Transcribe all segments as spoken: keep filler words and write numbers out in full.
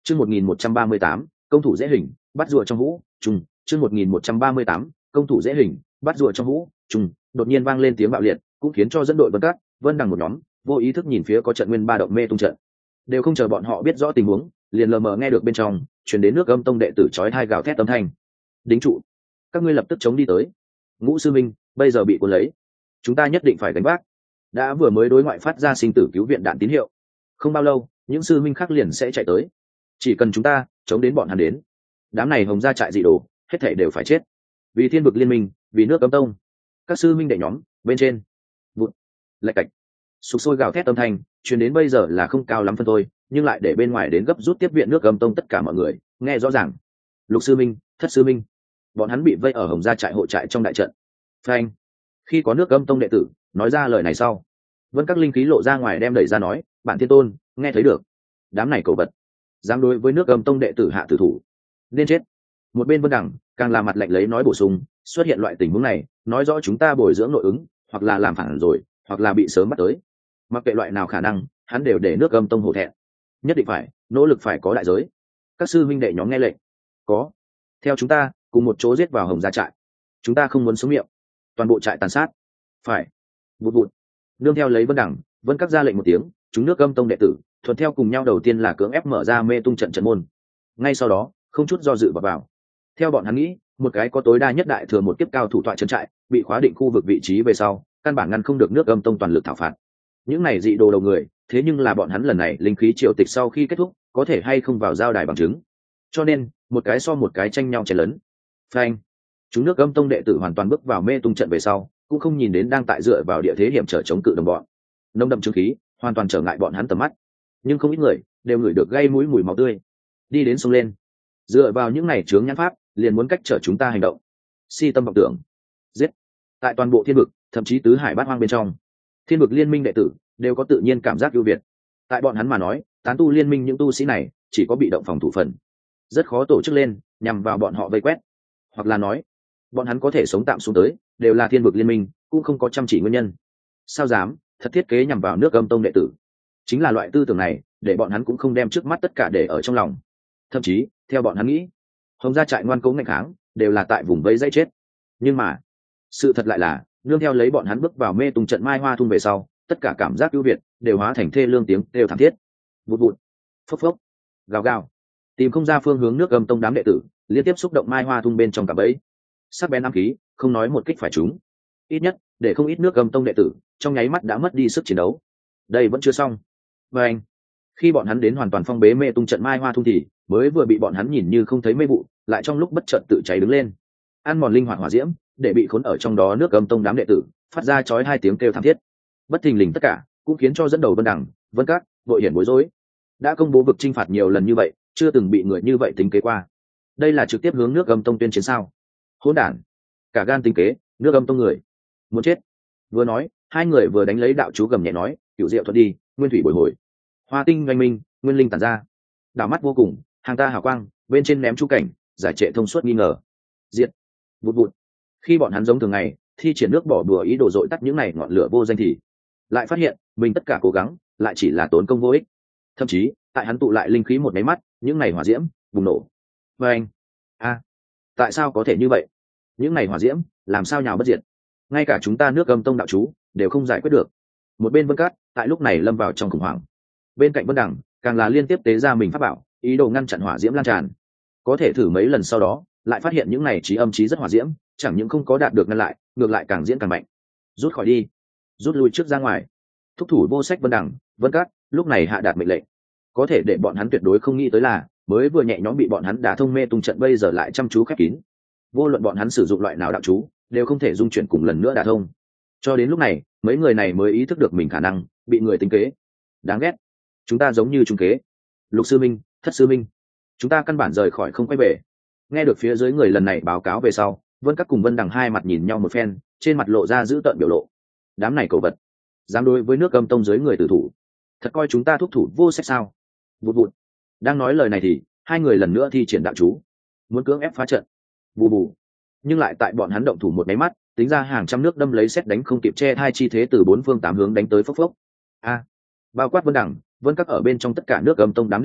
chương một nghìn một trăm ba mươi tám công thủ dễ hình bắt rùa trong hũ trùng chương một nghìn một trăm ba mươi tám công thủ dễ hình bắt rùa trong hũ trùng đột nhiên vang lên tiếng bạo liệt, cũng khiến cho dẫn đội Vân Cát, Vân Đằng một nhóm vô ý thức nhìn phía có trận nguyên ba động mê tung trận, đều không chờ bọn họ biết rõ tình huống, liền lờ mờ nghe được bên trong truyền đến nước âm tông đệ tử chói tai gào thét âm thanh. Đính trụ, các ngươi lập tức chống đi tới. Ngũ sư minh bây giờ bị cuốn lấy, chúng ta nhất định phải đánh vác. Đã vừa mới đối ngoại phát ra sinh tử cứu viện đạn tín hiệu, không bao lâu những sư minh khác liền sẽ chạy tới, chỉ cần chúng ta chống đến bọn hắn đến, đám này hồng ra trại dị đồ hết thảy đều phải chết. Vì thiên vực liên minh, vì nước âm tông. Các sư minh đệ nhóm bên trên vụt lạch cạch sục sôi gào thét âm thanh truyền đến bây giờ là không cao lắm phân thôi, nhưng lại để bên ngoài đến gấp rút tiếp viện nước âm tông tất cả mọi người nghe rõ ràng. Lục sư minh, thất sư minh, bọn hắn bị vây ở hồng gia trại hộ trại trong đại trận. Phanh. Khi có nước âm tông đệ tử nói ra lời này sau, Vân các linh khí lộ ra ngoài đem đẩy ra nói, bản thiên tôn nghe thấy được, đám này cầu vật dám đối với nước âm tông đệ tử hạ tử thủ, nên chết. Một bên Vân Đằng càng là mặt lạnh lấy nói bổ sung, xuất hiện loại tình huống này nói rõ chúng ta bồi dưỡng nội ứng, hoặc là làm phản rồi, hoặc là bị sớm bắt tới. Mặc kệ loại nào khả năng, hắn đều để nước âm tông hổ thẹn, nhất định phải nỗ lực, phải có đại giới. Các sư minh đệ nhóm nghe lệnh, có, theo chúng ta cùng một chỗ giết vào hồng gia trại, chúng ta không muốn sống miệng, toàn bộ trại tàn sát. Phải. Vụt vụt. Nương theo lấy Vân Đằng, Vân các ra lệnh một tiếng, chúng nước âm tông đệ tử thuận theo cùng nhau, đầu tiên là cưỡng ép mở ra mê tung trận trận môn, ngay sau đó không chút do dự vào vào. Theo bọn hắn nghĩ, một cái có tối đa nhất đại thừa một kiếp cao thủ tọa trấn trại bị khóa định khu vực vị trí về sau, căn bản ngăn không được nước âm tông toàn lực thảo phạt. Những này dị đồ đầu người, thế nhưng là bọn hắn lần này linh khí triều tịch sau khi kết thúc, có thể hay không vào giao đài bằng chứng. Cho nên, một cái so một cái tranh nhau chén lớn. Phanh. Chúng nước âm tông đệ tử hoàn toàn bước vào mê tung trận về sau, cũng không nhìn đến đang tại dựa vào địa thế hiểm trở chống cự đồng bọn. Nông đậm chứng khí, hoàn toàn trở ngại bọn hắn tầm mắt. Nhưng không ít người đều ngửi được gây mũi mùi máu tươi. Đi đến sông lên. Dựa vào những này chướng nhãn pháp, liền muốn cách trở chúng ta hành động. Si tâm vọng tưởng. Giết. Tại toàn bộ thiên vực, thậm chí tứ hải bát hoang bên trong, thiên vực liên minh đệ tử đều có tự nhiên cảm giác ưu việt. Tại bọn hắn mà nói, tán tu liên minh những tu sĩ này chỉ có bị động phòng thủ phần, rất khó tổ chức lên nhằm vào bọn họ vây quét. Hoặc là nói, bọn hắn có thể sống tạm xuống tới, đều là thiên vực liên minh, cũng không có chăm chỉ nguyên nhân. Sao dám thật thiết kế nhằm vào nước âm tông đệ tử? Chính là loại tư tưởng này, để bọn hắn cũng không đem trước mắt tất cả để ở trong lòng. Thậm chí, theo bọn hắn nghĩ, hồng gia trại ngoan cố ngạnh kháng, đều là tại vùng vây dây chết. Nhưng mà, sự thật lại là, nương theo lấy bọn hắn bước vào mê tung trận mai hoa thung về sau, tất cả cảm giác ưu việt đều hóa thành thê lương tiếng đều thảm thiết. Vụt vụt, phốc phốc, gào gào, tìm không ra phương hướng nước âm tông đám đệ tử liên tiếp xúc động mai hoa thung bên trong cả bẫy. Sắc bén ám khí, không nói một kích phải chúng, ít nhất để không ít nước âm tông đệ tử trong nháy mắt đã mất đi sức chiến đấu. Đây vẫn chưa xong. Và anh, khi bọn hắn đến hoàn toàn phong bế mê tung trận mai hoa thung thì mới vừa bị bọn hắn nhìn như không thấy mê vụ, lại trong lúc bất chợt tự cháy đứng lên, ăn mòn linh hoạt hỏa diễm, để bị khốn ở trong đó nước âm tông đám đệ tử phát ra chói hai tiếng kêu thảm thiết. Bất thình lình tất cả cũng khiến cho dẫn đầu Vân Đằng, Vân Các đội hiển bối rối. Đã công bố vực chinh phạt nhiều lần như vậy, chưa từng bị người như vậy tính kế qua. Đây là trực tiếp hướng nước âm tông tuyên chiến sao? Hỗn đản, cả gan tính kế nước âm tông người, muốn chết. Vừa nói, hai người vừa đánh lấy đạo chú gầm nhẹ nói, cựu diệu thuận đi, nguyên thủy bồi hồi, hoa tinh oanh minh, nguyên linh tản ra, đảo mắt vô cùng, hàng ta hào quang bên trên ném chú cảnh, giải trệ thông suốt nghi ngờ. Diệt. Vụt vụt. Khi bọn hắn giống thường ngày thi triển nước bỏ đùa ý đồ dội tắt những này ngọn lửa vô danh thì lại phát hiện mình tất cả cố gắng lại chỉ là tốn công vô ích. Thậm chí tại hắn tụ lại linh khí một máy mắt, những này hỏa diễm bùng nổ. Và anh, a, tại sao có thể như vậy? Những này hỏa diễm làm sao nhào bất diệt? Ngay cả chúng ta nước âm tông đạo chú đều không giải quyết được. Một bên Vân Cát tại lúc này lâm vào trong khủng hoảng, bên cạnh Vân Đằng càng là liên tiếp tế ra mình pháp bảo, ý đồ ngăn chặn hỏa diễm lan tràn. Có thể thử mấy lần sau đó, lại phát hiện những này trí âm trí rất hỏa diễm, chẳng những không có đạt được ngăn lại, ngược lại càng diễn càng mạnh. Rút khỏi đi, rút lui trước ra ngoài. Thúc thủ vô sách Vân Đằng, Vân Cát lúc này hạ đạt mệnh lệnh. Có thể để bọn hắn tuyệt đối không nghĩ tới là, mới vừa nhẹ nhõm bị bọn hắn đả thông mê tung trận, bây giờ lại chăm chú khép kín. Vô luận bọn hắn sử dụng loại nào đạo chú, đều không thể dung chuyển cùng lần nữa đả thông. Cho đến lúc này, mấy người này mới ý thức được mình khả năng bị người tính kế. Đáng ghét, chúng ta giống như trung kế. Lục sư minh, thất sư minh, chúng ta căn bản rời khỏi không quay về. Nghe được phía dưới người lần này báo cáo về sau, Vân Các cùng Vân Đằng hai mặt nhìn nhau một phen, trên mặt lộ ra dữ tợn biểu lộ. Đám này cầu vật, dám đối với nước âm tông dưới người tử thủ, thật coi chúng ta thúc thủ vô sách sao? Vụt vụt. Đang nói lời này thì hai người lần nữa thi triển đạo chú, muốn cưỡng ép phá trận. Bù bù. Nhưng lại tại bọn hắn động thủ một máy mắt, tính ra hàng trăm nước đâm lấy xét đánh không kịp che hai chi thế từ bốn phương tám hướng đánh tới phốc phốc. A, bao quát Vân Đằng, Vân Các ở bên trong tất cả nước âm tông đám đệ tử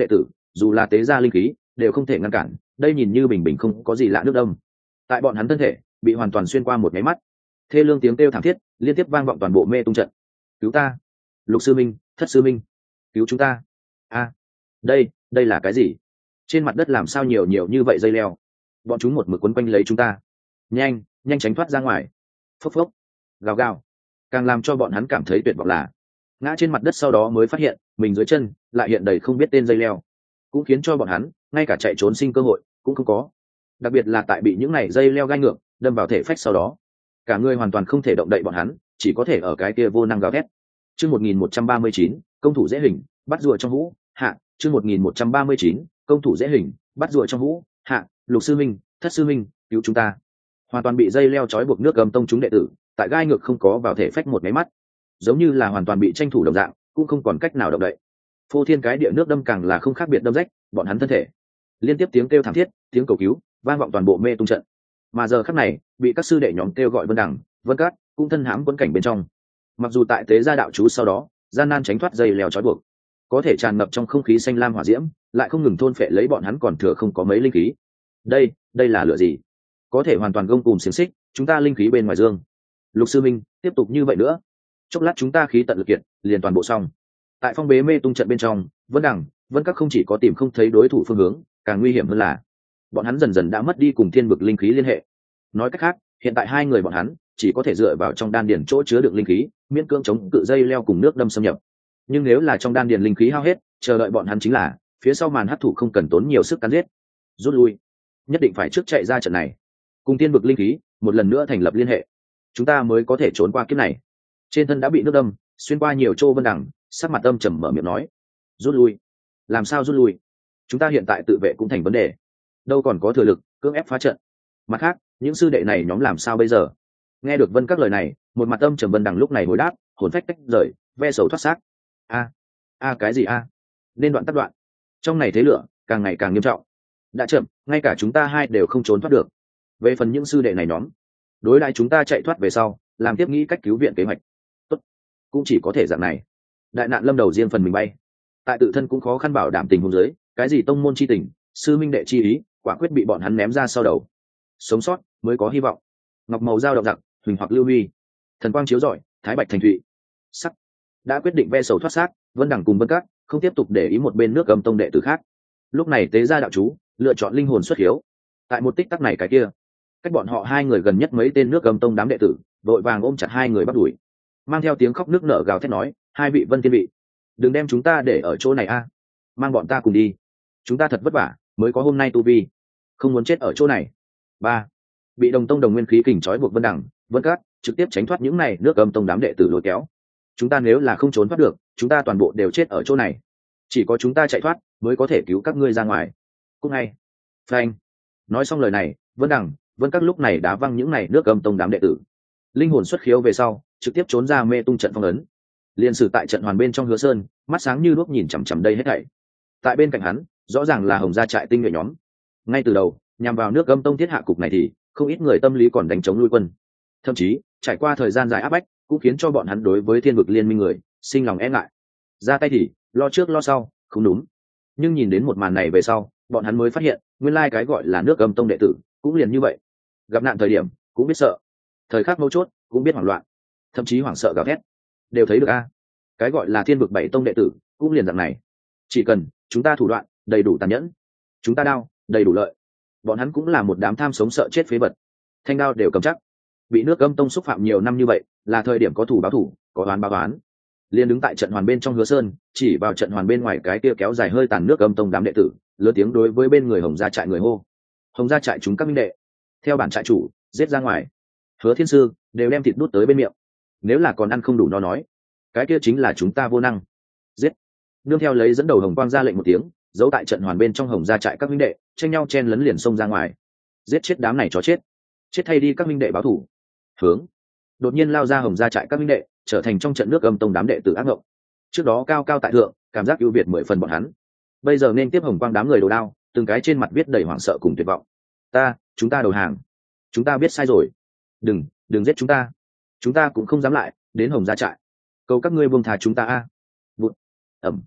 dù là tế gia linh khí đều không thể ngăn cản. Đây nhìn như bình bình không có gì lạ nước đông, tại bọn hắn thân thể bị hoàn toàn xuyên qua một máy mắt. Thê lương tiếng kêu thảm thiết liên tiếp vang vọng toàn bộ mê tung trận. Cứu ta! Lục sư minh, thất sư minh, cứu chúng ta! A, đây đây là cái gì? Trên mặt đất làm sao nhiều nhiều như vậy dây leo? Bọn chúng một mực quấn quanh lấy chúng ta. Nhanh nhanh tránh thoát ra ngoài! Phốc phốc, gào gào. Càng làm cho bọn hắn cảm thấy tuyệt vọng là ngã trên mặt đất sau đó mới phát hiện mình dưới chân lại hiện đầy không biết tên dây leo, cũng khiến cho bọn hắn ngay cả chạy trốn sinh cơ hội cũng không có. Đặc biệt là tại bị những này dây leo gai ngược đâm vào thể phách sau đó, cả người hoàn toàn không thể động đậy, bọn hắn chỉ có thể ở cái kia vô năng gào thét. Chương một nghìn một trăm ba mươi chín, công thủ dễ hình, bắt rùa trong hũ, hạ. Chương một nghìn một trăm ba mươi chín, công thủ dễ hình, bắt rùa trong hũ, hạ. Lục sư minh, thất sư minh, cứu chúng ta! Hoàn toàn bị dây leo trói buộc nước gầm tông chúng đệ tử, tại gai ngược không có vào thể phách một máy mắt, giống như là hoàn toàn bị tranh thủ đồng dạng, cũng không còn cách nào động đậy. Phô thiên cái địa nước đâm càng là không khác biệt đâm rách bọn hắn thân thể. Liên tiếp tiếng kêu thảm thiết, tiếng cầu cứu vang vọng toàn bộ mê tung trận. Mà giờ khắc này bị các sư đệ nhóm kêu gọi Vân Đằng, Vân Cát cũng thân hãm quẫn cảnh bên trong. Mặc dù tại tế gia đạo chú sau đó gian nan tránh thoát dây leo trói buộc, có thể tràn ngập trong không khí xanh lam hỏa diễm lại không ngừng thôn phệ lấy bọn hắn còn thừa không có mấy linh khí. Đây, đây là lửa gì? Có thể hoàn toàn gông cùm xiềng xích chúng ta linh khí bên ngoài dương. Lục sư minh, tiếp tục như vậy nữa, chốc lát chúng ta khí tận lực kiệt, liền toàn bộ xong. Tại phong bế mê tung trận bên trong, Vân Đằng, Vân Các không chỉ có tìm không thấy đối thủ phương hướng, càng nguy hiểm hơn là bọn hắn dần dần đã mất đi cùng thiên vực linh khí liên hệ. Nói cách khác, hiện tại hai người bọn hắn chỉ có thể dựa vào trong đan điền chỗ chứa đựng linh khí, miễn cưỡng chống cự dây leo cùng nước đâm xâm nhập. Nhưng nếu là trong đan điền linh khí hao hết, chờ đợi bọn hắn chính là phía sau màn hấp thụ không cần tốn nhiều sức cắn giết. Rút lui, nhất định phải trước chạy ra trận này, cùng thiên vực linh khí một lần nữa thành lập liên hệ, chúng ta mới có thể trốn qua kiếp này. Trên thân đã bị nước đâm xuyên qua nhiều chỗ, Vân Đằng sắc mặt âm trầm mở miệng nói. Rút lui? Làm sao rút lui? Chúng ta hiện tại tự vệ cũng thành vấn đề, đâu còn có thừa lực cưỡng ép phá trận. Mặt khác, những sư đệ này nhóm làm sao bây giờ? Nghe được Vân Các lời này, một mặt âm trầm Vân Đằng lúc này hồi đáp, hồn phách tách rời, ve sầu thoát xác. A, a cái gì a? Nên đoạn tắt đoạn. Trong này thế lửa càng ngày càng nghiêm trọng, đã chậm, ngay cả chúng ta hai đều không trốn thoát được. Về phần những sư đệ này nhóm, đối đãi chúng ta chạy thoát về sau, làm tiếp nghĩ cách cứu viện kế hoạch. Tốt, cũng chỉ có thể dạng này. Đại nạn lâm đầu riêng phần mình bay, tại tự thân cũng khó khăn bảo đảm tình huống dưới, cái gì tông môn chi tình, sư minh đệ chi ý, quả quyết bị bọn hắn ném ra sau đầu. Sống sót mới có hy vọng. Ngọc màu dao động giặc, huỳnh hoặc lưu huy, thần quang chiếu rọi, thái bạch thành thụy. Sắc đã quyết định ve sầu thoát xác, Vân Đằng cùng Vân Các không tiếp tục để ý một bên nước cầm tông đệ tử khác. Lúc này tế gia đạo chú lựa chọn linh hồn xuất hiếu. Tại một tích tắc này cái kia, cách bọn họ hai người gần nhất mấy tên nước cầm tông đám đệ tử vội vàng ôm chặt hai người bắt đuổi, mang theo tiếng khóc nước nở gào thét nói, hai vị Vân Thiên vị, đừng đem chúng ta để ở chỗ này a, mang bọn ta cùng đi, chúng ta thật vất vả mới có hôm nay tu vi, không muốn chết ở chỗ này. Ba, bị đồng tông đồng nguyên khí kình trói buộc Vân Đằng, Vân Cát trực tiếp tránh thoát những này nước cầm tông đám đệ tử lôi kéo. Chúng ta nếu là không trốn thoát được, chúng ta toàn bộ đều chết ở chỗ này, chỉ có chúng ta chạy thoát mới có thể cứu các ngươi ra ngoài. Cúc ngay. Phanh. Nói xong lời này, Vân Đằng, Vân Các lúc này đá văng những này nước cầm tông đám đệ tử, linh hồn xuất khiếu về sau trực tiếp trốn ra mê tung trận phong ấn. Liên sử tại trận hoàn bên trong Hứa Sơn mắt sáng như đuốc nhìn chằm chằm đây hết thảy. Tại bên cạnh hắn rõ ràng là Hồng Gia trại tinh nhuệ nhóm, ngay từ đầu nhằm vào nước âm tông thiết hạ cục này thì không ít người tâm lý còn đánh chống lui quân, thậm chí trải qua thời gian dài áp bách cũng khiến cho bọn hắn đối với thiên vực liên minh người sinh lòng e ngại, ra tay thì lo trước lo sau, không đúng. Nhưng nhìn đến một màn này về sau, bọn hắn mới phát hiện nguyên lai cái gọi là nước âm tông đệ tử cũng liền như vậy, gặp nạn thời điểm cũng biết sợ, thời khắc mấu chốt cũng biết hoảng loạn, thậm chí hoảng sợ gào thét, đều thấy được a. Cái gọi là thiên vực bảy tông đệ tử cũng liền dạng này, chỉ cần chúng ta thủ đoạn đầy đủ tàn nhẫn, chúng ta đao đầy đủ lợi, bọn hắn cũng là một đám tham sống sợ chết phế vật, thanh đao đều cầm chắc. Bị nước âm tông xúc phạm nhiều năm như vậy, là thời điểm có thủ báo thủ, có oán báo oán. Liên đứng tại trận hoàn bên trong Hứa Sơn chỉ vào trận hoàn bên ngoài cái kia kéo dài hơi tàn nước âm tông đám đệ tử, lớn tiếng đối với bên người Hồng Gia trại người hô. Hồng Gia trại chúng các minh đệ, theo bản trại chủ giết ra ngoài. Hứa Thiên sư đều đem thịt đút tới bên miệng, nếu là còn ăn không đủ no nói, cái kia chính là chúng ta vô năng. Giết. Nương theo lấy dẫn đầu Hồng Quang ra lệnh một tiếng, giấu tại trận hoàn bên trong Hồng Gia trại các minh đệ tranh nhau chen lấn liền xông ra ngoài. Giết chết đám này chó chết, chết thay đi các minh đệ báo thủ. Hướng đột nhiên lao ra Hồng Gia trại các minh đệ trở thành trong trận nước âm tông đám đệ tử ác ngộng. Trước đó cao cao tại thượng, cảm giác ưu việt mười phần bọn hắn, bây giờ nên tiếp Hồng Quang đám người đồ đao, từng cái trên mặt viết đầy hoảng sợ cùng tuyệt vọng. Ta, chúng ta đầu hàng, chúng ta biết sai rồi, đừng, đừng giết chúng ta, chúng ta cũng không dám lại đến Hồng Gia trại, cầu các ngươi buông thà chúng ta a. Bụt. Ẩm.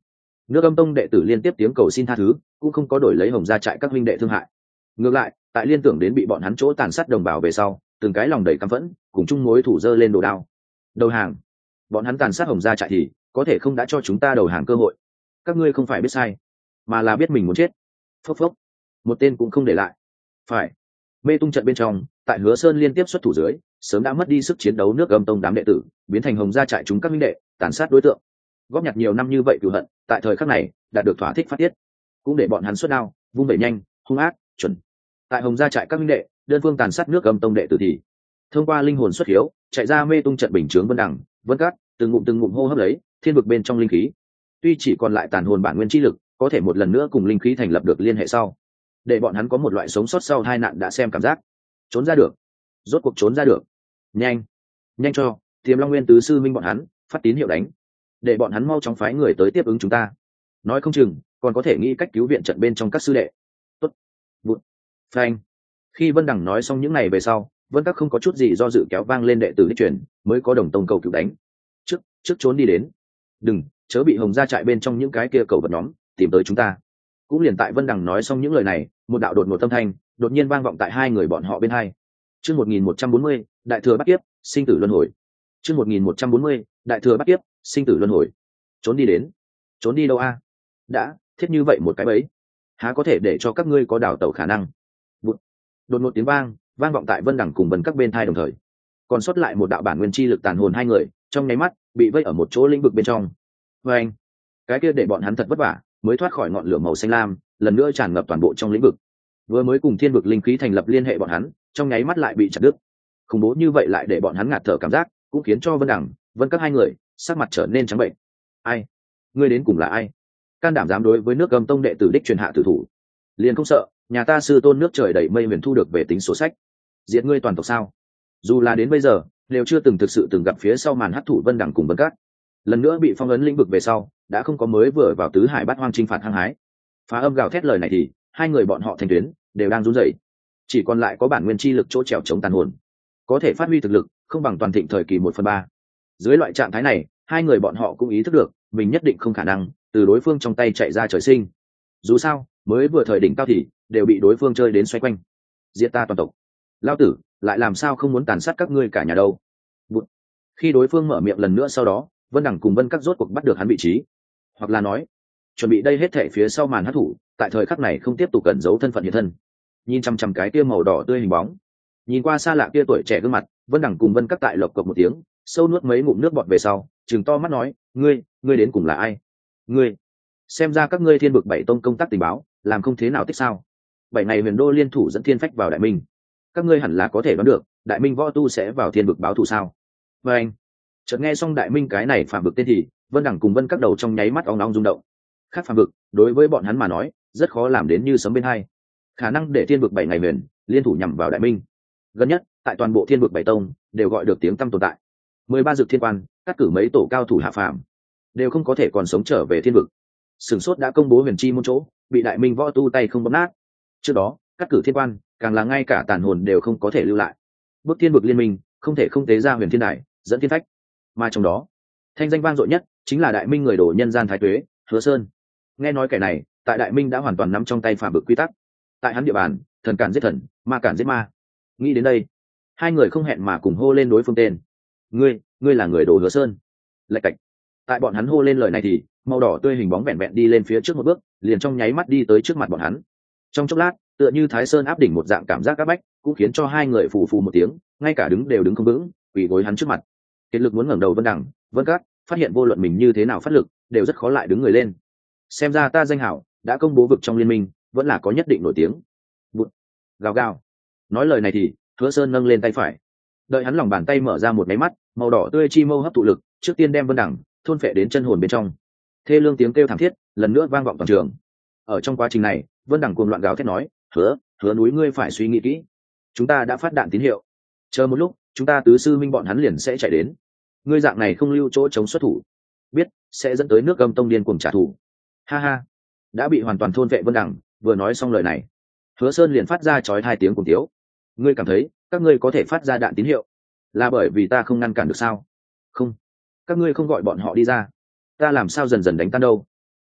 Nước Âm Tông đệ tử liên tiếp tiếng cầu xin tha thứ, cũng không có đổi lấy Hồng gia trại các huynh đệ thương hại. Ngược lại, tại liên tưởng đến bị bọn hắn chỗ tàn sát đồng bào về sau, từng cái lòng đầy căm phẫn, cùng chung mối thủ dơ lên đồ đao. Đầu hàng. Bọn hắn tàn sát Hồng gia trại thì có thể không đã cho chúng ta đầu hàng cơ hội. Các ngươi không phải biết sai, mà là biết mình muốn chết. Phốc phốc. Một tên cũng không để lại. Phải. Mê tung trận bên trong, tại Hứa Sơn liên tiếp xuất thủ dưới, sớm đã mất đi sức chiến đấu Nước Âm Tông đám đệ tử, biến thành Hồng gia trại chúng các huynh đệ, tàn sát đối tượng. Góp nhặt nhiều năm như vậy cừu hận, tại thời khắc này, đạt được thỏa thích phát tiết. Cũng để bọn hắn xuất đao, vung vẩy nhanh, hung ác, chuẩn. Tại Hồng gia trại các huynh đệ, đơn phương tàn sát Nước Âm Tông đệ tử thì thông qua linh hồn xuất hiếu, chạy ra mê tung trận bình chướng vân đẳng, vân cát, từng ngụm từng ngụm hô hấp lấy thiên vực bên trong linh khí. Tuy chỉ còn lại tàn hồn bản nguyên chi lực, có thể một lần nữa cùng linh khí thành lập được liên hệ sau, để bọn hắn có một loại sống sót sau hai nạn đã xem cảm giác. Trốn ra được, rốt cuộc trốn ra được. Nhanh, nhanh cho Tiềm Long Nguyên tứ sư minh bọn hắn phát tín hiệu đánh, để bọn hắn mau chóng phái người tới tiếp ứng chúng ta. Nói không chừng còn có thể nghĩ cách cứu viện trận bên trong các sư đệ. Tốt. Bụt. Phanh. Khi Vân Đằng nói xong những này về sau, Vân Các không có chút gì do dự kéo vang lên đệ tử đích truyền, mới có đồng tông cầu cứu đánh. Trước, trước trốn đi đến. Đừng, chớ bị Hồng gia trại bên trong những cái kia cầu vật nhóm tìm tới chúng ta. Cũng liền tại Vân Đằng nói xong những lời này, một đạo đột ngột âm thanh đột nhiên vang vọng tại hai người bọn họ bên hai. Chương một nghìn một trăm bốn mươi, đại thừa bắt kiếp, sinh tử luân hồi. Chương một nghìn một trăm bốn mươi, đại thừa bắt kiếp, sinh tử luân hồi. Trốn đi đến. Trốn đi đâu a? Đã, thiết như vậy một cái bẫy, há có thể để cho các ngươi có đảo tẩu khả năng. Bụt. Đột ngột tiếng vang vang vọng tại Vân Đằng cùng Vân Các bên thai đồng thời. Còn sót lại một đạo bản nguyên chi lực tàn hồn hai người, trong nháy mắt bị vây ở một chỗ lĩnh vực bên trong. Và anh, cái kia để bọn hắn thật vất vả mới thoát khỏi ngọn lửa màu xanh lam, lần nữa tràn ngập toàn bộ trong lĩnh vực. Vừa mới cùng thiên vực linh khí thành lập liên hệ bọn hắn, trong nháy mắt lại bị chặt đứt. Khủng bố như vậy lại để bọn hắn ngạt thở cảm giác, cũng khiến cho Vân Đằng, Vân Các hai người sắc mặt trở nên trắng bệnh. Ai? Ngươi đến cùng là ai? Can đảm dám đối với Nước Âm Tông đệ tử đích truyền hạ tử thủ, liền không sợ nhà ta sư tôn nước trời đầy mây huyền thu được về tính sổ sách, diệt ngươi toàn tộc sao? Dù là đến bây giờ đều chưa từng thực sự từng gặp phía sau màn hắc thủ Vân Đằng cùng Vân Các, lần nữa bị phong ấn lĩnh vực về sau, đã không có mới vừa vào tứ hải bát hoang chinh phạt hăng hái. Phá âm gào thét lời này thì hai người bọn họ thành tuyến đều đang run rẩy, chỉ còn lại có bản nguyên chi lực chỗ trèo chống tàn hồn, có thể phát huy thực lực không bằng toàn thịnh thời kỳ một phần ba. Dưới loại trạng thái này, hai người bọn họ cũng ý thức được mình nhất định không khả năng từ đối phương trong tay chạy ra trời sinh. Dù sao mới vừa thời đỉnh cao thì đều bị đối phương chơi đến xoay quanh. Diệt ta toàn tộc, lao tử lại làm sao không muốn tàn sát các ngươi cả nhà đâu. Bụt. Khi đối phương mở miệng lần nữa sau đó, Vân Đằng cùng Vân Các rốt cuộc bắt được hắn vị trí, hoặc là nói chuẩn bị đây hết thể phía sau màn hắc thủ tại thời khắc này không tiếp tục cẩn giấu thân phận hiện thân. Nhìn chăm chăm cái kia màu đỏ tươi hình bóng, nhìn qua xa lạ kia tuổi trẻ gương mặt, Vân Đằng cùng Vân Các tại lộc cộc một tiếng sâu nuốt mấy ngụm nước bọt về sau, trừng to mắt nói, ngươi ngươi đến cùng là ai? Ngươi xem ra các ngươi thiên vực bảy tông công tác tình báo làm không thế nào tích sao? Bảy ngày huyền đô liên thủ dẫn thiên phách vào đại minh, các ngươi hẳn là có thể đoán được đại minh võ tu sẽ vào thiên vực báo thù sao? Và anh chợt nghe xong đại minh cái này phạm vực tên thì Vân Đằng cùng Vân Các đầu trong nháy mắt ong ong rung động. Khác phạm vực đối với bọn hắn mà nói rất khó làm đến như sấm bên hai, khả năng để thiên vực bảy ngày huyền liên thủ nhằm vào đại minh, gần nhất tại toàn bộ thiên vực bảy tông đều gọi được tiếng tăm tồn tại. Mười ba dược thiên quan cắt cử mấy tổ cao thủ hạ phàm đều không có thể còn sống trở về thiên vực. Sửng sốt đã công bố huyền chi môn chỗ bị đại minh võ tu tay không bóp nát. Trước đó cắt cử thiên quan càng là ngay cả tàn hồn đều không có thể lưu lại. Bước thiên vực liên minh không thể không tế ra huyền thiên đài dẫn thiên phách, mà trong đó thanh danh vang dội nhất chính là đại minh người đổ nhân gian thái tuế Hứa Sơn. Nghe nói kẻ này tại đại minh đã hoàn toàn nắm trong tay phạm vực quy tắc, tại hắn địa bàn thần cản giết thần, ma cản giết ma. Nghĩ đến đây, hai người không hẹn mà cùng hô lên đối phương tên. Ngươi, ngươi là người đồ Hứa Sơn. Lạch cạch. Tại bọn hắn hô lên lời này thì màu đỏ tươi hình bóng vẹn vẹn đi lên phía trước một bước, liền trong nháy mắt đi tới trước mặt bọn hắn. Trong chốc lát, tựa như Thái Sơn áp đỉnh một dạng cảm giác áp bách, cũng khiến cho hai người phù phù một tiếng, ngay cả đứng đều đứng không vững, quỳ gối hắn trước mặt. Kiệt lực muốn ngẩng đầu Vân Đằng, Vân Các phát hiện vô luận mình như thế nào phát lực, đều rất khó lại đứng người lên. Xem ra ta danh hảo đã công bố vực trong liên minh, vẫn là có nhất định nổi tiếng. Bụt. Gào gào. Nói lời này thì Hứa Sơn nâng lên tay phải, đợi hắn lòng bàn tay mở ra một máy mắt, màu đỏ tươi chi mâu hấp thụ lực trước tiên đem Vân Đằng thôn phệ đến chân hồn bên trong. Thê lương tiếng kêu thảm thiết lần nữa vang vọng toàn trường. Ở trong quá trình này, Vân Đằng cuồng loạn gào thét nói, hứa hứa núi ngươi phải suy nghĩ kỹ, chúng ta đã phát đạn tín hiệu, chờ một lúc chúng ta tứ sư minh bọn hắn liền sẽ chạy đến, ngươi dạng này không lưu chỗ chống xuất thủ, biết sẽ dẫn tới Nước Âm Tông điên cuồng trả thù. Ha ha. Đã bị hoàn toàn thôn vệ Vân Đằng vừa nói xong lời này, Hứa Sơn liền phát ra chói hai tiếng cùng tiếu. Ngươi cảm thấy các ngươi có thể phát ra đạn tín hiệu là bởi vì ta không ngăn cản được sao? Không, các ngươi không gọi bọn họ đi ra, ta làm sao dần dần đánh tan đâu?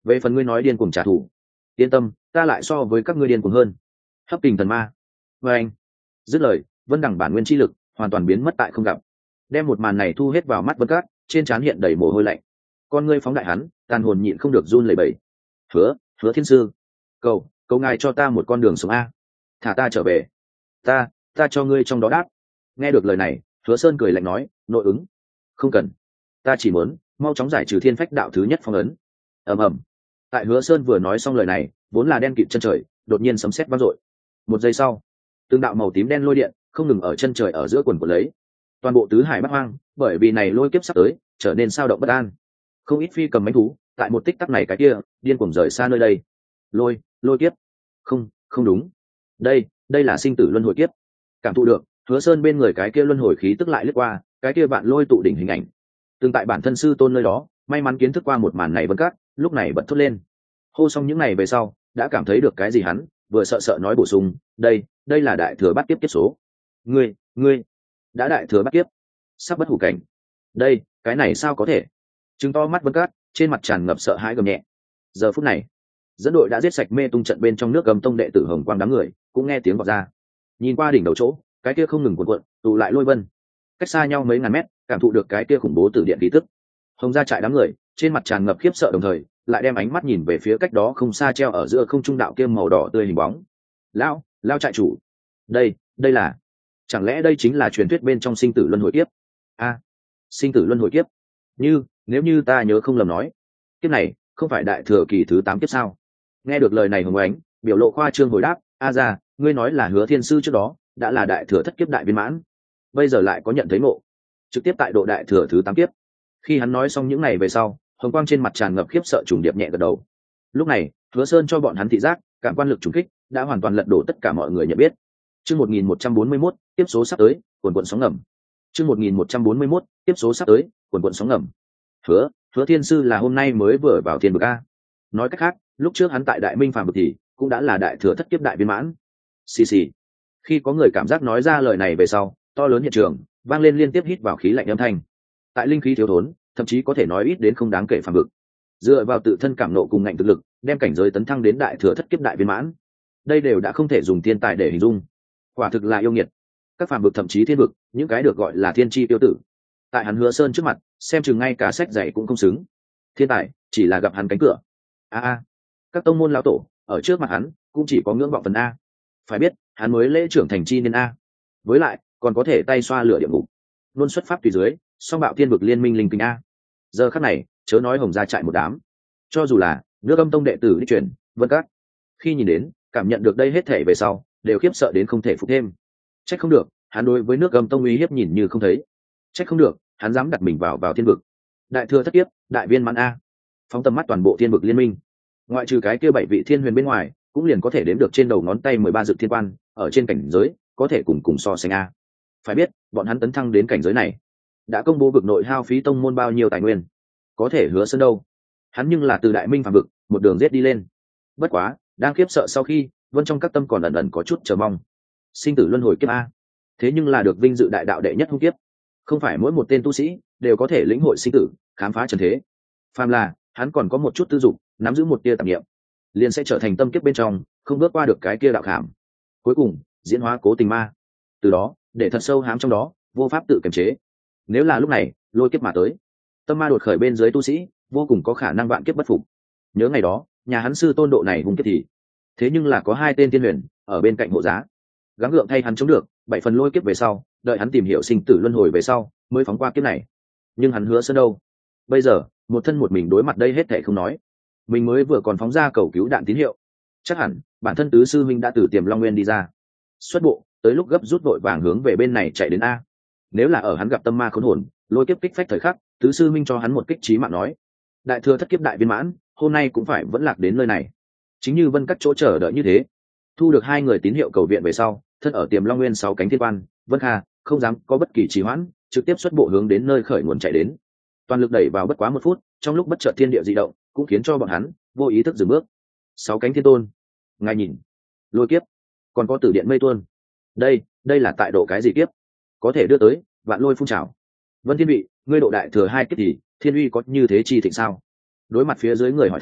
về phần ngươi nói điên cuồng trả thù, yên tâm, ta lại so với các ngươi điên cuồng hơn. Hấp kình thần ma. Và anh dứt lời, vân đẳng bản nguyên chi lực hoàn toàn biến mất tại không gặp, đem một màn này thu hết vào mắt Vân Cát, trên trán hiện đầy mồ hôi lạnh, con ngươi phóng đại hắn, tàn hồn nhịn không được run lẩy bẩy. Hứa, Hứa Thiên Sư, cầu, cầu ngài cho ta một con đường sống a, thả ta trở về, ta, ta cho ngươi trong đó đáp. Nghe được lời này, Hứa Sơn cười lạnh nói, nội ứng, không cần, ta chỉ muốn mau chóng giải trừ thiên phách đạo thứ nhất phong ấn. Ầm ầm. Tại Hứa Sơn vừa nói xong lời này, vốn là đen kịt chân trời, đột nhiên sấm sét vang dội. Một giây sau, từng đạo màu tím đen lôi điện không ngừng ở chân trời ở giữa quần của lấy, toàn bộ tứ hải bát hoang bởi vì này lôi kiếp sắp tới trở nên sao động bất an. Không ít phi cầm mãnh thú tại một tích tắc này cái kia điên cuồng rời xa nơi đây. Lôi, lôi kiếp. Không, không đúng. Đây, đây là sinh tử luân hồi kiếp. Cảm thụ được, Hứa Sơn bên người cái kia luân hồi khí tức lại lướt qua, cái kia vạn lôi tụ đỉnh hình ảnh. Từng tại bản thân sư tôn nơi đó, may mắn kiến thức qua một màn này Vân Cát, lúc này bật thốt lên. Hô xong những này về sau, đã cảm thấy được cái gì hắn, vừa sợ sợ nói bổ sung, đây, đây là đại thừa bắt kiếp kiếp số. Ngươi, ngươi đã đại thừa bắt kiếp, sắp bất hủ cảnh. Đây, cái này sao có thể? Trừng to mắt Vân Cát, trên mặt tràn ngập sợ hãi gầm nhẹ. Giờ phút này, dẫn đội đã giết sạch mê tung trận bên trong nước Gầm Tông đệ tử Hồng Quang đám người, cũng nghe tiếng vọng ra. Nhìn qua đỉnh đầu chỗ, cái kia không ngừng cuộn cuộn, tụ lại lôi vân. Cách xa nhau mấy ngàn mét, cảm thụ được cái kia khủng bố tử điện khí tức. Hồng gia trại đám người, trên mặt tràn ngập khiếp sợ đồng thời, lại đem ánh mắt nhìn về phía cách đó không xa treo ở giữa không trung đạo kia màu đỏ tươi hình bóng. Lão, lão trại chủ. Đây, đây là, chẳng lẽ đây chính là truyền thuyết bên trong sinh tử luân hồi kiếp? A, sinh tử luân hồi kiếp. Như, nếu như ta nhớ không lầm nói, kiếp này không phải đại thừa kỳ thứ tám kiếp sao? Nghe được lời này Hồng Ánh, biểu lộ khoa trương hồi đáp, a ra, ngươi nói là Hứa Thiên Sư trước đó đã là đại thừa thất kiếp đại viên mãn, bây giờ lại có nhận thấy ngộ, trực tiếp tại độ đại thừa thứ tám kiếp. Khi hắn nói xong những này về sau, Hồng Quang trên mặt tràn ngập khiếp sợ trùng điệp nhẹ gật đầu. Lúc này, Hứa Sơn cho bọn hắn thị giác, cảm quan lực trùng kích đã hoàn toàn lật đổ tất cả mọi người nhận biết. Chương một nghìn một trăm bốn mươi mốt, tiếp số sắp tới, cuồn cuộn sóng ngầm. Chương một nghìn một trăm bốn mươi mốt, tiếp số sắp tới, cuồn cuộn sóng ngầm. Hứa, Hứa Thiên Sư là hôm nay mới vừa vào thiên vực a. Nói cách khác, lúc trước hắn tại Đại Minh phàm vực thì cũng đã là đại thừa thất kiếp đại viên mãn. Xì xì. Khi có người cảm giác nói ra lời này về sau, to lớn hiện trường vang lên liên tiếp hít vào khí lạnh âm thanh. Tại linh khí thiếu thốn, thậm chí có thể nói ít đến không đáng kể phàm vực, dựa vào tự thân cảm nộ cùng ngạnh thực lực, đem cảnh giới tấn thăng đến đại thừa thất kiếp đại viên mãn, đây đều đã không thể dùng thiên tài để hình dung, quả thực là yêu nghiệt. Các phàm vực thậm chí thiên vực, những cái được gọi là thiên chi tiêu tử, tại hắn Hứa Sơn trước mặt, xem chừng ngay cả sách dạy cũng không xứng. Thiên tài chỉ là gặp hắn cánh cửa. A a, các tông môn lão tổ ở trước mặt hắn cũng chỉ có ngưỡng vọng phần a. Phải biết, hắn mới lễ trưởng thành chi nên a, với lại còn có thể tay xoa lửa địa ngục, luôn xuất pháp tùy dưới, song bạo thiên vực liên minh linh kinh a. Giờ khắc này, chớ nói Hồng gia trại một đám, cho dù là nước Âm Tông đệ tử đi chuyển Vân Cát, khi nhìn đến, cảm nhận được đây hết thể về sau, đều khiếp sợ đến không thể phục thêm. Trách không được, hắn đối với nước Âm Tông uy hiếp nhìn như không thấy. Trách không được, hắn dám đặt mình vào vào thiên vực. Đại thừa thất kiếp, đại viên mãn a. Phóng tầm mắt toàn bộ thiên vực liên minh, ngoại trừ cái kia bảy vị thiên huyền bên ngoài, cũng liền có thể đếm được trên đầu ngón tay mười ba dược thiên quan, ở trên cảnh giới có thể cùng cùng so sánh a. Phải biết, bọn hắn tấn thăng đến cảnh giới này, đã công bố vực nội hao phí tông môn bao nhiêu tài nguyên. Có thể Hứa Sơn đâu, hắn nhưng là từ Đại Minh phàm vực một đường giết đi lên. Bất quá, đang khiếp sợ sau khi, vân trong các tâm còn ẩn ẩn có chút chờ mong. Sinh tử luân hồi kiếp a, thế nhưng là được vinh dự đại đạo đệ nhất hung kiếp, không phải mỗi một tên tu sĩ đều có thể lĩnh hội sinh tử, khám phá trần thế. Phàm là hắn còn có một chút tư dục, nắm giữ một tia tạp niệm, liền sẽ trở thành tâm kiếp bên trong, không bước qua được cái kia đạo khảm, cuối cùng diễn hóa cố tình ma, từ đó để thật sâu hám trong đó, vô pháp tự kiềm chế. Nếu là lúc này lôi kiếp mà tới, tâm ma đột khởi bên dưới tu sĩ vô cùng có khả năng vạn kiếp bất phục. Nhớ ngày đó nhà hắn sư tôn độ này hung kiếp thì, thế nhưng là có hai tên tiên huyền ở bên cạnh hộ giá, gắng gượng thay hắn chống được bảy phần lôi kiếp về sau, đợi hắn tìm hiểu sinh tử luân hồi về sau mới phóng qua kiếp này. Nhưng hắn Hứa Sơn đâu, bây giờ một thân một mình đối mặt đây hết thảy không nói, mình mới vừa còn phóng ra cầu cứu đạn tín hiệu, chắc hẳn bản thân tứ sư minh đã từ Tiềm Long Nguyên đi ra, xuất bộ tới lúc gấp rút vội vàng hướng về bên này chạy đến a. Nếu là ở hắn gặp tâm ma khốn hồn, lôi kiếp kích phách thời khắc, tứ sư minh cho hắn một kích chí mạng nói, đại thừa thất kiếp đại viên mãn, hôm nay cũng phải vẫn lạc đến nơi này. Chính như Vân Cắt chỗ chờ đợi như thế, thu được hai người tín hiệu cầu viện về sau, thân ở Tiềm Long Nguyên sáu cánh thiên quan, Vân Kha không dám có bất kỳ trì hoãn, trực tiếp xuất bộ hướng đến nơi khởi nguồn chạy đến. Toàn lực đẩy vào bất quá một phút, trong lúc bất chợt thiên địa dị động, cũng khiến cho bọn hắn vô ý thức dừng bước. Sáu cánh thiên tôn, ngài nhìn, lôi kiếp, còn có tử điện mây tuôn. Đây, đây là tại độ cái gì kiếp? Có thể đưa tới vạn lôi phun trào. Vân Thiên Vị, ngươi độ đại thừa hai kiếp thì thiên uy có như thế chi thịnh sao? Đối mặt phía dưới người hỏi thăm,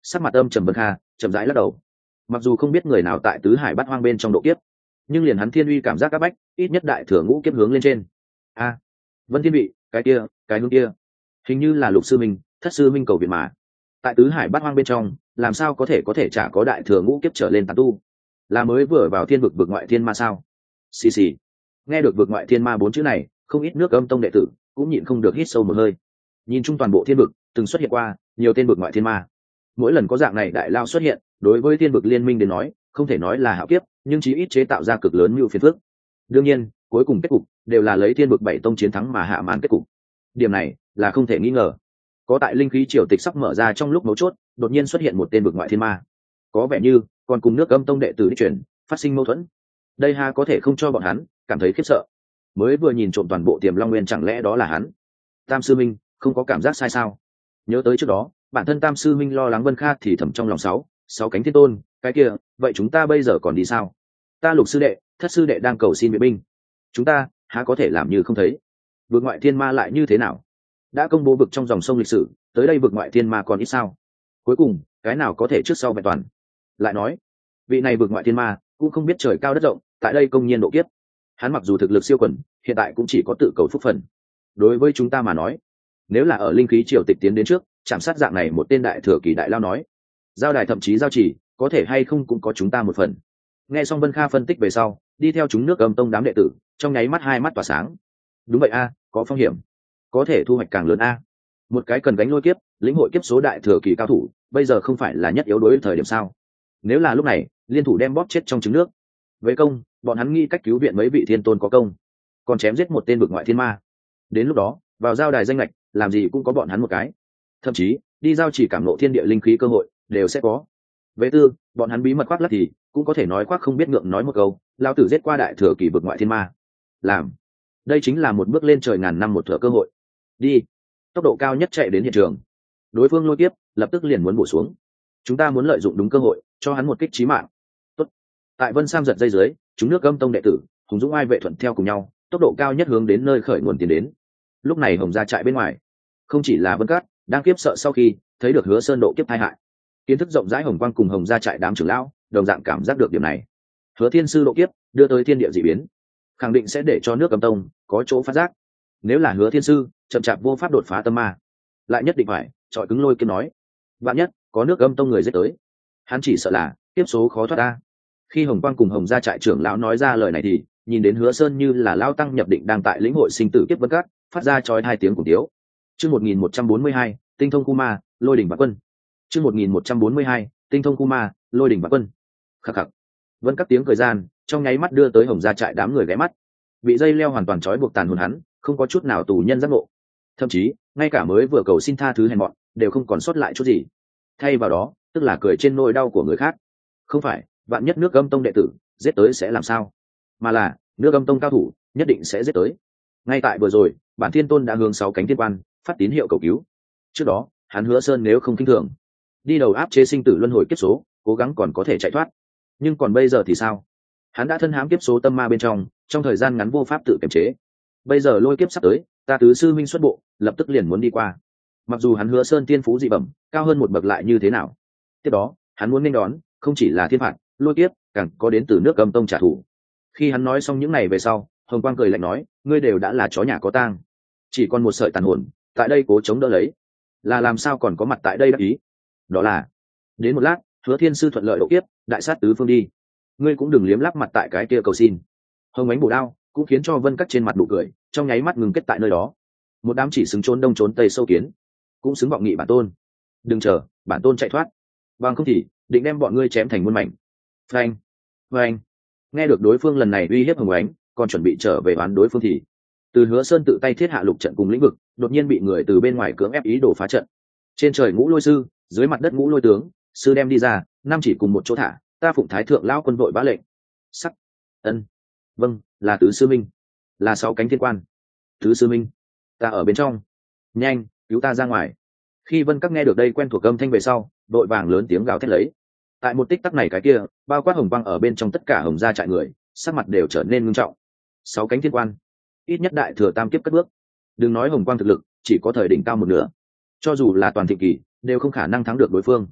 sắc mặt âm trầm vân kha chậm rãi lắc đầu. Mặc dù không biết người nào tại tứ hải bát hoang bên trong độ kiếp, nhưng liền hắn thiên uy cảm giác các bách, ít nhất đại thừa ngũ kiếp hướng lên trên. A, Vân Thiên Vị, cái kia, cái hướng kia, hình như là Lục sư minh, Thất sư minh cầu viện mà. Tại tứ hải bát hoang bên trong, làm sao có thể có thể chả có đại thừa ngũ kiếp trở lên tán tu? Là mới vừa vào thiên vực vực ngoại thiên ma sao? Xì xì. Nghe được vực ngoại thiên ma bốn chữ này, không ít nước âm tông đệ tử cũng nhịn không được hít sâu một hơi. Nhìn chung toàn bộ thiên vực, từng xuất hiện qua nhiều tên vực ngoại thiên ma. Mỗi lần có dạng này đại lao xuất hiện, đối với thiên vực liên minh đến nói, không thể nói là hạo kiếp, nhưng chí ít chế tạo ra cực lớn mưu phiền phức. Đương nhiên, cuối cùng kết cục đều là lấy thiên vực bảy tông chiến thắng mà hạ màn kết cục. Điểm này là không thể nghi ngờ. Có tại linh khí triều tịch sắp mở ra trong lúc mấu chốt, đột nhiên xuất hiện một tên vực ngoại thiên ma, có vẻ như còn cùng nước âm tông đệ tử đi chuyển phát sinh mâu thuẫn. Đây ha có thể không cho bọn hắn cảm thấy khiếp sợ. Mới vừa nhìn trộm toàn bộ Tiềm Long Nguyên, chẳng lẽ đó là hắn? Tam sư minh không có cảm giác sai sao? Nhớ tới trước đó bản thân Tam sư minh lo lắng Vân Kha thì thầm trong lòng sáu sáu cánh thiên tôn, cái kia vậy chúng ta bây giờ còn đi sao? Ta Lục sư đệ, Thất sư đệ đang cầu xin viện binh, chúng ta há có thể làm như không thấy? Vực ngoại thiên ma lại như thế nào? Đã công bố vực trong dòng sông lịch sử, tới đây vực ngoại thiên ma còn ít sao? Cuối cùng cái nào có thể trước sau vẹn toàn? Lại nói vị này vực ngoại thiên ma cũng không biết trời cao đất rộng, tại đây công nhiên độ kiếp. Hắn mặc dù thực lực siêu quần, hiện tại cũng chỉ có tự cầu phúc phần. Đối với chúng ta mà nói, nếu là ở linh khí triều tịch tiến đến trước chạm sát dạng này một tên đại thừa kỳ đại lao nói, giao đài thậm chí giao chỉ có thể hay không cũng có chúng ta một phần. Nghe xong Vân Kha phân tích về sau, đi theo chúng nước âm tông đám đệ tử trong nháy mắt hai mắt tỏa sáng. Đúng vậy a, có phong hiểm, có thể thu hoạch càng lớn a. Một cái cần gánh lôi kiếp, lĩnh hội kiếp số đại thừa kỳ cao thủ, bây giờ không phải là nhất yếu đối thời điểm sao? Nếu là lúc này liên thủ đem bóp chết trong trứng nước, với công bọn hắn nghĩ cách cứu viện mấy vị thiên tôn có công, còn chém giết một tên vực ngoại thiên ma, đến lúc đó vào giao đài danh lệch làm gì cũng có bọn hắn một cái, thậm chí đi giao chỉ cảm nộ thiên địa linh khí cơ hội đều sẽ có. Vệ tư bọn hắn bí mật khoác lắc thì cũng có thể nói khoác không biết ngượng nói một câu lao tử giết qua đại thừa kỳ vực ngoại thiên ma. Làm đây chính là một bước lên trời ngàn năm một thừa cơ hội. Đi tốc độ cao nhất chạy đến hiện trường. Đối phương lôi tiếp lập tức liền muốn bổ xuống, chúng ta muốn lợi dụng đúng cơ hội cho hắn một kích chí mạng. Tốt. Tại Vân Sam giật dây dưới, chúng nước âm tông đệ tử hùng dũng ai vệ thuận theo cùng nhau, tốc độ cao nhất hướng đến nơi khởi nguồn tiến đến. Lúc này Hồng gia trại bên ngoài, không chỉ là Vân Cát đang kiếp sợ, sau khi thấy được Hứa Sơn độ kiếp tai hại, kiến thức rộng rãi Hồng Quang cùng Hồng gia trại đám trưởng lão đồng dạng cảm giác được điểm này. Hứa Thiên sư độ kiếp đưa tới thiên địa dị biến, khẳng định sẽ để cho nước âm tông có chỗ phát giác. Nếu là Hứa Thiên sư chậm chạp vô pháp đột phá tâm ma, lại nhất định phải trọi cứng lôi kiếm nói, vạn nhất có nước âm tông người giết tới, hắn chỉ sợ là tiếp số khó thoát ra. Khi Hồng Quang cùng Hồng gia trại trưởng lão nói ra lời này thì nhìn đến Hứa Sơn như là lao tăng nhập định đang tại lĩnh hội sinh tử kiếp Vân Cát, phát ra chói hai tiếng cùng tiếu. Chương một nghìn một trăm bốn mươi hai, tinh thông Ku Ma, lôi đỉnh và quân. Chương một nghìn một trăm bốn mươi hai, tinh thông Ku Ma, lôi đỉnh và quân. Khắc khắc. Vân Cát tiếng cười gian trong nháy mắt đưa tới Hồng gia trại đám người ghé mắt. Bị dây leo hoàn toàn trói buộc tàn hồn hắn, không có chút nào tù nhân giác ngộ. Thậm chí, ngay cả mới vừa cầu xin tha thứ hèn mọn, đều không còn sót lại chút gì. Thay vào đó, tức là cười trên nỗi đau của người khác. Không phải, vạn nhất nước âm tông đệ tử giết tới sẽ làm sao? Mà là, nước âm tông cao thủ nhất định sẽ giết tới. Ngay tại vừa rồi, bản thiên tôn đã hướng sáu cánh thiên quan phát tín hiệu cầu cứu. Trước đó hắn Hứa Sơn nếu không kinh thường đi đầu áp chế sinh tử luân hồi kiếp số, cố gắng còn có thể chạy thoát. Nhưng còn bây giờ thì sao? Hắn đã thân hãm kiếp số tâm ma bên trong, trong thời gian ngắn vô pháp tự kiềm chế. Bây giờ lôi kiếp sắp tới, ta tứ sư minh xuất bộ, lập tức liền muốn đi qua. Mặc dù hắn Hứa Sơn tiên phú dị bẩm cao hơn một bậc lại như thế nào, tiếp đó hắn muốn nên đón không chỉ là thiên phạt lôi kiếp, càng có đến từ nước âm tông trả thù. Khi hắn nói xong những này về sau, Hồng Quang cười lạnh nói, ngươi đều đã là chó nhà có tang, chỉ còn một sợi tàn hồn tại đây cố chống đỡ lấy, là làm sao còn có mặt tại đây đắc ý? Đó là đến một lát Hứa Thiên sư thuận lợi độ kiếp, đại sát tứ phương đi, ngươi cũng đừng liếm lắp mặt tại cái kia cầu xin. Hồng ánh bổ đao cũng khiến cho Vân Cắt trên mặt nụ cười trong nháy mắt ngừng kết tại nơi đó. Một đám chỉ xứng trốn đông trốn tây sâu kiến cũng xứng vọng nghị bản tôn, đừng chờ bản tôn chạy thoát, bằng không thì định đem bọn ngươi chém thành muôn mảnh. Phanh phanh. Nghe được đối phương lần này uy hiếp Hồng ánh, còn chuẩn bị trở về oán đối phương thì từ Hứa Sơn tự tay thiết hạ lục trận cùng lĩnh vực đột nhiên bị người từ bên ngoài cưỡng ép ý đồ phá trận. Trên trời ngũ lôi sư, dưới mặt đất ngũ lôi tướng, sư đem đi ra, năm chỉ cùng một chỗ thả, ta phụng thái thượng lão quân vội bá lệnh. Sắc. Ân. Vâng, là tứ sư minh, là sáu cánh thiên quan. Tứ sư minh, ta ở bên trong, nhanh cứu ta ra ngoài. Khi Vân Các nghe được đây quen thuộc âm thanh về sau, đội vàng lớn tiếng gào thét lấy. Tại một tích tắc này cái kia, bao quát Hồng Quang ở bên trong tất cả Hồng gia trại người, sắc mặt đều trở nên ngưng trọng. Sáu cánh thiên quan, ít nhất đại thừa tam kiếp cất bước. Đừng nói Hồng Quang thực lực chỉ có thời đỉnh cao một nửa, cho dù là toàn thịnh kỳ đều không khả năng thắng được đối phương.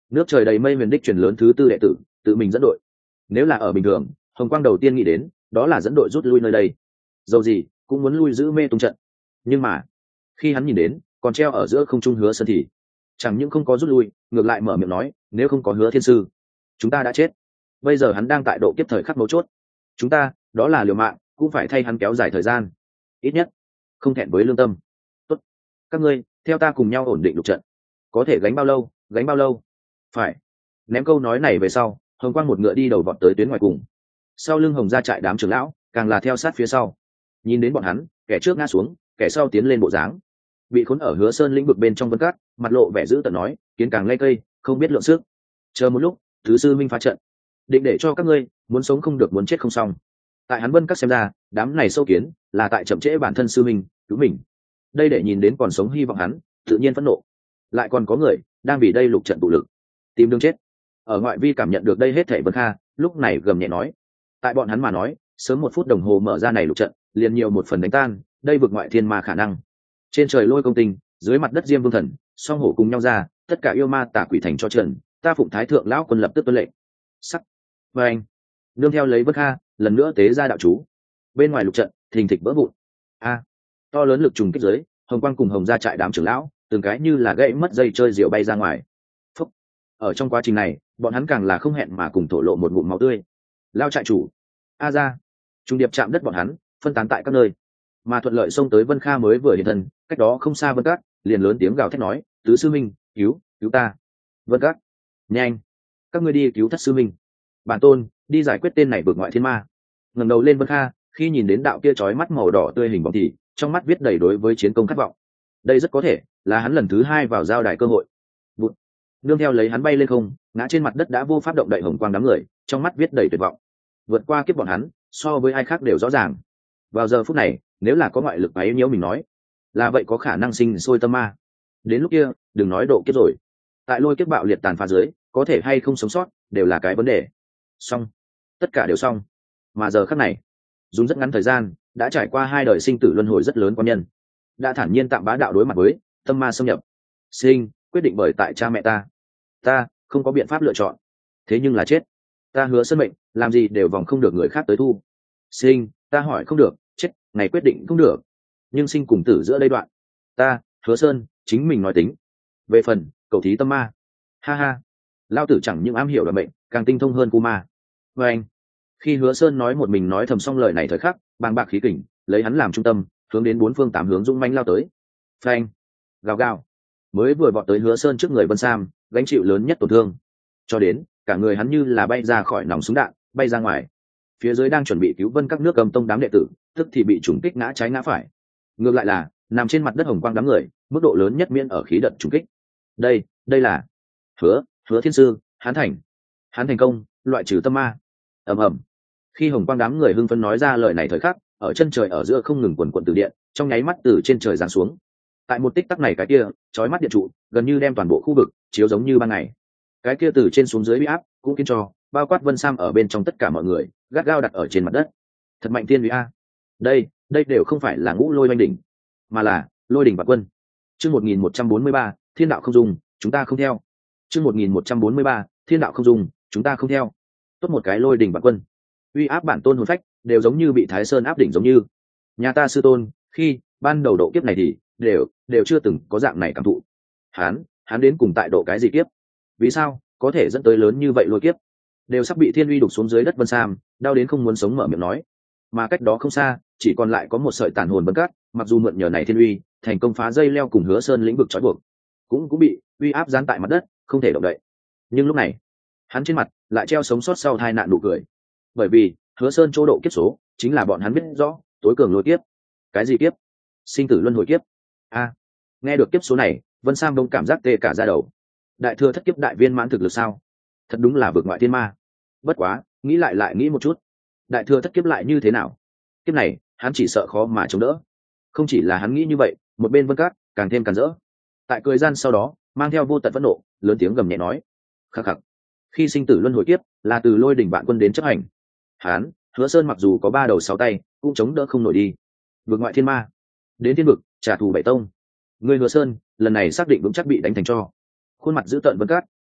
nước trời đầy mây huyền đích truyền lớn thứ tư đệ tử tự mình dẫn đội. Nếu là ở bình thường, hồng quang đầu tiên nghĩ đến đó là dẫn đội rút lui nơi đây, dầu gì cũng muốn lui giữ mê tung trận. Nhưng mà khi hắn nhìn đến còn treo ở giữa không trung Hứa Sơn thì chẳng những không có rút lui, ngược lại mở miệng nói, nếu không có Hứa thiên sư, chúng ta đã chết. Bây giờ hắn đang tại độ kiếp thời khắc mấu chốt, chúng ta đó là liều mạng cũng phải thay hắn kéo dài thời gian, ít nhất không thẹn với lương tâm. Tốt, các ngươi theo ta cùng nhau ổn định lục trận, có thể gánh bao lâu gánh bao lâu. Phải. Ném câu nói này về sau, hồng quang một ngựa đi đầu vọt tới tuyến ngoài cùng, sau lưng hồng ra trại đám trưởng lão càng là theo sát phía sau. Nhìn đến bọn hắn, kẻ trước ngã xuống, kẻ sau tiến lên bộ dáng, bị khốn ở Hứa Sơn lĩnh vực bên trong vân cát, mặt lộ vẻ dữ tợn nói, kiến càng lay cây không biết lượng sức, chờ một lúc thứ sư minh phá trận, định để cho các ngươi muốn sống không được muốn chết không xong. Tại hắn vân các xem ra, đám này sâu kiến là tại chậm trễ bản thân sư minh cứu mình. Đây để nhìn đến còn sống hy vọng hắn tự nhiên phẫn nộ, lại còn có người đang vì đây lục trận tụ lực tìm đường chết. Ở ngoại vi cảm nhận được đây hết thảy Vân Kha lúc này gầm nhẹ nói, tại bọn hắn mà nói, sớm một phút đồng hồ mở ra này lục trận liền nhiều một phần đánh tan đây vực ngoại thiên ma khả năng. Trên trời lôi công tinh, dưới mặt đất diêm vương thần, song hổ cùng nhau ra, tất cả yêu ma tà quỷ thành cho trần, ta phụng thái thượng lão quân lập tức tuân lệnh. Sắc và anh nương theo lấy Vân Kha lần nữa tế ra đạo chú, bên ngoài lục trận thình thịch vỡ vụn. A to lớn lực trùng kích dưới, hồng quang cùng hồng ra trại đám trưởng lão từng cái như là gãy mất dây chơi diều bay ra ngoài. Phúc. Ở trong quá trình này, bọn hắn càng là không hẹn mà cùng thổ lộ một ngụm máu tươi. Lao trại chủ, a ra, trung điệp chạm đất bọn hắn phân tán tại các nơi, mà thuận lợi xông tới Vân Kha mới vừa hiện thân, cách đó không xa Vân Cát liền lớn tiếng gào thét nói, tứ sư minh, cứu cứu ta. Vân Cát, nhanh, các ngươi đi cứu thất sư minh, bản tôn đi giải quyết tên này vượt ngoại thiên ma. Ngẩng đầu lên Vân Kha, khi nhìn đến đạo kia chói mắt màu đỏ tươi hình bóng thì trong mắt viết đầy đối với chiến công khát vọng. Đây rất có thể là hắn lần thứ hai vào giao đài cơ hội. Bụt. Nương theo lấy hắn bay lên không, ngã trên mặt đất đã vô pháp động đậy hồng quang đám người, trong mắt viết đầy tuyệt vọng. Vượt qua kiếp bọn hắn, so với ai khác đều rõ ràng. Vào giờ phút này, nếu là có ngoại lực ấy nhiễu mình nói, là vậy có khả năng sinh sôi tâm ma. Đến lúc kia, đừng nói độ kiếp rồi, tại lôi kiếp bạo liệt tàn phá dưới, có thể hay không sống sót, đều là cái vấn đề. Xong, tất cả đều xong. Mà giờ khắc này, dùng rất ngắn thời gian, đã trải qua hai đời sinh tử luân hồi rất lớn quan nhân, đã thản nhiên tạm bá đạo đối mặt với tâm ma xâm nhập. Sinh quyết định bởi tại cha mẹ ta, ta không có biện pháp lựa chọn, thế nhưng là chết, ta hứa sân mệnh, làm gì đều vòng không được người khác tới thu. Sinh, ta hỏi không được, chết ngày quyết định không được, nhưng sinh cùng tử giữa đây đoạn, ta Hứa Sơn chính mình nói tính. Về phần cầu thí tâm ma, ha ha, lao tử chẳng những am hiểu đoạn mệnh, càng tinh thông hơn cu ma. Và anh, khi Hứa Sơn nói một mình nói thầm xong lời này thời khắc, bàng bạc khí kình lấy hắn làm trung tâm, hướng đến bốn phương tám hướng dũng mãnh lao tới. Phanh, gào gào, mới vừa vọt tới Hứa Sơn trước người Vân Sam, gánh chịu lớn nhất tổn thương, cho đến cả người hắn như là bay ra khỏi nòng súng đạn, bay ra ngoài. Phía dưới đang chuẩn bị cứu Vân các nước cầm tông đám đệ tử, tức thì bị trùng kích ngã trái ngã phải. Ngược lại là nằm trên mặt đất hồng quang đám người, mức độ lớn nhất miễn ở khí đợt trùng kích. Đây, đây là Hứa, Hứa Thiên sư, hắn thành, hắn thành công, loại trừ tâm ma. Ầm ầm. Khi hồng quang đám người hưng phấn nói ra lời này thời khắc, ở chân trời ở giữa không ngừng quần quần từ điện, trong nháy mắt từ trên trời giáng xuống. Tại một tích tắc này cái kia, chói mắt điện trụ, gần như đem toàn bộ khu vực chiếu giống như ban ngày. Cái kia từ trên xuống dưới bị áp, cũng khiến cho bao quát Vân Sam ở bên trong tất cả mọi người, gắt gao đặt ở trên mặt đất. Thật mạnh tiên uy a. Đây, đây đều không phải là ngũ lôi oanh đỉnh, mà là lôi đỉnh vạn quân. Chương một nghìn một trăm bốn mươi ba, thiên đạo không dùng, chúng ta không theo. Chương một nghìn một trăm bốn mươi ba, thiên đạo không dùng, chúng ta không theo. Tốt một cái lôi đỉnh vạn quân, uy áp bản tôn hồn phách, đều giống như bị Thái Sơn áp đỉnh giống như. Nhà ta sư tôn, khi ban đầu độ kiếp này thì đều đều chưa từng có dạng này cảm thụ. Hắn, hắn đến cùng tại độ cái gì kiếp? Vì sao có thể dẫn tới lớn như vậy lôi kiếp? Đều sắp bị thiên uy đục xuống dưới đất Vân Sam, đau đến không muốn sống mở miệng nói. Mà cách đó không xa, chỉ còn lại có một sợi tàn hồn Vân Cát, mặc dù mượn nhờ này thiên uy, thành công phá dây leo cùng Hứa Sơn lĩnh vực trói buộc, cũng cũng bị uy áp dán tại mặt đất, không thể động đậy. Nhưng lúc này, hắn trên mặt lại treo sống sót sau tai nạn nụ cười, bởi vì Hứa Sơn chỗ độ kiếp số chính là bọn hắn biết rõ, tối cường lôi kiếp. Cái gì kiếp? Sinh tử luân hồi kiếp. A, nghe được kiếp số này, Vân Sam đông cảm giác tê cả da đầu. Đại thừa thất kiếp đại viên mãn thực lực sao? Thật đúng là vượt ngoại thiên ma. Bất quá, nghĩ lại lại nghĩ một chút, đại thừa thất kiếp lại như thế nào? Kiếp này, hắn chỉ sợ khó mà chống đỡ. Không chỉ là hắn nghĩ như vậy, một bên Vân Cát càng thêm càn rỡ. Tại cười gian sau đó, mang theo vô tận phẫn nộ, lớn tiếng gầm nhẹ nói: khắc khắc. Khi sinh tử luân hồi kiếp là từ lôi đỉnh vạn quân đến chấp hành, hắn Hứa Sơn mặc dù có ba đầu sáu tay, cũng chống đỡ không nổi đi. Vượt ngoại thiên ma, đến thiên vực trả thù bảy tông, người Hứa Sơn lần này xác định vững chắc bị đánh thành cho. Khuôn mặt dữ tợn Vân Cát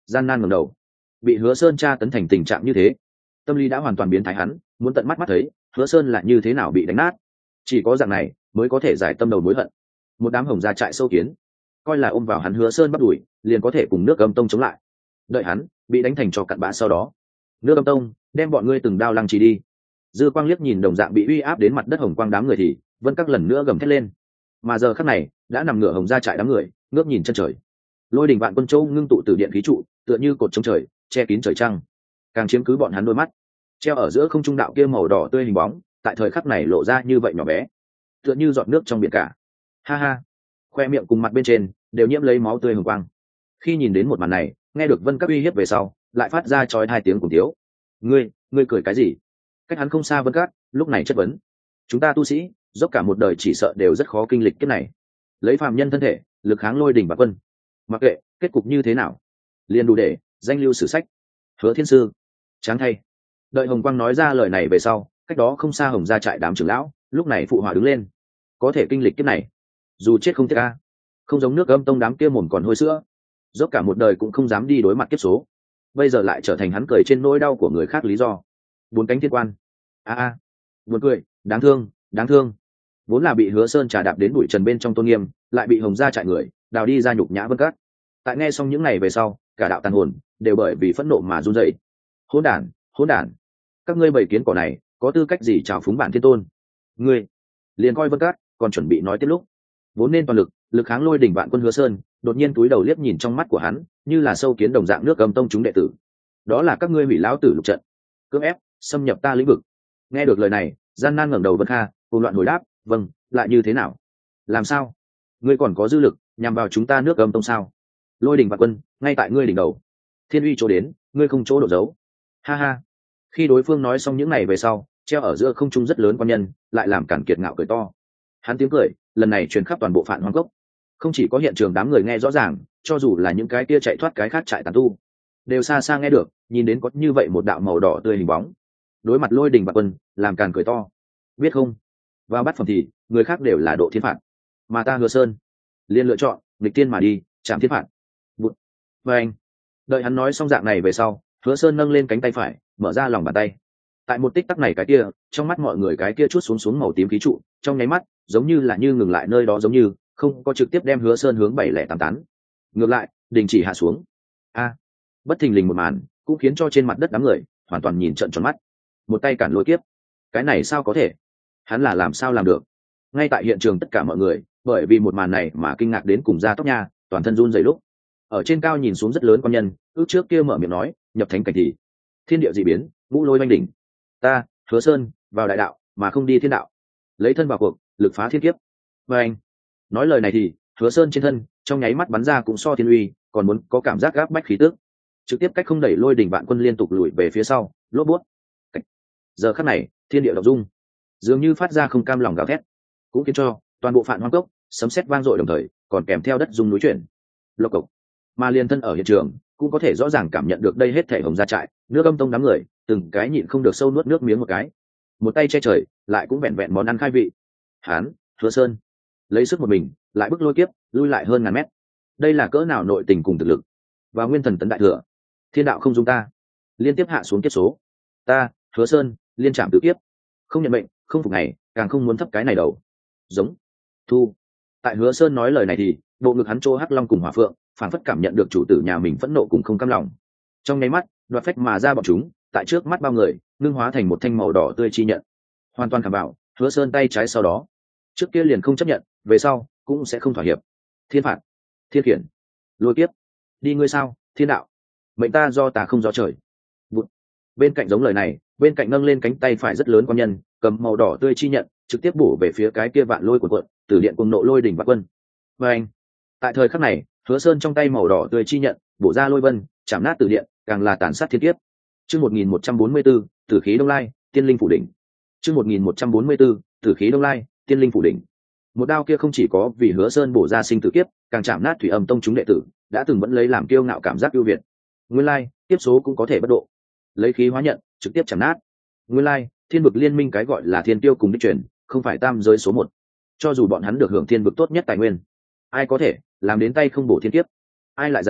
gian nan ngẩng đầu, bị Hứa Sơn tra tấn thành tình trạng như thế, tâm lý đã hoàn toàn biến thái, hắn muốn tận mắt mắt thấy Hứa Sơn là như thế nào bị đánh nát, chỉ có dạng này mới có thể giải tâm đầu mối hận. Một đám hồng gia trại sâu kiến coi là ôm vào hắn Hứa Sơn bắt đuổi liền có thể cùng nước Âm Tông chống lại, đợi hắn bị đánh thành cho cặn bã sau đó, nước Âm Tông đem bọn ngươi từng đao lăng trì đi. Dư Quang liếc nhìn đồng dạng bị uy áp đến mặt đất hồng quang đám người thì Vân Các lần nữa gầm thét lên, mà giờ khắc này đã nằm ngửa hồng gia trại đám người ngước nhìn chân trời, lôi đình vạn quân châu ngưng tụ từ điện khí trụ tựa như cột chống trời che kín trời trăng, càng chiếm cứ bọn hắn đôi mắt. Treo ở giữa không trung đạo kia màu đỏ tươi hình bóng tại thời khắc này lộ ra như vậy nhỏ bé, tựa như giọt nước trong biển cả. Ha ha, khoe miệng cùng mặt bên trên đều nhiễm lấy máu tươi hồng quang. Khi nhìn đến một màn này, nghe được Vân Các uy hiếp về sau, lại phát ra chói hai tiếng cùng tiếu. Ngươi, ngươi cười cái gì? Cách hắn không xa Vân Các lúc này chất vấn. Chúng ta tu sĩ, dốc cả một đời chỉ sợ đều rất khó kinh lịch cái này. Lấy phàm nhân thân thể, lực kháng lôi đỉnh và quân. Mặc kệ kết cục như thế nào, liền đủ để danh lưu sử sách. Hứa Thiên Sư, tráng thay. Đợi Hồng Quang nói ra lời này về sau, cách đó không xa Hồng gia trại đám trưởng lão lúc này phụ họa đứng lên. Có thể kinh lịch kiếp này, dù chết không tiếc a. Không giống nước Âm Tông đám kia mồm còn hôi sữa, dốc cả một đời cũng không dám đi đối mặt kiếp số, bây giờ lại trở thành hắn cười trên nỗi đau của người khác lý do. Bốn cánh thiên quan, a a, buồn cười, đáng thương, đáng thương. Vốn là bị Hứa Sơn trà đạp đến bụi trần bên trong tôn nghiêm, lại bị Hồng gia trại người đào đi ra nhục nhã Vân Các. Tại nghe xong những ngày về sau, cả đạo tàn hồn đều bởi vì phẫn nộ mà run rẩy. Hỗn đản, hỗn đản, các ngươi bầy kiến cỏ này có tư cách gì chào phúng bản thiên tôn? Ngươi liền coi Vân Các còn chuẩn bị nói tiếp lúc, vốn nên toàn lực lực kháng lôi đỉnh vạn quân Hứa Sơn đột nhiên túi đầu liếc nhìn trong mắt của hắn như là sâu kiến đồng dạng nước Âm Tông chúng đệ tử. Đó là các ngươi hủy lão tử lục trận, cưỡng ép xâm nhập ta lĩnh vực. Nghe được lời này, gian nan ngẩng đầu Vân Kha cùng loạn hồi đáp, vâng, lại như thế nào? Làm sao? Ngươi còn có dư lực nhằm vào chúng ta nước Âm Tông sao? Lôi đỉnh vạn quân ngay tại ngươi đỉnh đầu, thiên uy chỗ đến ngươi không chỗ độ giấu. Ha ha. Khi đối phương nói xong những này về sau, treo ở giữa không trung rất lớn quan nhân lại làm cản kiệt ngạo cười to. Hắn tiếng cười lần này truyền khắp toàn bộ Phạn Hoang Cốc, không chỉ có hiện trường đám người nghe rõ ràng, cho dù là những cái kia chạy thoát cái khác trại tàn tu đều xa xa nghe được, nhìn đến có như vậy một đạo màu đỏ tươi hình bóng đối mặt lôi đình bạc quân làm càn cười to. Biết không, vào bắt phẩm thì người khác đều là độ thiên phạt, mà ta Hứa Sơn liền lựa chọn nghịch tiên mà đi chạm thiên phạt. Bụt. Và anh đợi hắn nói xong dạng này về sau, Hứa Sơn nâng lên cánh tay phải mở ra lòng bàn tay. Tại một tích tắc này cái kia trong mắt mọi người cái kia chút xuống xuống màu tím khí trụ trong nháy mắt giống như là như ngừng lại nơi đó, giống như không có trực tiếp đem Hứa Sơn hướng bảy lẻ tám tán, ngược lại đình chỉ hạ xuống. A, bất thình lình một màn cũng khiến cho trên mặt đất đám người hoàn toàn nhìn trợn tròn mắt. Một tay cản lôi kiếp, cái này sao có thể? Hắn là làm sao làm được? Ngay tại hiện trường tất cả mọi người bởi vì một màn này mà kinh ngạc đến cùng da tóc nha toàn thân run rẩy. Lúc ở trên cao nhìn xuống rất lớn quan nhân ước trước kia mở miệng nói nhập thánh cảnh thì thiên địa dị biến, ngũ lôi oanh đỉnh. Ta Hứa Sơn vào đại đạo mà không đi thiên đạo, lấy thân vào cuộc lực phá thiên kiếp. Và anh nói lời này thì Hứa Sơn trên thân trong nháy mắt bắn ra cũng so thiên uy còn muốn có cảm giác gáp bách khí tức, trực tiếp cách không đẩy lôi đỉnh vạn quân liên tục lùi về phía sau, lốp bút. Giờ khắc này thiên địa động dung, dường như phát ra không cam lòng gào thét, cũng khiến cho toàn bộ Phạn Hoang Cốc sấm sét vang dội, đồng thời còn kèm theo đất rung núi chuyển. Lộc cộc. Mà liền thân ở hiện trường cũng có thể rõ ràng cảm nhận được đây hết thảy Hồng gia trại nước Âm Tông đám người từng cái nhịn không được sâu nuốt nước miếng một cái, một tay che trời lại cũng vẹn vẹn món ăn khai vị. Hán Hứa Sơn lấy sức một mình lại bức lôi kiếp lui lại hơn ngàn mét, đây là cỡ nào nội tình cùng thực lực. Và nguyên thần tấn đại thừa, thiên đạo không dung ta, liên tiếp hạ xuống kiếp số. Ta Hứa Sơn liên trảm tự kiếp, không nhận mệnh, không phục này, càng không muốn thấp cái này đầu. Giống thu. Tại Hứa Sơn nói lời này thì bộ ngực hắn trô hắc long cùng hỏa phượng phản phất cảm nhận được chủ tử nhà mình phẫn nộ cùng không cam lòng, trong nháy mắt đoạt phách mà ra bọn chúng tại trước mắt bao người ngưng hóa thành một thanh màu đỏ tươi chi nhận, hoàn toàn khảm vào Hứa Sơn tay trái. Sau đó trước kia liền không chấp nhận, về sau cũng sẽ không thỏa hiệp. Thiên phạt, thiên khiển, lôi kiếp, đi ngươi sao thiên đạo, mệnh ta do tà không do trời. Bụt. Bên cạnh giống lời này, bên cạnh nâng lên cánh tay phải rất lớn quan nhân cầm màu đỏ tươi chi nhận trực tiếp bổ về phía cái kia vạn lôi của quận tử điện cùng nộ lôi đỉnh vạn quân. Và anh tại thời khắc này Hứa Sơn trong tay màu đỏ tươi chi nhận bổ ra lôi vân chạm nát tử điện, càng là tàn sát thiên kiếp. Chương một nghìn một trăm bốn mươi 144, tử khí đông lai, tiên linh phủ đỉnh. Chương một nghìn một trăm bốn mươi 144, tử khí đông lai, tiên linh phủ đỉnh. Một đao kia không chỉ có vì Hứa Sơn bổ ra sinh tử kiếp, càng chạm nát Thủy Âm Tông chúng đệ tử đã từng vẫn lấy làm kiêu ngạo cảm giác ưu việt. Nguyên lai, tiếp số cũng có thể bất độ. Lấy khí hóa nhận, trực tiếp chạm nát. Nguyên lai, thiên vực liên minh cái gọi là thiên tiêu cùng đích truyền, không phải tam giới số một. Cho dù bọn hắn được hưởng thiên vực tốt nhất tài nguyên, ai có thể làm đến tay không bổ thiên kiếp? Ai lại dám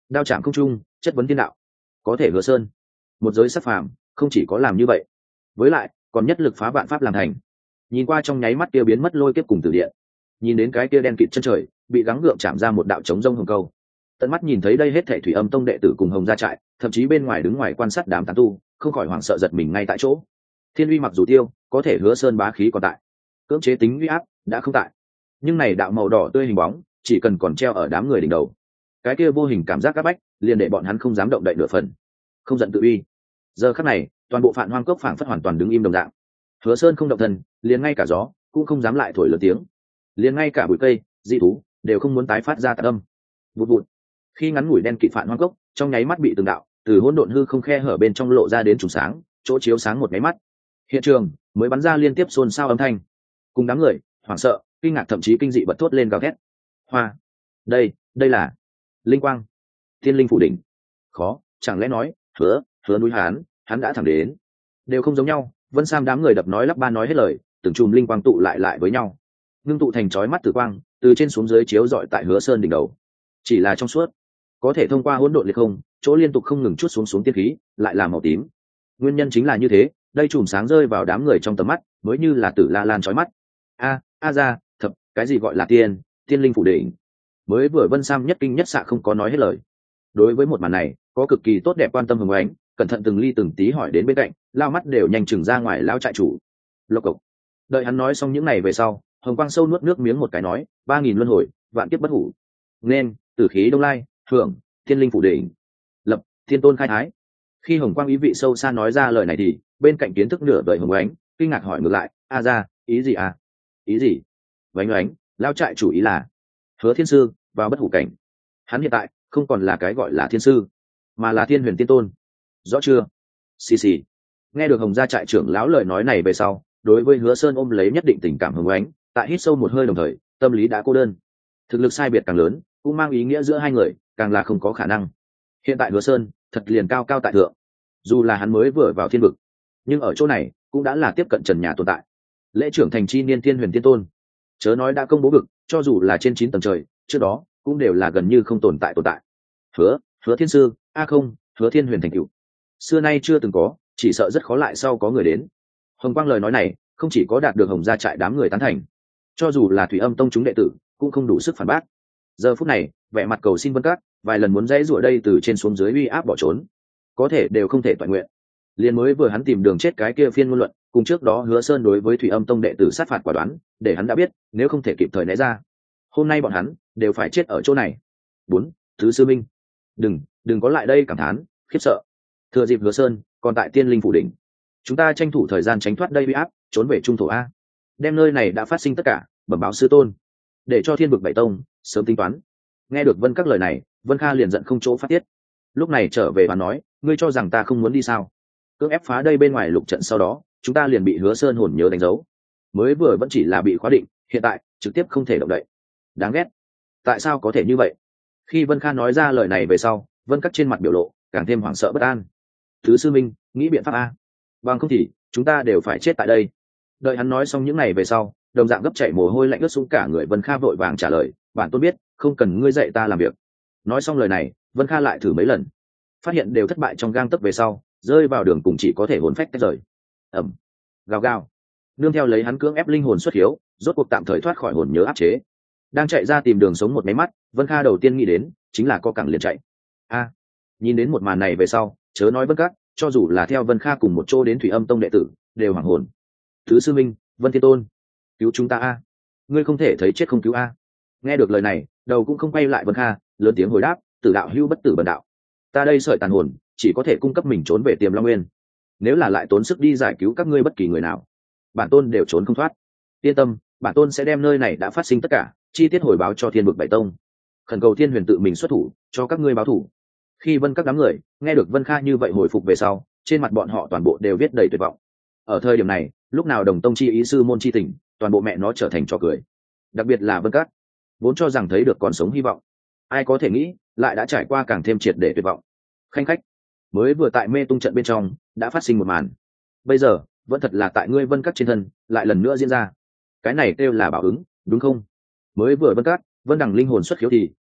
đao chạm không trung, chất vấn tiên đạo. Có thể Hứa Sơn một giới sắc phàm, không chỉ có làm như vậy, với lại còn nhất lực phá vạn pháp làm thành. Nhìn qua trong nháy mắt kia biến mất lôi kiếp cùng tử điện, nhìn đến cái kia đen kịt chân trời bị gắng gượng chạm ra một đạo trống rông hồng câu, tận mắt nhìn thấy đây hết thảy Thủy Âm Tông đệ tử cùng Hồng Gia trại, thậm chí bên ngoài đứng ngoài quan sát đám tán tu, không khỏi hoảng sợ giật mình ngay tại chỗ. Thiên uy mặc dù tiêu, có thể Hứa Sơn bá khí còn tại, cưỡng chế tính uy áp đã không tại, nhưng này đạo màu đỏ tươi hình bóng chỉ cần còn treo ở đám người đỉnh đầu, cái kia vô hình cảm giác áp bách liền để bọn hắn không dám động đậy nửa phần, không giận tự uy. Giờ khắc này toàn bộ Phạn Hoang Cốc phảng phất hoàn toàn đứng im đồng dạng. Hứa Sơn không động thân, liền ngay cả gió cũng không dám lại thổi lớn tiếng, liền ngay cả bụi cây dị thú đều không muốn tái phát ra tạc âm. Vụt vụt. Khi ngắn ngủi đen kịt Phạn Hoang Cốc trong nháy mắt bị từng đạo từ hỗn độn hư không khe hở bên trong lộ ra đến trùng sáng, chỗ chiếu sáng một nháy mắt, hiện trường mới bắn ra liên tiếp xôn xao âm thanh, cùng đám người hoảng sợ kinh ngạc thậm chí kinh dị bật thốt lên gào thét. Hoa, đây đây là linh quang, thiên linh phủ đỉnh. Khó, chẳng lẽ nói hứa hứa núi hán hắn đã thẳng đến. Đều không giống nhau. Vân Sam đám người đập nói lắp ba nói hết lời, từng chùm linh quang tụ lại lại với nhau, ngưng tụ thành chói mắt tử quang, từ trên xuống dưới chiếu rọi tại Hứa Sơn đỉnh đầu. Chỉ là trong suốt, có thể thông qua hỗn độn liệt không, chỗ liên tục không ngừng chút xuống xuống tiên khí, lại là màu tím. Nguyên nhân chính là như thế, đây chùm sáng rơi vào đám người trong tầm mắt, mới như là tử la lan chói mắt. A, a ra, thập, cái gì gọi là tiên, tiên linh phủ đỉnh. Mới vừa Vân Sam nhất kinh nhất xạ không có nói hết lời. Đối với một màn này, có cực kỳ tốt đẹp quan tâm Hồng Ánh, cẩn thận từng ly từng tí hỏi đến bên cạnh, lao mắt đều nhanh chừng ra ngoài lao trại chủ. Lộc cộc. Đợi hắn nói xong những này về sau, Hồng Quang sâu nuốt nước miếng một cái nói, ba nghìn luân hồi, vạn kiếp bất hủ. Nên, tử khí đông lai, hưởng, thiên linh phủ đỉnh. Lập, thiên tôn khai thái. Khi Hồng Quang ý vị sâu xa nói ra lời này thì, bên cạnh kiến thức nửa đời Hồng Ánh, kinh ngạc hỏi ngược lại, a ra, ý gì à? Ý gì? Vánh Ánh, lao trại chủ ý là Hứa Thiên sư vào bất hủ cảnh. Hắn hiện tại không còn là cái gọi là thiên sư, mà là thiên huyền tiên tôn. Rõ chưa? Xì xì. Nghe được Hồng Gia trại trưởng lão lời nói này về sau, đối với Hứa Sơn ôm lấy nhất định tình cảm hồng ánh, tại hít sâu một hơi đồng thời, tâm lý đã cô đơn. Thực lực sai biệt càng lớn, cũng mang ý nghĩa giữa hai người càng là không có khả năng. Hiện tại Hứa Sơn thật liền cao cao tại thượng, dù là hắn mới vừa vào thiên vực, nhưng ở chỗ này cũng đã là tiếp cận trần nhà tồn tại. Lễ trưởng thành chi niên thiên huyền tiên tôn, chớ nói đã công bố vực, cho dù là trên chín tầng trời, trước đó cũng đều là gần như không tồn tại tồn tại. Hứa, Hứa Thiên sư, a không, Hứa Thiên huyền thành cựu, xưa nay chưa từng có, chỉ sợ rất khó lại sau có người đến. Hồng Quang lời nói này không chỉ có đạt được Hồng Gia trại đám người tán thành, cho dù là Thủy Âm Tông chúng đệ tử cũng không đủ sức phản bác. Giờ phút này vẻ mặt cầu xin Vân Các vài lần muốn dãy rủa đây từ trên xuống dưới uy áp bỏ trốn, có thể đều không thể toàn nguyện. Liền mới vừa hắn tìm đường chết cái kia phiên ngôn luận, cùng trước đó Hứa Sơn đối với Thủy Âm Tông đệ tử sát phạt quả đoán, để hắn đã biết nếu không thể kịp thời né ra, hôm nay bọn hắn đều phải chết ở chỗ này. Bốn, thứ sư minh, đừng đừng có lại đây cảm thán khiếp sợ. Thừa dịp Hứa Sơn còn tại tiên linh phủ đỉnh, chúng ta tranh thủ thời gian tránh thoát đây uy áp, trốn về trung thổ a, đem nơi này đã phát sinh tất cả bẩm báo sư tôn, để cho thiên vực bảy tông sớm tính toán. Nghe được Vân Các lời này, Vân Kha liền giận không chỗ phát tiết, lúc này trở về và nói, ngươi cho rằng ta không muốn đi sao? Cưỡng ép phá đây bên ngoài lục trận, sau đó chúng ta liền bị Hứa Sơn hồn nhớ đánh dấu, mới vừa vẫn chỉ là bị khóa định, hiện tại trực tiếp không thể động đậy. Đáng ghét, tại sao có thể như vậy? Khi Vân Kha nói ra lời này về sau, Vân Các trên mặt biểu lộ càng thêm hoảng sợ bất an. Thứ sư minh, nghĩ biện pháp a, bằng không thì chúng ta đều phải chết tại đây. Đợi hắn nói xong những này về sau, đồng dạng gấp chạy mồ hôi lạnh ướt xuống cả người. Vân Kha vội vàng trả lời, bản tôn biết, không cần ngươi dạy ta làm việc. Nói xong lời này, Vân Kha lại thử mấy lần, phát hiện đều thất bại trong gang tấc về sau, rơi vào đường cùng chỉ có thể hồn phách tách rời. Ẩm, gào gào. Nương theo lấy hắn cưỡng ép linh hồn xuất hiếu, rốt cuộc tạm thời thoát khỏi hồn nhớ áp chế, đang chạy ra tìm đường sống một máy mắt, Vân Kha đầu tiên nghĩ đến chính là co cẳng liền chạy. A, nhìn đến một màn này về sau, chớ nói Vân Các, cho dù là theo Vân Kha cùng một chỗ đến Thủy Âm Tông đệ tử đều hoảng hồn. Thứ sư minh, Vân Thiên tôn, cứu chúng ta a, ngươi không thể thấy chết không cứu a. Nghe được lời này, đầu cũng không quay lại Vân Kha, lớn tiếng hồi đáp, tử đạo hưu bất tử bần đạo, ta đây sợi tàn hồn chỉ có thể cung cấp mình trốn về Tiềm Long Nguyên, nếu là lại tốn sức đi giải cứu các ngươi bất kỳ người nào, bản tôn đều trốn không thoát. Yên tâm, bản tôn sẽ đem nơi này đã phát sinh tất cả chi tiết hồi báo cho thiên vực bảy tông, khẩn cầu thiên huyền tự mình xuất thủ cho các ngươi báo thủ. Khi Vân Các đám người nghe được Vân Kha như vậy hồi phục về sau, trên mặt bọn họ toàn bộ đều viết đầy tuyệt vọng. Ở thời điểm này, lúc nào đồng tông chi ý sư môn chi tình, toàn bộ mẹ nó trở thành trò cười. Đặc biệt là Vân Các, vốn cho rằng thấy được còn sống hy vọng, ai có thể nghĩ lại đã trải qua càng thêm triệt để tuyệt vọng. Khanh khách, mới vừa tại mê tung trận bên trong đã phát sinh một màn, bây giờ vẫn thật là tại ngươi Vân Các trên thân lại lần nữa diễn ra. Cái này kêu là báo ứng, đúng không? Mới vừa Vân Các, Vân Đằng linh hồn xuất khiếu thì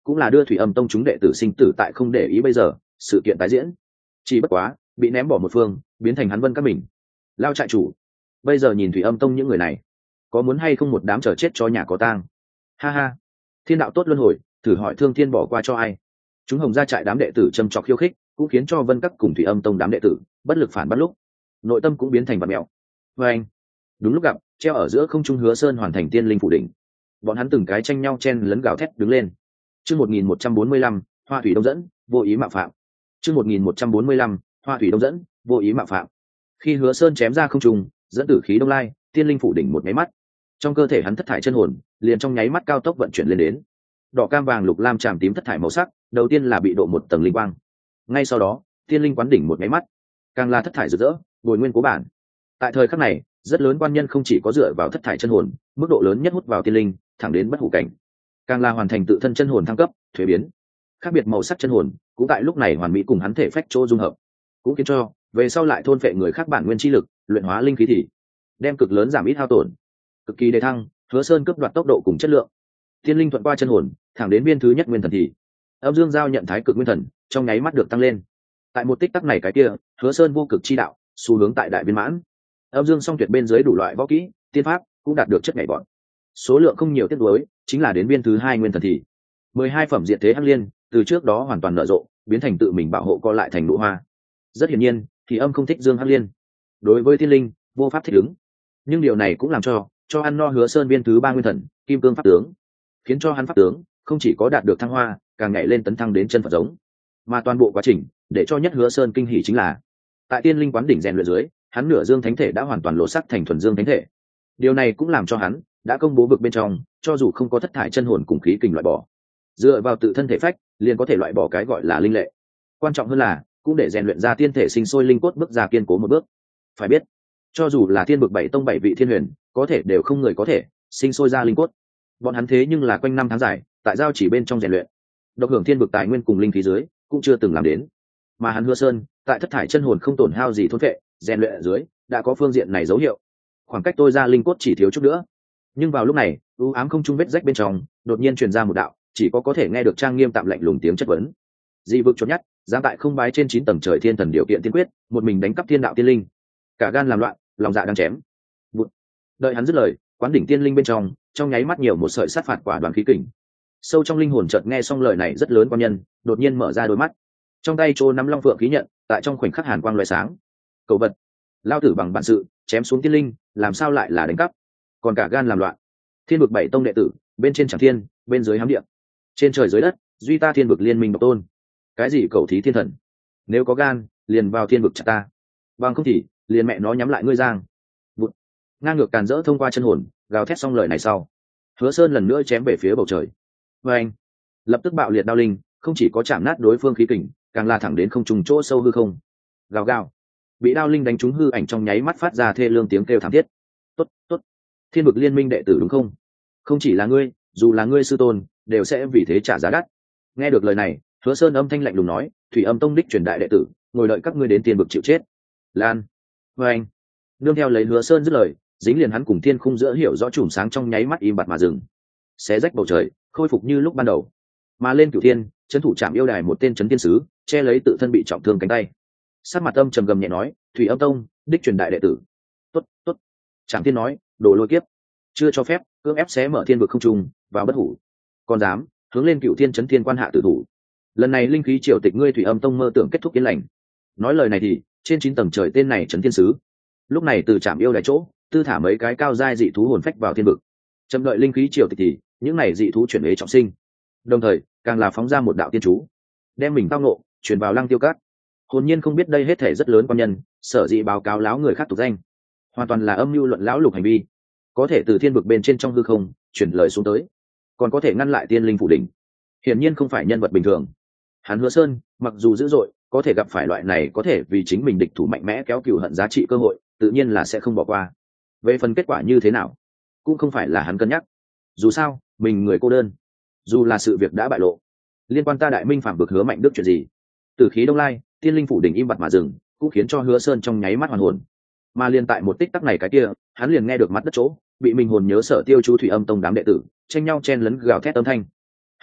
cũng là đưa thủy âm tông chúng đệ tử sinh tử tại không để ý bây giờ sự kiện tái diễn. Chỉ bất quá bị ném bỏ một phương, biến thành hắn Vân các mình. Lao trại chủ bây giờ nhìn thủy âm tông những người này, có muốn hay không một đám chờ chết cho nhà có tang? Ha ha, thiên đạo tốt luân hồi, thử hỏi thương thiên bỏ qua cho ai? Chúng hồng gia trại đám đệ tử châm chọc khiêu khích, cũng khiến cho Vân các cùng thủy âm tông đám đệ tử bất lực phản bắt lúc, nội tâm cũng biến thành vật mèo. Và anh đúng lúc gặp treo ở giữa không trung Hứa Sơn hoàn thành tiên linh phủ đỉnh, bọn hắn từng cái tranh nhau chen lấn gào thét đứng lên. Chương một nghìn một trăm bốn mươi lăm, Hoa thủy đông dẫn, vô ý mạo phạm. Chương một nghìn một trăm bốn mươi lăm, Hoa thủy đông dẫn, vô ý mạo phạm. Khi Hứa Sơn chém ra không trung, dẫn tử khí đông lai, tiên linh phủ đỉnh một nháy mắt, trong cơ thể hắn thất thải chân hồn liền trong nháy mắt cao tốc vận chuyển lên đến. Đỏ cam vàng lục lam tràm tím thất thải màu sắc, đầu tiên là bị độ một tầng linh quang. Ngay sau đó, tiên linh quán đỉnh một nháy mắt, càng là thất thải rực rỡ, bồi nguyên cố bản. Tại thời khắc này, rất lớn quan nhân không chỉ có dựa vào thất thải chân hồn, mức độ lớn nhất hút vào tiên linh, thẳng đến bất hủ cảnh, càng là hoàn thành tự thân chân hồn thăng cấp, thuế biến. Khác biệt màu sắc chân hồn, cũng tại lúc này hoàn mỹ cùng hắn thể phách chỗ dung hợp, cũng khiến cho về sau lại thôn phệ người khác bản nguyên chi lực, luyện hóa linh khí thì đem cực lớn giảm ít hao tổn, cực kỳ đề thăng. Hứa Sơn cướp đoạt tốc độ cùng chất lượng, tiên linh thuận qua chân hồn, thẳng đến viên thứ nhất nguyên thần thì âm dương giao nhận thái cực nguyên thần, trong nháy mắt được tăng lên. Tại một tích tắc này cái kia, Hứa Sơn vô cực chi đạo xu hướng tại đại viên mãn. Âm dương song tuyệt bên dưới đủ loại võ kỹ, tiên pháp cũng đạt được chất nhảy bọn. Số lượng không nhiều tiếc nuối, chính là đến viên thứ hai nguyên thần thì mười hai phẩm diệt thế hắc liên, từ trước đó hoàn toàn nở rộ, biến thành tự mình bảo hộ co lại thành nụ hoa. Rất hiển nhiên, thì âm không thích dương hắc liên. Đối với tiên linh, vô pháp thích ứng. Nhưng điều này cũng làm cho cho ăn no Hứa Sơn viên thứ ba nguyên thần, kim cương pháp tướng, khiến cho hắn pháp tướng không chỉ có đạt được thăng hoa, càng nhảy lên tấn thăng đến chân Phật giống. Mà toàn bộ quá trình, để cho nhất Hứa Sơn kinh hỉ chính là, tại tiên linh quán đỉnh rèn luyện dưới, hắn nửa dương thánh thể đã hoàn toàn lộ sắc thành thuần dương thánh thể. Điều này cũng làm cho hắn đã công bố vực bên trong, cho dù không có thất thải chân hồn cùng khí kình loại bỏ, dựa vào tự thân thể phách liền có thể loại bỏ cái gọi là linh lệ. Quan trọng hơn là cũng để rèn luyện ra tiên thể sinh sôi linh cốt bước ra kiên cố một bước. Phải biết, cho dù là thiên bực bảy tông bảy vị thiên huyền, có thể đều không người có thể sinh sôi ra linh cốt. Bọn hắn thế nhưng là quanh năm tháng dài tại giao chỉ bên trong rèn luyện, độc hưởng thiên bực tài nguyên cùng linh khí dưới, cũng chưa từng làm đến. Mà hắn Hứa Sơn tại thất thải chân hồn không tổn hao gì thôn vệ, rèn luyện ở dưới đã có phương diện này dấu hiệu. Khoảng cách tôi ra linh cốt chỉ thiếu chút nữa. Nhưng vào lúc này, u ám không trung vết rách bên trong đột nhiên truyền ra một đạo chỉ có có thể nghe được trang nghiêm tạm lạnh lùng tiếng chất vấn. Dị vực chót nhất, dám tại không bái trên chín tầng trời thiên thần điều kiện tiên quyết, một mình đánh cắp thiên đạo tiên linh, cả gan làm loạn, lòng dạ đang chém. Bụt. Đợi hắn dứt lời, quán đỉnh tiên linh bên trong trong nháy mắt nhiều một sợi sát phạt quả đoàn khí kình. Sâu trong linh hồn chợt nghe xong lời này rất lớn quan nhân, đột nhiên mở ra đôi mắt, trong tay trô nắm long phượng khí nhận, tại trong khoảnh khắc hàn quang loại sáng. Cầu vật, lao tử bằng bản sự chém xuống tiên linh, làm sao lại là đánh cắp, còn cả gan làm loạn. Thiên vực bảy tông đệ tử, bên trên chẳng thiên, bên dưới hám địa, trên trời dưới đất, duy ta thiên vực liên minh độc tôn. Cái gì cầu thí thiên thần, nếu có gan liền vào thiên vực chặt ta, bằng không thì liền mẹ nó nhắm lại ngươi giang. Bụt. Ngang ngược càn rỡ thông qua chân hồn, gào thét xong lời này sau, Hứa Sơn lần nữa chém về phía bầu trời. Và anh lập tức bạo liệt đao linh, không chỉ có chạm nát đối phương khí kình, càng la thẳng đến không trùng chỗ sâu hư không. Gào gào, bị đao linh đánh trúng hư ảnh trong nháy mắt phát ra thê lương tiếng kêu thảm thiết. Tốt, tốt, thiên vực liên minh đệ tử đúng không? Không chỉ là ngươi, dù là ngươi sư tôn, đều sẽ vì thế trả giá đắt. Nghe được lời này, Hứa Sơn âm thanh lạnh lùng nói, thủy âm tông đích truyền đại đệ tử, ngồi đợi các ngươi đến tiên vực chịu chết. Lan. Và anh nương theo lấy Hứa Sơn dứt lời, dính liền hắn cùng thiên khung giữa hiểu rõ chùm sáng trong nháy mắt im bặt mà dừng, xé rách bầu trời, khôi phục như lúc ban đầu. Mà lên cửu thiên, trấn thủ trạm yêu đài một tên trấn thiên sứ, che lấy tự thân bị trọng thương cánh tay, sát mặt âm trầm gầm nhẹ nói, thủy âm tông đích truyền đại đệ tử. Tốt, tốt. Trạm thiên nói, đồ lôi kiếp, chưa cho phép cưỡng ép xé mở thiên vực không trung vào bất hủ, còn dám hướng lên cửu thiên trấn thiên quan hạ tử thủ. Lần này linh khí triều tịch ngươi thủy âm tông mơ tưởng kết thúc yên lành. Nói lời này thì trên chín tầng trời tên này trấn thiên sứ lúc này từ trạm yêu đài chỗ tư thả mấy cái cao giai dị thú hồn phách vào thiên vực, chậm đợi linh khí triều tịch thì những này dị thú chuyển ế trọng sinh, đồng thời càng là phóng ra một đạo tiên chú, đem mình tao nộ truyền vào lăng tiêu cát. Hồn nhiên không biết đây hết thể rất lớn quan nhân, sở dĩ báo cáo láo người khác tục danh, hoàn toàn là âm mưu luận lão lục hành vi, có thể từ thiên vực bên trên trong hư không chuyển lời xuống tới, còn có thể ngăn lại tiên linh phủ đỉnh, hiển nhiên không phải nhân vật bình thường. Hắn Hứa Sơn mặc dù dữ dội, có thể gặp phải loại này có thể vì chính mình địch thủ mạnh mẽ kéo cừu hận giá trị cơ hội, tự nhiên là sẽ không bỏ qua. Về phần kết quả như thế nào, cũng không phải là hắn cân nhắc. Dù sao, mình người cô đơn, dù là sự việc đã bại lộ, liên quan ta đại minh phạm vực Hứa Mạnh Đức chuyện gì, từ khí đông lai, tiên linh phủ đỉnh im bặt mà dừng, cũng khiến cho Hứa Sơn trong nháy mắt hoàn hồn. Mà liên tại một tích tắc này cái kia, hắn liền nghe được mặt đất chỗ bị mình hồn nhớ sở tiêu chú thủy âm tông đám đệ tử tranh nhau chen lấn gào thét âm thanh. Hứa,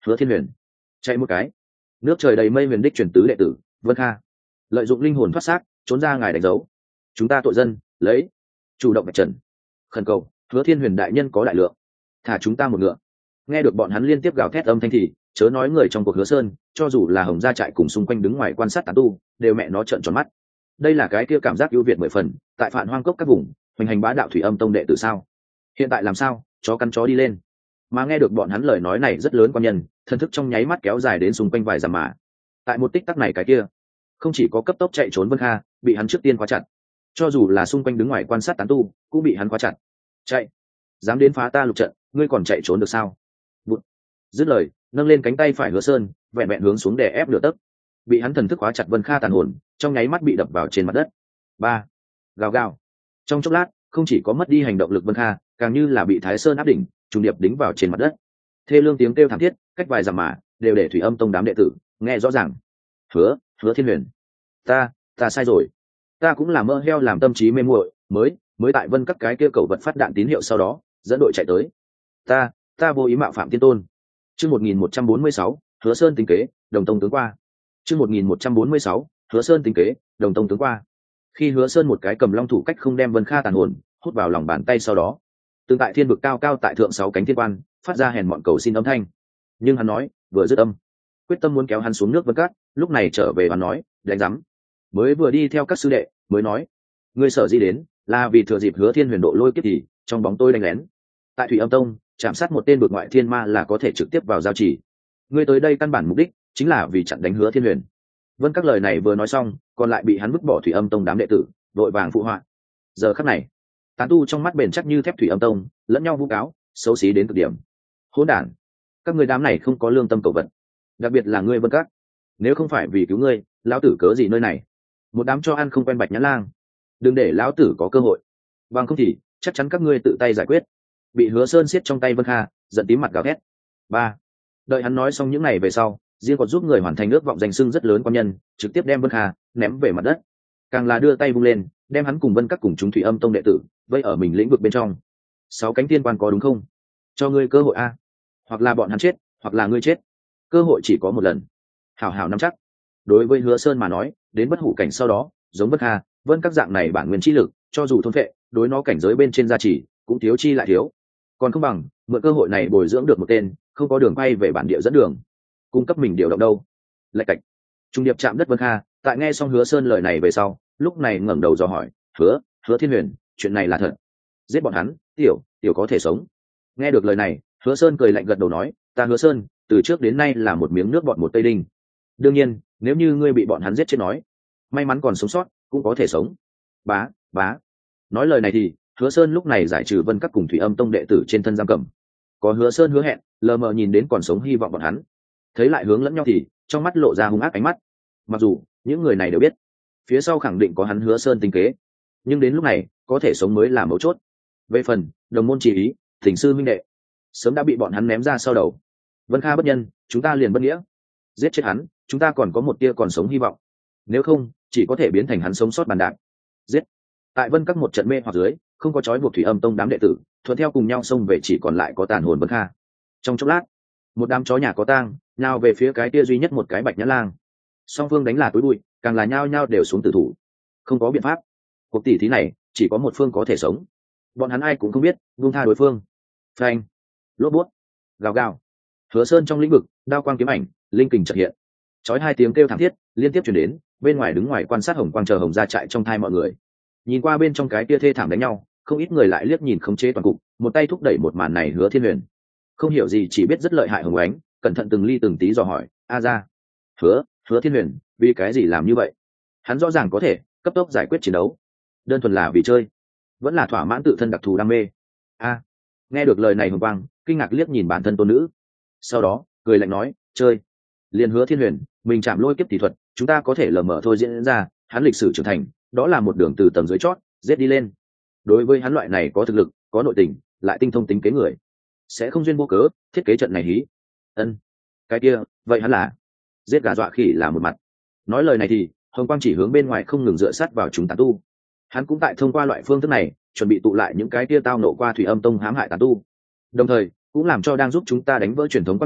Hứa Thiên Huyền. Chạy một cái. Nước trời đầy mây huyền đích truyền tứ đệ tử, Vân Kha. Lợi dụng linh hồn thoát xác, trốn ra ngài đánh dấu. Chúng ta tội dân, lấy. Chủ động vạch trần. Khẩn cầu, Hứa Thiên Huyền đại nhân có đại lượng. Thả chúng ta một ngựa. Nghe được bọn hắn liên tiếp gào thét âm thanh thì, chớ nói người trong cuộc Hứa Sơn, cho dù là Hồng Gia trại cùng xung quanh đứng ngoài quan sát tán tu, đều mẹ nó trợn tròn mắt. Đây là cái kia cảm giác ưu việt mười phần, tại Phạn Hoang Cốc các vùng, hoành hành bá đạo thủy âm tông đệ tử sao? Hiện tại làm sao? Chó cắn chó đi lên. Mà nghe được bọn hắn lời nói này rất lớn quan nhân, thần thức trong nháy mắt kéo dài đến xung quanh vài dặm mà. Tại một tích tắc này cái kia, không chỉ có cấp tốc chạy trốn Vân Kha, bị hắn trước tiên khóa chặt. Cho dù là xung quanh đứng ngoài quan sát tán tu, cũng bị hắn khóa chặt. Chạy, dám đến phá ta lục trận, ngươi còn chạy trốn được sao? Bụt. Dứt lời, nâng lên cánh tay phải Hứa Sơn, vẹn vẹn hướng xuống đè ép nửa tấc. Bị hắn thần thức khóa chặt Vân Kha tàn hồn, trong nháy mắt bị đập vào trên mặt đất. Ba. Gào gào. Trong chốc lát, không chỉ có mất đi hành động lực Vân Kha, càng như là bị Thái Sơn áp đỉnh, trùng điệp đính vào trên mặt đất. Thê lương tiếng kêu thảm thiết, cách vài dặm mà, đều để Thủy Âm Tông đám đệ tử nghe rõ ràng. Hứa, Hứa Thiên Huyền, ta, ta sai rồi. Ta cũng là mơ heo làm tâm trí mê muội, mới, mới tại Vân các cái kia cầu vật phát đạn tín hiệu sau đó, dẫn đội chạy tới. Ta, ta vô ý mạo phạm tiên tôn. Chương một nghìn một trăm bốn mươi sáu, Hứa Sơn tính kế, đồng tông tướng qua. Chương một nghìn một trăm bốn mươi sáu, Hứa Sơn tính kế, đồng tông tướng qua. Khi Hứa Sơn một cái cầm long thủ cách không đem Vân Kha tàn hồn hút vào lòng bàn tay sau đó, tương tại thiên vực cao cao tại thượng sáu cánh thiên quan phát ra hèn mọn cầu xin âm thanh. Nhưng hắn nói vừa dứt âm, quyết tâm muốn kéo hắn xuống nước Vân Cát lúc này trở về và nói đánh rắm. Mới vừa đi theo các sư đệ mới nói ngươi sở di đến là vì thừa dịp Hứa Thiên Huyền độ lôi kiếp thì trong bóng tôi đánh lén tại Thủy Âm Tông chạm sát một tên bực ngoại thiên ma là có thể trực tiếp vào giao chỉ. Ngươi tới đây căn bản mục đích chính là vì chặn đánh Hứa Thiên Huyền. Vân các lời này vừa nói xong, còn lại bị hắn vứt bỏ Thủy Âm Tông đám đệ tử vội vàng phụ họa. Giờ khắc này, tán tu trong mắt bền chắc như thép Thủy Âm Tông lẫn nhau vu cáo, xấu xí đến cực điểm. Hỗn đản, các người đám này không có lương tâm cầu vật, đặc biệt là ngươi Vân các, nếu không phải vì cứu ngươi, lão tử cớ gì nơi này? Một đám cho ăn không quen Bạch Nhã Lang, đừng để lão tử có cơ hội, bằng không thì chắc chắn các ngươi tự tay giải quyết. Bị Hứa Sơn siết trong tay Vân Kha, giận tím mặt gào thét. Ba, đợi hắn nói xong những này về sau, riêng còn giúp người hoàn thành ước vọng danh xưng rất lớn quan nhân, trực tiếp đem Vân Kha ném về mặt đất, càng là đưa tay vung lên, đem hắn cùng Vân các cùng chúng Thủy Âm Tông đệ tử vây ở mình lĩnh vực bên trong. Sáu cánh tiên quan có đúng không? Cho ngươi cơ hội a, hoặc là bọn hắn chết, hoặc là ngươi chết, cơ hội chỉ có một lần, hảo hảo nắm chắc. Đối với Hứa Sơn mà nói, đến bất hủ cảnh sau đó, giống Vân Kha, Vân các dạng này bản nguyên chi lực, cho dù thôn phệ, đối nó cảnh giới bên trên gia trì, cũng thiếu chi lại thiếu. Còn không bằng mượn cơ hội này bồi dưỡng được một tên không có đường bay về bản địa dẫn đường, cung cấp mình điều động đâu. Lạch cạch. Trung điệp chạm đất Vân Kha, tại nghe xong Hứa Sơn lời này về sau, lúc này ngẩng đầu dò hỏi, "Hứa, Hứa Thiên Huyền, chuyện này là thật? Giết bọn hắn, tiểu, tiểu có thể sống?" Nghe được lời này, Hứa Sơn cười lạnh gật đầu nói, "Ta Hứa Sơn, từ trước đến nay là một miếng nước bọt một tây đinh. Đương nhiên, nếu như ngươi bị bọn hắn giết chết nói, may mắn còn sống sót, cũng có thể sống." Bá, bá. Nói lời này thì, Hứa Sơn lúc này giải trừ Vân các cùng Thủy Âm Tông đệ tử trên thân giam cầm. Có Hứa Sơn hứa hẹn, lờ mờ nhìn đến còn sống hy vọng bọn hắn. Thấy lại hướng lẫn nhau thì, trong mắt lộ ra hung ác ánh mắt. Mặc dù, những người này đều biết, phía sau khẳng định có hắn Hứa Sơn tính kế, nhưng đến lúc này, có thể sống mới là mấu chốt. Về phần đồng môn chỉ ý, thỉnh sư minh đệ, sớm đã bị bọn hắn ném ra sau đầu. Vân Kha bất nhân, chúng ta liền bất nghĩa. Giết chết hắn, chúng ta còn có một tia còn sống hy vọng. Nếu không, chỉ có thể biến thành hắn sống sót bàn đạp. Giết. Tại Vân các một trận mê hoặc dưới, không có trói buộc Thủy Âm Tông đám đệ tử, thuận theo cùng nhau xông về chỉ còn lại có tàn hồn Vân Kha. Trong chốc lát, một đám chó nhà có tang, nhào về phía cái tia duy nhất một cái Bạch Nhã Lang. Song phương đánh là túi bụi, càng là nhao nhao đều xuống tử thủ. Không có biện pháp, cuộc tỷ thí này chỉ có một phương có thể sống. Bọn hắn ai cũng không biết, buông tha đối phương. Phanh, lốp bút, gào gào. Hứa Sơn trong lĩnh vực, đao quang kiếm ảnh, linh kình chợt hiện. Chói hai tiếng kêu thảm thiết liên tiếp truyền đến, bên ngoài đứng ngoài quan sát Hồng Quang chờ Hồng Gia trại trong thai mọi người. Nhìn qua bên trong cái tia thê thảm đánh nhau, không ít người lại liếc nhìn khống chế toàn cục, một tay thúc đẩy một màn này Hứa Thiên Huyền. Không hiểu gì chỉ biết rất lợi hại Hồng Ánh, cẩn thận từng ly từng tí dò hỏi, "A gia, Hứa, Hứa Thiên Huyền, vì cái gì làm như vậy? Hắn rõ ràng có thể cấp tốc giải quyết chiến đấu, đơn thuần là vì chơi, vẫn là thỏa mãn tự thân đặc thù đam mê?" A. Nghe được lời này Hồng Quang kinh ngạc liếc nhìn bản thân tôn nữ, sau đó cười lạnh nói, "Chơi? Liền Hứa Thiên Huyền, mình chạm lôi kiếp tỷ thuật, chúng ta có thể lờ mờ thôi diễn ra, hắn lịch sử trưởng thành, đó là một đường từ tầng dưới chót giết đi lên. Đối với hắn loại này có thực lực, có nội tình, lại tinh thông tính kế người, sẽ không duyên vô cớ thiết kế trận này hí." Ân, cái kia, vậy hắn là giết gà dọa khỉ là một mặt. Nói lời này thì Hồng Quang chỉ hướng bên ngoài không ngừng dựa sát vào chúng tán tu. Hắn cũng tại thông qua loại phương thức này chuẩn bị tụ lại những cái kia tao nộ qua Thủy Âm Tông hãm hại tán tu, đồng thời cũng làm cho đang giúp chúng ta đánh vỡ truyền thống quan niệm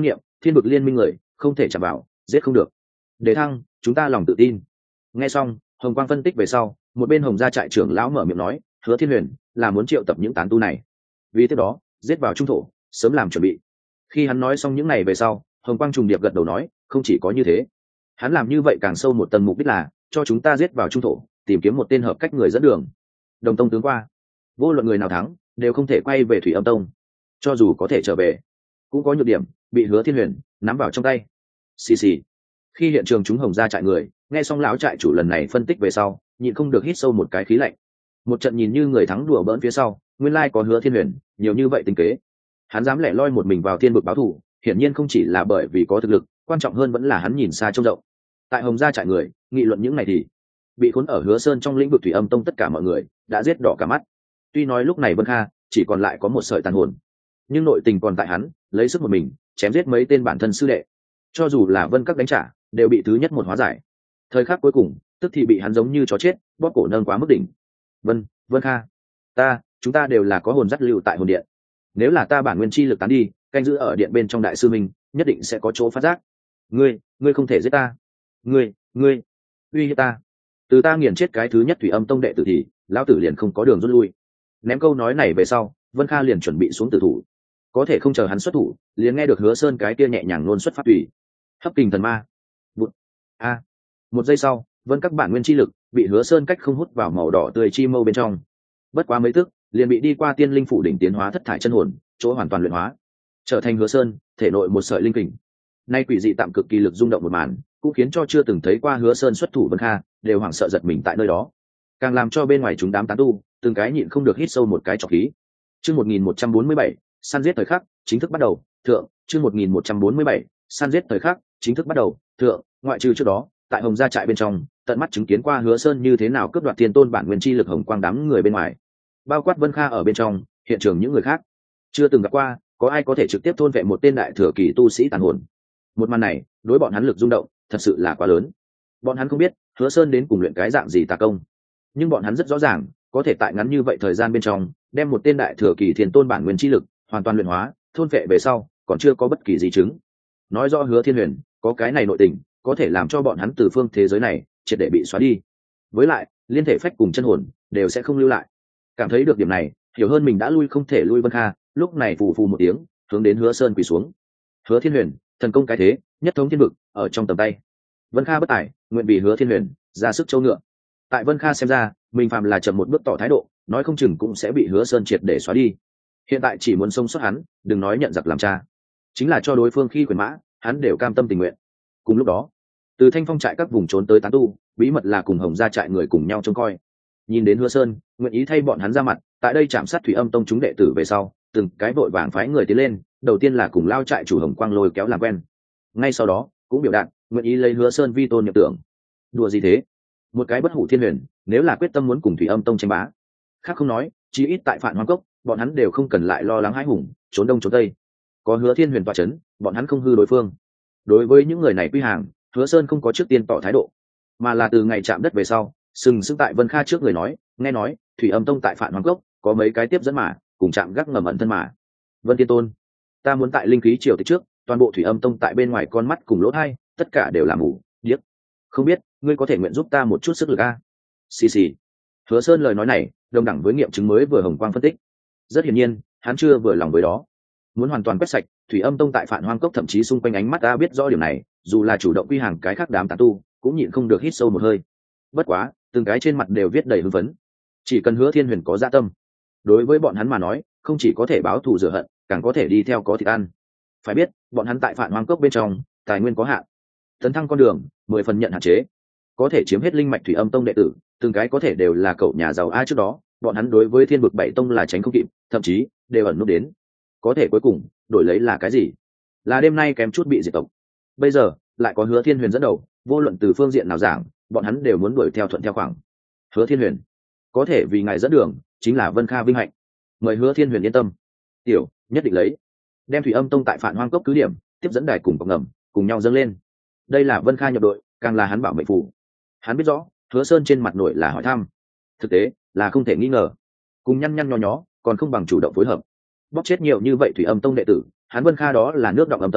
thiên vực liên minh người không thể chạm vào, giết không được. Để thăng, chúng ta lòng tự tin. Nghe xong, hồng quang phân tích về sau, một bên hồng gia trại trưởng lão mở miệng nói, Hứa Thiên Huyền là muốn triệu tập những tán tu này, vì thế đó giết vào trung thổ, sớm làm chuẩn bị. Khi hắn nói xong những này về sau, hồng quang trùng điệp gật đầu nói, không chỉ có như thế, hắn làm như vậy càng sâu một tầng mục đích là cho chúng ta giết vào trung thổ, tìm kiếm một tên hợp cách người dẫn đường. Đồng tông tướng qua, vô luận người nào thắng đều không thể quay về thủy âm tông, cho dù có thể trở về cũng có nhược điểm bị Hứa Thiên Huyền nắm vào trong tay. Xì xì. Khi hiện trường chúng hồng gia trại người nghe xong lão trại chủ lần này phân tích về sau, nhịn không được hít sâu một cái khí lạnh. Một trận nhìn như người thắng đùa bỡn phía sau, nguyên lai có Hứa Thiên Huyền nhiều như vậy tính kế. Hắn dám lẻ loi một mình vào thiên vực báo thù, hiển nhiên không chỉ là bởi vì có thực lực, quan trọng hơn vẫn là hắn nhìn xa trông rộng. Tại hồng gia trại người nghị luận những này thì bị khốn ở Hứa Sơn trong lĩnh vực thủy âm tông tất cả mọi người đã giết đỏ cả mắt. Tuy nói lúc này Vân Kha chỉ còn lại có một sợi tàn hồn, nhưng nội tình còn tại hắn, lấy sức một mình chém giết mấy tên bản thân sư đệ, cho dù là Vân Các đánh trả đều bị thứ nhất một hóa giải. Thời khắc cuối cùng tức thì bị hắn giống như chó chết bóp cổ nâng quá mức đỉnh. Vân Vân Kha, ta chúng ta đều là có hồn dắt lưu tại hồn điện, nếu là ta bản nguyên chi lực tán đi, canh giữ ở điện bên trong đại sư minh nhất định sẽ có chỗ phát giác. Ngươi ngươi không thể giết ta, ngươi ngươi uy hiếp ta. Từ ta nghiền chết cái thứ nhất thủy âm tông đệ tử thì lão tử liền không có đường rút lui. Ném câu nói này về sau, Vân Kha liền chuẩn bị xuống tử thủ, có thể không chờ hắn xuất thủ, liền nghe được Hứa Sơn cái kia nhẹ nhàng nôn xuất phát tùy hấp kình thần ma. Bụt. A. Một giây sau, Vân các bản nguyên chi lực bị Hứa Sơn cách không hút vào màu đỏ tươi chi mâu bên trong. Bất quá mấy tức, liền bị đi qua tiên linh phủ đỉnh tiến hóa thất thải chân hồn chỗ hoàn toàn luyện hóa, trở thành Hứa Sơn thể nội một sợi linh kình. Nay quỷ dị tạm cực kỳ lực rung động một màn, cũng khiến cho chưa từng thấy qua Hứa Sơn xuất thủ Vân Kha đều hoảng sợ giật mình tại nơi đó, càng làm cho bên ngoài chúng đám tán tu từng cái nhịn không được hít sâu một cái trọc khí. Chương một nghìn một trăm bốn mươi bảy, săn giết thời khắc chính thức bắt đầu, thượng. Chương một nghìn một trăm bốn mươi bảy, săn giết thời khắc chính thức bắt đầu, thượng. Ngoại trừ trước đó, tại hồng gia trại bên trong, tận mắt chứng kiến qua Hứa Sơn như thế nào cướp đoạt thiên tôn bản nguyên chi lực hồng quang đám người bên ngoài, bao quát Vân Kha ở bên trong, hiện trường những người khác chưa từng gặp qua có ai có thể trực tiếp thôn vệ một tên đại thừa kỳ tu sĩ tàn hồn. Một màn này đối bọn hắn lực rung động thật sự là quá lớn. Bọn hắn không biết Hứa Sơn đến cùng luyện cái dạng gì tà công, nhưng bọn hắn rất rõ ràng có thể tại ngắn như vậy thời gian bên trong đem một tên đại thừa kỳ thiên tôn bản nguyên chi lực hoàn toàn luyện hóa thôn vệ về sau còn chưa có bất kỳ di chứng, nói rõ Hứa Thiên Huyền có cái này nội tình, có thể làm cho bọn hắn từ phương thế giới này triệt để bị xóa đi, với lại liên thể phách cùng chân hồn đều sẽ không lưu lại. Cảm thấy được điểm này, hiểu hơn mình đã lui không thể lui Vân Kha lúc này phù phù một tiếng hướng đến Hứa Sơn quỳ xuống. Hứa Thiên Huyền thần công cái thế nhất thống thiên vực ở trong tầm tay, Vân Kha bất tài nguyện vì Hứa Thiên Huyền ra sức châu ngựa. Tại Vân Kha xem ra, mình phàm là chậm một bước tỏ thái độ, nói không chừng cũng sẽ bị Hứa Sơn triệt để xóa đi. Hiện tại chỉ muốn sống sót hắn, đừng nói nhận giặc làm cha, chính là cho đối phương khi quyền mã, hắn đều cam tâm tình nguyện. Cùng lúc đó, từ Thanh Phong trại các vùng trốn tới tán tu, bí mật là cùng hồng gia trại người cùng nhau trông coi. Nhìn đến Hứa Sơn nguyện ý thay bọn hắn ra mặt, tại đây chạm sát thủy âm tông chúng đệ tử về sau, từng cái vội vàng phái người tiến lên, đầu tiên là cùng lao trại chủ Hồng Quang lôi kéo làm quen, ngay sau đó cũng biểu đạt nguyện ý lấy Hứa Sơn vi tôn nhập tưởng. Đùa gì thế, một cái bất hủ thiên huyền nếu là quyết tâm muốn cùng thủy âm tông tranh bá, khác không nói, chí ít tại Phạn Hoang Cốc bọn hắn đều không cần lại lo lắng hãi hùng trốn đông trốn tây, có Hứa Thiên Huyền tọa chấn, bọn hắn không hư đối phương. Đối với những người này quy hàng, Hứa Sơn không có trước tiên tỏ thái độ, mà là từ ngày chạm đất về sau sừng sững tại Vân Kha trước người nói, nghe nói thủy âm tông tại Phạn Hoang Cốc có mấy cái tiếp dẫn mà cùng chạm gác ngầm ẩn thân mà. Vân Tiên Tôn, ta muốn tại linh khí triều tịch trước, toàn bộ thủy âm tông tại bên ngoài con mắt cùng lỗ hai tất cả đều là mù điếc, không biết ngươi có thể nguyện giúp ta một chút sức lực a? Xì xì. Hứa Sơn lời nói này đồng đẳng với nghiệm chứng mới vừa Hồng Quang phân tích, rất hiển nhiên hắn chưa vừa lòng với đó, muốn hoàn toàn quét sạch thủy âm tông tại Phạn Hoang Cốc, thậm chí xung quanh ánh mắt ta biết rõ điểm này, dù là chủ động quy hàng cái khác đám tán tu cũng nhịn không được hít sâu một hơi. Bất quá từng cái trên mặt đều viết đầy hưng phấn, chỉ cần Hứa Thiên Huyền có dạ tâm, đối với bọn hắn mà nói không chỉ có thể báo thù rửa hận, càng có thể đi theo có thịt ăn. Phải biết bọn hắn tại Phạn Hoang Cốc bên trong tài nguyên có hạn, tấn thăng con đường mười phần nhận hạn chế, có thể chiếm hết linh mạch thủy âm tông đệ tử từng cái có thể đều là cậu nhà giàu ai trước đó bọn hắn đối với thiên vực bảy tông là tránh không kịp, thậm chí đều ẩn nút đến. Có thể cuối cùng đổi lấy là cái gì? Là đêm nay kém chút bị diệt tộc. Bây giờ lại có Hứa Thiên Huyền dẫn đầu, vô luận từ phương diện nào giảng, bọn hắn đều muốn đuổi theo thuận theo khoảng. Hứa Thiên Huyền có thể vì ngài dẫn đường, chính là Vân Kha vinh hạnh. Mời Hứa Thiên Huyền yên tâm, tiểu nhất định lấy đem thủy âm tông tại Phạn Hoang Cốc cứ điểm tiếp dẫn đài cùng cộng ngầm cùng nhau dâng lên. Đây là Vân Kha nhập đội, càng là hắn bảo mệnh phù. Hắn biết rõ Hứa Sơn trên mặt nổi là hỏi thăm, thực tế là không thể nghi ngờ, cùng nhăn nhăn nho nhó còn không bằng chủ động phối hợp. Bóc chết nhiều như vậy thủy âm tông đệ tử, hắn Vân Kha đó là nước động âm tông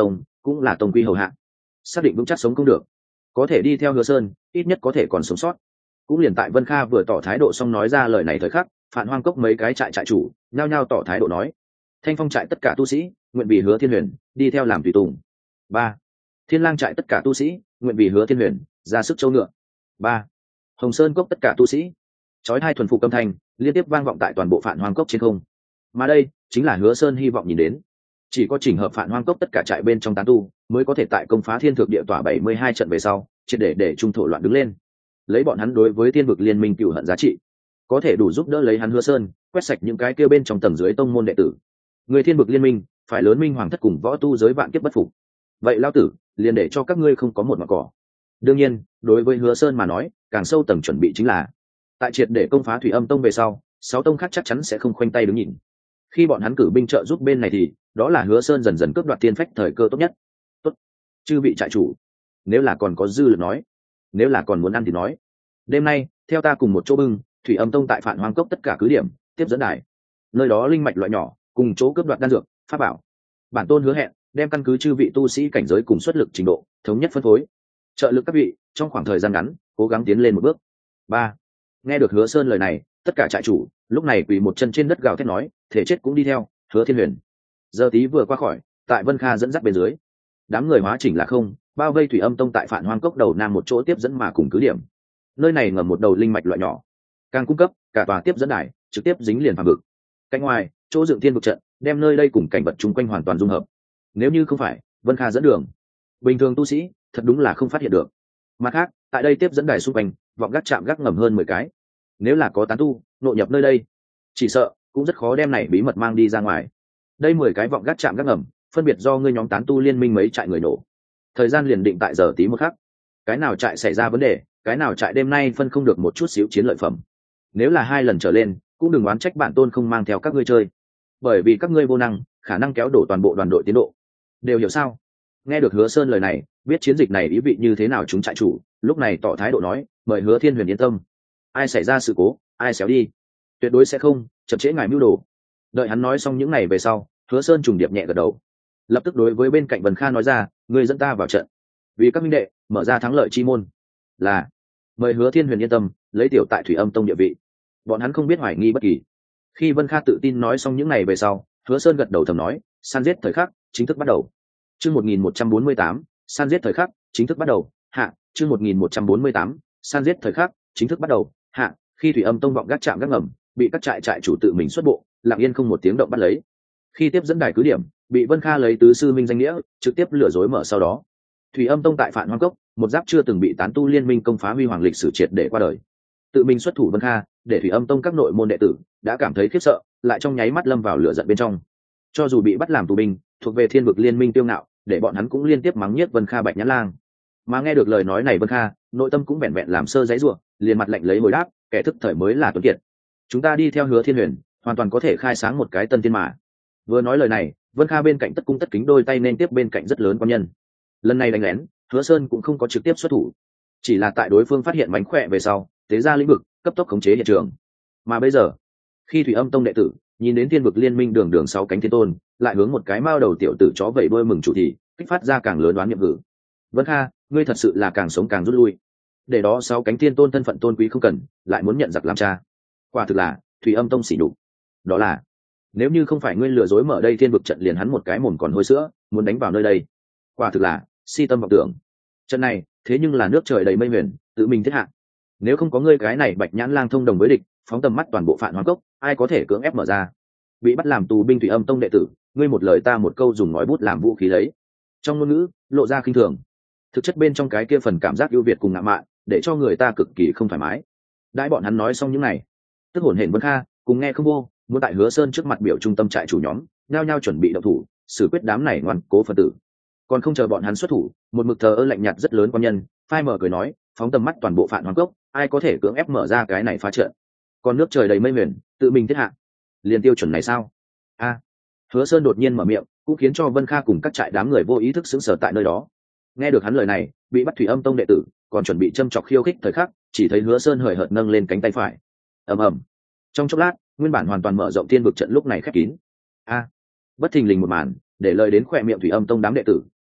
cũng là tông quy hầu hạ, xác định vững chắc sống không được, có thể đi theo Hứa Sơn ít nhất có thể còn sống sót. Cũng liền tại Vân Kha vừa tỏ thái độ xong nói ra lời này thời khắc, Phản Hoang Cốc mấy cái trại trại chủ nhao nhao tỏ thái độ nói: Thanh Phong trại tất cả tu sĩ nguyện vì Hứa Thiên Huyền đi theo làm tùy tùng. Ba, Thiên Lang trại tất cả tu sĩ nguyện vì Hứa Thiên Huyền ra sức châu ngựa. Ba, Hồng Sơn Cốc tất cả tu sĩ. Chói hai thuần phục âm thanh liên tiếp vang vọng tại toàn bộ Phản Hoang Cốc trên không. Mà đây chính là Hứa Sơn hy vọng nhìn đến. Chỉ có chỉnh hợp Phản Hoang Cốc tất cả trại bên trong tán tu mới có thể tại công phá Thiên Thượng Địa Tỏa bảy mươi hai trận về sau, triệt để để trung thổ loạn đứng lên. Lấy bọn hắn đối với Thiên vực liên minh cửu hận giá trị, có thể đủ giúp đỡ lấy hắn Hứa Sơn quét sạch những cái kia bên trong tầng dưới tông môn đệ tử. Người Thiên vực liên minh phải lớn minh hoàng thất cùng võ tu giới vạn kiếp bất phục. Vậy lão tử liền để cho các ngươi không có một mảng cỏ. Đương nhiên, đối với Hứa Sơn mà nói, càng sâu tầng chuẩn bị chính là tại triệt để công phá Thủy Âm Tông về sau, sáu tông khác chắc chắn sẽ không khoanh tay đứng nhìn. Khi bọn hắn cử binh trợ giúp bên này thì đó là Hứa Sơn dần dần cướp đoạt tiên phách thời cơ tốt nhất. Tốt, chư vị trại chủ, nếu là còn có dư lực nói, nếu là còn muốn ăn thì nói. Đêm nay, theo ta cùng một chỗ bưng Thủy Âm Tông tại Phản Hoang Cốc tất cả cứ điểm, tiếp dẫn đài. Nơi đó linh mạch loại nhỏ, cùng chỗ cướp đoạt đan dược, pháp bảo. Bản tôn hứa hẹn, đem căn cứ chư vị tu sĩ cảnh giới cùng xuất lực trình độ, thống nhất phân phối. Trợ lực các vị, trong khoảng thời gian ngắn, cố gắng tiến lên một bước. Ba. Nghe được Hứa Sơn lời này, tất cả trại chủ lúc này quỳ một chân trên đất gào thét nói, thể chết cũng đi theo Hứa Thiên Huyền. Giờ tí vừa qua khỏi, tại Vân Kha dẫn dắt bên dưới, đám người hóa chỉnh là không, bao vây Thủy Âm Tông tại Phản Hoang Cốc đầu nam một chỗ tiếp dẫn mà cùng cứ điểm. Nơi này ngầm một đầu linh mạch loại nhỏ, càng cung cấp cả tòa tiếp dẫn đài trực tiếp dính liền phàm vực. Cạnh ngoài, chỗ dựng thiên vực trận, đem nơi đây cùng cảnh vật chung quanh hoàn toàn dung hợp. Nếu như không phải Vân Kha dẫn đường, bình thường tu sĩ thật đúng là không phát hiện được. Mặt khác, tại đây tiếp dẫn đài xung quanh, vọng gác chạm gác ngầm hơn mười cái. Nếu là có tán tu nội nhập nơi đây, chỉ sợ cũng rất khó đem này bí mật mang đi ra ngoài. Đây mười cái vọng gác chạm gác ngầm, phân biệt do ngươi nhóm tán tu liên minh mấy trại người nổ. Thời gian liền định tại giờ tí một khắc. Cái nào trại xảy ra vấn đề, cái nào trại đêm nay phân không được một chút xíu chiến lợi phẩm. Nếu là hai lần trở lên, cũng đừng oán trách bản tôn không mang theo các ngươi chơi, bởi vì các ngươi vô năng, khả năng kéo đổ toàn bộ đoàn đội tiến độ. Đều hiểu sao? Nghe được Hứa Sơn lời này, biết chiến dịch này ý vị như thế nào, chúng trại chủ lúc này tỏ thái độ nói, mời Hứa Thiên Huyền yên tâm, ai xảy ra sự cố, ai xéo đi, tuyệt đối sẽ không chậm trễ ngài mưu đồ. Đợi hắn nói xong những này về sau, Hứa Sơn trùng điệp nhẹ gật đầu, lập tức đối với bên cạnh Vân Kha nói ra, ngươi dẫn ta vào trận, vì các minh đệ mở ra thắng lợi chi môn. Là, mời Hứa Thiên Huyền yên tâm, lấy tiểu tại Thủy Âm Tông địa vị, bọn hắn không biết hoài nghi bất kỳ. Khi Vân Kha tự tin nói xong những này về sau, Hứa Sơn gật đầu thầm nói, săn giết thời khắc chính thức bắt đầu. Chương một nghìn một trăm bốn mươi tám, săn giết thời khắc chính thức bắt đầu. Hạ, chương một nghìn một trăm bốn mươi tám, săn giết thời khắc chính thức bắt đầu. Hạ, khi Thủy Âm Tông vọng gác chạm gác ngầm, bị các trại trại chủ tự mình xuất bộ, lặng yên không một tiếng động bắt lấy. Khi tiếp dẫn đài cứ điểm, bị Vân Kha lấy tứ sư minh danh nghĩa, trực tiếp lừa dối mở sau đó. Thủy Âm Tông tại Phản Hoang Cốc, một giáp chưa từng bị tán tu liên minh công phá huy hoàng lịch sử triệt để qua đời. Tự mình xuất thủ Vân Kha, để Thủy Âm Tông các nội môn đệ tử đã cảm thấy khiếp sợ, lại trong nháy mắt lâm vào lửa giận bên trong. Cho dù bị bắt làm tù binh, thuộc về Thiên vực liên minh tiêu ngạo, để bọn hắn cũng liên tiếp mắng nhiếc Vân Kha Bạch Nhãn Lang. Mà nghe được lời nói này Vân Kha, nội tâm cũng vẹn vẹn làm sơ giãy giụa, liền mặt lạnh lấy hồi đáp, kẻ thức thời mới là tuấn kiệt. Chúng ta đi theo Hứa Thiên Huyền, hoàn toàn có thể khai sáng một cái tân thiên mà. Vừa nói lời này, Vân Kha bên cạnh tất cung tất kính đôi tay nên tiếp bên cạnh rất lớn quan nhân. Lần này đánh lén, Hứa Sơn cũng không có trực tiếp xuất thủ, chỉ là tại đối phương phát hiện mánh khỏe về sau, tế ra lĩnh vực, cấp tốc khống chế hiện trường. Mà bây giờ, khi Thủy Âm Tông đệ tử nhìn đến Thiên vực liên minh đường đường sáu cánh thiên tôn, lại hướng một cái mao đầu tiểu tử chó vẩy đuôi mừng chủ thì kích phát ra càng lớn đoán nhiệm ngữ. Vân Kha, ngươi thật sự là càng sống càng rút lui. Để đó sáu cánh thiên tôn thân phận tôn quý không cần, lại muốn nhận giặc làm cha. Quả thực là Thủy Âm Tông xỉ nhục. Đó là, nếu như không phải ngươi lừa dối mở đây Thiên vực trận liền hắn một cái mồm còn hôi sữa, muốn đánh vào nơi đây. Quả thực là si tâm vọng tưởng. Trận này, thế nhưng là nước trời đầy mây huyền, tự mình thiết hạ. Nếu không có ngươi cái này Bạch Nhãn Lang thông đồng với địch, phóng tầm mắt toàn bộ Phản Hoang Cốc, ai có thể cưỡng ép mở ra? Bị bắt làm tù binh Thủy Âm Tông đệ tử, ngươi một lời ta một câu dùng ngòi bút làm vũ khí lấy. Trong ngôn ngữ lộ ra khinh thường, thực chất bên trong cái kia phần cảm giác ưu việt cùng ngạo mạn, để cho người ta cực kỳ không thoải mái. Đãi bọn hắn nói xong những này, tức hổn hển Vân Kha cùng nghe không vô, muốn tại Hứa Sơn trước mặt biểu trung tâm trại chủ nhóm, nhao nhao chuẩn bị động thủ, xử quyết đám này ngoan cố phật tử. Còn không chờ bọn hắn xuất thủ, một mực thờ ơ lạnh nhạt rất lớn quan nhân, phai mở cười nói, phóng tầm mắt toàn bộ Phản Hoang Cốc, ai có thể cưỡng ép mở ra cái này phá trận? Còn nước trời đầy mây huyền, tự mình thiết hạ, liền tiêu chuẩn này sao? A. À, Hứa Sơn đột nhiên mở miệng, cũng khiến cho Vân Kha cùng các trại đám người vô ý thức sững sờ tại nơi đó. Nghe được hắn lời này, bị bắt Thủy Âm Tông đệ tử còn chuẩn bị châm chọc khiêu khích thời khắc, chỉ thấy Hứa Sơn hời hợt nâng lên cánh tay phải. Ầm ầm. Trong chốc lát, nguyên bản hoàn toàn mở rộng thiên vực trận lúc này khép kín. A. À, bất thình lình một màn, để lời đến khỏe miệng Thủy Âm Tông đám đệ tử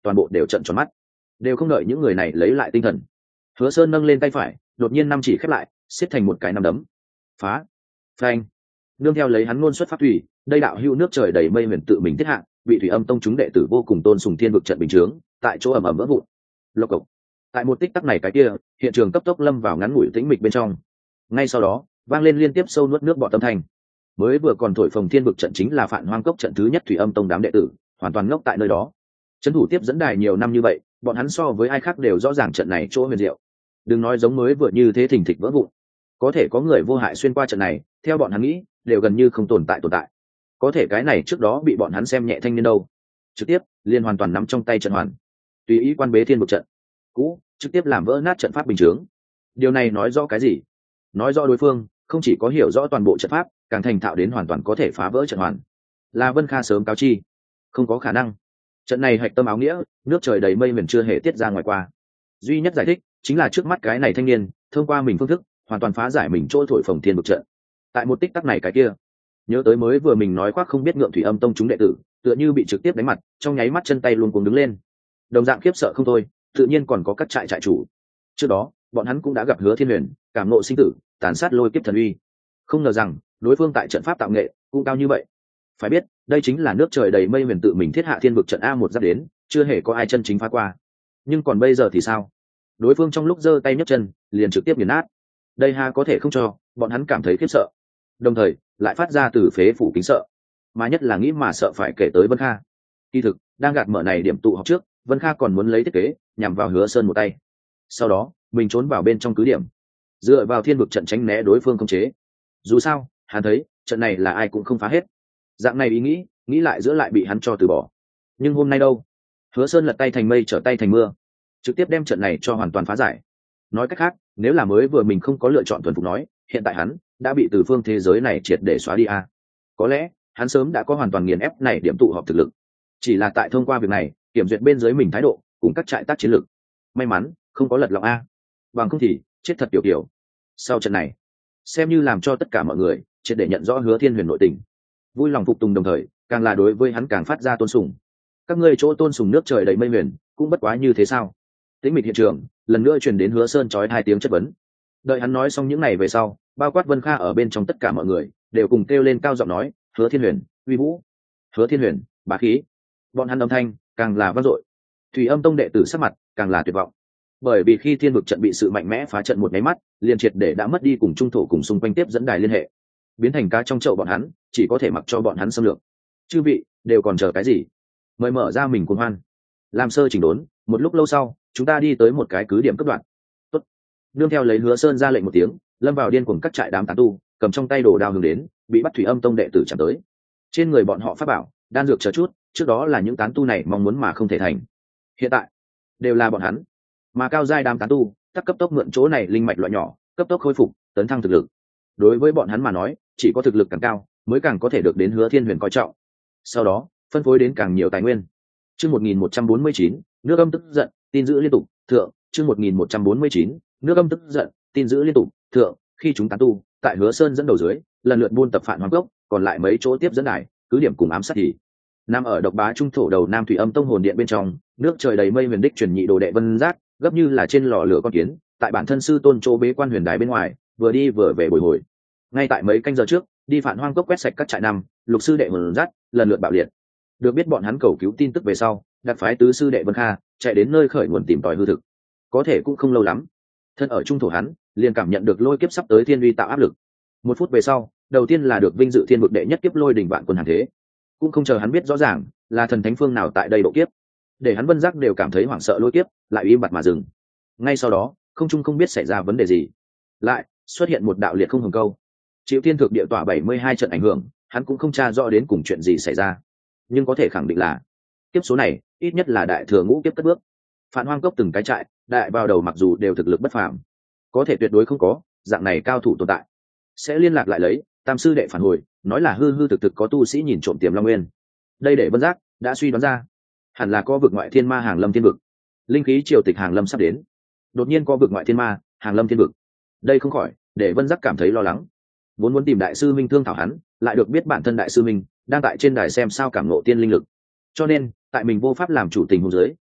toàn bộ đều trợn tròn mắt, đều không đợi những người này lấy lại tinh thần. Hứa Sơn nâng lên tay phải, đột nhiên năm chỉ khép lại, xếp thành một cái nắm đấm. Phá! Phanh! Nương theo lấy hắn ngôn xuất pháp thủy, đây đạo hưu nước trời đầy mây huyền tự mình thiết hạ, bị Thủy Âm tông chúng đệ tử vô cùng tôn sùng thiên vực trận bình chướng, tại chỗ ầm ầm vỡ vụn. Lộc cộc. Tại một tích tắc này cái kia, hiện trường cấp tốc lâm vào ngắn ngủi tĩnh mịch bên trong. Ngay sau đó, vang lên liên tiếp sâu nuốt nước bọt âm thanh. Mới vừa còn thổi phồng thiên vực trận chính là Phản Hoang Cốc trận thứ nhất Thủy Âm tông đám đệ tử, hoàn toàn ngốc tại nơi đó. Trấn thủ tiếp dẫn đài nhiều năm như vậy, bọn hắn so với ai khác đều rõ ràng trận này chỗ huyền diệu. Đừng nói giống mới vừa như thế thình thịch vỡ vụn, có thể có người vô hại xuyên qua trận này, theo bọn hắn nghĩ, đều gần như không tồn tại tồn tại. Có thể cái này trước đó bị bọn hắn xem nhẹ thanh niên đâu, trực tiếp liền hoàn toàn nắm trong tay trận hoàn, tùy ý quan bế thiên vực trận cũ, trực tiếp làm vỡ nát trận pháp bình chướng. Điều này nói rõ cái gì? Nói rõ đối phương không chỉ có hiểu rõ toàn bộ trận pháp, càng thành thạo đến hoàn toàn có thể phá vỡ trận hoàn. Là Vân Kha sớm cáo chi, không có khả năng. Trận này hạch tâm áo nghĩa, nước trời đầy mây miền chưa hề tiết ra ngoài qua. Duy nhất giải thích chính là trước mắt cái này thanh niên thông qua mình phương thức hoàn toàn phá giải mình chỗ thổi phồng thiên vực trận. Tại một tích tắc này cái kia, nhớ tới mới vừa mình nói khoác không biết ngượng Thủy Âm tông chúng đệ tử, tựa như bị trực tiếp đánh mặt, trong nháy mắt chân tay luôn cuống đứng lên. Đồng dạng khiếp sợ không thôi, tự nhiên còn có các trại trại chủ. Trước đó bọn hắn cũng đã gặp Hứa Thiên Huyền cảm ngộ sinh tử, tàn sát lôi kiếp thần uy, không ngờ rằng đối phương tại trận pháp tạo nghệ cũng cao như vậy. Phải biết đây chính là nước trời đầy mây huyền tự mình thiết hạ thiên vực trận a một giáp đến, chưa hề có ai chân chính phá qua. Nhưng còn bây giờ thì sao? Đối phương trong lúc giơ tay nhấc chân liền trực tiếp nghiền nát. Đây ha có thể không cho bọn hắn cảm thấy khiếp sợ, đồng thời lại phát ra từ phế phủ kính sợ, mà nhất là nghĩ mà sợ phải kể tới Vân Kha. Kỳ thực đang gạt mở này điểm tụ họp trước, Vân Kha còn muốn lấy thiết kế nhằm vào Hứa Sơn một tay, sau đó mình trốn vào bên trong cứ điểm, dựa vào thiên vực trận tránh né đối phương khống chế. Dù sao hắn thấy trận này là ai cũng không phá hết. Dạng này ý nghĩ nghĩ lại giữa lại bị hắn cho từ bỏ. Nhưng hôm nay đâu, Hứa Sơn lật tay thành mây trở tay thành mưa, trực tiếp đem trận này cho hoàn toàn phá giải. Nói cách khác, nếu là mới vừa mình không có lựa chọn thuần phục nói, hiện tại hắn đã bị từ phương thế giới này triệt để xóa đi a. Có lẽ hắn sớm đã có hoàn toàn nghiền ép này điểm tụ họp thực lực, chỉ là tại thông qua việc này kiểm duyệt bên dưới mình thái độ cùng các trại tác chiến lược. May mắn không có lật lọng a, bằng không thì chết thật kiểu kiểu. Sau trận này xem như làm cho tất cả mọi người triệt để nhận rõ Hứa Thiên Huyền nội tình, vui lòng phục tùng, đồng thời càng là đối với hắn càng phát ra tôn sùng. Các ngươi chỗ tôn sùng nước trời đầy mây huyền cũng bất quá như thế sao? Tĩnh mịch hiện trường lần nữa truyền đến Hứa Sơn chói hai tiếng chất vấn. Đợi hắn nói xong những này về sau, bao quát Vân Kha ở bên trong tất cả mọi người đều cùng kêu lên cao giọng nói: Hứa Thiên Huyền uy vũ, Hứa Thiên Huyền bá khí. Bọn hắn âm thanh càng là vang dội, Thủy Âm tông đệ tử sắc mặt càng là tuyệt vọng, bởi vì khi thiên vực trận bị sự mạnh mẽ phá trận một máy mắt, liền triệt để đã mất đi cùng trung thổ cùng xung quanh tiếp dẫn đài liên hệ, biến thành cá trong chậu bọn hắn, chỉ có thể mặc cho bọn hắn xâm lược. Chư vị đều còn chờ cái gì? Mời mở ra mình cuồng hoan, làm sơ chỉnh đốn. Một lúc lâu sau, chúng ta đi tới một cái cứ điểm cấp đoạn. Tốt. Nương theo lấy Hứa Sơn ra lệnh một tiếng, lâm vào điên cuồng các trại đám tán tu, cầm trong tay đồ đao hướng đến, bị bắt Thủy Âm tông đệ tử chạm tới. Trên người bọn họ pháp bảo, đan dược chờ chút, trước đó là những tán tu này mong muốn mà không thể thành, hiện tại đều là bọn hắn. Mà cao giai đám tán tu tắc cấp tốc mượn chỗ này linh mạch loại nhỏ, cấp tốc khôi phục tấn thăng thực lực. Đối với bọn hắn mà nói, chỉ có thực lực càng cao mới càng có thể được đến Hứa Thiên Huyền coi trọng, sau đó phân phối đến càng nhiều tài nguyên. Chương một nghìn một trăm bốn mươi chín, nước âm tức giận, tin giữ liên tục, thượng. Chương một nghìn một trăm bốn mươi chín, nước âm tức giận, tin giữ liên tục, thượng. Khi chúng tán tu tại Hứa Sơn dẫn đầu dưới, lần lượt buôn tập Phản Hoang Cốc, còn lại mấy chỗ tiếp dẫn đài, cứ điểm cùng ám sát thì nằm ở độc bá trung thổ đầu Nam Thủy Âm tông hồn điện bên trong, nước trời đầy mây huyền đích truyền nhị đồ đệ Vân Giác, gấp như là trên lò lửa con kiến, tại bản thân sư tôn chỗ bế quan huyền đài bên ngoài, vừa đi vừa về bồi hồi. Ngay tại mấy canh giờ trước, đi Phản Hoang Cốc quét sạch các trại năm, lục sư đệ Vân Giác lần lượt bạo liệt. Được biết bọn hắn cầu cứu tin tức về sau, đặc phái tứ sư đệ Vân Kha chạy đến nơi khởi nguồn tìm tòi hư thực. Có thể cũng không lâu lắm, thân ở trung thổ hắn liền cảm nhận được lôi kiếp sắp tới thiên uy tạo áp lực. Một phút về sau, đầu tiên là được vinh dự thiên vực đệ nhất kiếp lôi đỉnh vạn quân hàng thế. Cũng không chờ hắn biết rõ ràng là thần thánh phương nào tại đây độ kiếp, để hắn Vân Giác đều cảm thấy hoảng sợ lôi kiếp lại im bặt mà dừng. Ngay sau đó, không trung không biết xảy ra vấn đề gì, lại xuất hiện một đạo liệt không hồng câu. Chịu thiên thực địa tỏa bảy mươi hai trận ảnh hưởng, hắn cũng không tra rõ đến cùng chuyện gì xảy ra, nhưng có thể khẳng định là kiếp số này ít nhất là đại thừa ngũ kiếp cất bước. Phản Hoang Cốc từng cái trại đại vào đầu mặc dù đều thực lực bất phàm, có thể tuyệt đối không có dạng này cao thủ tồn tại. Sẽ liên lạc lại lấy tam sư đệ phản hồi, nói là hư hư thực thực có tu sĩ nhìn trộm Tiềm Long Nguyên. Đây để Vân Giác đã suy đoán ra, hẳn là có vực ngoại thiên ma hàng lâm thiên vực, linh khí triều tịch hàng lâm sắp đến. Đột nhiên có vực ngoại thiên ma hàng lâm thiên vực, đây không khỏi để Vân Giác cảm thấy lo lắng. Vốn muốn tìm đại sư minh thương thảo hắn, lại được biết bản thân đại sư minh đang tại trên đài xem sao cảm ngộ tiên linh lực, cho nên tại mình vô pháp làm chủ tình huống dưới,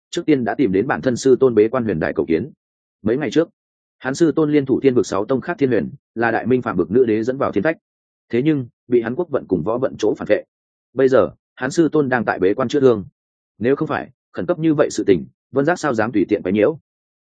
trước tiên đã tìm đến bản thân sư tôn bế quan huyền đài cầu kiến. Mấy ngày trước hắn sư tôn liên thủ thiên vực sáu tông khác thiên huyền, là đại minh phạm vực nữ đế dẫn vào thiên phách, thế nhưng bị hắn quốc vận cùng võ vận chỗ phản vệ. Bây giờ hắn sư tôn đang tại bế quan chữa thương, nếu không phải khẩn cấp như vậy sự tình, Vân Giác sao dám tùy tiện quấy nhiễu.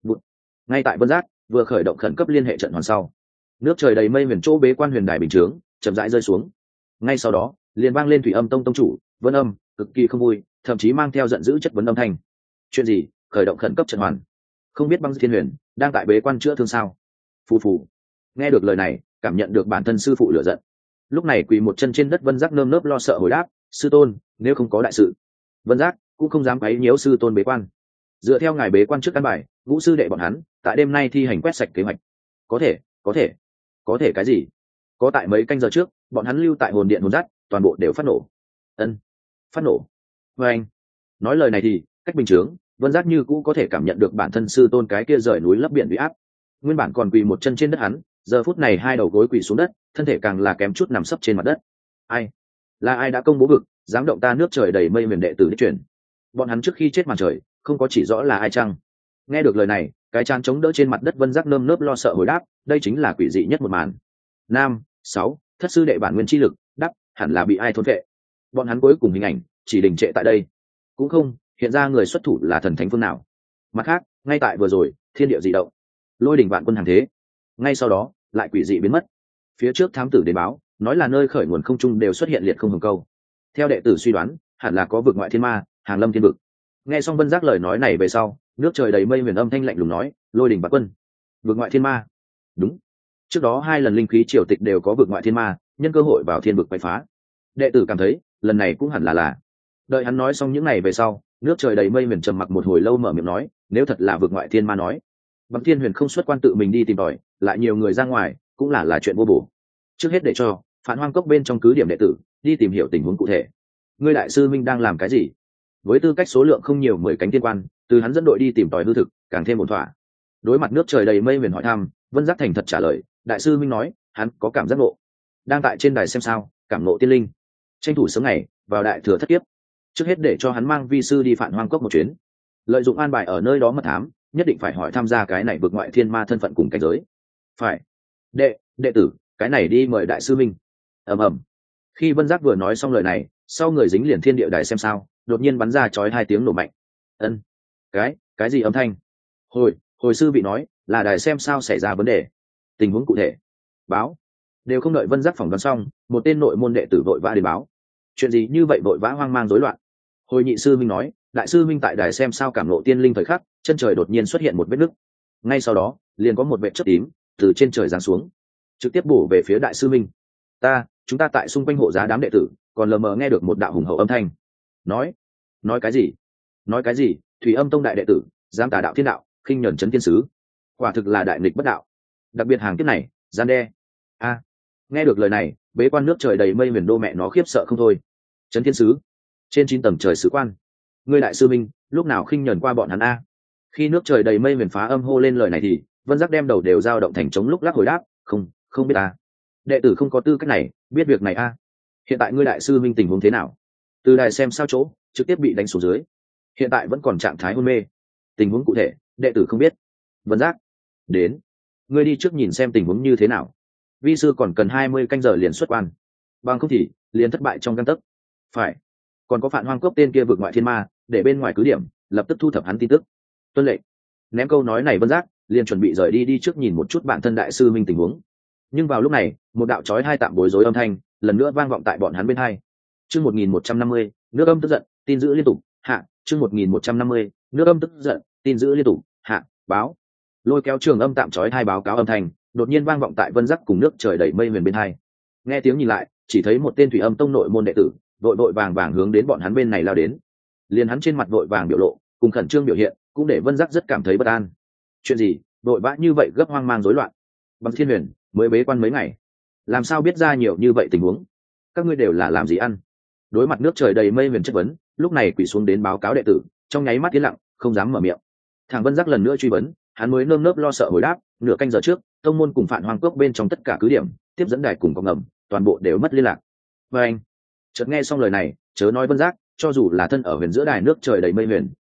Ngay tại Vân Giác vừa khởi động khẩn cấp liên hệ trận hoàn sau, nước trời đầy mây huyền chỗ bế quan huyền đài bình chướng chậm rãi rơi xuống. Ngay sau đó liền vang lên thủy âm tông tông chủ Vân Âm cực kỳ không vui, thậm chí mang theo giận dữ chất vấn âm thanh. Chuyện gì? Khởi động khẩn cấp trận hoàn? Không biết băng thiên huyền đang tại bế quan chữa thương sao? Phù phù. Nghe được lời này, cảm nhận được bản thân sư phụ lửa giận, lúc này quỳ một chân trên đất Vân Giác nơm nớp lo sợ hồi đáp: sư tôn, nếu không có đại sự, Vân Giác cũng không dám quấy nhiễu sư tôn bế quan. Dựa theo ngài bế quan trước căn bài, ngũ sư đệ bọn hắn tại đêm nay thi hành quét sạch kế hoạch. Có thể, có thể, có thể cái gì? Có tại mấy canh giờ trước, bọn hắn lưu tại hồn điện hồn dắt, toàn bộ đều phát nổ. Ân, phát nổ. Và anh nói lời này thì cách bình chướng, Vân Giác như cũ có thể cảm nhận được bản thân sư tôn cái kia rời núi lấp biển uy áp. Nguyên bản còn quỳ một chân trên đất hắn, giờ phút này hai đầu gối quỳ xuống đất, thân thể càng là kém chút nằm sấp trên mặt đất. Ai? Là ai đã công bố vực, dám động ta nước trời đầy mây huyền đệ tử đích truyền? Bọn hắn trước khi chết màn trời, không có chỉ rõ là ai chăng? Nghe được lời này, cái chán chống đỡ trên mặt đất Vân Giác nơm nớp lo sợ hồi đáp: đây chính là quỷ dị nhất một màn. Nam, sáu, thất sư đệ bản nguyên chi lực, đắp, hẳn là bị ai thôn vệ. Bọn hắn cuối cùng hình ảnh chỉ đình trệ tại đây. Cũng không hiện ra người xuất thủ là thần thánh phương nào. Mặt khác, ngay tại vừa rồi, thiên địa dị động, lôi đỉnh vạn quân hàng thế. Ngay sau đó, lại quỷ dị biến mất. Phía trước thám tử đến báo, nói là nơi khởi nguồn không trung đều xuất hiện liệt không hồng câu. Theo đệ tử suy đoán, hẳn là có vực ngoại thiên ma, hàng lâm thiên vực. Nghe xong Vân Giác lời nói này về sau, nước trời đầy mây huyền âm thanh lạnh lùng nói: lôi đỉnh vạn quân, vực ngoại thiên ma. Đúng, trước đó hai lần linh khí triều tịch đều có vực ngoại thiên ma nhân cơ hội vào thiên vực quậy phá. Đệ tử cảm thấy lần này cũng hẳn là là. Đợi hắn nói xong những ngày về sau, nước trời đầy mây huyền trầm mặc một hồi lâu mở miệng nói: nếu thật là vực ngoại thiên ma nói, Băng Thiên Huyền không xuất quan tự mình đi tìm tòi, lại nhiều người ra ngoài cũng là là chuyện vô bổ. Trước hết để cho Phản Hoang Cốc bên trong cứ điểm đệ tử đi tìm hiểu tình huống cụ thể. Ngươi đại sư minh đang làm cái gì? Với tư cách số lượng không nhiều mười cánh tiên quan, từ hắn dẫn đội đi tìm tòi hư thực càng thêm ổn thỏa. Đối mặt nước trời đầy mây huyền hỏi thăm, Vân Giác thành thật trả lời: đại sư minh nói hắn có cảm giác ngộ, đang tại trên đài xem sao cảm ngộ tiên linh, tranh thủ sớm ngày vào đại thừa thất kiếp. Trước hết để cho hắn mang vi sư đi Phản Hoang Cốc một chuyến, lợi dụng an bài ở nơi đó mật thám, nhất định phải hỏi tham gia cái này vượt ngoại thiên ma thân phận cùng cảnh giới. Phải, đệ đệ tử cái này đi mời đại sư minh. Ầm ầm. Khi Vân Giác vừa nói xong lời này, sau người dính liền thiên địa đài xem sao đột nhiên bắn ra chói hai tiếng nổ mạnh. Ân, cái cái gì âm thanh? Hồi hồi sư bị nói là đài xem sao xảy ra vấn đề, tình huống cụ thể báo. Đều không đợi Vân Giác phỏng đoán xong, một tên nội môn đệ tử vội vã đến báo. Chuyện gì như vậy vội vã hoang mang rối loạn? Hồi nhị sư minh nói, đại sư minh tại đài xem sao cảm ngộ tiên linh thời khắc, chân trời đột nhiên xuất hiện một vết nứt. Ngay sau đó, liền có một vệt chớp tím từ trên trời giáng xuống, trực tiếp bổ về phía đại sư minh. Ta, chúng ta tại xung quanh hộ giá đám đệ tử, còn lờ mờ nghe được một đạo hùng hậu âm thanh. Nói, nói cái gì? Nói cái gì? Thủy Âm Tông đại đệ tử, dám tà đạo thiên đạo, khinh nhẫn chấn thiên sứ. Quả thực là đại nghịch bất đạo. Đặc biệt hàng kiếp này, gian đe. A. Nghe được lời này, bế quan nước trời đầy mây huyền đô mẹ nó khiếp sợ không thôi. Chấn thiên sứ, trên chín tầng trời sứ quan. Ngươi đại sư minh, lúc nào khinh nhẫn qua bọn hắn a? Khi nước trời đầy mây huyền phá âm hô lên lời này thì Vân Giác đem đầu đều dao động thành trống lúc lắc hồi đáp: không, không biết ta. Đệ tử không có tư cách này biết việc này a. Hiện tại ngươi đại sư minh tình huống thế nào? Từ đài xem sao chỗ trực tiếp bị đánh xuống dưới, hiện tại vẫn còn trạng thái hôn mê. Tình huống cụ thể đệ tử không biết. Vân Giác, đến, ngươi đi trước nhìn xem tình huống như thế nào. Vi sư còn cần hai mươi canh giờ liền xuất quan, bằng không thì liền thất bại trong căn tấc. Phải, còn có Phản Hoang Cốc tên kia vượt ngoại thiên ma, để bên ngoài cứ điểm lập tức thu thập hắn tin tức. Tuân lệnh. Ném câu nói này Vân Giác liền chuẩn bị rời đi đi trước nhìn một chút bản thân đại sư minh tình huống. Nhưng vào lúc này, một đạo chói hai tạm bối rối âm thanh lần nữa vang vọng tại bọn hắn bên hai. Chương một nghìn một trăm năm mươi, nước âm tức giận, tin giữ liên tục, hạ. Chương một nghìn một trăm năm mươi, nước âm tức giận, tin giữ liên tục, hạ. Báo. Lôi kéo trường âm tạm chói hai báo cáo âm thanh đột nhiên vang vọng tại Vân Giác cùng nước trời đầy mây huyền bên hai. Nghe tiếng nhìn lại, chỉ thấy một tên Thủy Âm Tông nội môn đệ tử vội vội vàng vàng hướng đến bọn hắn bên này lao đến. Liền hắn trên mặt vội vàng biểu lộ cùng khẩn trương biểu hiện cũng để Vân Giác rất cảm thấy bất an. Chuyện gì vội vã như vậy, gấp hoang mang rối loạn? Băng Thiên Huyền mới bế quan mấy ngày, làm sao biết ra nhiều như vậy tình huống? Các ngươi đều là làm gì ăn? Đối mặt nước trời đầy mây huyền chất vấn, lúc này quỳ xuống đến báo cáo đệ tử trong nháy mắt yên lặng, không dám mở miệng. Thằng Vân Giác lần nữa truy vấn, hắn mới nơm nớp lo sợ hồi đáp: nửa canh giờ trước, tông môn cùng Phản Hoang Cốc bên trong tất cả cứ điểm tiếp dẫn đài cùng có ngầm toàn bộ đều mất liên lạc. Và anh chợt nghe xong lời này, chớ nói Vân Giác, cho dù là thân ở huyền giữa đài nước trời đầy mây huyền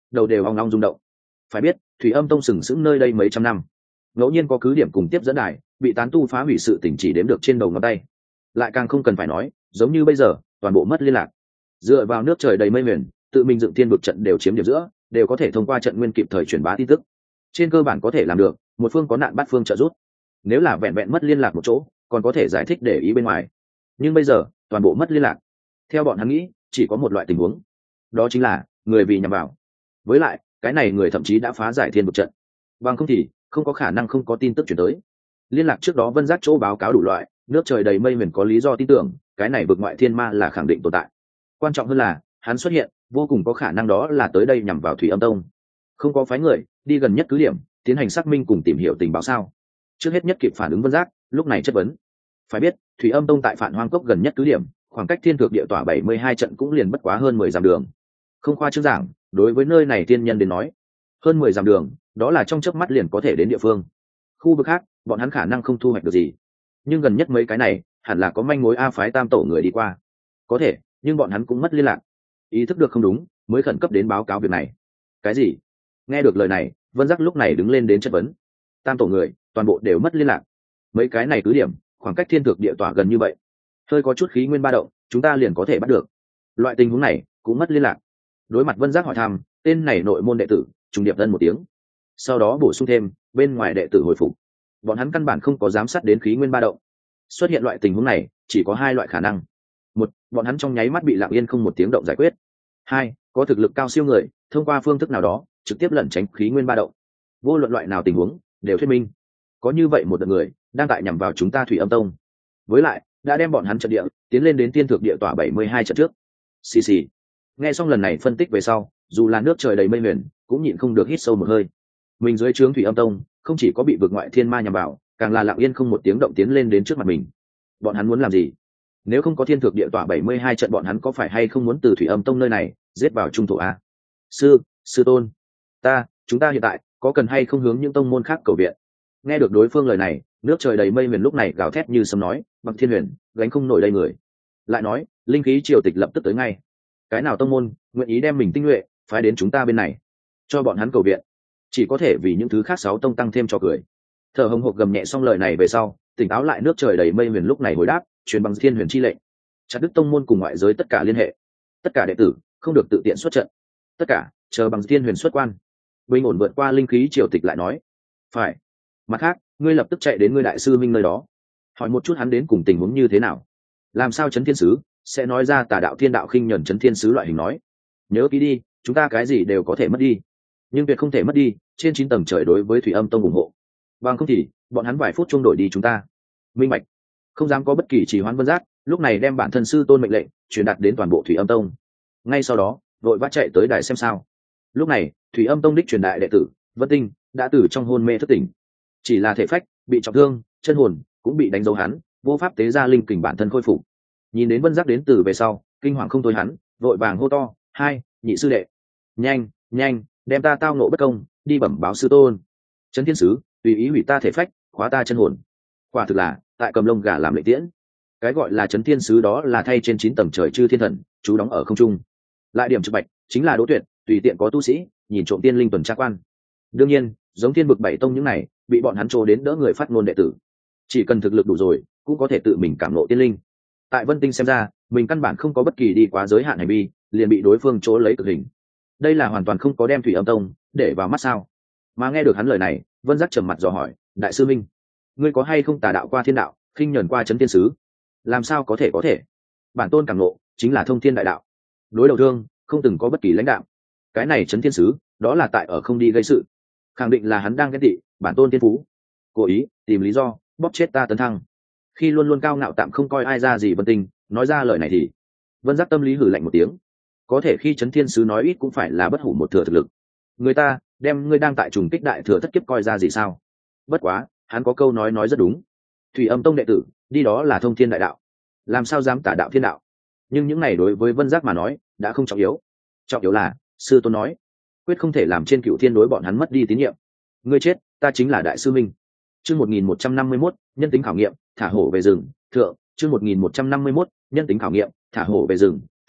đầu đều ong ong rung động. Phải biết thủy âm tông sừng sững nơi đây mấy trăm năm, ngẫu nhiên có cứ điểm cùng tiếp dẫn đài bị tán tu phá hủy sự tỉnh chỉ đếm được trên đầu ngón tay, lại càng không cần phải nói giống như bây giờ toàn bộ mất liên lạc. Dựa vào nước trời đầy mây huyền, tự mình dựng thiên vực trận đều chiếm điểm giữa, đều có thể thông qua trận nguyên kịp thời truyền bá tin tức, trên cơ bản có thể làm được một phương có nạn bát phương trợ giúp. Nếu là vẹn vẹn mất liên lạc một chỗ còn có thể giải thích để ý bên ngoài, nhưng bây giờ toàn bộ mất liên lạc, theo bọn hắn nghĩ chỉ có một loại tình huống, đó chính là người vì nhằm vào. Với lại cái này người thậm chí đã phá giải thiên vực trận, bằng không thì không có khả năng không có tin tức chuyển tới. Liên lạc trước đó Vân Giác chỗ báo cáo đủ loại, nước trời đầy mây huyền có lý do tin tưởng cái này vực ngoại thiên ma là khẳng định tồn tại. Quan trọng hơn là hắn xuất hiện vô cùng có khả năng đó là tới đây nhằm vào Thủy Âm Tông. Không có phái người đi gần nhất cứ điểm tiến hành xác minh cùng tìm hiểu tình báo sao? Trước hết nhất kịp phản ứng Vân Giác lúc này chất vấn. Phải biết Thủy Âm Tông tại Phản Hoang Cốc gần nhất cứ điểm, khoảng cách thiên thượng địa tỏa bảy mươi hai trận cũng liền bất quá hơn mười dặm đường. Không khoa trương giảng, đối với nơi này tiên nhân đến nói, hơn mười dặm đường đó là trong chớp mắt liền có thể đến địa phương. Khu vực khác bọn hắn khả năng không thu hoạch được gì, nhưng gần nhất mấy cái này hẳn là có manh mối a phái tam tổ người đi qua. Có thể, nhưng bọn hắn cũng mất liên lạc, ý thức được không đúng mới khẩn cấp đến báo cáo việc này. Cái gì? Nghe được lời này Vân Giác lúc này đứng lên đến chất vấn. Tam tổ người toàn bộ đều mất liên lạc, mấy cái này cứ điểm khoảng cách thiên thực địa tỏa gần như vậy, hơi có chút khí nguyên ba động chúng ta liền có thể bắt được. Loại tình huống này cũng mất liên lạc. Đối mặt Vân Giác hỏi thăm, tên này nội môn đệ tử trùng điệp dân một tiếng, sau đó bổ sung thêm bên ngoài đệ tử hồi phục, bọn hắn căn bản không có giám sát đến khí nguyên ba động. Xuất hiện loại tình huống này chỉ có hai loại khả năng: một, bọn hắn trong nháy mắt bị lặng yên không một tiếng động giải quyết; hai, có thực lực cao siêu người thông qua phương thức nào đó trực tiếp lẩn tránh khí nguyên ba động. Vô luận loại nào tình huống đều thuyết minh có như vậy một đợt người đang tại nhằm vào chúng ta Thủy Âm Tông, với lại đã đem bọn hắn trận địa tiến lên đến tiên thực địa tỏa bảy mươi hai trận trước. Xì xì. Nghe xong lần này phân tích về sau, dù là nước trời đầy mây huyền cũng nhịn không được hít sâu một hơi. Mình dưới trướng Thủy Âm Tông không chỉ có bị vực ngoại thiên ma nhằm vào, càng là lặng yên không một tiếng động tiến lên đến trước mặt mình. Bọn hắn muốn làm gì? Nếu không có thiên thực địa tỏa bảy mươi hai trận, bọn hắn có phải hay không muốn từ Thủy Âm Tông nơi này giết vào trung thổ a? Sư, sư tôn, ta, chúng ta hiện tại có cần hay không hướng những tông môn khác cầu viện? Nghe được đối phương lời này, nước trời đầy mây huyền lúc này gào thét như sấm nói, Bậc Thiên Huyền gánh không nổi đây người. Lại nói, linh khí triều tịch lập tức tới ngay. Cái nào tông môn nguyện ý đem mình tinh nhuệ phái đến chúng ta bên này cho bọn hắn cầu viện, chỉ có thể vì những thứ khác sáu tông tăng thêm cho cười. Thở hồng hộc gầm nhẹ xong lời này về sau, tỉnh táo lại nước trời đầy mây huyền lúc này hồi đáp, truyền bằng Thiên Huyền chi lệnh, chặt đứt tông môn cùng ngoại giới tất cả liên hệ, tất cả đệ tử không được tự tiện xuất trận, tất cả chờ bằng Thiên Huyền xuất quan. Bình ổn vượt qua linh khí triều tịch lại nói, phải. Mặt khác, ngươi lập tức chạy đến ngươi đại sư minh nơi đó, hỏi một chút hắn đến cùng tình huống như thế nào. Làm sao Chấn Thiên Sứ sẽ nói ra tà đạo thiên đạo khinh nhẫn Chấn Thiên Sứ loại hình nói. Nhớ kỹ đi, chúng ta cái gì đều có thể mất đi, nhưng việc không thể mất đi trên chín tầng trời đối với Thủy Âm Tông ủng hộ. Bằng không thì bọn hắn vài phút chung đổi đi chúng ta. Minh bạch. Không dám có bất kỳ trì hoãn. Vân Giác lúc này đem bản thân sư tôn mệnh lệnh truyền đạt đến toàn bộ Thủy Âm Tông. Ngay sau đó vội vã chạy tới đài xem sao. Lúc này Thủy Âm Tông đích truyền đại đệ tử Vân Tinh đã từ trong hôn mê thức tỉnh, chỉ là thể phách bị trọng thương, chân hồn cũng bị đánh dấu, hắn vô pháp tế ra linh kình bản thân khôi phục. Nhìn đến Vân Giác đến từ về sau, kinh hoàng không thôi, hắn vội vàng hô to, hai nhị sư đệ, nhanh nhanh đem ta tao nộ bất công đi bẩm báo sư tôn. Chấn Thiên Sứ tùy ý hủy ta thể phách, khóa ta chân hồn, quả thực là tại cầm lông gà làm lệ tiễn. Cái gọi là Chấn Thiên Sứ đó là thay trên chín tầng trời chư thiên thần chú đóng ở không trung, lại điểm trực bạch chính là Đỗ Tuyệt tùy tiện có tu sĩ nhìn trộm tiên linh tuần tra quan. Đương nhiên giống thiên bực bảy tông những này bị bọn hắn trô đến đỡ người phát ngôn đệ tử, chỉ cần thực lực đủ rồi cũng có thể tự mình cảm nộ tiên linh. Tại Vân Tinh xem ra, mình căn bản không có bất kỳ đi quá giới hạn hành vi, liền bị đối phương chỗ lấy cực hình. Đây là hoàn toàn không có đem Thủy Âm Tông để vào mắt sao? Mà nghe được hắn lời này, Vân Giác trầm mặt dò hỏi, đại sư minh, ngươi có hay không tà đạo qua thiên đạo, khinh nhẫn qua Chấn Thiên Sứ? Làm sao có thể có thể? Bản tôn cảm nộ chính là thông thiên đại đạo, đối đầu thương không từng có bất kỳ lãnh đạo. Cái này Chấn Thiên Sứ đó là tại ở không đi gây sự, khẳng định là hắn đang ghen tị bản tôn thiên phú, cố ý tìm lý do bóp chết ta tấn thăng. Khi luôn luôn cao ngạo tạm không coi ai ra gì Vân Tinh nói ra lời này thì Vân Giác tâm lý hử lạnh một tiếng. Có thể khi Chấn Thiên Sứ nói ít cũng phải là bất hủ một thừa thực lực, người ta đem ngươi đang tại trùng kích đại thừa thất kiếp coi ra gì sao? Bất quá hắn có câu nói nói rất đúng, Thủy Âm Tông đệ tử đi đó là thông thiên đại đạo, làm sao dám tả đạo thiên đạo? Nhưng những này đối với Vân Giác mà nói đã không trọng yếu, trọng yếu là sư tôn nói quyết không thể làm trên Cửu Thiên đối bọn hắn mất đi tín nhiệm. Ngươi chết ta chính là đại sư minh. Chương một nghìn một trăm năm mươi mốt nhân tính khảo nghiệm, thả hổ về rừng thượng. Chương một nghìn một trăm năm mươi mốt nhân tính khảo nghiệm, thả hổ về rừng thượng.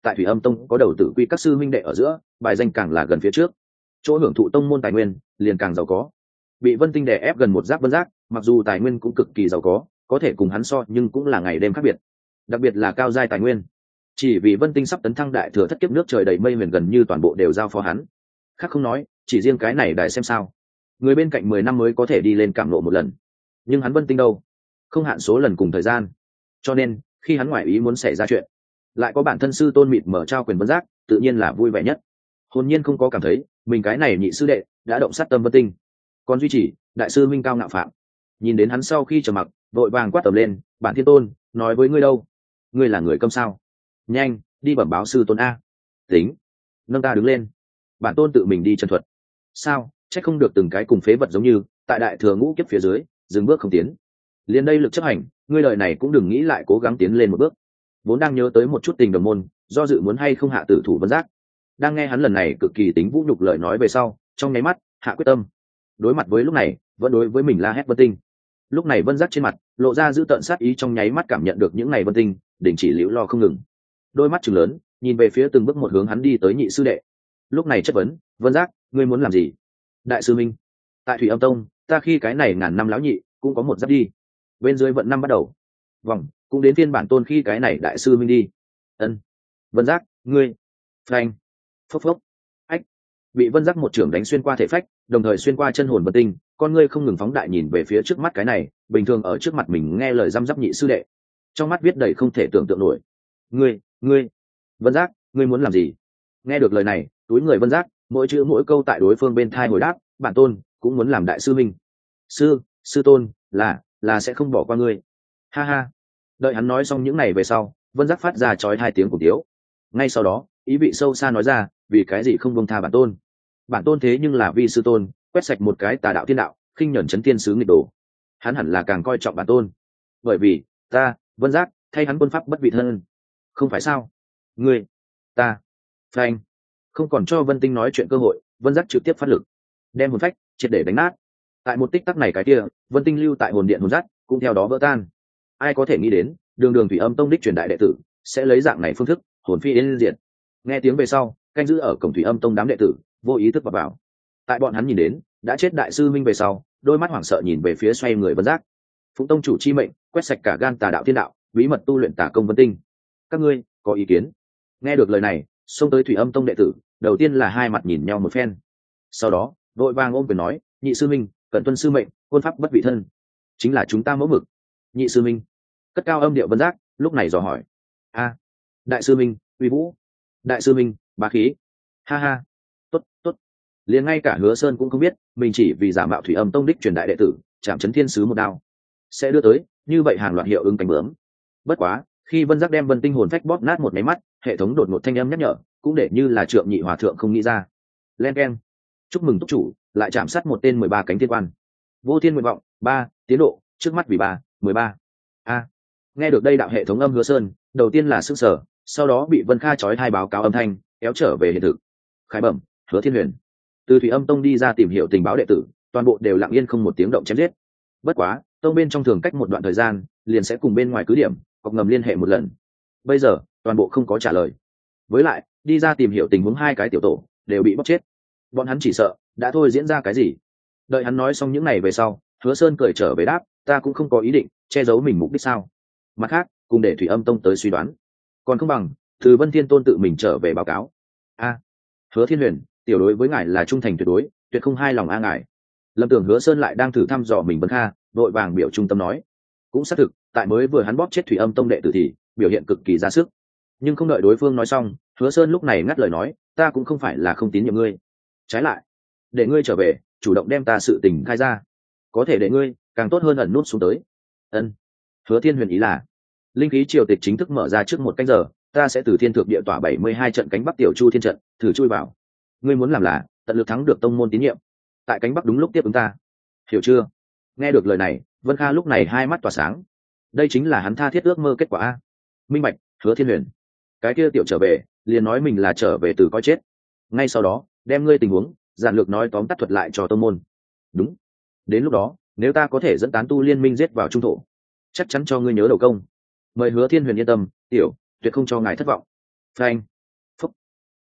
tại thủy âm tông có đầu tử quy các sư huynh đệ ở giữa, bài danh càng là gần phía trước, chỗ hưởng thụ tông môn tài nguyên liền càng giàu có. Bị Vân Tinh đè ép gần một giáp Vân Giác, mặc dù tài nguyên cũng cực kỳ giàu có, có thể cùng hắn so nhưng cũng là ngày đêm khác biệt, đặc biệt là cao giai tài nguyên. Chỉ vì Vân Tinh sắp tấn thăng đại thừa thất kiếp, nước trời đầy mây huyền gần như toàn bộ đều giao phó hắn. Khác không nói, chỉ riêng cái này đài xem sao, người bên cạnh mười năm mới có thể đi lên cảm nộ một lần, nhưng hắn Vân Tinh đâu, không hạn số lần cùng thời gian. Cho nên khi hắn ngoại ý muốn xảy ra chuyện, lại có bản thân sư tôn mịt mở trao quyền Vân Giác, tự nhiên là vui vẻ nhất. Hồn nhiên không có cảm thấy mình cái này nhị sư đệ đã động sát tâm Vân Tinh. Còn duy trì đại sư minh cao ngạo phạm, nhìn đến hắn sau khi trầm mặc, vội vàng quát tầm lên: bản thiên tôn nói với ngươi đâu, ngươi là người câm sao? Nhanh đi bẩm báo sư tôn a. Tính, nâng ta đứng lên, bản tôn tự mình đi chân thuật. Sao trách không được từng cái cùng phế vật giống như tại đại thừa ngũ kiếp phía dưới dừng bước không tiến. Liên đây lực chấp hành, ngươi đời này cũng đừng nghĩ lại cố gắng tiến lên một bước. Vốn đang nhớ tới một chút tình đồng môn, do dự muốn hay không hạ tử thủ Vân Giác, đang nghe hắn lần này cực kỳ tính vũ nhục lời nói về sau, trong nháy mắt hạ quyết tâm. Đối mặt với lúc này vẫn đối với mình la hét Vân Tinh, lúc này Vân Giác trên mặt lộ ra dữ tợn sát ý, trong nháy mắt cảm nhận được những ngày Vân Tinh đình chỉ liễu lo không ngừng, đôi mắt trừng lớn nhìn về phía từng bước một hướng hắn đi tới nhị sư đệ. Lúc này chất vấn: Vân Giác, ngươi muốn làm gì? Đại sư minh, tại Thủy Âm Tông ta khi cái này ngàn năm lão nhị cũng có một giáp đi, bên dưới vận năm bắt đầu vòng cũng đến phiên bản tôn khi cái này đại sư minh đi. Ân. Vân Giác, ngươi. Phanh. Phốc phốc. Ách. Bị Vân Giác một trưởng đánh xuyên qua thể phách, đồng thời xuyên qua chân hồn Vân Tinh, con ngươi không ngừng phóng đại nhìn về phía trước mắt cái này bình thường ở trước mặt mình nghe lời răm rắp nhị sư đệ, trong mắt viết đầy không thể tưởng tượng nổi. Ngươi, ngươi. Vân Giác, ngươi muốn làm gì? Nghe được lời này, túi người Vân Giác mỗi chữ mỗi câu tại đối phương bên thai hồi đáp: bản tôn cũng muốn làm đại sư minh. Sư, sư tôn là là sẽ không bỏ qua ngươi. Ha ha. Đợi hắn nói xong những này về sau, Vân Giác phát ra chói hai tiếng cổ tiếu. Ngay sau đó ý vị sâu xa nói ra: vì cái gì không buông tha bản tôn? Bản tôn thế nhưng là vi sư tôn, quét sạch một cái tà đạo thiên đạo, khinh nhẫn chấn thiên sứ nghịch đồ, hắn hẳn là càng coi trọng bản tôn. Bởi vì ta Vân Giác thay hắn quân pháp bất vị thân, không phải sao? Ngươi, ta. Phanh. Không còn cho Vân Tinh nói chuyện cơ hội, Vân Giác trực tiếp phát lực, đem hồn phách triệt để đánh nát. Tại một tích tắc này cái kia, Vân Tinh lưu tại hồn điện hồn giác cũng theo đó vỡ tan. Ai có thể nghĩ đến, đường đường Thủy Âm Tông đích truyền đại đệ tử sẽ lấy dạng này phương thức hồn phi đến diện. Nghe tiếng về sau, canh giữ ở cổng Thủy Âm Tông đám đệ tử vô ý thức vào vào. Tại bọn hắn nhìn đến đã chết đại sư minh về sau, đôi mắt hoảng sợ nhìn về phía xoay người Vân Giác. Phụng Tông chủ chi mệnh, quét sạch cả gan tà đạo thiên đạo, bí mật tu luyện tà công Vân Tinh. Các ngươi có ý kiến? Nghe được lời này, xông tới Thủy Âm Tông đệ tử đầu tiên là hai mặt nhìn nhau một phen, sau đó vội vàng ôm quyền nói: nhị sư minh cẩn tuân sư mệnh, quân pháp bất vị thân, chính là chúng ta mẫu mực. Nhị sư minh. Cất cao âm điệu Vân Giác lúc này dò hỏi: a đại sư minh uy vũ, đại sư minh bá khí. Ha ha. Tốt tốt. Liền ngay cả Hứa Sơn cũng không biết mình chỉ vì giả mạo Thủy Âm Tông đích truyền đại đệ tử chạm chấn thiên sứ một đao sẽ đưa tới như vậy hàng loạt hiệu ứng cánh bướm. Bất quá khi Vân Giác đem Vân Tinh hồn phách bóp nát một máy mắt, hệ thống đột ngột thanh âm nhắc nhở cũng để như là Trượng Nhị Hòa thượng không nghĩ ra. Len keng. Chúc mừng túc chủ lại chạm sát một tên mười ba cánh thiên quan. Vô thiên nguyện vọng ba, tiến độ trước mắt vì ba mười ba. A. Nghe được đây đạo hệ thống âm, Hứa Sơn đầu tiên là sức sở, sau đó bị Vân Kha chói hai báo cáo âm thanh kéo trở về hiện thực. Khải bẩm Hứa Thiên Huyền, từ Thủy Âm Tông đi ra tìm hiểu tình báo đệ tử toàn bộ đều lặng yên không một tiếng động chém giết. Bất quá tông bên trong thường cách một đoạn thời gian liền sẽ cùng bên ngoài cứ điểm cọc ngầm liên hệ một lần, bây giờ toàn bộ không có trả lời. Với lại đi ra tìm hiểu tình huống hai cái tiểu tổ đều bị bóc chết, bọn hắn chỉ sợ đã thôi diễn ra cái gì. Đợi hắn nói xong những ngày về sau, Hứa Sơn cười trở về đáp: ta cũng không có ý định che giấu mình mục đích sao. Mặt khác cùng để Thủy Âm Tông tới suy đoán, còn không bằng từ Vân Thiên Tôn tự mình trở về báo cáo. A. Hứa Thiên Huyền, tiểu đối với ngài là trung thành tuyệt đối, tuyệt không hai lòng a ngài. Lâm tưởng Hứa Sơn lại đang thử thăm dò mình Vân Kha, đội vàng biểu trung tâm nói. Cũng xác thực, tại mới vừa hắn bóp chết Thủy Âm Tông đệ tử thì biểu hiện cực kỳ ra sức, nhưng không đợi đối phương nói xong, Hứa Sơn lúc này ngắt lời nói: ta cũng không phải là không tín nhiệm ngươi, trái lại để ngươi trở về chủ động đem ta sự tình khai ra, có thể để ngươi càng tốt hơn ẩn nút xuống tới. Ân. Hứa Thiên Huyền ý là linh khí triều tịch chính thức mở ra trước một canh giờ, ta sẽ từ thiên thượng địa tỏa bảy mươi hai trận cánh bắc tiểu chu thiên trận thử chui vào. Ngươi muốn làm là tận lực thắng được tông môn tín nhiệm, tại cánh bắc đúng lúc tiếp ứng ta, hiểu chưa? Nghe được lời này, Vân Kha lúc này hai mắt tỏa sáng, đây chính là hắn tha thiết ước mơ kết quả a. Minh bạch. Hứa Thiên Huyền, cái kia tiểu trở về liền nói mình là trở về từ coi chết, ngay sau đó đem ngươi tình huống giản lược nói tóm tắt thuật lại cho tông môn. Đúng, đến lúc đó nếu ta có thể dẫn tán tu liên minh giết vào trung thổ, chắc chắn cho ngươi nhớ đầu công. Mời Hứa Thiên Huyền yên tâm, tiểu tuyệt không cho ngài thất vọng. Phanh.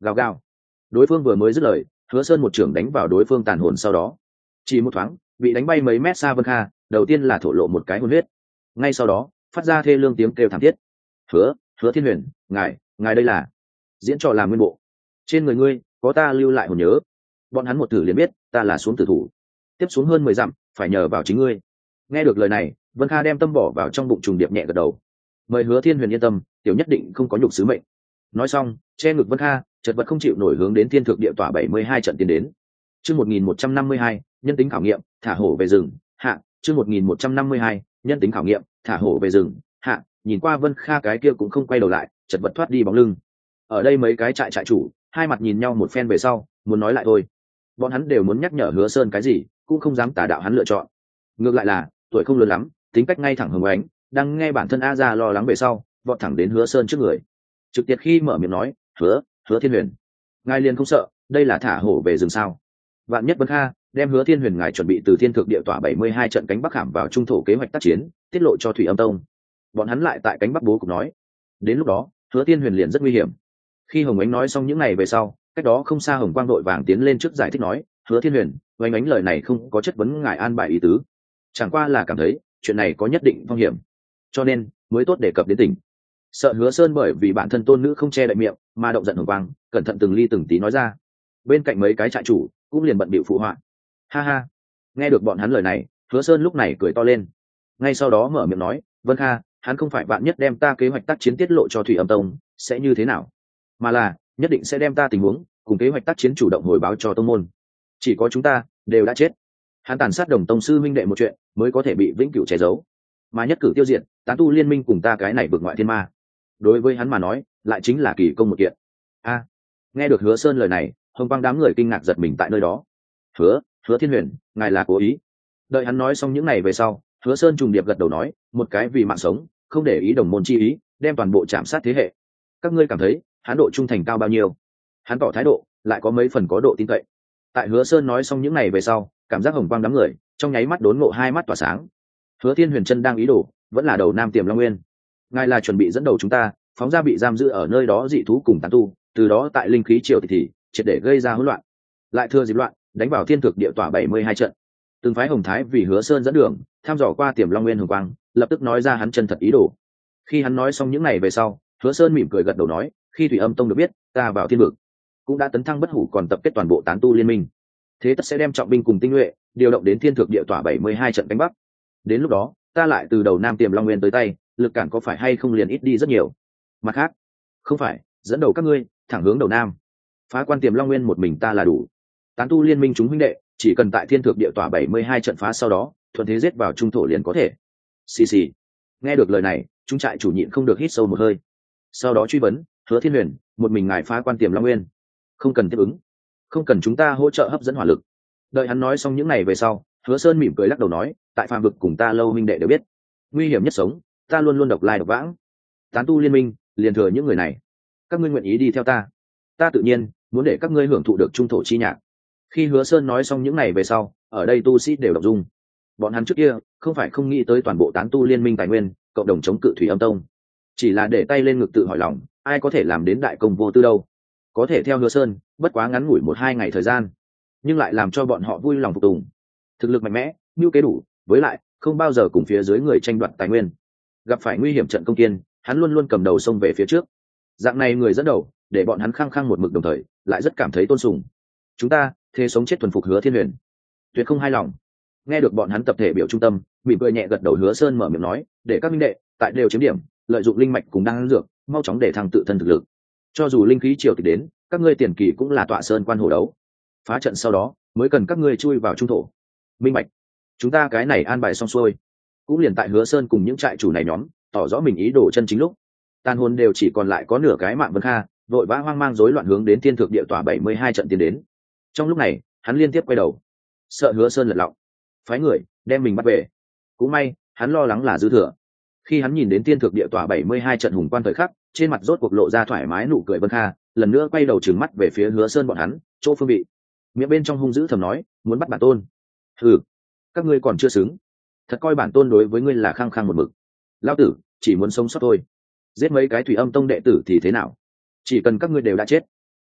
Gào gào. Đối phương vừa mới dứt lời, Hứa Sơn một trưởng đánh vào đối phương tàn hồn, sau đó chỉ một thoáng bị đánh bay mấy mét xa Vân Kha, đầu tiên là thổ lộ một cái hồn huyết, ngay sau đó phát ra thê lương tiếng kêu thảm thiết. Hứa, Hứa Thiên Huyền, ngài, ngài đây là diễn trò làm nguyên bộ. Trên người ngươi có ta lưu lại hồn nhớ. Bọn hắn một thử liền biết ta là xuống tử thủ. Tiếp xuống hơn mười dặm phải nhờ vào chính ngươi. Nghe được lời này, Vân Kha đem tâm bỏ vào trong bụng, trùng điệp nhẹ gật đầu. Mời Hứa Thiên Huyền yên tâm, tiểu nhất định không có nhục sứ mệnh. Nói xong, che ngực Vân Kha, chật vật không chịu nổi hướng đến thiên thực địa tỏa bảy mươi hai trận tiến đến. Chương một nghìn một trăm năm mươi hai, nhân tính khảo nghiệm, thả hổ về rừng, hạ. Chương một nghìn một trăm năm mươi hai, nhân tính khảo nghiệm, thả hổ về rừng, hạ. Nhìn qua Vân Kha cái kia cũng không quay đầu lại, chật vật thoát đi bóng lưng. Ở đây mấy cái trại trại chủ, hai mặt nhìn nhau một phen về sau, muốn nói lại thôi. Bọn hắn đều muốn nhắc nhở Hứa Sơn cái gì, cũng không dám tà đạo hắn lựa chọn. Ngược lại là, tuổi không lớn lắm, tính cách ngay thẳng hùng ánh, đang nghe bản thân A Gia lo lắng về sau, vọt thẳng đến Hứa Sơn trước người. Trực tiếp khi mở miệng nói, "Hứa, Hứa Thiên Huyền, ngài liền không sợ, đây là thả hổ về rừng sao?" Vạn nhất Vân Kha đem Hứa Thiên Huyền ngài chuẩn bị từ thiên thực địa tỏa bảy mươi hai trận cánh bắc hàm vào trung thổ kế hoạch tác chiến, tiết lộ cho Thủy Âm Tông. Bọn hắn lại tại cánh bắc bố cục nói, đến lúc đó, Hứa Thiên Huyền liền rất nguy hiểm. Khi Hồng Ánh nói xong những này về sau, cách đó không xa Hồng Quang đội vàng tiến lên trước giải thích nói, "Hứa Thiên Huyền, Oanh Ánh lời này không có chất vấn ngài an bài ý tứ, chẳng qua là cảm thấy chuyện này có nhất định phong hiểm, cho nên mới tốt đề cập đến tỉnh." Sợ Hứa Sơn bởi vì bản thân tôn nữ không che đậy miệng mà động giận Hồng Quang, cẩn thận từng ly từng tí nói ra. Bên cạnh mấy cái trại chủ cũng liền bận bịu phụ họa. Ha ha. Nghe được bọn hắn lời này, Hứa Sơn lúc này cười to lên. Ngay sau đó mở miệng nói, "Vân Kha, hắn không phải bạn nhất đem ta kế hoạch tác chiến tiết lộ cho Thủy Âm Tông sẽ như thế nào, mà là nhất định sẽ đem ta tình huống cùng kế hoạch tác chiến chủ động hồi báo cho tông môn. Chỉ có chúng ta đều đã chết, hắn tàn sát đồng tông sư minh đệ một chuyện mới có thể bị vĩnh cửu che giấu, mà nhất cử tiêu diệt tán tu liên minh cùng ta cái này vượt ngoại thiên ma, đối với hắn mà nói lại chính là kỳ công một kiện." A. Nghe được Hứa Sơn lời này, Hồng Quang đám người kinh ngạc giật mình tại nơi đó. "Hứa, Hứa Thiên Huyền, ngài là cố ý?" Đợi hắn nói xong những này về sau, Hứa Sơn trùng điệp gật đầu nói, "Một cái vì mạng sống, không để ý đồng môn chi ý, đem toàn bộ chạm sát thế hệ. Các ngươi cảm thấy hắn độ trung thành cao bao nhiêu?" Hắn tỏ thái độ lại có mấy phần có độ tin cậy. Tại Hứa Sơn nói xong những này về sau, cảm giác Hồng Quang đám người trong nháy mắt đốn ngộ, hai mắt tỏa sáng. Hứa Thiên Huyền chân đang ý đồ vẫn là đầu Nam Tiềm Long Nguyên. Ngài là chuẩn bị dẫn đầu chúng ta phóng ra bị giam giữ ở nơi đó dị thú cùng tán tu, từ đó tại linh khí triều thì, thì triệt để gây ra hỗn loạn, lại thừa dịp loạn đánh vào thiên thực địa tỏa bảy mươi hai trận. Từng phái Hồng Thái vì Hứa Sơn dẫn đường thăm dò qua Tiềm Long Nguyên. Hồng Quang lập tức nói ra hắn chân thật ý đồ. Khi hắn nói xong những này về sau, Hứa Sơn mỉm cười gật đầu nói, "Khi Thủy Âm Tông được biết ta vào thiên vực, cũng đã tấn thăng bất hủ, còn tập kết toàn bộ tán tu liên minh, thế tất sẽ đem trọng binh cùng tinh nhuệ điều động đến thiên thực địa tỏa bảy mươi hai trận cánh bắc. Đến lúc đó ta lại từ đầu Nam Tiềm Long Nguyên tới tay, lực cản có phải hay không liền ít đi rất nhiều. Mặt khác, không phải dẫn đầu các ngươi thẳng hướng đầu Nam, phá quan Tiềm Long Nguyên một mình ta là đủ. Tán tu liên minh chúng huynh đệ chỉ cần tại thiên thực địa tỏa bảy mươi hai trận phá, sau đó thuận thế giết vào trung thổ liền có thể." Xì xì. Nghe được lời này, chúng trại chủ nhịn không được hít sâu một hơi. Sau đó truy vấn, "Hứa Thiên Huyền, một mình ngài phá quan Tiềm Long Nguyên, không cần tiếp ứng, không cần chúng ta hỗ trợ hấp dẫn hỏa lực?" Đợi hắn nói xong những này về sau, Hứa Sơn mỉm cười lắc đầu nói, "Tại phàm vực cùng ta lâu huynh đệ đều biết, nguy hiểm nhất sống, ta luôn luôn độc lai độc vãng. Tán tu liên minh liền thừa những người này, các ngươi nguyện ý đi theo ta, ta tự nhiên muốn để các ngươi hưởng thụ được trung thổ chi nhạc." Khi Hứa Sơn nói xong những này về sau, ở đây tu sĩ đều động dung. Bọn hắn trước kia không phải không nghĩ tới toàn bộ tán tu liên minh tài nguyên cộng đồng chống cự Thủy Âm Tông, chỉ là để tay lên ngực tự hỏi lòng, ai có thể làm đến đại công vô tư đâu. Có thể theo Hứa Sơn bất quá ngắn ngủi một hai ngày thời gian, nhưng lại làm cho bọn họ vui lòng phục tùng. Thực lực mạnh mẽ, nhu kế đủ, với lại không bao giờ cùng phía dưới người tranh đoạt tài nguyên. Gặp phải nguy hiểm trận công kiên, hắn luôn luôn cầm đầu xông về phía trước. Dạng này người dẫn đầu, để bọn hắn khăng khăng một mực, đồng thời lại rất cảm thấy tôn sùng. "Chúng ta thế sống chết thuần phục Hứa Thiên Huyền, tuyệt không hai lòng." Nghe được bọn hắn tập thể biểu trung tâm, mỉm cười nhẹ gật đầu, Hứa Sơn mở miệng nói, "Để các minh đệ tại đều chiếm điểm, lợi dụng linh mạch cùng đan dược, mau chóng để thăng tự thân thực lực. Cho dù linh khí triều tịch đến, các ngươi tiền kỳ cũng là tọa sơn quan hồ đấu. Phá trận sau đó, mới cần các ngươi chui vào trung thổ." Minh bạch. Chúng ta cái này an bài xong xuôi. Cũng liền tại Hứa Sơn cùng những trại chủ này nhóm tỏ rõ mình ý đồ chân chính lúc, tàn hồn đều chỉ còn lại có nửa cái mạng Vân Kha, vội vã hoang mang rối loạn hướng đến thiên thực địa tỏa bảy mươi hai trận tiến đến. Trong lúc này, hắn liên tiếp quay đầu, sợ Hứa Sơn lật lọng, phái người đem mình bắt về. Cũng may, hắn lo lắng là dư thừa. Khi hắn nhìn đến thiên thực địa tỏa bảy mươi hai trận hùng quan thời khắc, trên mặt rốt cuộc lộ ra thoải mái nụ cười Vân Kha, lần nữa quay đầu trừng mắt về phía Hứa Sơn bọn hắn, chỗ phương vị. Miệng bên trong hung dữ thầm nói, "Muốn bắt bản tôn? Hừ, các ngươi còn chưa xứng. Thật coi bản tôn đối với ngươi là khăng khăng một mực. Lão tử chỉ muốn sống sót thôi. Giết mấy cái Thủy Âm Tông đệ tử thì thế nào? Chỉ cần các ngươi đều đã chết,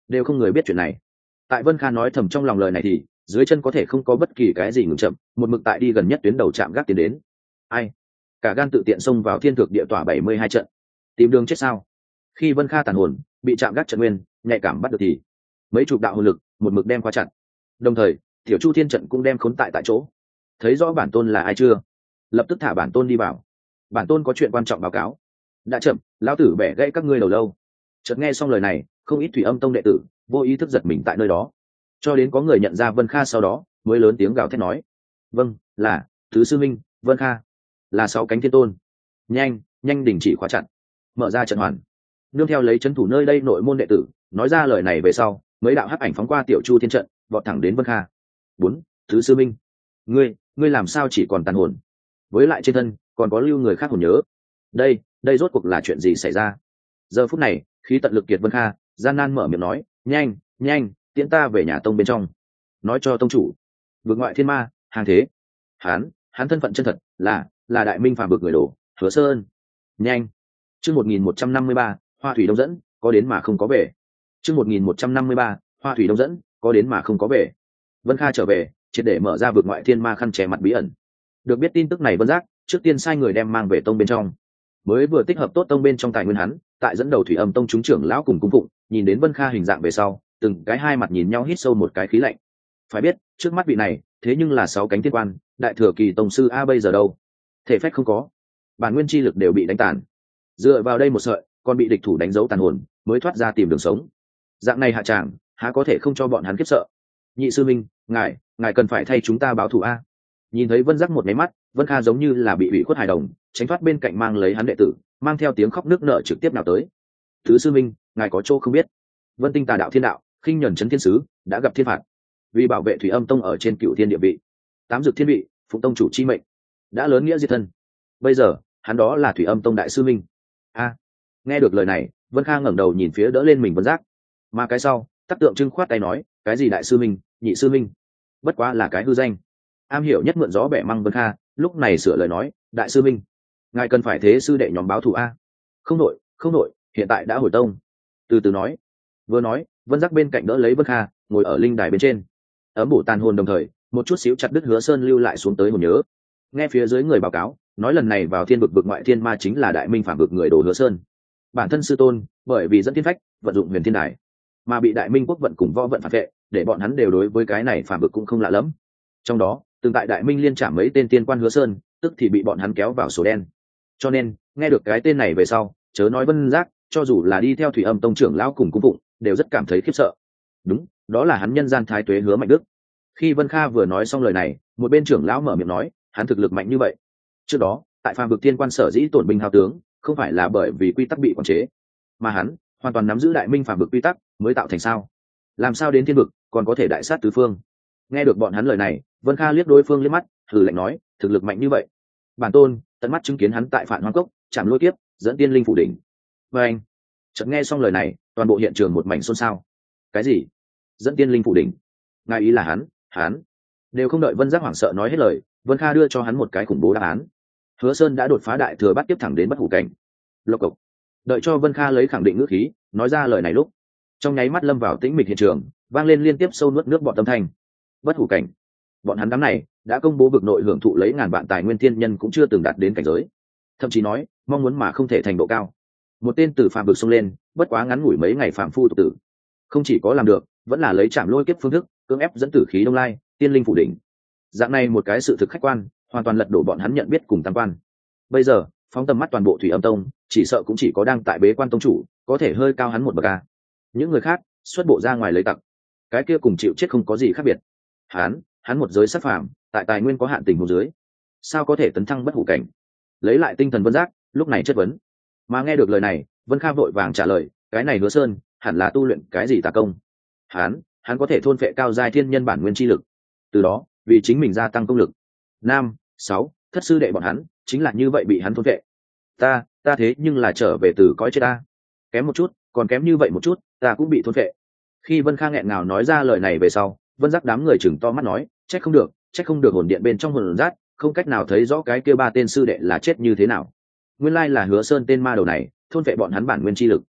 đều không người biết chuyện này. Tại Vân Kha nói thầm trong lòng lời này thì dưới chân có thể không có bất kỳ cái gì ngừng chậm, một mực tại đi gần nhất tuyến đầu chạm gác tiến đến. Ai? Cả gan tự tiện xông vào thiên thực địa tỏa bảy mươi hai trận, tìm đường chết sao? Khi Vân Kha tàn hồn bị chạm gác trận nguyên nhạy cảm bắt được thì mấy chục đạo hồn lực một mực đem khóa chặt, đồng thời Tiểu Chu Thiên trận cũng đem khốn tại tại chỗ. Thấy rõ bản tôn là ai chưa? Lập tức thả bản tôn đi vào. Bản tôn có chuyện quan trọng báo cáo. Đã chậm, lão tử bẻ gãy các ngươi đầu lâu. Chợt nghe xong lời này, không ít Thủy Âm Tông đệ tử vô ý thức giật mình tại nơi đó, cho đến có người nhận ra Vân Kha sau đó mới lớn tiếng gào thét nói: vâng, là tứ sư minh Vân Kha, là sáu cánh thiên tôn. Nhanh nhanh đình chỉ khóa chặt, mở ra trận hoàn. Nương theo lấy trấn thủ nơi đây nội môn đệ tử nói ra lời này về sau, mấy đạo hắc ảnh phóng qua Tiểu Chu Thiên trận vọt thẳng đến Vân Kha. Bốn, tứ sư minh, ngươi ngươi làm sao chỉ còn tàn hồn, với lại trên thân còn có lưu người khác hồn nhớ? Đây đây rốt cuộc là chuyện gì xảy ra? Giờ phút này khí tận lực kiệt Vân Kha gian nan mở miệng nói: nhanh nhanh tiễn ta về nhà tông bên trong, nói cho tông chủ vượt ngoại thiên ma hàng thế. Hắn hắn thân phận chân thật là là đại minh phàm vực người đồ Hứa Sơn. Nhanh. Chương một nghìn một trăm năm mươi ba Hoa Thủy Đông dẫn có đến mà không có về. Chương một nghìn một trăm năm mươi ba Hoa Thủy Đông dẫn có đến mà không có về. Vân Kha trở về triệt để mở ra vượt ngoại thiên ma khăn che mặt bí ẩn. Được biết tin tức này Vân Giác trước tiên sai người đem mang về tông bên trong, mới vừa tích hợp tốt tông bên trong tài nguyên. Hắn tại dẫn đầu Thủy Âm Tông chúng trưởng lão cùng cung phụng nhìn đến Vân Kha hình dạng về sau, từng cái hai mặt nhìn nhau hít sâu một cái khí lạnh. Phải biết trước mắt vị này thế nhưng là sáu cánh thiên quan đại thừa kỳ tông sư a, bây giờ đâu thể phách không có, bản nguyên chi lực đều bị đánh tàn, dựa vào đây một sợi còn bị địch thủ đánh dấu tàn hồn mới thoát ra tìm đường sống. Dạng này hạ tràng há có thể không cho bọn hắn khiếp sợ. Nhị sư minh, ngài ngài cần phải thay chúng ta báo thù a. Nhìn thấy Vân Giác một máy mắt, Vân Kha giống như là bị ủy khuất hài đồng tránh thoát bên cạnh mang lấy hắn đệ tử, mang theo tiếng khóc nước nở trực tiếp nào tới. Thứ sư minh, ngài có chỗ không biết, Vân Tinh Tà đạo thiên đạo khinh nhẫn chấn thiên sứ đã gặp thiên phạt, vì bảo vệ Thủy Âm Tông ở trên cựu thiên địa vị, tám dược thiên vị, phụng tông chủ chi mệnh, đã lớn nghĩa diệt thân. Bây giờ hắn đó là Thủy Âm Tông đại sư minh. A. Nghe được lời này, Vân Kha ngẩng đầu nhìn phía đỡ lên mình Vân Giác, mà cái sau Tắc Tượng Trưng khoát tay nói: cái gì đại sư minh, nhị sư minh, bất quá là cái hư danh. Am hiểu nhất mượn gió bẻ măng Vân Kha lúc này sửa lời nói: đại sư minh, ngài cần phải thế sư đệ nhóm báo thù a. Không nội không nội, hiện tại đã hồi tông. Từ từ nói. Vừa nói, Vân Giác bên cạnh đỡ lấy Vân Kha ngồi ở linh đài bên trên, ấm bổ tàn hồn, đồng thời một chút xíu chặt đứt Hứa Sơn lưu lại xuống tới hồn nhớ. Nghe phía dưới người báo cáo nói, lần này vào thiên vực vực ngoại thiên ma chính là đại minh phản vực người đồ Hứa Sơn. Bản thân sư tôn bởi vì dẫn thiên phách vận dụng huyền thiên đài mà bị đại minh quốc vận cùng võ vận phản vệ, để bọn hắn đều đối với cái này phản vực cũng không lạ lẫm. Trong đó từng tại đại minh liên trảm mấy tên tiên quan Hứa Sơn tức thì bị bọn hắn kéo vào sổ đen. Cho nên nghe được cái tên này về sau, chớ nói Vân Giác, cho dù là đi theo Thủy Âm Tông trưởng lão cùng cung phụng đều rất cảm thấy khiếp sợ. Đúng, đó là hắn nhân gian thái tuế Hứa Mạnh Đức. Khi Vân Kha vừa nói xong lời này, một bên trưởng lão mở miệng nói: hắn thực lực mạnh như vậy, trước đó tại phàm vực tiên quan sở dĩ tổn binh hao tướng không phải là bởi vì quy tắc bị quản chế, mà hắn hoàn toàn nắm giữ đại minh phàm vực quy tắc mới tạo thành sao? Làm sao đến thiên vực còn có thể đại sát tứ phương? Nghe được bọn hắn lời này, Vân Kha liếc đối phương liếc mắt, hừ lạnh nói: thực lực mạnh như vậy, bản tôn tận mắt chứng kiến hắn tại Phạn Hoang Cốc chạm lôi kiếp dẫn tiên linh phủ đỉnh. Và anh chợt nghe xong lời này, toàn bộ hiện trường một mảnh xôn xao. Cái gì? Dẫn tiên linh phủ đỉnh? Ngài ý là hắn hắn đều không đợi Vân Giác hoảng sợ nói hết lời, Vân Kha đưa cho hắn một cái khủng bố đáp án: Hứa Sơn đã đột phá đại thừa bắt tiếp thẳng đến bất hủ cảnh. Lộc cộc. Đợi cho Vân Kha lấy khẳng định ngữ khí nói ra lời này lúc, trong nháy mắt lâm vào tĩnh mịch hiện trường, vang lên liên tiếp sâu nuốt nước bọt âm thanh. Bất hủ cảnh? Bọn hắn đám này đã công bố vực nội hưởng thụ lấy ngàn vạn tài nguyên thiên nhân cũng chưa từng đạt đến cảnh giới, thậm chí nói mong muốn mà không thể thành độ cao. Một tên từ phàm vực xông lên, bất quá ngắn ngủi mấy ngày phàm phu tục tử, không chỉ có làm được, vẫn là lấy chạm lôi kiếp phương thức cưỡng ép dẫn tử khí đông lai tiên linh phủ đỉnh. Dạng này một cái sự thực khách quan hoàn toàn lật đổ bọn hắn nhận biết cùng tam quan. Bây giờ phóng tầm mắt toàn bộ Thủy Âm Tông, chỉ sợ cũng chỉ có đang tại bế quan tông chủ có thể hơi cao hắn một bậc a. Những người khác xuất bộ ra ngoài lấy tặc, cái kia cùng chịu chết không có gì khác biệt. Hắn hắn một giới sắc phàm, tại tài nguyên có hạn tình huống dưới, sao có thể tấn thăng bất hủ cảnh? Lấy lại tinh thần Vân Giác lúc này chất vấn. Mà nghe được lời này, Vân Kha vội vàng trả lời: cái này Hứa Sơn hẳn là tu luyện cái gì tà công? Hắn hắn có thể thôn phệ cao giai thiên nhân bản nguyên chi lực, từ đó vì chính mình gia tăng công lực. Nam sáu thất sư đệ bọn hắn chính là như vậy bị hắn thôn phệ. Ta ta thế nhưng là trở về từ cõi chết ta, kém một chút, còn kém như vậy một chút, ta cũng bị thôn phệ. Khi Vân Kha nghẹn ngào nói ra lời này về sau, Vân Giác đám người chừng to mắt nói: trách không được, trách không được hồn điện bên trong hồn rát không cách nào thấy rõ cái kia ba tên sư đệ là chết như thế nào. Nguyên lai là Hứa Sơn tên ma đầu này thôn phệ bọn hắn bản nguyên chi lực.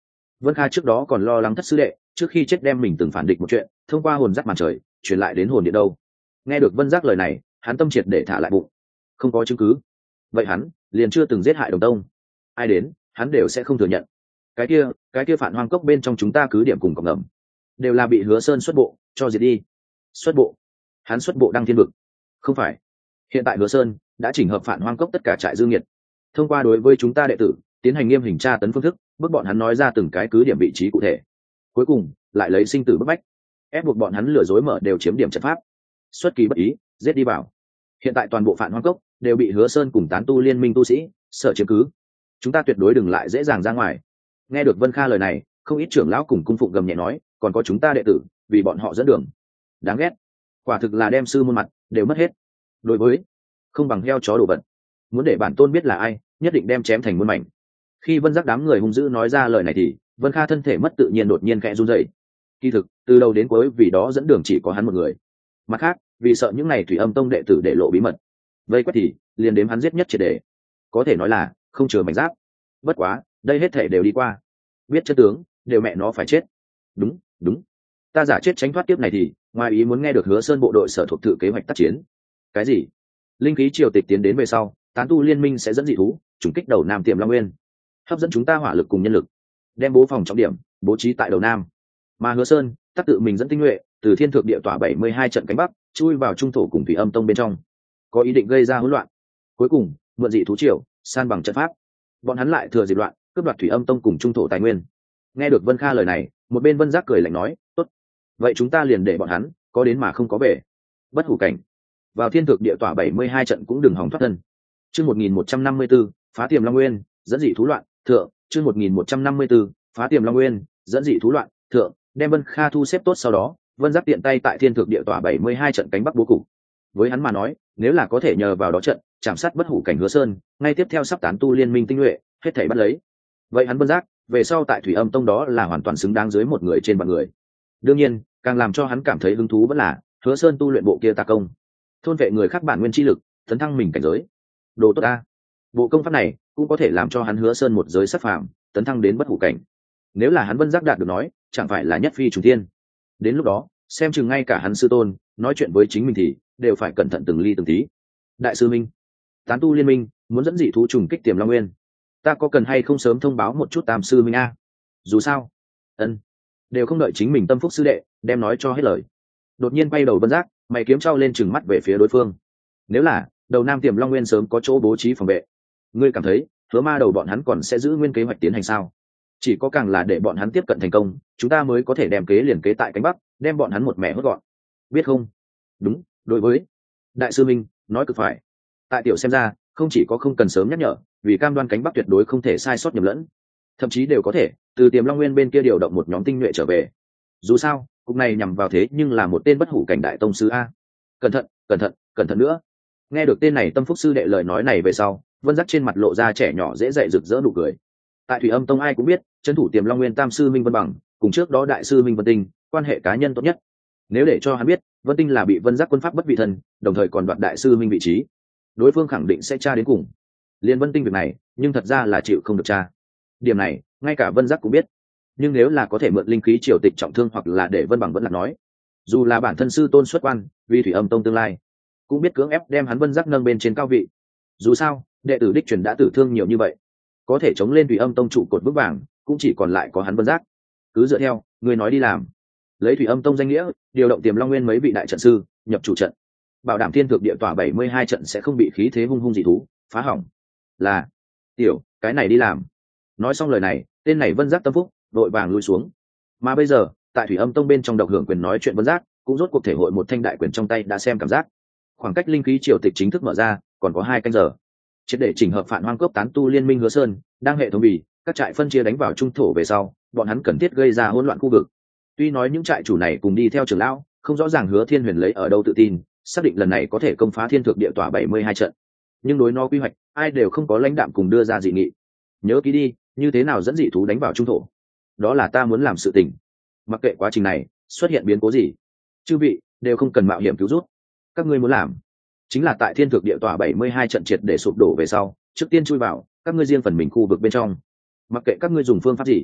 Vân Kha trước đó còn lo lắng thất sư đệ trước khi chết đem mình từng phản địch một chuyện thông qua hồn giác màn trời truyền lại đến hồn điện đâu. Nghe được Vân Giác lời này, hắn tâm triệt để thả lại bụng. Không có chứng cứ, vậy hắn liền chưa từng giết hại Đồng Tông. Ai đến, hắn đều sẽ không thừa nhận. Cái kia, cái kia Phản Hoang Cốc bên trong chúng ta cứ điểm cùng cổng ngầm, đều là bị Hứa Sơn xuất bộ cho diệt đi. Xuất bộ? Hắn xuất bộ Đăng Thiên Vực? Không phải. Hiện tại Hứa Sơn đã chỉnh hợp Phản Hoang Cốc tất cả trại dư nghiệt, thông qua đối với chúng ta đệ tử tiến hành nghiêm hình tra tấn phương thức, bức bọn hắn nói ra từng cái cứ điểm vị trí cụ thể. Cuối cùng lại lấy sinh tử bức bách, ép buộc bọn hắn lừa dối mở đều chiếm điểm trận pháp. Xuất kỳ bất ý, giết đi vào. Hiện tại toàn bộ Phản Hoang Cốc đều bị Hứa Sơn cùng tán tu liên minh tu sĩ sở chiếm cứ. Chúng ta tuyệt đối đừng lại dễ dàng ra ngoài. Nghe được Vân Kha lời này, không ít trưởng lão cùng cung phụng gầm nhẹ nói, còn có chúng ta đệ tử, vì bọn họ dẫn đường. Đáng ghét, quả thực là đem sư môn mặt đều mất hết. Đối với không bằng heo chó đồ vật, muốn để bản tôn biết là ai, nhất định đem chém thành muôn mảnh. Khi Vân Giác đám người hung dữ nói ra lời này thì Vân Kha thân thể mất tự nhiên đột nhiên khẽ run rẩy. Kỳ thực từ đầu đến cuối vì đó dẫn đường chỉ có hắn một người. Mặt khác, vì sợ những này Thủy Âm Tông đệ tử để lộ bí mật, vây quét thì liền đếm hắn giết nhất triệt để. Có thể nói là không chừa mảnh giáp. Bất quá, đây hết thể đều đi qua. Biết chân tướng, đều mẹ nó phải chết. Đúng, đúng. Ta giả chết tránh thoát tiếp này thì, ngoài ý muốn nghe được Hứa Sơn bộ đội sở thuộc tự kế hoạch tác chiến. Cái gì? Linh khí triều tịch tiến đến về sau, tán tu liên minh sẽ dẫn dị thú, trùng kích đầu Nam Tiềm Long Nguyên, hấp dẫn chúng ta hỏa lực cùng nhân lực, đem bố phòng trọng điểm bố trí tại đầu Nam. Mà Hứa Sơn tác tự mình dẫn tinh nhuệ từ Thiên Thượng Địa Tỏa bảy mươi hai trận cánh bắc chui vào trung thổ cùng Thủy Âm Tông bên trong, có ý định gây ra hỗn loạn. Cuối cùng mượn dị thú triều san bằng trận pháp, bọn hắn lại thừa dịp loạn cướp đoạt Thủy Âm Tông cùng trung thổ tài nguyên. Nghe được Vân Kha lời này, một bên Vân Giác cười lạnh nói, tốt, vậy chúng ta liền để bọn hắn có đến mà không có về. Bất hủ cảnh vào Thiên Thượng Địa Tỏa bảy mươi hai trận cũng đừng hòng thoát thân. Chương một nghìn một trăm năm mươi tư phá Tiềm Long Nguyên, dẫn dị thú loạn thượng. Chương một nghìn một trăm năm mươi tư phá Tiềm Long Nguyên, dẫn dị thú loạn thượng. Đem Vân Kha thu xếp tốt sau đó, Vân Giác tiện tay tại Thiên Thượng Địa Tỏa bảy mươi hai trận cánh bắc bố cục. Với hắn mà nói, nếu là có thể nhờ vào đó trận chạm sát bất hủ cảnh Hứa Sơn, ngay tiếp theo sắp tán tu liên minh tinh nhuệ hết thảy bắt lấy. Vậy hắn Vân Giác về sau tại Thủy Âm Tông đó là hoàn toàn xứng đáng dưới một người trên vạn người. Đương nhiên, càng làm cho hắn cảm thấy hứng thú vẫn là Hứa Sơn tu luyện bộ kia tà công, thôn vệ người khác bản nguyên chi lực, tấn thăng mình cảnh giới. Đồ tốt a. Bộ công pháp này cũng có thể làm cho hắn Hứa Sơn một giới sắc phàm, tấn thăng đến bất hủ cảnh. Nếu là hắn Vân Giác đạt được nói, chẳng phải là nhất phi trùng thiên. Đến lúc đó, xem chừng ngay cả hắn sư tôn nói chuyện với chính mình thì đều phải cẩn thận từng ly từng tí. Đại sư Minh, tán tu liên minh muốn dẫn dị thú trùng kích Tiềm Long Nguyên, ta có cần hay không sớm thông báo một chút Tam sư Minh a? Dù sao, ân, đều không đợi chính mình tâm phúc sư đệ đem nói cho hết lời. Đột nhiên quay đầu Vân Giác, mày kiếm trao lên trừng mắt về phía đối phương. Nếu là đầu Nam Tiềm Long Nguyên sớm có chỗ bố trí phòng vệ, ngươi cảm thấy Hứa Ma đầu bọn hắn còn sẽ giữ nguyên kế hoạch tiến hành sao? Chỉ có càng là để bọn hắn tiếp cận thành công, chúng ta mới có thể đem kế liền kế tại cánh bắc, đem bọn hắn một mẻ hốt gọn, biết không? Đúng, đối với đại sư Minh nói cực phải. Tại tiểu xem ra, không chỉ có không cần sớm nhắc nhở, vì cam đoan cánh bắc tuyệt đối không thể sai sót nhầm lẫn, thậm chí đều có thể từ Tiềm Long Nguyên bên kia điều động một nhóm tinh nhuệ trở về. Dù sao cục này nhằm vào thế nhưng là một tên bất hủ cảnh đại tông sư a. Cẩn thận, cẩn thận, cẩn thận nữa. Nghe được tên này tâm phúc sư đệ lời nói này về sau, Vân Giác trên mặt lộ ra trẻ nhỏ dễ dạy rực rỡ nụ cười. Tại Thủy Âm Tông ai cũng biết, trấn thủ Tiềm Long Nguyên Tam sư Minh Vân Bằng cùng trước đó đại sư Minh Vân Tinh quan hệ cá nhân tốt nhất. Nếu để cho hắn biết Vân Tinh là bị Vân Giác quân pháp bất vị thần, đồng thời còn đoạt đại sư Minh vị trí, đối phương khẳng định sẽ tra đến cùng. Liên Vân Tinh việc này, nhưng thật ra là chịu không được tra. Điểm này, ngay cả Vân Giác cũng biết. Nhưng nếu là có thể mượn linh khí triều tịch trọng thương hoặc là để Vân Bằng vẫn là nói, dù là bản thân sư tôn xuất quan, vì Thủy Âm Tông tương lai, cũng biết cưỡng ép đem hắn Vân Giác nâng bên trên cao vị. Dù sao, đệ tử đích truyền đã tử thương nhiều như vậy, có thể chống lên Thủy Âm Tông trụ cột vững vàng, cũng chỉ còn lại có hắn Vân Giác. Cứ dựa theo người nói đi làm, lấy Thủy Âm Tông danh nghĩa, điều động Tiềm Long Nguyên mấy vị đại trận sư nhập chủ trận, bảo đảm Thiên Thượng Địa Tỏa bảy mươi hai trận sẽ không bị khí thế hung hung dị thú phá hỏng. Là tiểu, cái này đi làm. Nói xong lời này, tên này Vân Giác tâm phúc đội vàng lui xuống. Mà bây giờ, tại Thủy Âm Tông bên trong độc hưởng quyền nói chuyện Vân Giác, cũng rốt cuộc thể hội một thanh đại quyền trong tay đã xem cảm giác. Khoảng cách linh khí triều tịch chính thức mở ra, còn có hai canh giờ. Triệt để chỉnh hợp Phản Hoang Cốc tán tu liên minh Hứa Sơn, đang hệ thống bì, các trại phân chia đánh vào trung thổ về sau, bọn hắn cần thiết gây ra hỗn loạn khu vực. Tuy nói những trại chủ này cùng đi theo trưởng lão, không rõ ràng Hứa Thiên Huyền lấy ở đâu tự tin, xác định lần này có thể công phá Thiên Thượng Địa Tỏa bảy mươi hai trận. Nhưng đối nó quy hoạch, ai đều không có lãnh đạm cùng đưa ra dị nghị. Nhớ kỹ đi, như thế nào dẫn dị thú đánh vào trung thổ, đó là ta muốn làm sự tình. Mặc kệ quá trình này xuất hiện biến cố gì, chư vị đều không cần mạo hiểm cứu rút. Các ngươi muốn làm chính là tại Thiên Thượng Địa Tỏa bảy mươi hai trận triệt để sụp đổ về sau, trước tiên chui vào các ngươi riêng phần mình khu vực bên trong. Mặc kệ các ngươi dùng phương pháp gì,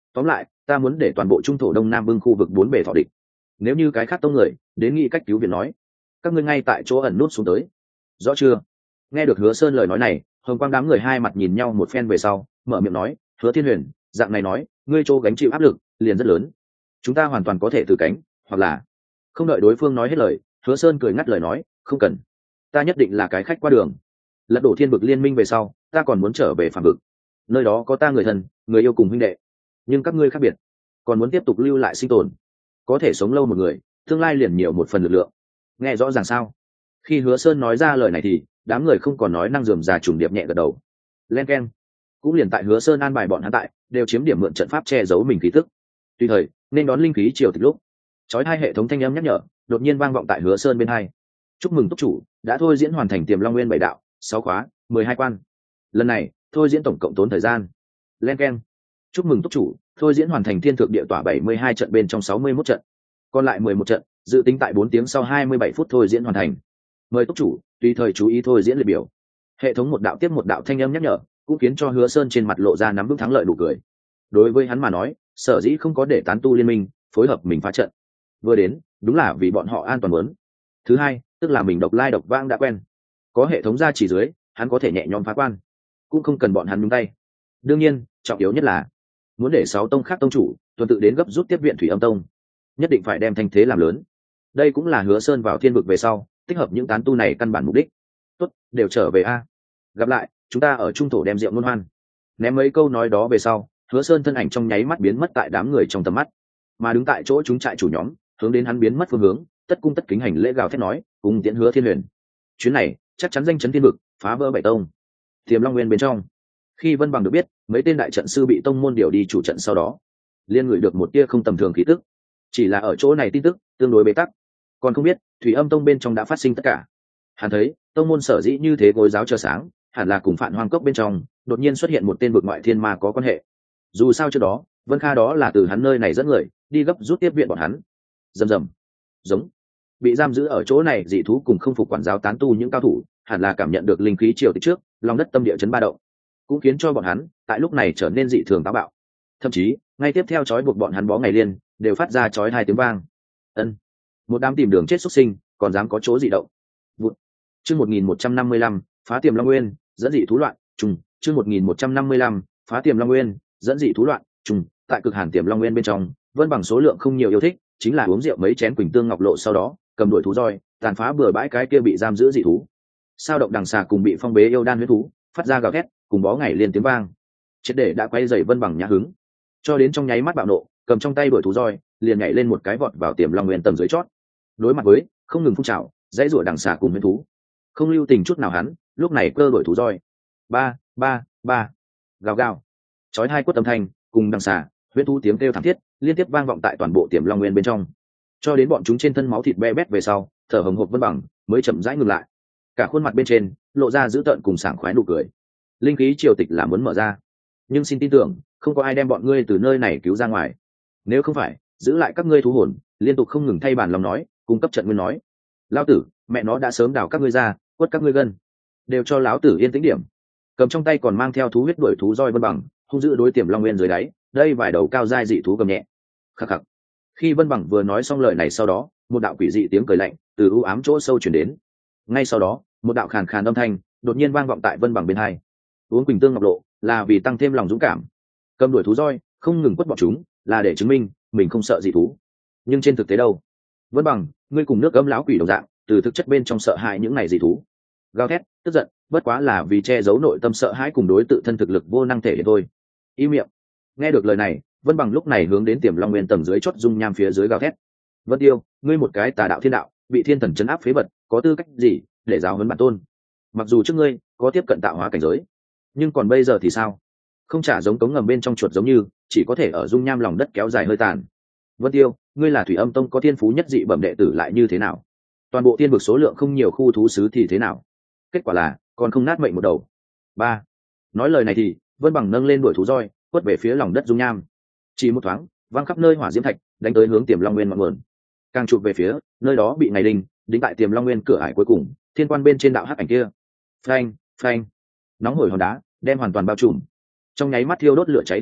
tóm lại ta muốn để toàn bộ trung thổ đông nam bưng khu vực bốn bề thọ địch. Nếu như cái khác tông người đến nghĩ cách cứu viện nói, các ngươi ngay tại chỗ ẩn nút xuống tới, rõ chưa? Nghe được Hứa Sơn lời nói này, hồng quang đám người hai mặt nhìn nhau một phen về sau, mở miệng nói, Hứa Thiên Huyền, dạng này nói ngươi chỗ gánh chịu áp lực liền rất lớn, chúng ta hoàn toàn có thể từ cánh, hoặc là không đợi đối phương nói hết lời, Hứa Sơn cười ngắt lời nói, không cần, ta nhất định là cái khách qua đường. Lật đổ thiên vực liên minh về sau, ta còn muốn trở về phàm vực, nơi đó có ta người thân người yêu cùng huynh đệ, nhưng các ngươi khác biệt, còn muốn tiếp tục lưu lại sinh tồn, có thể sống lâu một người, tương lai liền nhiều một phần lực lượng. Nghe rõ ràng sao? Khi Hứa Sơn nói ra lời này thì đám người không còn nói năng rườm rà, trùng điệp nhẹ gật đầu. Len keng. Cũng liền tại Hứa Sơn an bài bọn hắn tại đều chiếm điểm mượn trận pháp che giấu mình khí tức, tùy thời nên đón linh khí triều tịch lúc, chói hai hệ thống thanh âm nhắc nhở đột nhiên vang vọng tại Hứa Sơn bên hai. Chúc mừng túc chủ đã thôi diễn hoàn thành Tiềm Long Nguyên bảy đạo, sáu khóa, mười hai quan. Lần này thôi diễn tổng cộng tốn thời gian. Len keng. Chúc mừng túc chủ thôi diễn hoàn thành Thiên Thượng Địa Tỏa bảy mươi hai trận bên trong sáu mươi mốt trận, còn lại mười một trận dự tính tại bốn tiếng sau hai mươi bảy phút thôi diễn hoàn thành. Mời túc chủ tùy thời chú ý thôi diễn liệt biểu. Hệ thống một đạo tiếp một đạo thanh âm nhắc nhở, cũng khiến cho Hứa Sơn trên mặt lộ ra nắm vững thắng lợi nụ cười. Đối với hắn mà nói, sở dĩ không có để tán tu liên minh phối hợp mình phá trận, vừa đến đúng là vì bọn họ an toàn muốn. Thứ hai, tức là mình độc lai độc vãng đã quen, có hệ thống gia chỉ dưới, hắn có thể nhẹ nhõm phá quan, cũng không cần bọn hắn nhúng tay. Đương nhiên, trọng yếu nhất là muốn để sáu tông khác tông chủ tuần tự đến gấp rút tiếp viện Thủy Âm Tông, nhất định phải đem thanh thế làm lớn. Đây cũng là Hứa Sơn vào thiên vực về sau tích hợp những tán tu này căn bản mục đích. Tốt, đều trở về a, gặp lại, chúng ta ở trung thổ đem rượu ngôn hoan. Ném mấy câu nói đó về sau, Hứa Sơn thân ảnh trong nháy mắt biến mất tại đám người trong tầm mắt, mà đứng tại chỗ chúng trại chủ nhóm hướng đến hắn biến mất phương hướng, tất cung tất kính hành lễ gào thét nói, cùng tiễn Hứa Thiên Huyền, chuyến này chắc chắn danh chấn thiên vực, phá vỡ bảy tông. Tiềm Long Nguyên bên trong, khi Vân Bằng được biết mấy tên đại trận sư bị tông môn điều đi chủ trận sau đó, liên ngửi được một tia không tầm thường khí tức. Chỉ là ở chỗ này tin tức tương đối bế tắc, còn không biết Thủy Âm Tông bên trong đã phát sinh tất cả. Hắn thấy tông môn sở dĩ như thế gối giáo chờ sáng, hẳn là cùng Phạn Hoang Cốc bên trong đột nhiên xuất hiện một tên vực ngoại thiên ma có quan hệ. Dù sao trước đó Vân Kha đó là từ hắn nơi này dẫn người đi gấp rút tiếp viện bọn hắn. Rầm rầm, giống bị giam giữ ở chỗ này dị thú cùng không phục quản giáo tán tu những cao thủ, hẳn là cảm nhận được linh khí triều tịch trước, lòng đất tâm địa chấn ba động, cũng khiến cho bọn hắn tại lúc này trở nên dị thường táo bạo. Thậm chí ngay tiếp theo trói buộc bọn hắn bó ngày liên đều phát ra chói hai tiếng vang. Ân, một đám tìm đường chết xuất sinh, còn dám có chỗ dị động. Vụt. Chương một nghìn một trăm năm mươi lăm, phá Tiềm Long Nguyên, dẫn dị thú loạn, trùng, chương một nghìn một trăm năm mươi lăm, phá Tiềm Long Nguyên, dẫn dị thú loạn, trùng, tại cực hàn Tiềm Long Nguyên bên trong, Vân Bằng số lượng không nhiều yêu thích, chính là uống rượu mấy chén quỳnh tương ngọc lộ sau đó, cầm đuổi thú roi, tàn phá bừa bãi cái kia bị giam giữ dị thú. Sao động đằng xà cùng bị phong bế yêu đan huyết thú, phát ra gào thét, cùng bó ngày liên tiếng vang. Triệt để đã quay dày Vân Bằng nhã hứng, cho đến trong nháy mắt bạo nộ, cầm trong tay đuổi thú roi, liền nhảy lên một cái vọt vào Tiềm Long Nguyên tầng dưới chót. Đối mặt với không ngừng phun trào, dãy rủa đằng xà cùng huyết thú, không lưu tình chút nào hắn, lúc này cơ đuổi thú roi. Ba, ba, ba. Gào gào. Chói hai quất âm thanh, cùng đằng xà, huyết thú tiếng kêu thảm thiết, liên tiếp vang vọng tại toàn bộ Tiềm Long Nguyên bên trong. Cho đến bọn chúng trên thân máu thịt be bét về sau, thở hồng hộc Vân Bằng mới chậm rãi ngừng lại. Cả khuôn mặt bên trên lộ ra dữ tợn cùng sảng khoái nụ cười. Linh khí triều tịch là muốn mở ra, nhưng xin tin tưởng, không có ai đem bọn ngươi từ nơi này cứu ra ngoài. Nếu không phải giữ lại các ngươi thú hồn, liên tục không ngừng thay bản lòng nói, cung cấp trận nguyên nói, lão tử mẹ nó đã sớm đào các ngươi ra, quất các ngươi gân, đều cho lão tử yên tĩnh điểm. Cầm trong tay còn mang theo thú huyết đuổi thú roi Vân Bằng hung dữ đối Tiềm Long Nguyên dưới đáy, đây vài đầu cao giai dị thú gầm nhẹ. Khắc khắc. Khi Vân Bằng vừa nói xong lời này sau đó, một đạo quỷ dị tiếng cười lạnh từ u ám chỗ sâu truyền đến. Ngay sau đó, một đạo khàn khàn âm thanh đột nhiên vang vọng tại Vân Bằng bên hai. Uống quỳnh tương ngọc lộ là vì tăng thêm lòng dũng cảm, cầm đuổi thú roi không ngừng quất bọn chúng là để chứng minh mình không sợ dị thú. Nhưng trên thực tế đâu, Vân Bằng, ngươi cùng nước gấm lão quỷ đồng dạng, từ thực chất bên trong sợ hãi những này dị thú. Gào thét, tức giận, bất quá là vì che giấu nội tâm sợ hãi cùng đối tự thân thực lực vô năng thể hiện thôi. Im miệng. Nghe được lời này, Vân Bằng lúc này hướng đến Tiềm Long Nguyên tầng dưới chót dung nham phía dưới gào thét. Vân Tiêu, ngươi một cái tà đạo thiên đạo, bị thiên thần chấn áp phế vật, có tư cách gì để giáo huấn bản tôn? Mặc dù trước ngươi có tiếp cận tạo hóa cảnh giới, nhưng còn bây giờ thì sao? Không trả giống cống ngầm bên trong chuột giống như, chỉ có thể ở dung nham lòng đất kéo dài hơi tàn. Vân Tiêu, ngươi là Thủy Âm Tông có thiên phú nhất dị bẩm đệ tử lại như thế nào? Toàn bộ tiên vực số lượng không nhiều khu thú sứ thì thế nào? Kết quả là còn không nát mệnh một đầu. Ba. Nói lời này thì Vân Bằng nâng lên đuổi thú roi, quất về phía lòng đất dung nham. Chỉ một thoáng, văng khắp nơi hỏa diễm thạch, đánh tới hướng Tiềm Long Nguyên ngọn nguồn. Càng chụp về phía nơi đó bị ngày đình đính tại Tiềm Long Nguyên cửa ải cuối cùng, thiên quan bên trên đạo hắc ảnh kia. Phanh, phanh. Nóng hổi hòn đá đem hoàn toàn bao trùm, trong nháy mắt thiêu đốt lửa cháy hừng hực,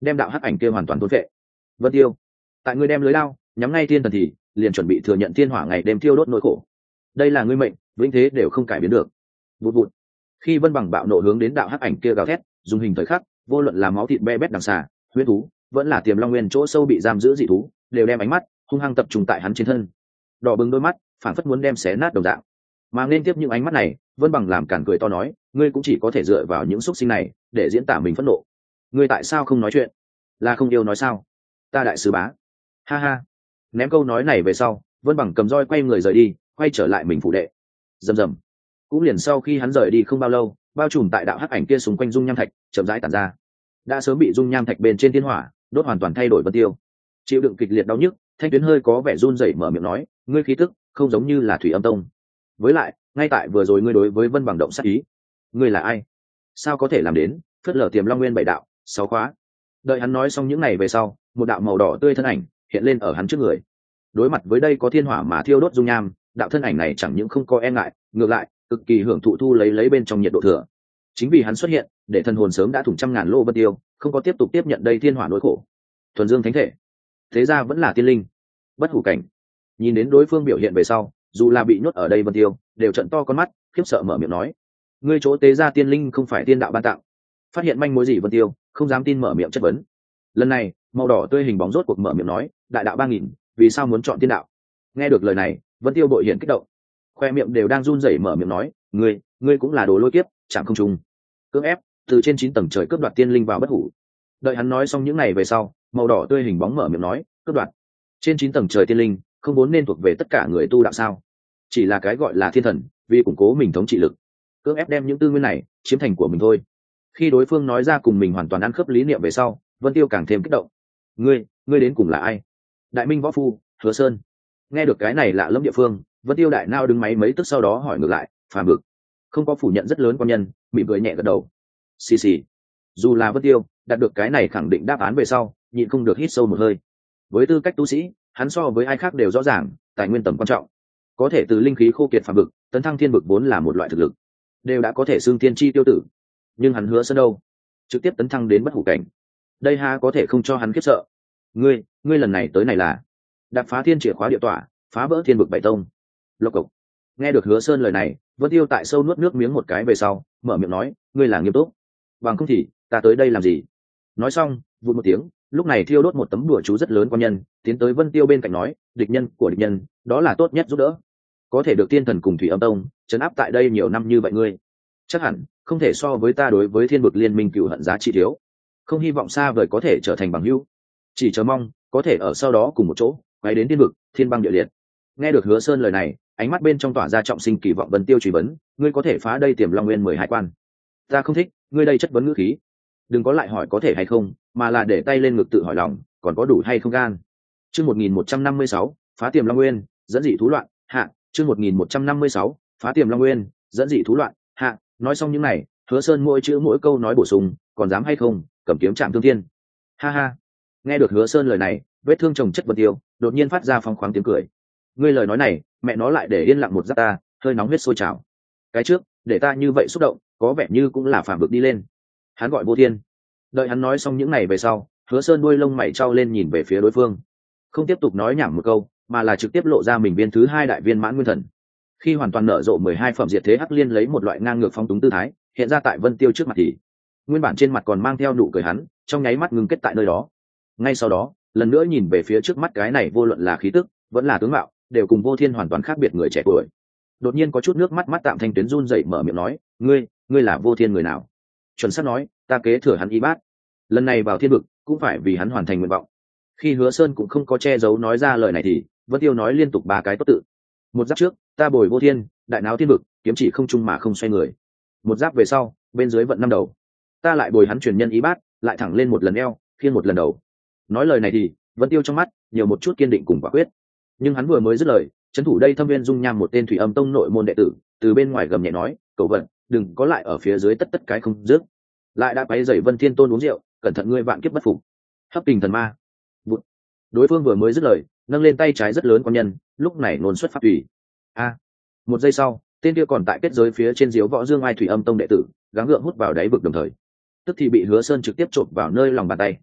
đem đạo hắc ảnh kia hoàn toàn thôn vệ. Vân Tiêu, tại ngươi đem lưới lao nhắm ngay thiên thần thì liền chuẩn bị thừa nhận thiên hỏa ngày đêm thiêu đốt nỗi khổ. Đây là ngươi mệnh, vĩnh thế đều không cải biến được. Vụt vụt. Khi Vân Bằng bạo nộ hướng đến đạo hắc ảnh kia gào thét, dùng hình thời khắc, vô luận là máu thịt be bét đằng xà, huyết thú, vẫn là tiềm long nguyên chỗ sâu bị giam giữ dị thú, đều đem ánh mắt hung hăng tập trung tại hắn trên thân. Đỏ bừng đôi mắt, phản phất muốn đem xé nát đồng dạng. Mà nên tiếp những ánh mắt này, Vân Bằng làm cản cười to nói, ngươi cũng chỉ có thể dựa vào những xúc sinh này để diễn tả mình phẫn nộ. Ngươi tại sao không nói chuyện? Là không yêu nói sao? Ta đại sứ bá. Ha ha. Ném câu nói này về sau, Vân Bằng cầm roi quay người rời đi, quay trở lại mình phủ đệ. Rầm rầm. Cũng liền sau khi hắn rời đi không bao lâu, bao trùm tại đạo hắc ảnh kia xung quanh dung nham thạch chậm rãi tản ra, đã sớm bị dung nham thạch bên trên thiên hỏa đốt hoàn toàn thay đổi Vân Tiêu. Chịu đựng kịch liệt đau nhức, Thanh Tuyến hơi có vẻ run rẩy mở miệng nói, ngươi khí tức không giống như là Thủy Âm Tông. Với lại, ngay tại vừa rồi ngươi đối với Vân Bằng động sát ý. Ngươi là ai? Sao có thể làm đến phớt lờ tiềm long nguyên bảy đạo sáu khóa? Đợi hắn nói xong những này về sau, một đạo màu đỏ tươi thân ảnh hiện lên ở hắn trước người. Đối mặt với đây có thiên hỏa mà thiêu đốt dung nham, đạo thân ảnh này chẳng những không có e ngại, ngược lại cực kỳ hưởng thụ thu lấy lấy bên trong nhiệt độ thừa. Chính vì hắn xuất hiện, để thần hồn sớm đã thủng trăm ngàn lô Vân Tiêu không có tiếp tục tiếp nhận đây thiên hỏa nỗi khổ. Thuần dương thánh thể, thế ra vẫn là tiên linh, bất hủ cảnh. Nhìn đến đối phương biểu hiện về sau, dù là bị nhốt ở đây Vân Tiêu đều trận to con mắt, khiếp sợ mở miệng nói, ngươi chỗ tế ra tiên linh không phải tiên đạo ban tặng? Phát hiện manh mối gì Vân Tiêu không dám tin mở miệng chất vấn. Lần này màu đỏ tươi hình bóng rốt cuộc mở miệng nói, đại đạo ba nghìn, vì sao muốn chọn tiên đạo? Nghe được lời này, Vân Tiêu bội hiện kích động, khoe miệng đều đang run rẩy mở miệng nói, ngươi ngươi cũng là đồ lôi kiếp chẳng không trùng, cưỡng ép từ trên chín tầng trời cướp đoạt tiên linh vào bất hủ. Đợi hắn nói xong những này về sau, màu đỏ tươi hình bóng mở miệng nói, cướp đoạt trên chín tầng trời tiên linh không vốn nên thuộc về tất cả người tu đạo sao? Chỉ là cái gọi là thiên thần vì củng cố mình thống trị lực, cưỡng ép đem những tư nguyên này chiếm thành của mình thôi. Khi đối phương nói ra cùng mình hoàn toàn ăn khớp lý niệm về sau, Vân Tiêu càng thêm kích động. Ngươi, ngươi đến cùng là ai? Đại Minh võ phu, Hứa Sơn. Nghe được cái này lạ lẫm địa phương, Vân Tiêu đại nao đứng máy mấy tức sau đó hỏi ngược lại, phàm bực. Không có phủ nhận rất lớn quan nhân, mỉm cười nhẹ gật đầu. Xì xì. Dù là Vân Tiêu đạt được cái này khẳng định đáp án về sau, nhịn không được hít sâu một hơi. Với tư cách tu sĩ, hắn so với ai khác đều rõ ràng, tài nguyên tầm quan trọng. Có thể từ linh khí khô kiệt phàm bực, tấn thăng thiên bực vốn là một loại thực lực, đều đã có thể xưng tiên chi tiêu tử. Nhưng hắn Hứa Sơn đâu, trực tiếp tấn thăng đến bất hủ cảnh. Đây ha có thể không cho hắn khiếp sợ. Ngươi, ngươi lần này tới này là đạp phá thiên chìa khóa địa tỏa, phá vỡ thiên bực bảy tông. Lộc cộc. Nghe được Hứa Sơn lời này, Vân Tiêu tại sâu nuốt nước miếng một cái về sau, mở miệng nói, ngươi là nghiêm túc. Bằng không thì ta tới đây làm gì? Nói xong, vụt một tiếng, lúc này thiêu đốt một tấm đùa chú rất lớn quan nhân tiến tới Vân Tiêu bên cạnh nói, địch nhân của địch nhân đó là tốt nhất giúp đỡ. Có thể được tiên thần cùng Thủy Âm Tông trấn áp tại đây nhiều năm như vậy, ngươi chắc hẳn không thể so với ta đối với thiên bực liên minh cựu hận giá trị thiếu. Không hy vọng xa vời có thể trở thành bằng hữu, chỉ chờ mong có thể ở sau đó cùng một chỗ quay đến thiên vực thiên băng địa liệt. Nghe được Hứa Sơn lời này, ánh mắt bên trong tỏa ra trọng sinh kỳ vọng. Vân Tiêu truy vấn, ngươi có thể phá đây tiềm long nguyên mười hai quan? Ta không thích ngươi đây chất vấn ngữ khí, đừng có lại hỏi có thể hay không, mà là để tay lên ngực tự hỏi lòng, còn có đủ hay không gan. Chương một nghìn một trăm năm mươi sáu, phá tiềm long nguyên, dẫn dị thú loạn hạ. Chương một nghìn một trăm năm mươi sáu, phá tiềm long nguyên, dẫn dị thú loạn hạ. Nói xong những này, Hứa Sơn mỗi chữ mỗi câu nói bổ sung, còn dám hay không cầm kiếm chạm thương thiên. Ha ha. Nghe được Hứa Sơn lời này, vết thương chồng chất Vân Tiêu đột nhiên phát ra phóng khoáng tiếng cười. Ngươi lời nói này, mẹ nó lại để yên lặng một giáp ta, hơi nóng huyết sôi trào. Cái trước, để ta như vậy xúc động, có vẻ như cũng là phàm bực đi lên. Hắn gọi Vô Thiên. Đợi hắn nói xong những này về sau, Hứa Sơn đuôi lông mày trao lên nhìn về phía đối phương, không tiếp tục nói nhảm một câu, mà là trực tiếp lộ ra mình viên thứ hai đại viên mãn nguyên thần. Khi hoàn toàn nở rộ mười hai phẩm diệt thế hắc liên lấy một loại ngang ngược phong túng tư thái hiện ra tại Vân Tiêu trước mặt thì nguyên bản trên mặt còn mang theo nụ cười hắn trong nháy mắt ngừng kết tại nơi đó. Ngay sau đó, lần nữa nhìn về phía trước mắt cái này vô luận là khí tức vẫn là tướng mạo đều cùng Vô Thiên hoàn toàn khác biệt người trẻ tuổi, đột nhiên có chút nước mắt mắt tạm Thanh Tuyến run rẩy mở miệng nói, ngươi ngươi là Vô Thiên người nào? Chuẩn xác nói, ta kế thừa hắn y bát, lần này vào thiên vực cũng phải vì hắn hoàn thành nguyện vọng. Khi Hứa Sơn cũng không có che giấu nói ra lời này thì Vân Tiêu nói liên tục ba cái tốt tự. Một giáp trước, ta bồi Vô Thiên đại náo thiên vực, kiếm chỉ không trung mà không xoay người. Một giáp về sau, bên dưới vận năm đầu, ta lại bồi hắn truyền nhân y bát, lại thẳng lên một lần eo, khiên một lần đầu. Nói lời này thì Vân Tiêu trong mắt nhiều một chút kiên định cùng quả quyết. Nhưng hắn vừa mới dứt lời, trấn thủ đây Thâm Viên Dung Nham một tên Thủy Âm Tông nội môn đệ tử từ bên ngoài gầm nhẹ nói, cậu vận đừng có lại ở phía dưới tất tất cái không dứt, lại đã quấy rầy Vân Thiên Tôn uống rượu, cẩn thận ngươi vạn kiếp bất phục. Hấp kình thần ma. Vụt. Đối phương vừa mới dứt lời, nâng lên tay trái rất lớn quan nhân, lúc này nôn xuất pháp tùy. A. Một giây sau, tên kia còn tại kết giới phía trên diếu võ dương ai Thủy Âm Tông đệ tử gắng gượng hút vào đáy vực đồng thời, tức thì bị Hứa Sơn trực tiếp chộp vào nơi lòng bàn tay.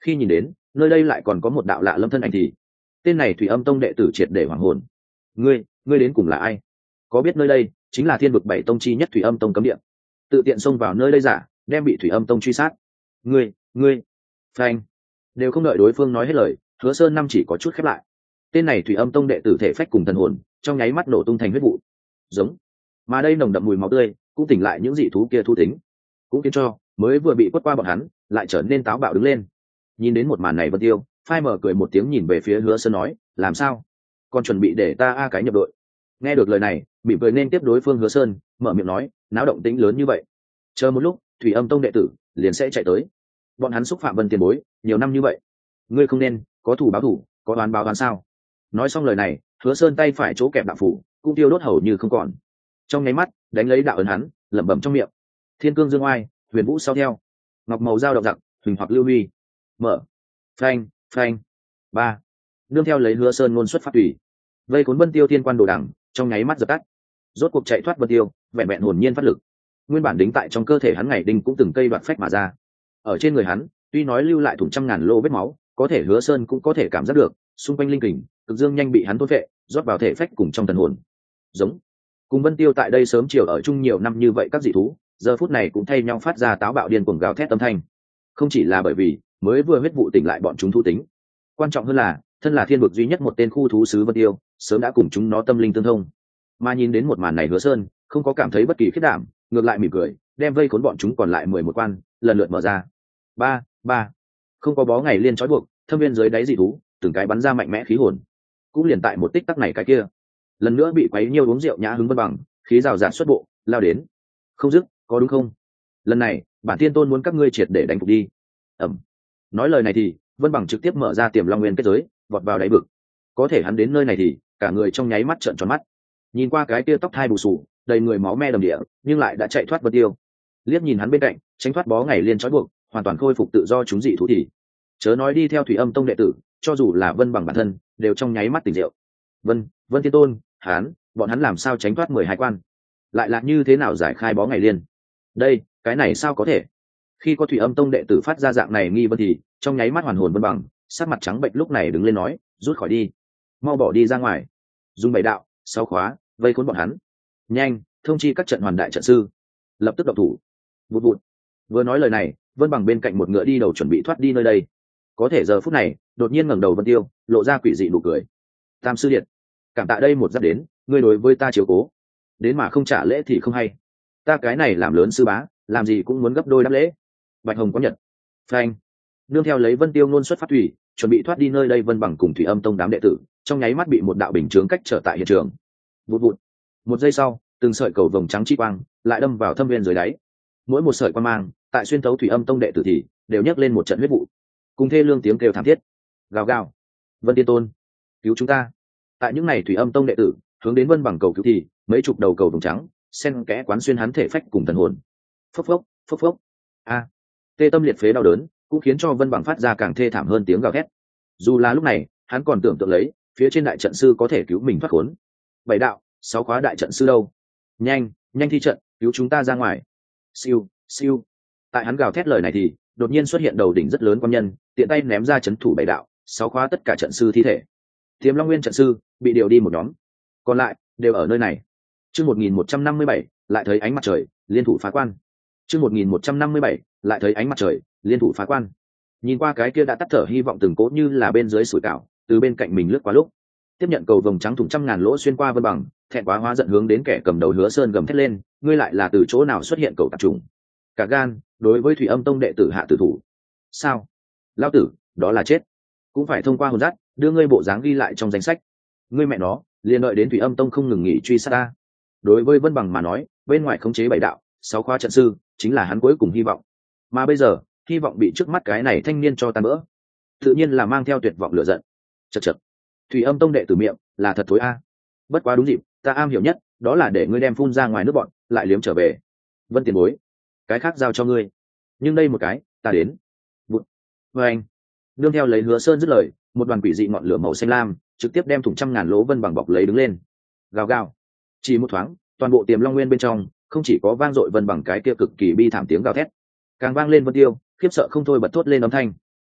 khi nhìn đến nơi đây lại còn có một đạo lạ lâm thân ảnh thì tên này thủy âm tông đệ tử triệt để hoàng hồn. ngươi ngươi đến cùng là ai? Có biết nơi đây chính là thiên vực bảy tông chi nhất thủy âm tông cấm địa, tự tiện xông vào nơi đây giả đem bị thủy âm tông truy sát. ngươi ngươi phanh, đều không đợi đối phương nói hết lời, Hứa Sơn năm chỉ có chút khép lại. Tên này thủy âm tông đệ tử thể phách cùng thần hồn trong nháy mắt nổ tung thành huyết vụ, giống mà đây nồng đậm mùi máu tươi cũng tỉnh lại những dị thú kia thu tính, cũng khiến cho mới vừa bị quất qua bọn hắn lại trở nên táo bạo đứng lên. Nhìn đến một màn này, Vân Tiêu phai mở cười một tiếng nhìn về phía Hứa Sơn nói, làm sao, còn chuẩn bị để ta a cái nhập đội? Nghe được lời này, mỉm cười nên tiếp đối phương Hứa Sơn mở miệng nói, náo động tĩnh lớn như vậy, chờ một lúc thủy âm tông đệ tử liền sẽ chạy tới, bọn hắn xúc phạm Vân tiền bối nhiều năm như vậy, ngươi không nên có thủ báo thủ, có đoán báo đoán sao? Nói xong lời này, Hứa Sơn tay phải chỗ kẹp đạo phủ cũng tiêu đốt hầu như không còn, trong nháy mắt đánh lấy đạo ấn hắn lẩm bẩm trong miệng, thiên cương dương oai, huyền vũ sau theo, ngọc màu dao động giặc, huỳnh hoặc lưu huy, mở phanh phanh ba, nương theo lấy Hứa Sơn ngôn xuất phát tùy, vây cuốn Vân Tiêu thiên quan đồ đằng trong nháy mắt dập tắt. Rốt cuộc chạy thoát Vân Tiêu vẹn vẹn hồn nhiên phát lực, nguyên bản đính tại trong cơ thể hắn ngày đinh cũng từng cây đoạt phách mà ra. Ở trên người hắn tuy nói lưu lại thủng trăm ngàn lô vết máu, có thể Hứa Sơn cũng có thể cảm giác được xung quanh linh kình cực dương nhanh bị hắn thôn phệ rót vào thể phách cùng trong thần hồn. Giống cùng Vân Tiêu tại đây sớm chiều ở chung nhiều năm như vậy, các dị thú giờ phút này cũng thay nhau phát ra táo bạo điên cuồng gào thét âm thanh. Không chỉ là bởi vì mới vừa huyết vụ tỉnh lại bọn chúng thu tính, quan trọng hơn là thân là thiên vực duy nhất một tên khu thú sứ Vân Tiêu sớm đã cùng chúng nó tâm linh tương thông. Mà nhìn đến một màn này, Hứa Sơn không có cảm thấy bất kỳ khiết đảm, ngược lại mỉm cười đem vây khốn bọn chúng còn lại mười một quan lần lượt mở ra. Ba ba, không có bó ngày liên trói buộc, thâm viên dưới đáy dị thú từng cái bắn ra mạnh mẽ khí hồn, cũng liền tại một tích tắc này cái kia lần nữa bị quấy nhiêu uống rượu nhã hứng Vân Bằng khí rào rạt xuất bộ lao đến, không dứt, có đúng không? Lần này bản thiên tôn muốn các ngươi triệt để đánh phục đi. Ẩm. Nói lời này thì Vân Bằng trực tiếp mở ra tiềm long nguyên kết giới vọt vào đáy vực. Có thể hắn đến nơi này thì cả người trong nháy mắt trợn tròn mắt, nhìn qua cái kia tóc thai bù xù đầy người máu me đầm địa nhưng lại đã chạy thoát Vân Tiêu, liếc nhìn hắn bên cạnh tránh thoát bó ngày liên trói buộc hoàn toàn khôi phục tự do chúng dị thú thì chớ nói đi theo thủy âm tông đệ tử, cho dù là Vân Bằng bản thân đều trong nháy mắt tỉnh rượu. Vân Vân Thiên Tôn, hắn bọn hắn làm sao tránh thoát mười hai quan, lại là như thế nào giải khai bó ngày liên? Đây cái này sao có thể? Khi có thủy âm tông đệ tử phát ra dạng này nghi vấn thì trong nháy mắt hoàn hồn Vân Bằng sắc mặt trắng bệnh lúc này đứng lên nói, rút khỏi đi, mau bỏ đi ra ngoài, dùng bảy đạo sáu khóa vây khốn bọn hắn, nhanh thông chi các trận hoàn đại trận sư lập tức động thủ. Vụt vụt. Vừa nói lời này, Vân Bằng bên cạnh một ngựa đi đầu chuẩn bị thoát đi nơi đây, có thể giờ phút này đột nhiên ngẩng đầu Vân Tiêu lộ ra quỷ dị nụ cười, tam sư điện, cảm tạ đây một giáp đến ngươi đối với ta chiếu cố, đến mà không trả lễ thì không hay, ta cái này làm lớn sư bá làm gì cũng muốn gấp đôi đáp lễ. Bạch Hồng có nhật phanh, nương theo lấy Vân Tiêu nôn xuất phát thủy chuẩn bị thoát đi nơi đây, Vân Bằng cùng thủy âm tông đám đệ tử trong nháy mắt bị một đạo bình chướng cách trở tại hiện trường. Vụt vụt. Một giây sau, từng sợi cầu vồng trắng chi quang lại đâm vào thâm viên dưới đáy, mỗi một sợi quang mang tại xuyên thấu thủy âm tông đệ tử thì đều nhấc lên một trận huyết vụ, cùng thê lương tiếng kêu thảm thiết. Gào gào, Vân Tiên Tôn cứu chúng ta! Tại những ngày thủy âm tông đệ tử hướng đến Vân Bằng cầu cứu thì mấy chục đầu cầu vồng trắng xen kẽ quán xuyên hắn thể phách cùng thần hồn. Phốc phốc phốc phốc. A, tê tâm liệt phế đau đớn cũng khiến cho Vân Bằng phát ra càng thê thảm hơn tiếng gào thét. Dù là lúc này hắn còn tưởng tượng lấy phía trên đại trận sư có thể cứu mình thoát khốn. Bảy đạo sáu khóa đại trận sư đâu? Nhanh nhanh thi trận cứu chúng ta ra ngoài. Siêu siêu. Tại hắn gào thét lời này thì đột nhiên xuất hiện đầu đỉnh rất lớn quan nhân tiện tay ném ra chấn thủ bảy đạo sáu khóa tất cả trận sư thi thể. Tiềm Long Nguyên trận sư bị điều đi một nhóm, còn lại đều ở nơi này. Chương một nghìn một trăm năm mươi bảy lại thấy ánh mặt trời, liên thủ phá quan. Chương một nghìn một trăm năm mươi bảy lại thấy ánh mặt trời, liên thủ phá quan. Nhìn qua cái kia đã tắt thở hy vọng từng cố như là bên dưới sủi cảo từ bên cạnh mình lướt qua lúc tiếp nhận cầu vồng trắng thủng trăm ngàn lỗ xuyên qua Vân Bằng thẹn quá hóa giận hướng đến kẻ cầm đầu Hứa Sơn gầm thét lên, ngươi lại là từ chỗ nào xuất hiện cầu tạp trùng? Cả gan đối với thủy âm tông đệ tử hạ tử thủ sao? Lao tử đó là chết cũng phải thông qua hồn dắt đưa ngươi bộ dáng ghi lại trong danh sách. Ngươi mẹ nó liền đợi đến thủy âm tông không ngừng nghỉ truy sát ta. Đối với Vân Bằng mà nói, bên ngoài khống chế bảy đạo sáu khóa trận sư chính là hắn cuối cùng hy vọng, mà bây giờ hy vọng bị trước mắt cái này thanh niên cho tan bỡ, tự nhiên là mang theo tuyệt vọng lửa giận. Chật chật, thủy âm tông đệ tử miệng là thật thối a. Bất quá đúng dịp, ta am hiểu nhất đó là để ngươi đem phun ra ngoài nước bọn lại liếm trở về. Vân tiền bối, cái khác giao cho ngươi, nhưng đây một cái ta đến. Vụt. Với anh nương theo lấy Hứa Sơn dứt lời, một đoàn quỷ dị ngọn lửa màu xanh lam trực tiếp đem thủng trăm ngàn lỗ Vân Bằng bọc lấy đứng lên. Gào gào. Chỉ một thoáng, toàn bộ Tiềm Long Nguyên bên trong không chỉ có vang dội Vân Bằng cái kia cực kỳ bi thảm tiếng gào thét, càng vang lên Vân Tiêu khiếp sợ không thôi bật thốt lên âm thanh.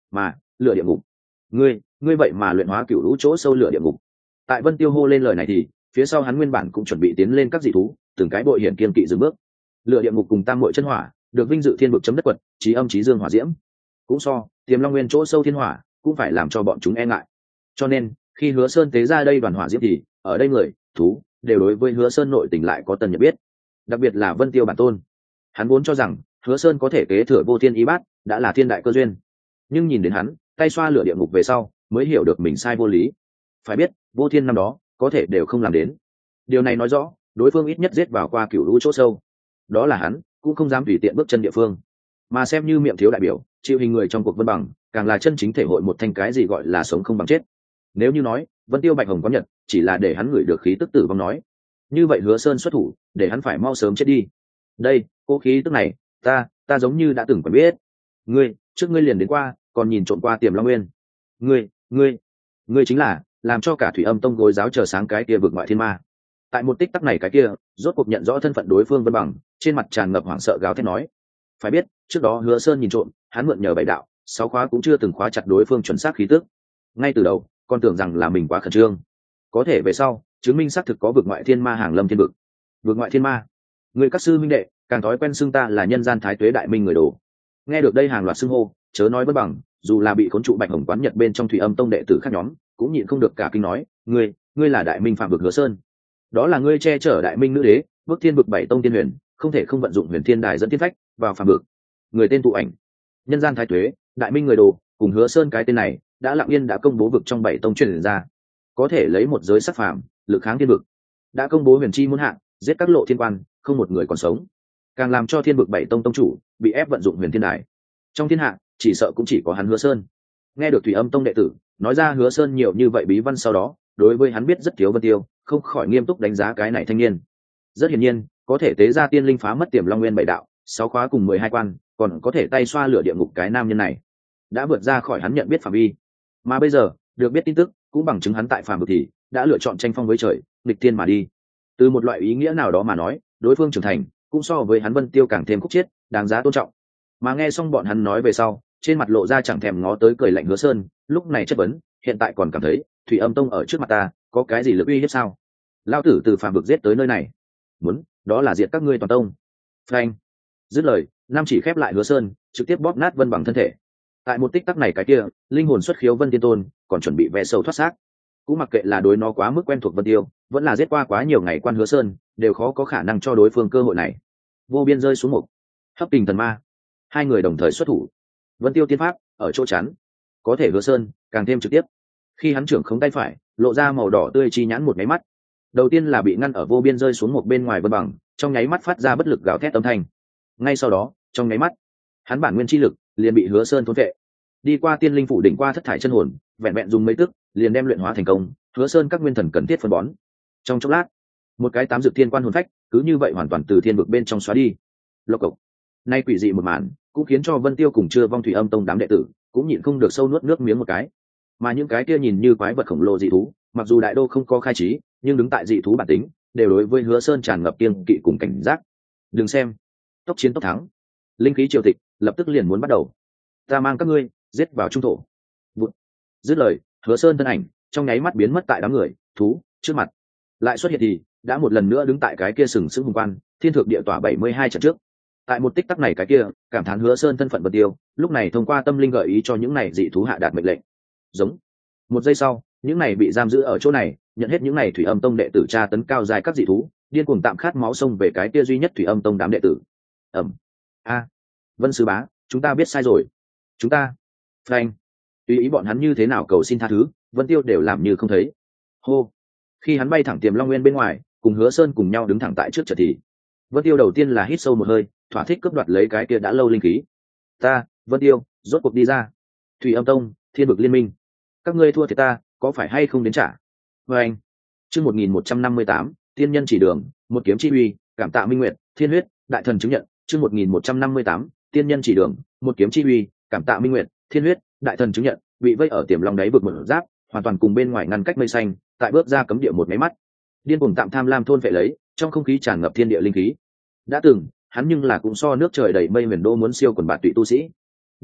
mà lửa địa ngục. Ngươi, ngươi vậy mà luyện hóa cựu lũ chỗ sâu lửa địa ngục. Tại Vân Tiêu hô lên lời này thì phía sau hắn nguyên bản cũng chuẩn bị tiến lên các dị thú, từng cái bội hiển kiên kỵ dừng bước. Lửa địa ngục cùng tam muội chân hỏa được vinh dự thiên vực chấm đất quật, chí âm chí dương hỏa diễm, cũng so tiềm long nguyên chỗ sâu thiên hỏa cũng phải làm cho bọn chúng e ngại. Cho nên khi Hứa Sơn tế ra đây đoàn hỏa diễm thì ở đây người thú đều đối với Hứa Sơn nội tình lại có tần nhận biết, đặc biệt là Vân Tiêu bản tôn. Hắn vốn cho rằng Hứa Sơn có thể kế thừa vô thiên y bát đã là thiên đại cơ duyên, nhưng nhìn đến hắn tay xoa lửa địa ngục về sau mới hiểu được mình sai vô lý. Phải biết vô thiên năm đó có thể đều không làm đến, điều này nói rõ đối phương ít nhất giết vào qua cửu lũ chỗ sâu, đó là hắn cũng không dám tùy tiện bước chân địa phương. Mà xem như miệng thiếu đại biểu chịu hình người trong cuộc Vân Bằng, càng là chân chính thể hội một thanh cái gì gọi là sống không bằng chết. Nếu như nói Vân Tiêu bạch hồng có nhật chỉ là để hắn ngửi được khí tức tử vong nói, như vậy Hứa Sơn xuất thủ để hắn phải mau sớm chết đi. Đây cô khí tức này ta ta giống như đã từng quen biết. Ngươi trước ngươi liền đến qua còn nhìn trộm qua tiềm long nguyên. Ngươi ngươi ngươi chính là làm cho cả thủy âm tông gối giáo chờ sáng cái kia vực ngoại thiên ma. Tại một tích tắc này cái kia rốt cuộc nhận rõ thân phận đối phương Vân Bằng, trên mặt tràn ngập hoảng sợ gào thét nói. Phải biết trước đó Hứa Sơn nhìn trộm hắn mượn nhờ bảy đạo sáu khóa cũng chưa từng khóa chặt đối phương chuẩn xác khí tức, ngay từ đầu còn tưởng rằng là mình quá khẩn trương, có thể về sau chứng minh xác thực có vực ngoại thiên ma hàng lâm thiên vực. Vực ngoại thiên ma, người các sư minh đệ càng thói quen xưng ta là nhân gian thái tuế đại minh người đồ. Nghe được đây hàng loạt xưng hô, chớ nói Vân Bằng, dù là bị khốn trụ bạch hồng quán nhật bên trong thủy âm tông đệ tử khác nhóm cũng nhịn không được cả kinh nói, ngươi ngươi là đại minh phạm vực Hứa Sơn, đó là ngươi che chở đại minh nữ đế bước thiên vực bảy tông tiên huyền, không thể không vận dụng huyền thiên đài dẫn thiên phách vào phạm vực. Người tên tụ ảnh, nhân gian thái tuế đại minh người đồ cùng Hứa Sơn cái tên này đã lặng yên đã công bố vực trong bảy tông truyền ra, có thể lấy một giới sắc phàm lực kháng thiên vực, đã công bố huyền chi muôn hạng, giết các lộ thiên quan không một người còn sống, càng làm cho thiên vực bảy tông tông chủ bị ép vận dụng huyền thiên đài. Trong thiên hạ chỉ sợ cũng chỉ có hắn Hứa Sơn. Nghe được thủy âm tông đệ tử nói ra Hứa Sơn nhiều như vậy bí văn sau đó, đối với hắn biết rất thiếu Vân Tiêu không khỏi nghiêm túc đánh giá cái này thanh niên. Rất hiển nhiên có thể tế ra tiên linh phá mất tiềm long nguyên bảy đạo sáu khóa cùng mười hai quan, còn có thể tay xoa lửa địa ngục cái nam nhân này đã vượt ra khỏi hắn nhận biết phạm vi. Mà bây giờ được biết tin tức cũng bằng chứng hắn tại phàm vực thì đã lựa chọn tranh phong với trời nghịch thiên mà đi. Từ một loại ý nghĩa nào đó mà nói, đối phương trưởng thành cũng so với hắn Vân Tiêu càng thêm khúc chiết đáng giá tôn trọng. Mà nghe xong bọn hắn nói về sau, trên mặt lộ ra chẳng thèm ngó tới cười lạnh Hứa Sơn lúc này chất vấn, hiện tại còn cảm thấy thủy âm tông ở trước mặt ta có cái gì lực uy hiếp sao? Lao tử từ phàm vực giết tới nơi này, muốn đó là diệt các ngươi toàn tông. Phanh. Dứt lời, nam chỉ khép lại Hứa Sơn, trực tiếp bóp nát Vân Bằng thân thể. Tại một tích tắc này cái kia, linh hồn xuất khiếu Vân Tiên Tôn còn chuẩn bị ve sâu thoát xác, cũng mặc kệ là đối nó quá mức quen thuộc Vân Tiêu, vẫn là giết qua quá nhiều ngày quan Hứa Sơn, đều khó có khả năng cho đối phương cơ hội này. Vô biên rơi xuống một hấp kình thần ma, hai người đồng thời xuất thủ. Vân Tiêu tiên pháp ở chỗ chắn, có thể Hứa Sơn càng thêm trực tiếp. Khi hắn trưởng khống tay phải, lộ ra màu đỏ tươi chi nhãn một máy mắt. Đầu tiên là bị ngăn ở vô biên rơi xuống một bên ngoài Vân Bằng, trong nháy mắt phát ra bất lực gào thét âm thanh. Ngay sau đó, trong nháy mắt, hắn bản nguyên chi lực liền bị Hứa Sơn thôn vệ. Đi qua tiên linh phủ đỉnh qua thất thải chân hồn, vẹn vẹn dùng mấy tức, liền đem luyện hóa thành công, Hứa Sơn các nguyên thần cần thiết phân bón. Trong chốc lát, một cái tám dược thiên quan hồn phách, cứ như vậy hoàn toàn từ thiên vực bên trong xóa đi. Lộc cộc. Nay quỷ dị một màn, cũng khiến cho Vân Tiêu cùng chưa vong thủy âm tông đám đệ tử, cũng nhịn không được sâu nuốt nước miếng một cái. Mà những cái kia nhìn như quái vật khổng lồ dị thú, mặc dù đại đô không có khai trí, nhưng đứng tại dị thú bản tính, đều đối với Hứa Sơn tràn ngập kiêng kỵ cùng cảnh giác. Đừng xem, tốc chiến tốc thắng, linh khí triều tịch lập tức liền muốn bắt đầu. Ta mang các ngươi giết vào trung thổ. Vụt. Dứt lời, Hứa Sơn thân ảnh trong nháy mắt biến mất tại đám người thú trước mặt, lại xuất hiện thì đã một lần nữa đứng tại cái kia sừng sững hùng quan thiên thượng địa tỏa bảy mươi hai trận trước. Tại một tích tắc này cái kia, cảm thán Hứa Sơn thân phận Vân Tiêu, lúc này thông qua tâm linh gợi ý cho những này dị thú hạ đạt mệnh lệnh. Giống. Một giây sau, những này bị giam giữ ở chỗ này, nhận hết những này thủy âm tông đệ tử tra tấn cao dài các dị thú, điên cuồng tạm khát máu sông về cái kia duy nhất thủy âm tông đám đệ tử. Ẩm. A. Vân sư bá, chúng ta biết sai rồi. Chúng ta. Phanh. Tùy ý bọn hắn như thế nào cầu xin tha thứ, Vân Tiêu đều làm như không thấy. Hô. Khi hắn bay thẳng tiềm long nguyên bên ngoài, cùng Hứa Sơn cùng nhau đứng thẳng tại trước trận thì Vân Tiêu đầu tiên là hít sâu một hơi, thỏa thích cướp đoạt lấy cái kia đã lâu linh khí. Ta, Vân Tiêu, rốt cuộc đi ra. Thủy âm tông, thiên vực liên minh, các ngươi thua thì ta có phải hay không đến trả? Và anh, chương một nghìn một trăm năm mươi tám, tiên nhân chỉ đường, một kiếm chi uy, cảm tạ minh nguyệt, thiên huyết, đại thần chứng nhận. Chương một nghìn một trăm năm mươi tám, tiên nhân chỉ đường, một kiếm chi uy, cảm tạ minh nguyệt, thiên huyết, đại thần chứng nhận. Bị vây ở tiềm long đáy vực một giáp, hoàn toàn cùng bên ngoài ngăn cách mây xanh, tại bước ra cấm địa một máy mắt, điên cuồng tạm tham lam thôn phệ lấy, trong không khí tràn ngập thiên địa linh khí. Đã từng, hắn nhưng là cũng so nước trời đầy mây huyền đô muốn siêu quần bạn tụy tu sĩ.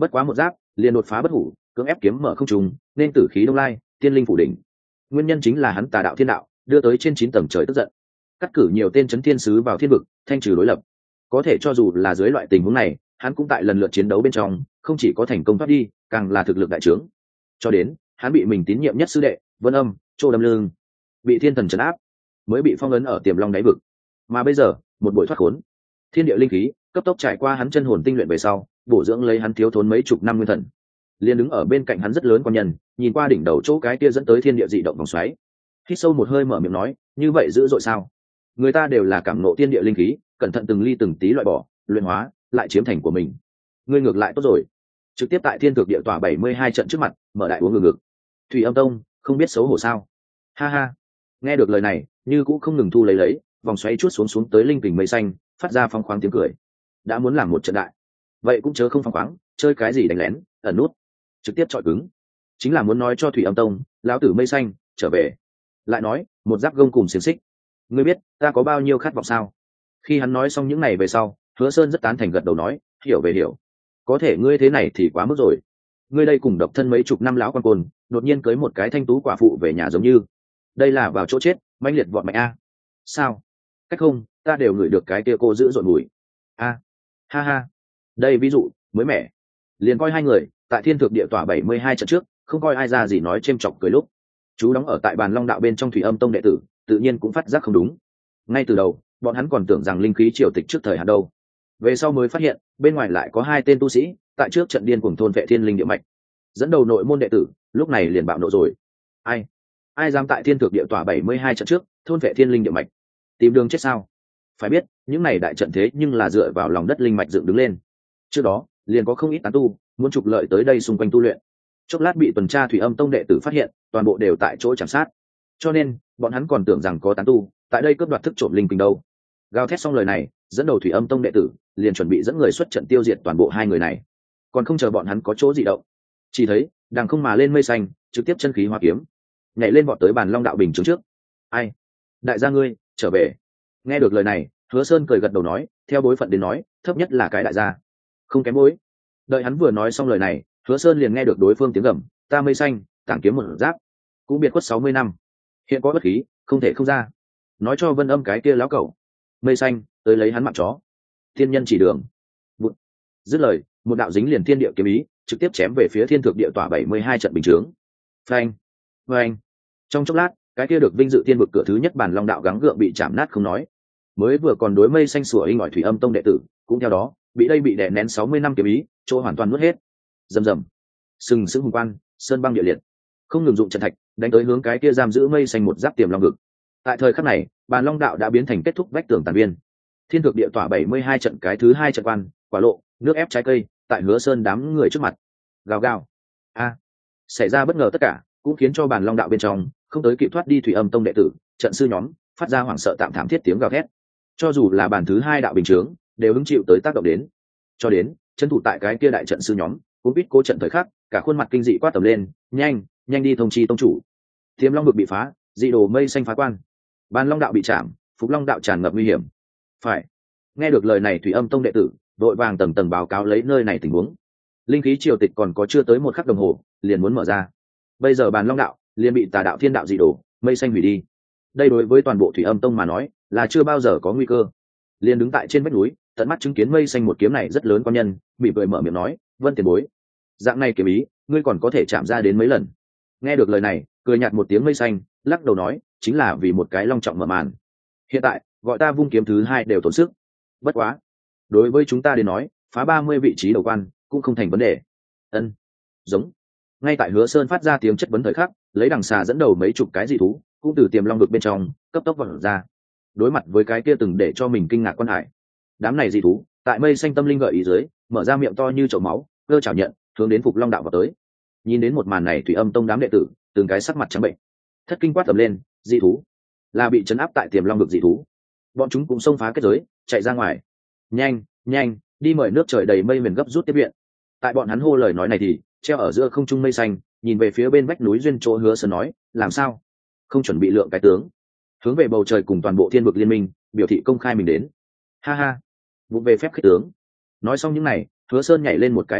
bất quá một giáp liền đột phá bất hủ, cưỡng ép kiếm mở không trùng, nên tử khí đông lai, tiên linh phủ đỉnh. Nguyên nhân chính là hắn tà đạo thiên đạo đưa tới trên chín tầng trời tức giận, cắt cử nhiều tên chấn thiên sứ vào thiên vực thanh trừ đối lập. Có thể cho dù là dưới loại tình huống này, hắn cũng tại lần lượt chiến đấu bên trong không chỉ có thành công thoát đi, càng là thực lực đại trướng. Cho đến hắn bị mình tín nhiệm nhất sư đệ Vân Âm Trô Đâm Lương bị thiên thần trấn áp, mới bị phong ấn ở Tiềm Long đáy vực. Mà bây giờ một buổi thoát khốn, thiên địa linh khí cấp tốc trải qua hắn chân hồn tinh luyện về sau, bổ dưỡng lấy hắn thiếu thốn mấy chục năm nguyên thần. Liền đứng ở bên cạnh hắn rất lớn quan nhân, nhìn qua đỉnh đầu chỗ cái kia dẫn tới thiên địa dị động vòng xoáy, hít sâu một hơi mở miệng nói, như vậy dữ dội sao? Người ta đều là cảm ngộ thiên địa linh khí, cẩn thận từng ly từng tí loại bỏ, luyện hóa, lại chiếm thành của mình. Ngươi ngược lại tốt rồi, trực tiếp tại thiên thực địa tỏa bảy mươi hai trận trước mặt mở đại uống ngược ngực. Thủy Âm Tông không biết xấu hổ sao? Ha ha. Nghe được lời này, như cũng không ngừng thu lấy lấy, vòng xoáy chuốt xuống xuống tới linh kình mây xanh, phát ra phong khoáng tiếng cười. Đã muốn làm một trận đại, vậy cũng chớ không phong khoáng, chơi cái gì đánh lén, ẩn nút, trực tiếp chọi cứng. Chính là muốn nói cho Thủy Âm Tông, lão tử mây xanh trở về. Lại nói, một giáp gông cùng xiềng xích. Ngươi biết ta có bao nhiêu khát vọng sao? Khi hắn nói xong những này về sau, Hứa Sơn rất tán thành gật đầu nói, hiểu về hiểu. Có thể ngươi thế này thì quá mức rồi. Ngươi đây cùng độc thân mấy chục năm lão quan côn, đột nhiên cưới một cái thanh tú quả phụ về nhà giống như, đây là vào chỗ chết, mãnh liệt vọt mạnh a. Sao? Cách không, ta đều ngửi được cái kia cô giữ dội mùi. A, ha ha. Đây ví dụ mới mẻ. Liền coi hai người tại thiên thực địa tỏa bảy mươi hai trận trước, không coi ai ra gì nói chêm chọc cười lúc. Chú đóng ở tại bàn Long đạo bên trong Thủy Âm Tông đệ tử, tự nhiên cũng phát giác không đúng. Ngay từ đầu, bọn hắn còn tưởng rằng linh khí triều tịch trước thời hạn đâu. Về sau mới phát hiện, bên ngoài lại có hai tên tu sĩ, tại trước trận điên cuồng thôn vệ thiên linh địa mạch. Dẫn đầu nội môn đệ tử, lúc này liền bạo nộ rồi. Ai? Ai dám tại thiên thực địa tỏa bảy mươi hai trận trước, thôn vệ thiên linh địa mạch? Tìm đường chết sao? Phải biết, những này đại trận thế nhưng là dựa vào lòng đất linh mạch dựng đứng lên. Trước đó, liền có không ít tán tu muốn trục lợi tới đây xung quanh tu luyện. Chốc lát bị tuần tra Thủy Âm Tông đệ tử phát hiện, toàn bộ đều tại chỗ chạm sát. Cho nên, bọn hắn còn tưởng rằng có tán tu tại đây cướp đoạt thức trộm linh kinh đâu. Gào thét xong lời này, dẫn đầu Thủy Âm Tông đệ tử liền chuẩn bị dẫn người xuất trận tiêu diệt toàn bộ hai người này. Còn không chờ bọn hắn có chỗ dị động, chỉ thấy đằng không mà lên mây xanh, trực tiếp chân khí hóa kiếm, nhảy lên vọt tới bàn Long đạo bình chứng trước. Ai? Đại gia ngươi trở về. Nghe được lời này, Hứa Sơn cười gật đầu nói, theo bối phận đến nói, thấp nhất là cái đại gia, không kém bối. Đợi hắn vừa nói xong lời này, Hứa Sơn liền nghe được đối phương tiếng gầm, ta mây xanh tảng kiếm một giáp, cũng biệt khuất sáu mươi năm, hiện có bất khí không thể không ra, nói cho Vân Âm cái kia láo cẩu, mây xanh tới lấy hắn mạng chó. Thiên nhân chỉ đường. Bụt. Dứt lời, một đạo dính liền thiên địa kiếm ý trực tiếp chém về phía thiên thực địa tỏa bảy mươi hai trận bình chướng. Phanh, phanh. Trong chốc lát, cái kia được vinh dự thiên vực cửa thứ nhất bản Long đạo gắng gượng bị chạm nát không nói, mới vừa còn đối mây xanh sủa inh ỏi Thủy Âm Tông đệ tử cũng theo đó bị đây bị đè nén sáu mươi năm kiếm ý chỗ hoàn toàn nuốt hết. Rầm rầm, sừng sững hùng quan, sơn băng địa liệt, không ngừng dụng trận thạch đánh tới hướng cái kia giam giữ mây xanh một giáp tiềm long ngực. Tại thời khắc này, bàn Long đạo đã biến thành kết thúc vách tường tàn viên. Thiên thực địa tỏa bảy mươi hai trận cái thứ hai trận quan, quả lộ, nước ép trái cây, tại Hứa Sơn đám người trước mặt. Gào gào. A. Xảy ra bất ngờ tất cả, cũng khiến cho bàn Long đạo bên trong không tới kịp thoát đi Thủy Âm Tông đệ tử, trận sư nhóm phát ra hoảng sợ tạm thảm thiết tiếng gào thét. Cho dù là bàn thứ hai đạo bình chướng, đều hứng chịu tới tác động đến. Cho đến, chân thủ tại cái kia đại trận sư nhóm, cũng biết cố trận thời khắc, cả khuôn mặt kinh dị quát tầm lên, nhanh, nhanh đi thông chi tông chủ. Tiềm long vực bị phá, dị đồ mây xanh phá quan. Bàn Long đạo bị chạm, Phục Long đạo tràn ngập nguy hiểm. Phải. Nghe được lời này, Thủy Âm Tông đệ tử đội vàng tầng tầng báo cáo lấy nơi này tình huống. Linh khí triều tịch còn có chưa tới một khắc đồng hồ, liền muốn mở ra. Bây giờ bàn Long đạo liền bị tà đạo thiên đạo dị đồ mây xanh hủy đi. Đây đối với toàn bộ Thủy Âm Tông mà nói, là chưa bao giờ có nguy cơ. Liền đứng tại trên vách núi, tận mắt chứng kiến mây xanh một kiếm này rất lớn quan nhân, bị cười mở miệng nói, Vân tiền bối, dạng này kiếm ý, ngươi còn có thể chạm ra đến mấy lần? Nghe được lời này, cười nhạt một tiếng mây xanh, lắc đầu nói, chính là vì một cái long trọng mở màn. Hiện tại, gọi ta vung kiếm thứ hai đều tốn sức. Bất quá, đối với chúng ta đến nói, phá ba mươi vị trí đầu quan cũng không thành vấn đề. Ân, giống. Ngay tại Hứa Sơn phát ra tiếng chất vấn thời khắc, lấy đằng xà dẫn đầu mấy chục cái dị thú, cũng từ tiềm long vực bên trong cấp tốc vọt ra. Đối mặt với cái kia từng để cho mình kinh ngạc quan hải, đám này dị thú tại mây xanh tâm linh gợi ý dưới, mở ra miệng to như chậu máu, cơ chảo nhận hướng đến Phục Long đạo vào tới. Nhìn đến một màn này, Thủy Âm Tông đám đệ tử từng cái sắc mặt trắng bệnh, thất kinh quát tầm lên, dị thú là bị trấn áp tại tiềm long vực dị thú, bọn chúng cũng xông phá kết giới chạy ra ngoài. Nhanh, nhanh đi mời nước trời đầy mây miền gấp rút tiếp viện. Tại bọn hắn hô lời nói này thì treo ở giữa không trung mây xanh nhìn về phía bên vách núi duyên chỗ Hứa Sơn nói, làm sao không chuẩn bị lượng cái tướng, hướng về bầu trời cùng toàn bộ thiên vực liên minh biểu thị công khai mình đến. Ha ha, vụ về phép khích tướng. Nói xong những này, Hứa Sơn nhảy lên một cái, đồng thời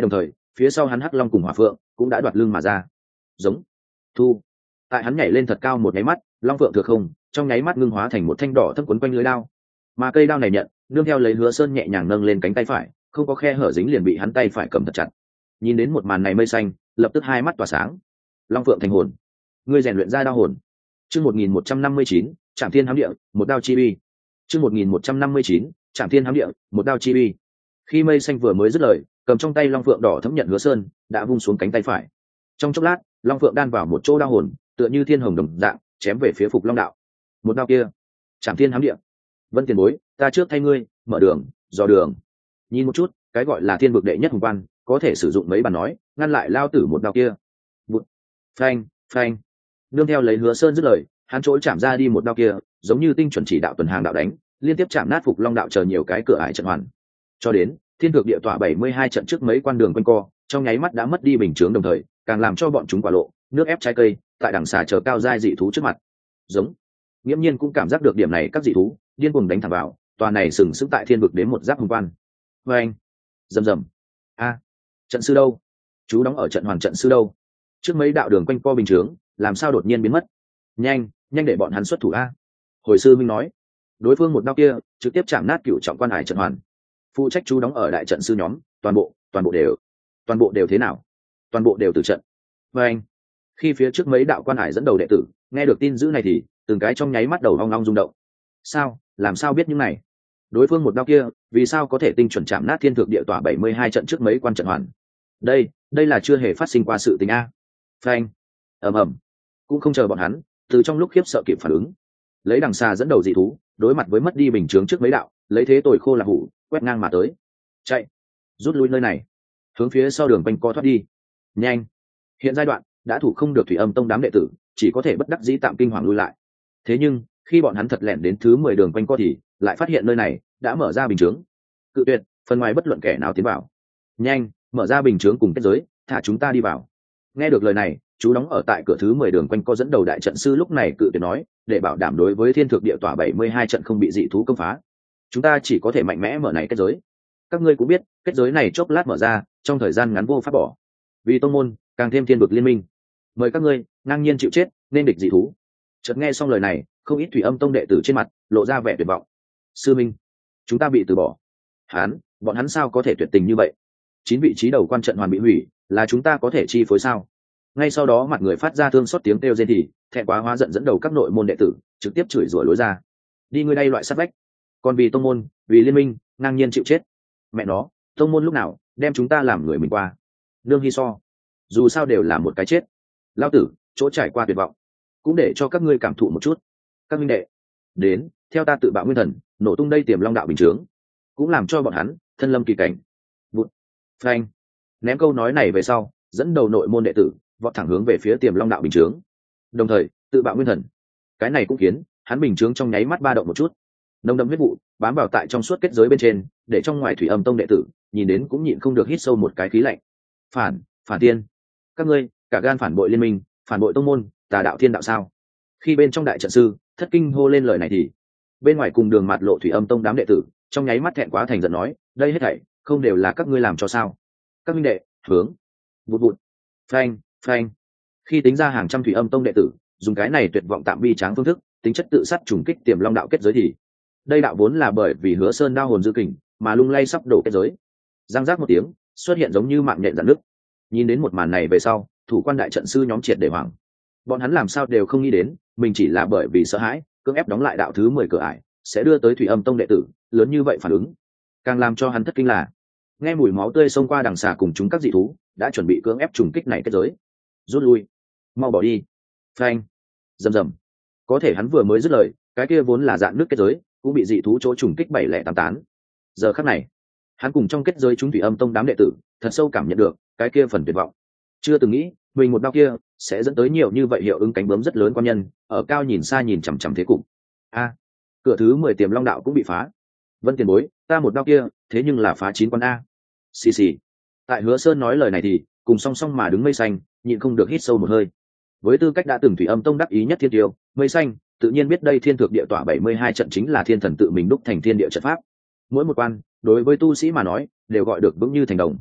phía sau hắn hắc long cùng hỏa phượng cũng đã đoạt lưng mà ra. Giống. Thu. Tại hắn nhảy lên thật cao một nháy mắt, long phượng thừa không trong nháy mắt ngưng hóa thành một thanh đỏ thâm quấn quanh lưới đao, mà cây đao này nhận nương theo lấy Hứa Sơn nhẹ nhàng nâng lên cánh tay phải, không có khe hở dính liền bị hắn tay phải cầm thật chặt. Nhìn đến một màn này mây xanh lập tức hai mắt tỏa sáng. Long phượng thành hồn, ngươi rèn luyện ra đao hồn. Chương một nghìn một trăm năm mươi chín, Trảm Thiên Hám Địa, một đao chi uy. Chương một nghìn một trăm năm mươi chín, Trảm Thiên Hám Địa, một đao chi uy. Khi mây xanh vừa mới dứt lời, cầm trong tay long phượng đỏ thấm nhận Hứa Sơn đã vung xuống cánh tay phải. Trong chốc lát, long phượng đan vào một chỗ đao hồn, tựa như thiên hồng đồng dạng chém về phía Phục Long đạo. Một đao kia, Trảm Thiên Hám Địa. Vân tiền bối, ta trước thay ngươi mở đường, dò đường. Nhìn một chút, cái gọi là thiên vực đệ nhất hùng quan, có thể sử dụng mấy bàn nói, ngăn lại lao tử một đao kia. Bụt. Phanh, phanh. Nương theo lấy Hứa Sơn dứt lời, hắn trỗi chạm ra đi một đao kia, giống như tinh chuẩn chỉ đạo tuần hàng đạo đánh, liên tiếp chạm nát Phục Long đạo chờ nhiều cái cửa ải trận hoàn. Cho đến thiên thực địa tỏa bảy mươi hai trận trước mấy quan đường quanh co, trong nháy mắt đã mất đi bình chướng, đồng thời càng làm cho bọn chúng quả lộ nước ép trái cây tại đằng xà chờ cao giai dị thú trước mặt. Giống. Nghiễm nhiên cũng cảm giác được điểm này, các dị thú điên cuồng đánh thẳng vào tòa này sừng sững tại thiên vực đến một giáp hùng quan. Vê anh. Rầm rầm. A. Trận sư đâu? Chú đóng ở trận hoàn trận sư đâu? Trước mấy đạo đường quanh co bình chướng làm sao đột nhiên biến mất? Nhanh, nhanh để bọn hắn xuất thủ a. Hồi sư minh nói, đối phương một đao kia trực tiếp chạm nát cựu trọng quan hải trận hoàn. Phụ trách chú đóng ở đại trận sư nhóm, toàn bộ toàn bộ đều toàn bộ đều thế nào? Toàn bộ đều từ trận. Và anh, khi phía trước mấy đạo quan hải dẫn đầu đệ tử nghe được tin dữ này thì từng cái trong nháy mắt đầu ong ong rung động. Sao? Làm sao biết những này? Đối phương một đao kia vì sao có thể tinh chuẩn chạm nát thiên thực địa tỏa bảy mươi hai trận trước mấy quan trận hoàn? Đây, đây là chưa hề phát sinh qua sự tình a. Phanh. Ầm ầm. Cũng không chờ bọn hắn từ trong lúc khiếp sợ kịp phản ứng, lấy đằng xa dẫn đầu dị thú đối mặt với mất đi bình chướng trước mấy đạo, lấy thế tồi khô là hủ quét ngang mà tới. Chạy, rút lui nơi này, hướng phía sau đường quanh co thoát đi. Nhanh. Hiện giai đoạn đã thủ không được Thủy Âm Tông đám đệ tử, chỉ có thể bất đắc dĩ tạm kinh hoàng lui lại. Thế nhưng khi bọn hắn thật lẻn đến thứ mười đường quanh co thì lại phát hiện nơi này đã mở ra bình chướng. Cự tuyệt, phần ngoài bất luận kẻ nào tiến vào. Nhanh, mở ra bình chướng cùng kết giới, thả chúng ta đi vào. Nghe được lời này, chú đóng ở tại cửa thứ mười đường quanh co dẫn đầu đại trận sư lúc này cự tuyệt nói, để bảo đảm đối với thiên thực địa tỏa bảy mươi hai trận không bị dị thú công phá, chúng ta chỉ có thể mạnh mẽ mở này kết giới. Các ngươi cũng biết, kết giới này chốc lát mở ra, trong thời gian ngắn vô pháp bỏ. Vì tông môn, càng thêm thiên vực liên minh, mời các ngươi ngang nhiên chịu chết, nên địch dị thú. Chợt nghe xong lời này, không ít Thủy Âm Tông đệ tử trên mặt lộ ra vẻ tuyệt vọng. Sư minh, chúng ta bị từ bỏ. Hắn, bọn hắn sao có thể tuyệt tình như vậy? Chín vị trí đầu quan trận hoàn bị hủy, là chúng ta có thể chi phối sao? Ngay sau đó mặt người phát ra thương xót tiếng kêu rên thì thẹn quá hóa giận dẫn đầu các nội môn đệ tử trực tiếp chửi rủa lối ra. Đi ngươi đây loại sát vách, còn vì tông môn, vì liên minh ngang nhiên chịu chết. Mẹ nó, tông môn lúc nào đem chúng ta làm người mình qua? Nương hy so, dù sao đều là một cái chết. Lao tử chỗ trải qua tuyệt vọng, cũng để cho các ngươi cảm thụ một chút. Các minh đệ, đến theo ta tự bạo nguyên thần, nổ tung đây tiềm long đạo bình chướng, cũng làm cho bọn hắn thân lâm kỳ cảnh. Vụt. Phanh. Ném câu nói này về sau, dẫn đầu nội môn đệ tử vọt thẳng hướng về phía tiềm long đạo bình chướng, đồng thời tự bạo nguyên thần. Cái này cũng khiến hắn bình chướng trong nháy mắt ba động một chút, nồng đậm huyết vụ bám vào tại trong suốt kết giới bên trên, để trong ngoài Thủy Âm Tông đệ tử nhìn đến cũng nhịn không được hít sâu một cái khí lạnh. Phản, phản tiên, các ngươi cả gan phản bội liên minh, phản bội tông môn, tà đạo thiên đạo sao? Khi bên trong đại trận sư thất kinh hô lên lời này thì bên ngoài cùng đường mặt lộ Thủy Âm Tông đám đệ tử trong nháy mắt thẹn quá thành giận nói, đây hết thảy không đều là các ngươi làm cho sao? Các minh đệ, hướng. Vụt vụt. Phanh, phanh. Khi tính ra hàng trăm Thủy Âm Tông đệ tử dùng cái này tuyệt vọng tạm bi tráng phương thức tính chất tự sát trùng kích tiềm long đạo kết giới thì đây đạo vốn là bởi vì Hứa Sơn đao hồn dư kình mà lung lay sắp đổ kết giới, giang giác một tiếng xuất hiện giống như mạng nhện dạn nước. Nhìn đến một màn này về sau, thủ quan đại trận sư nhóm triệt để hoảng. Bọn hắn làm sao đều không nghĩ đến mình chỉ là bởi vì sợ hãi cưỡng ép đóng lại đạo thứ mười cửa ải sẽ đưa tới Thủy Âm Tông đệ tử lớn như vậy phản ứng. Càng làm cho hắn thất kinh là nghe mùi máu tươi xông qua đằng xà cùng chúng các dị thú đã chuẩn bị cưỡng ép trùng kích này kết giới. Rút lui, mau bỏ đi. Phanh. Rầm rầm. Có thể hắn vừa mới dứt lời, cái kia vốn là dạn nước kết giới cũng bị dị thú chỗ trùng kích bảy lẻ tám tán. Giờ khắc này, hắn cùng trong kết giới chúng Thủy Âm Tông đám đệ tử thật sâu cảm nhận được cái kia phần tuyệt vọng. Chưa từng nghĩ mình một đao kia sẽ dẫn tới nhiều như vậy hiệu ứng cánh bướm rất lớn quan nhân ở cao nhìn xa nhìn chằm chằm thế cục. A, cửa thứ mười tiềm long đạo cũng bị phá. Vân tiền bối, ta một đao kia thế nhưng là phá chín con a. Xì xì. Tại Hứa Sơn nói lời này thì cùng song song mà đứng mây xanh nhịn không được hít sâu một hơi. Với tư cách đã từng Thủy Âm Tông đắc ý nhất thiên tiêu, mây xanh tự nhiên biết đây thiên thực địa tỏa bảy mươi hai trận chính là thiên thần tự mình đúc thành thiên địa trận pháp. Mỗi một quan đối với tu sĩ mà nói đều gọi được vững như thành đồng.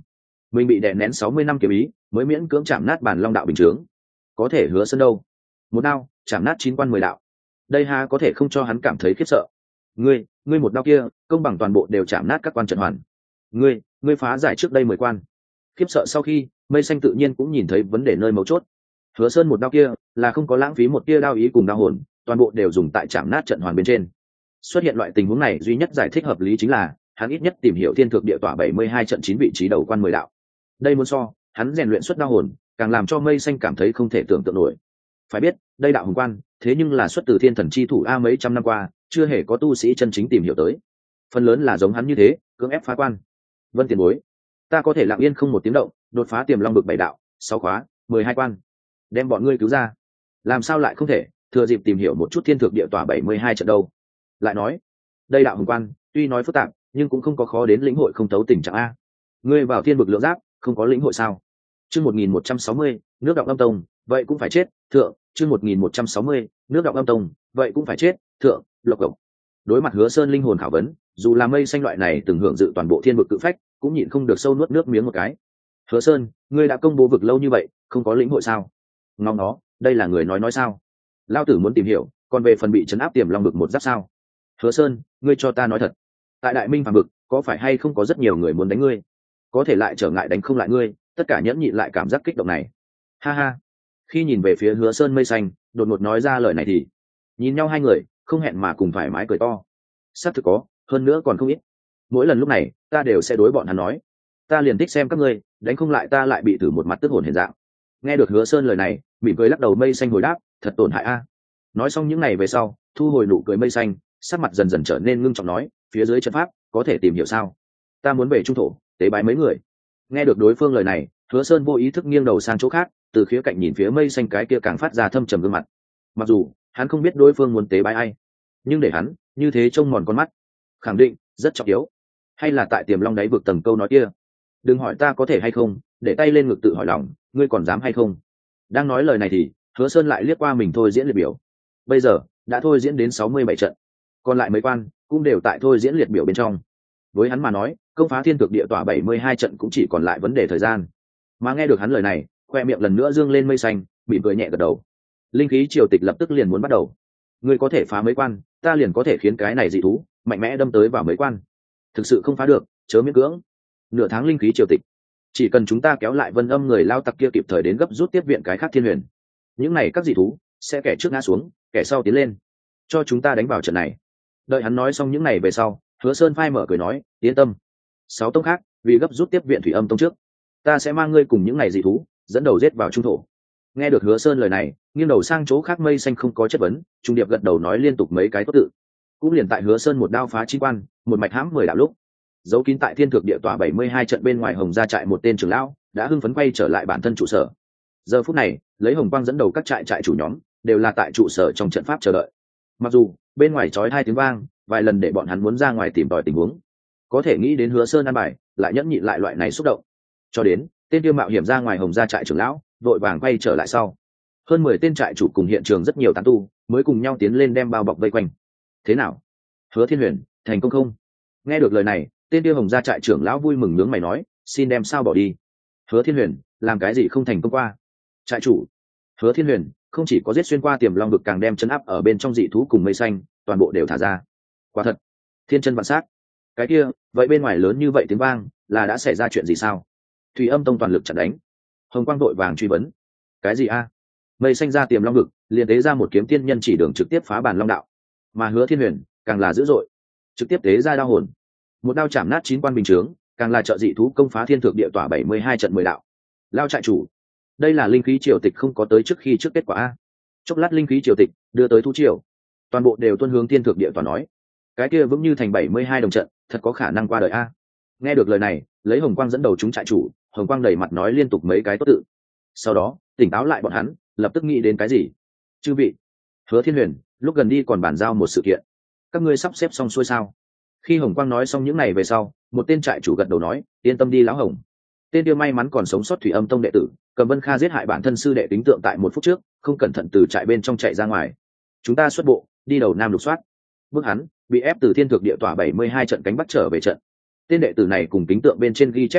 mình bị đè nén sáu mươi năm kiếm ý mới miễn cưỡng chạm nát bản long đạo bình chướng, có thể Hứa Sơn đâu, một đao chạm nát chín quan mười đạo, đây ha có thể không cho hắn cảm thấy khiếp sợ. Ngươi, ngươi một đao kia công bằng toàn bộ đều chạm nát các quan trận hoàn, ngươi, ngươi phá giải trước đây mười quan. Khiếp sợ sau khi, Mây Xanh tự nhiên cũng nhìn thấy vấn đề nơi mấu chốt. Hứa Sơn một đao kia là không có lãng phí một tia đao ý cùng đao hồn, toàn bộ đều dùng tại chạm nát trận hoàn bên trên. Xuất hiện loại tình huống này duy nhất giải thích hợp lý chính là hắn ít nhất tìm hiểu thiên thực địa tỏa bảy mươi hai trận chín vị trí đầu quan mười đạo. Đây muốn so hắn rèn luyện xuất đao hồn càng làm cho Mây Xanh cảm thấy không thể tưởng tượng nổi. Phải biết đây đạo hồn quan thế nhưng là xuất từ thiên thần chi thủ a, mấy trăm năm qua chưa hề có tu sĩ chân chính tìm hiểu tới, phần lớn là giống hắn như thế cưỡng ép phá quan. Vân tiền bối, ta có thể lặng yên không một tiếng động đột phá tiềm long bực bảy đạo sáu khóa mười hai quan, đem bọn ngươi cứu ra, làm sao lại không thể thừa dịp tìm hiểu một chút thiên thực địa tỏa bảy mươi hai trận đâu. Lại nói đây đạo hồn quan tuy nói phức tạp nhưng cũng không có khó đến lĩnh hội không thấu tình trạng a. Ngươi vào thiên vực lượng giáp không có lĩnh hội sao? Chương một nghìn một trăm sáu mươi nước động âm tông vậy cũng phải chết thượng. Chương một nghìn một trăm sáu mươi nước động âm tông vậy cũng phải chết thượng. Lộc cộc. Đối mặt Hứa Sơn linh hồn khảo vấn, dù là Mây Xanh loại này từng hưởng dự toàn bộ thiên vực cự phách cũng nhịn không được sâu nuốt nước miếng một cái. Hứa Sơn, ngươi đã công bố vực lâu như vậy không có lĩnh hội sao? Ngóng nó, đây là người nói nói sao? Lao tử muốn tìm hiểu còn về phần bị chấn áp tiềm long vực một giáp sao? Hứa Sơn, ngươi cho ta nói thật, tại Đại Minh phàm vực có phải hay không có rất nhiều người muốn đánh ngươi, có thể lại trở ngại đánh không lại ngươi, tất cả nhẫn nhịn lại cảm giác kích động này. Ha ha. Khi nhìn về phía Hứa Sơn, Mây Xanh đột ngột nói ra lời này thì nhìn nhau hai người không hẹn mà cùng thoải mái cười to. Xác thực có, hơn nữa còn không ít. Mỗi lần lúc này ta đều sẽ đối bọn hắn nói, ta liền thích xem các ngươi đánh không lại ta lại bị thử một mặt tức hồn hiện dạng. Nghe được Hứa Sơn lời này, mỉm cười lắc đầu Mây Xanh hồi đáp, thật tổn hại a. Nói xong những ngày về sau, thu hồi nụ cười Mây Xanh, sắc mặt dần dần trở nên ngưng trọng nói, phía dưới trận pháp có thể tìm hiểu sao? Ta muốn về trung thổ tế bái mấy người. Nghe được đối phương lời này, Hứa Sơn vô ý thức nghiêng đầu sang chỗ khác, từ khía cạnh nhìn phía Mây Xanh cái kia càng phát ra thâm trầm gương mặt. Mặc dù hắn không biết đối phương muốn tế bái ai, nhưng để hắn như thế trông mòn con mắt khẳng định rất trọng yếu. Hay là tại tiềm long đáy vực tầng câu nói kia, đừng hỏi ta có thể hay không, để tay lên ngực tự hỏi lòng, ngươi còn dám hay không? Đang nói lời này thì Hứa Sơn lại liếc qua mình thôi diễn liệt biểu, bây giờ đã thôi diễn đến sáu mươi bảy trận, còn lại mấy quan cũng đều tại thôi diễn liệt biểu bên trong. Với hắn mà nói, công phá thiên thực địa tỏa bảy mươi hai trận cũng chỉ còn lại vấn đề thời gian. Mà nghe được hắn lời này, khoe miệng lần nữa dương lên Mây Xanh, mỉm cười nhẹ gật đầu. Linh khí triều tịch lập tức liền muốn bắt đầu. Ngươi có thể phá mấy quan, ta liền có thể khiến cái này dị thú mạnh mẽ đâm tới vào mấy quan. Thực sự không phá được, chớ miễn cưỡng. Nửa tháng linh khí triều tịch, chỉ cần chúng ta kéo lại Vân Âm người lao tặc kia kịp thời đến gấp rút tiếp viện cái khác thiên huyền, những này các dị thú sẽ kẻ trước ngã xuống, kẻ sau tiến lên, cho chúng ta đánh vào trận này. Đợi hắn nói xong những này về sau, Hứa Sơn phai mở cười nói, yên tâm, sáu tông khác vì gấp rút tiếp viện Thủy Âm tông trước, ta sẽ mang ngươi cùng những này dị thú dẫn đầu giết vào trung thổ. Nghe được Hứa Sơn lời này, nghiêng đầu sang chỗ khác Mây Xanh không có chất vấn, trung điệp gật đầu nói liên tục mấy cái tốt tự. Cũng liền tại Hứa Sơn một đao phá chín quan, một mạch hãm mười đạo lúc, giấu kín tại thiên thực địa tỏa bảy mươi hai trận bên ngoài Hồng gia trại một tên trưởng lão đã hưng phấn quay trở lại bản thân trụ sở. Giờ phút này, lấy Hồng Quang dẫn đầu các trại trại chủ nhóm đều là tại trụ sở trong trận pháp chờ đợi. Mặc dù bên ngoài chói hai tiếng vang, vài lần để bọn hắn muốn ra ngoài tìm tòi tình huống, có thể nghĩ đến Hứa Sơn an bài, lại nhẫn nhịn lại loại này xúc động. Cho đến tên tiêu mạo hiểm ra ngoài Hồng gia trại trưởng lão vội vàng quay trở lại sau, hơn mười tên trại chủ cùng hiện trường rất nhiều tán tu mới cùng nhau tiến lên đem bao bọc vây quanh. Thế nào, Hứa Thiên Huyền thành công không? Nghe được lời này, tên tiêu Hồng gia trại trưởng lão vui mừng nhướng mày nói, xin đem sao bỏ đi. Hứa Thiên Huyền làm cái gì không thành công qua? Trại chủ, Hứa Thiên Huyền không chỉ có giết xuyên qua tiềm long vực, càng đem chấn áp ở bên trong dị thú cùng Mây Xanh toàn bộ đều thả ra. Quả thật thiên chân vạn sát. Cái kia vậy bên ngoài lớn như vậy tiếng vang là đã xảy ra chuyện gì sao? Thủy Âm tông toàn lực chặn đánh. Hồng Quang đội vàng truy vấn, cái gì a? Mây Xanh ra tiềm long vực liền tế ra một kiếm tiên nhân chỉ đường trực tiếp phá bàn long đạo, mà Hứa Thiên Huyền càng là dữ dội, trực tiếp tế ra đao hồn, một đao chạm nát chín quan bình chướng, càng là trợ dị thú công phá thiên thực địa tỏa bảy mươi hai trận mười đạo. Lao trại chủ, đây là linh khí triều tịch không có tới trước khi trước kết quả a. Chốc lát linh khí triều tịch đưa tới thú triều, toàn bộ đều tuân hướng thiên thực địa tỏa nói, cái kia vững như thành bảy mươi hai đồng trận, thật có khả năng qua đời a. Nghe được lời này, lấy Hồng Quang dẫn đầu chúng trại chủ, Hồng Quang đẩy mặt nói liên tục mấy cái tốt tự. Sau đó tỉnh táo lại bọn hắn, lập tức nghĩ đến cái gì. Chư vị, Hứa Thiên Huyền lúc gần đi còn bàn giao một sự kiện, các ngươi sắp xếp xong xuôi sao? Khi Hồng Quang nói xong những này về sau, một tên trại chủ gật đầu nói, yên tâm đi lão Hồng. Tên kia may mắn còn sống sót Thủy Âm tông đệ tử Cầm Vân Kha giết hại bản thân sư đệ tính tượng tại một phút trước không cẩn thận từ trại bên trong chạy ra ngoài, chúng ta xuất bộ đi đầu nam lục soát, bước hắn bị ép từ thiên thực địa tỏa bảy mươi hai trận cánh bắt trở về trận. Tên đệ tử này cùng tính tượng bên trên ghi chép tất cả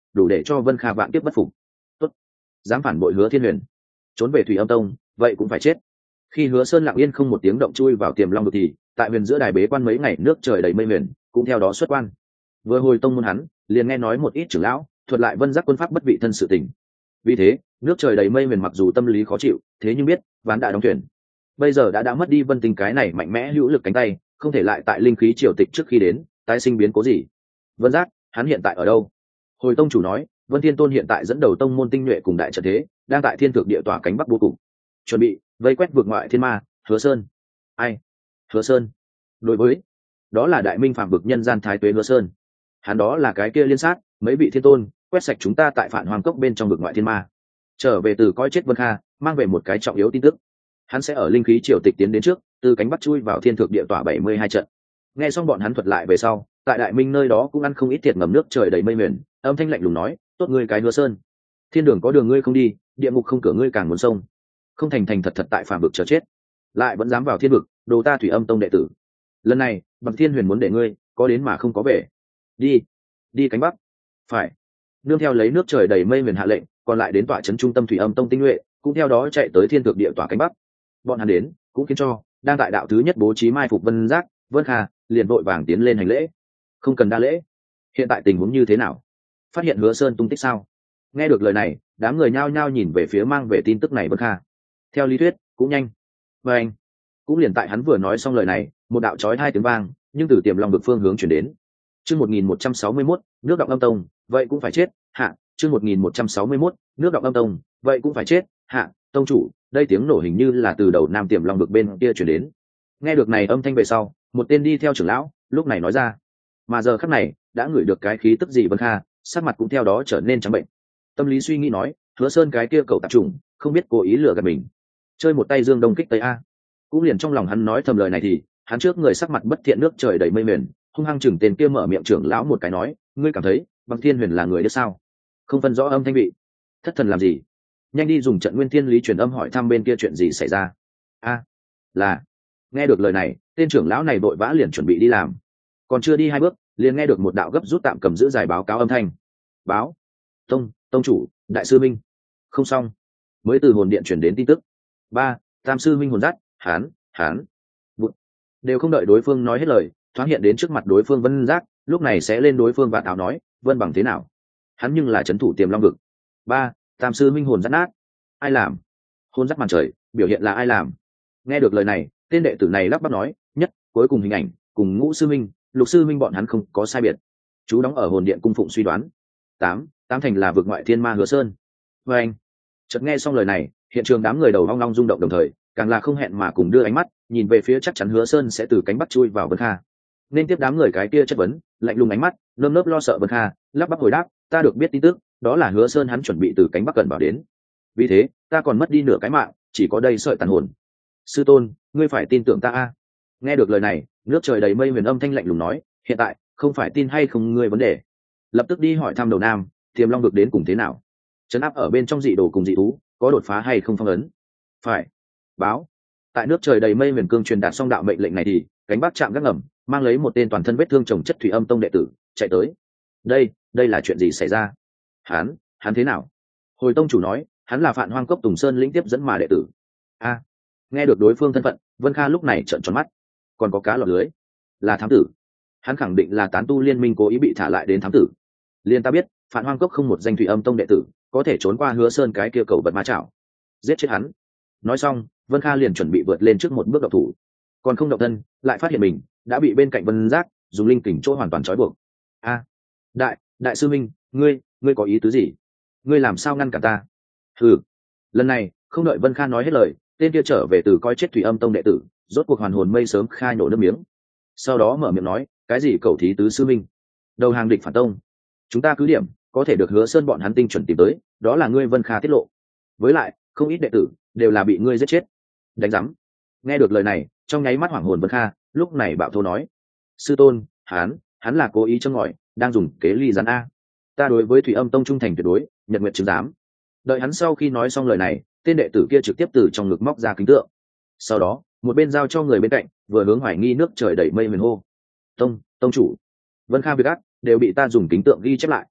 đủ để cho Vân Kha vạn kiếp bất phục. Tốt, dám phản bội Hứa Thiên Huyền, trốn về Thủy Âm Tông, vậy cũng phải chết. Khi Hứa Sơn lặng yên không một tiếng động chui vào Tiềm Long vực thì tại huyền giữa đài bế quan mấy ngày, nước trời đầy mây huyền cũng theo đó xuất quan. Vừa hồi tông môn hắn liền nghe nói một ít trưởng lão thuật lại Vân Giác quân pháp bất vị thân sự tình. Vì thế nước trời đầy mây huyền mặc dù tâm lý khó chịu, thế nhưng biết ván đã đóng thuyền. Bây giờ đã đã mất đi Vân Tình cái này mạnh mẽ hữu lực cánh tay, không thể lại tại linh khí triều tịch trước khi đến tái sinh biến cố gì. Vân Giác, hắn hiện tại ở đâu? Hồi tông chủ nói, Vân Thiên Tôn hiện tại dẫn đầu tông môn tinh nhuệ cùng đại trận thế, đang tại Thiên Thượng địa tỏa cánh bắc vô cùng, chuẩn bị vây quét vượt ngoại thiên ma. Hứa Sơn? Ai? Hứa Sơn? Đối với, đó là đại minh phạm vực nhân gian thái tuế Hứa Sơn. Hắn đó là cái kia liên sát mấy vị thiên tôn, quét sạch chúng ta tại Phản Hoàng cốc bên trong vực ngoại thiên ma, trở về từ coi chết Vân Kha, mang về một cái trọng yếu tin tức. Hắn sẽ ở linh khí triều tịch tiến đến trước, từ cánh bắc chui vào Thiên Thượng địa tỏa bảy mươi hai trận. Nghe xong bọn hắn thuật lại về sau, tại đại minh nơi đó cũng ăn không ít thiệt ngầm, nước trời đầy mây mền, âm thanh lạnh lùng nói, tốt ngươi cái Hứa Sơn, thiên đường có đường ngươi không đi, địa ngục không cửa ngươi càng muốn sông, không thành thành thật thật tại phàm vực chờ chết, lại vẫn dám vào thiên vực, đồ ta Thủy Âm Tông đệ tử. Lần này Bậc Thiên Huyền muốn để ngươi có đến mà không có về. Đi, đi cánh bắc. Phải. Nương theo lấy nước trời đầy mây huyền hạ lệnh, còn lại đến tọa trấn trung tâm Thủy Âm Tông tinh nhuệ cũng theo đó chạy tới Thiên Thượng địa tọa cánh bắc. Bọn hắn đến cũng khiến cho đang tại đạo thứ nhất bố trí mai phục Vân Giác, Vân Kha liền vội vàng tiến lên hành lễ. Không cần đa lễ. Hiện tại tình huống như thế nào? Phát hiện Hứa Sơn tung tích sao? Nghe được lời này, đám người nhao nhao nhìn về phía mang về tin tức này Vân Kha. Theo lý thuyết cũng nhanh. Và anh cũng liền tại hắn vừa nói xong lời này, một đạo chói hai tiếng vang nhưng từ Tiềm Long vực phương hướng chuyển đến. Chương một nghìn một trăm sáu mươi mốt, nước Động Âm Tông, vậy cũng phải chết, hạ. Chương một nghìn một trăm sáu mươi mốt, nước Động Âm Tông, vậy cũng phải chết, hạ. Tông chủ, đây tiếng nổ hình như là từ đầu Nam Tiềm Long vực bên kia chuyển đến. Nghe được này âm thanh về sau, một tên đi theo trưởng lão lúc này nói ra. Mà giờ khắc này đã ngửi được cái khí tức gì Vân Kha, sắc mặt cũng theo đó trở nên trắng bệnh. Tâm lý suy nghĩ nói, Hứa Sơn cái kia cậu tạp trùng, không biết cố ý lừa gạt mình, chơi một tay dương đông kích tây a. Cũng liền trong lòng hắn nói thầm lời này thì hắn trước người sắc mặt bất thiện, nước trời đầy mây mền, hung hăng chừng tên kia mở miệng trưởng lão một cái nói, ngươi cảm thấy Bậc Thiên Huyền là người đứa sao? Không phân rõ âm thanh vị, thất thần làm gì? Nhanh đi dùng trận nguyên thiên lý truyền âm hỏi thăm bên kia chuyện gì xảy ra. A, là. Nghe được lời này, tên trưởng lão này vội vã liền chuẩn bị đi làm, còn chưa đi hai bước liền nghe được một đạo gấp rút tạm cầm giữ giải báo cáo âm thanh. Báo, tông tông chủ, đại sư minh, không xong, mới từ hồn điện chuyển đến tin tức. Ba, tam sư minh hồn dắt, hán hán Bụt. Đều không đợi đối phương nói hết lời, thoáng hiện đến trước mặt đối phương Vân Giác, lúc này sẽ lên đối phương và thảo nói, Vân bằng thế nào? Hắn nhưng là trấn thủ Tiềm Long vực. Ba, tam sư minh hồn dắt nát. Ai làm? Hồn dắt màn trời, biểu hiện là ai làm? Nghe được lời này, tên đệ tử này lắp bắp nói, nhất cuối cùng hình ảnh cùng Ngũ sư minh, Lục sư minh bọn hắn không có sai biệt. Chú đóng ở hồn điện cung phụng suy đoán. Tám, tám thành là vực ngoại thiên ma Hứa Sơn. Và anh chợt nghe xong lời này, hiện trường đám người đầu hoang long rung động, đồng thời càng là không hẹn mà cùng đưa ánh mắt nhìn về phía chắc chắn Hứa Sơn sẽ từ cánh bắc chui vào Vân Kha. Nên tiếp đám người cái kia chất vấn, lạnh lùng ánh mắt, nơm nớp lo sợ Vân Kha lắp bắp hồi đáp, ta được biết tin tức, đó là Hứa Sơn hắn chuẩn bị từ cánh bắc gần vào đến. Vì thế ta còn mất đi nửa cái mạng, chỉ có đây sợi tàn hồn. Sư tôn, ngươi phải tin tưởng ta a. Nghe được lời này, nước trời đầy mây huyền âm thanh lạnh lùng nói, hiện tại không phải tin hay không ngươi vấn đề, lập tức đi hỏi thăm đầu Nam Tiềm Long vực đến cùng thế nào, trấn áp ở bên trong dị đồ cùng dị thú có đột phá hay không phong ấn. Phải. Báo. Tại nước trời đầy mây huyền cương truyền đạt xong đạo mệnh lệnh này thì cánh bắc chạm gác ngầm mang lấy một tên toàn thân vết thương chồng chất Thủy Âm Tông đệ tử chạy tới. Đây, đây là chuyện gì xảy ra? Hắn, hắn thế nào? Hồi tông chủ nói, hắn là Phạn Hoang cốc Tùng Sơn lĩnh tiếp dẫn mà đệ tử. A. Nghe được đối phương thân phận, Vân Kha lúc này trợn tròn mắt. Còn có cá lọt lưới, là thám tử. Hắn khẳng định là tán tu liên minh cố ý bị thả lại đến thám tử. Liên ta biết, Phạn Hoang cốc không một danh Thủy Âm Tông đệ tử có thể trốn qua Hứa Sơn cái kia cầu vật ma chảo. Giết chết hắn. Nói xong, Vân Kha liền chuẩn bị vượt lên trước một bước động thủ, còn không động thân lại phát hiện mình đã bị bên cạnh Vân Giác dùng linh kình chỗ hoàn toàn trói buộc. A, đại đại sư minh, ngươi ngươi có ý tứ gì? Ngươi làm sao ngăn cản ta? Hừ. Lần này không đợi Vân Kha nói hết lời, tên kia trở về từ coi chết Thủy Âm Tông đệ tử rốt cuộc hoàn hồn mây sớm khai nổ nước miếng, sau đó mở miệng nói, cái gì cầu thí tứ sư minh, đầu hàng địch phản tông, chúng ta cứ điểm có thể được Hứa Sơn bọn hắn tinh chuẩn tìm tới, đó là ngươi Vân Kha tiết lộ, với lại không ít đệ tử đều là bị ngươi giết chết. Đánh rắm. Nghe được lời này, trong nháy mắt hoảng hồn Vân Kha lúc này bạo thô nói, sư tôn, hắn hắn là cố ý châm ngòi, đang dùng kế ly rắn a. Ta đối với Thủy Âm Tông trung thành tuyệt đối, nhật nguyện chứng giám. Đợi hắn sau khi nói xong lời này, tên đệ tử kia trực tiếp từ trong ngực móc ra kính tượng, sau đó một bên giao cho người bên cạnh, vừa hướng hoài nghi nước trời đầy mây huyền hô, tông tông chủ, Vân Kha việc ác đều bị ta dùng kính tượng ghi chép lại.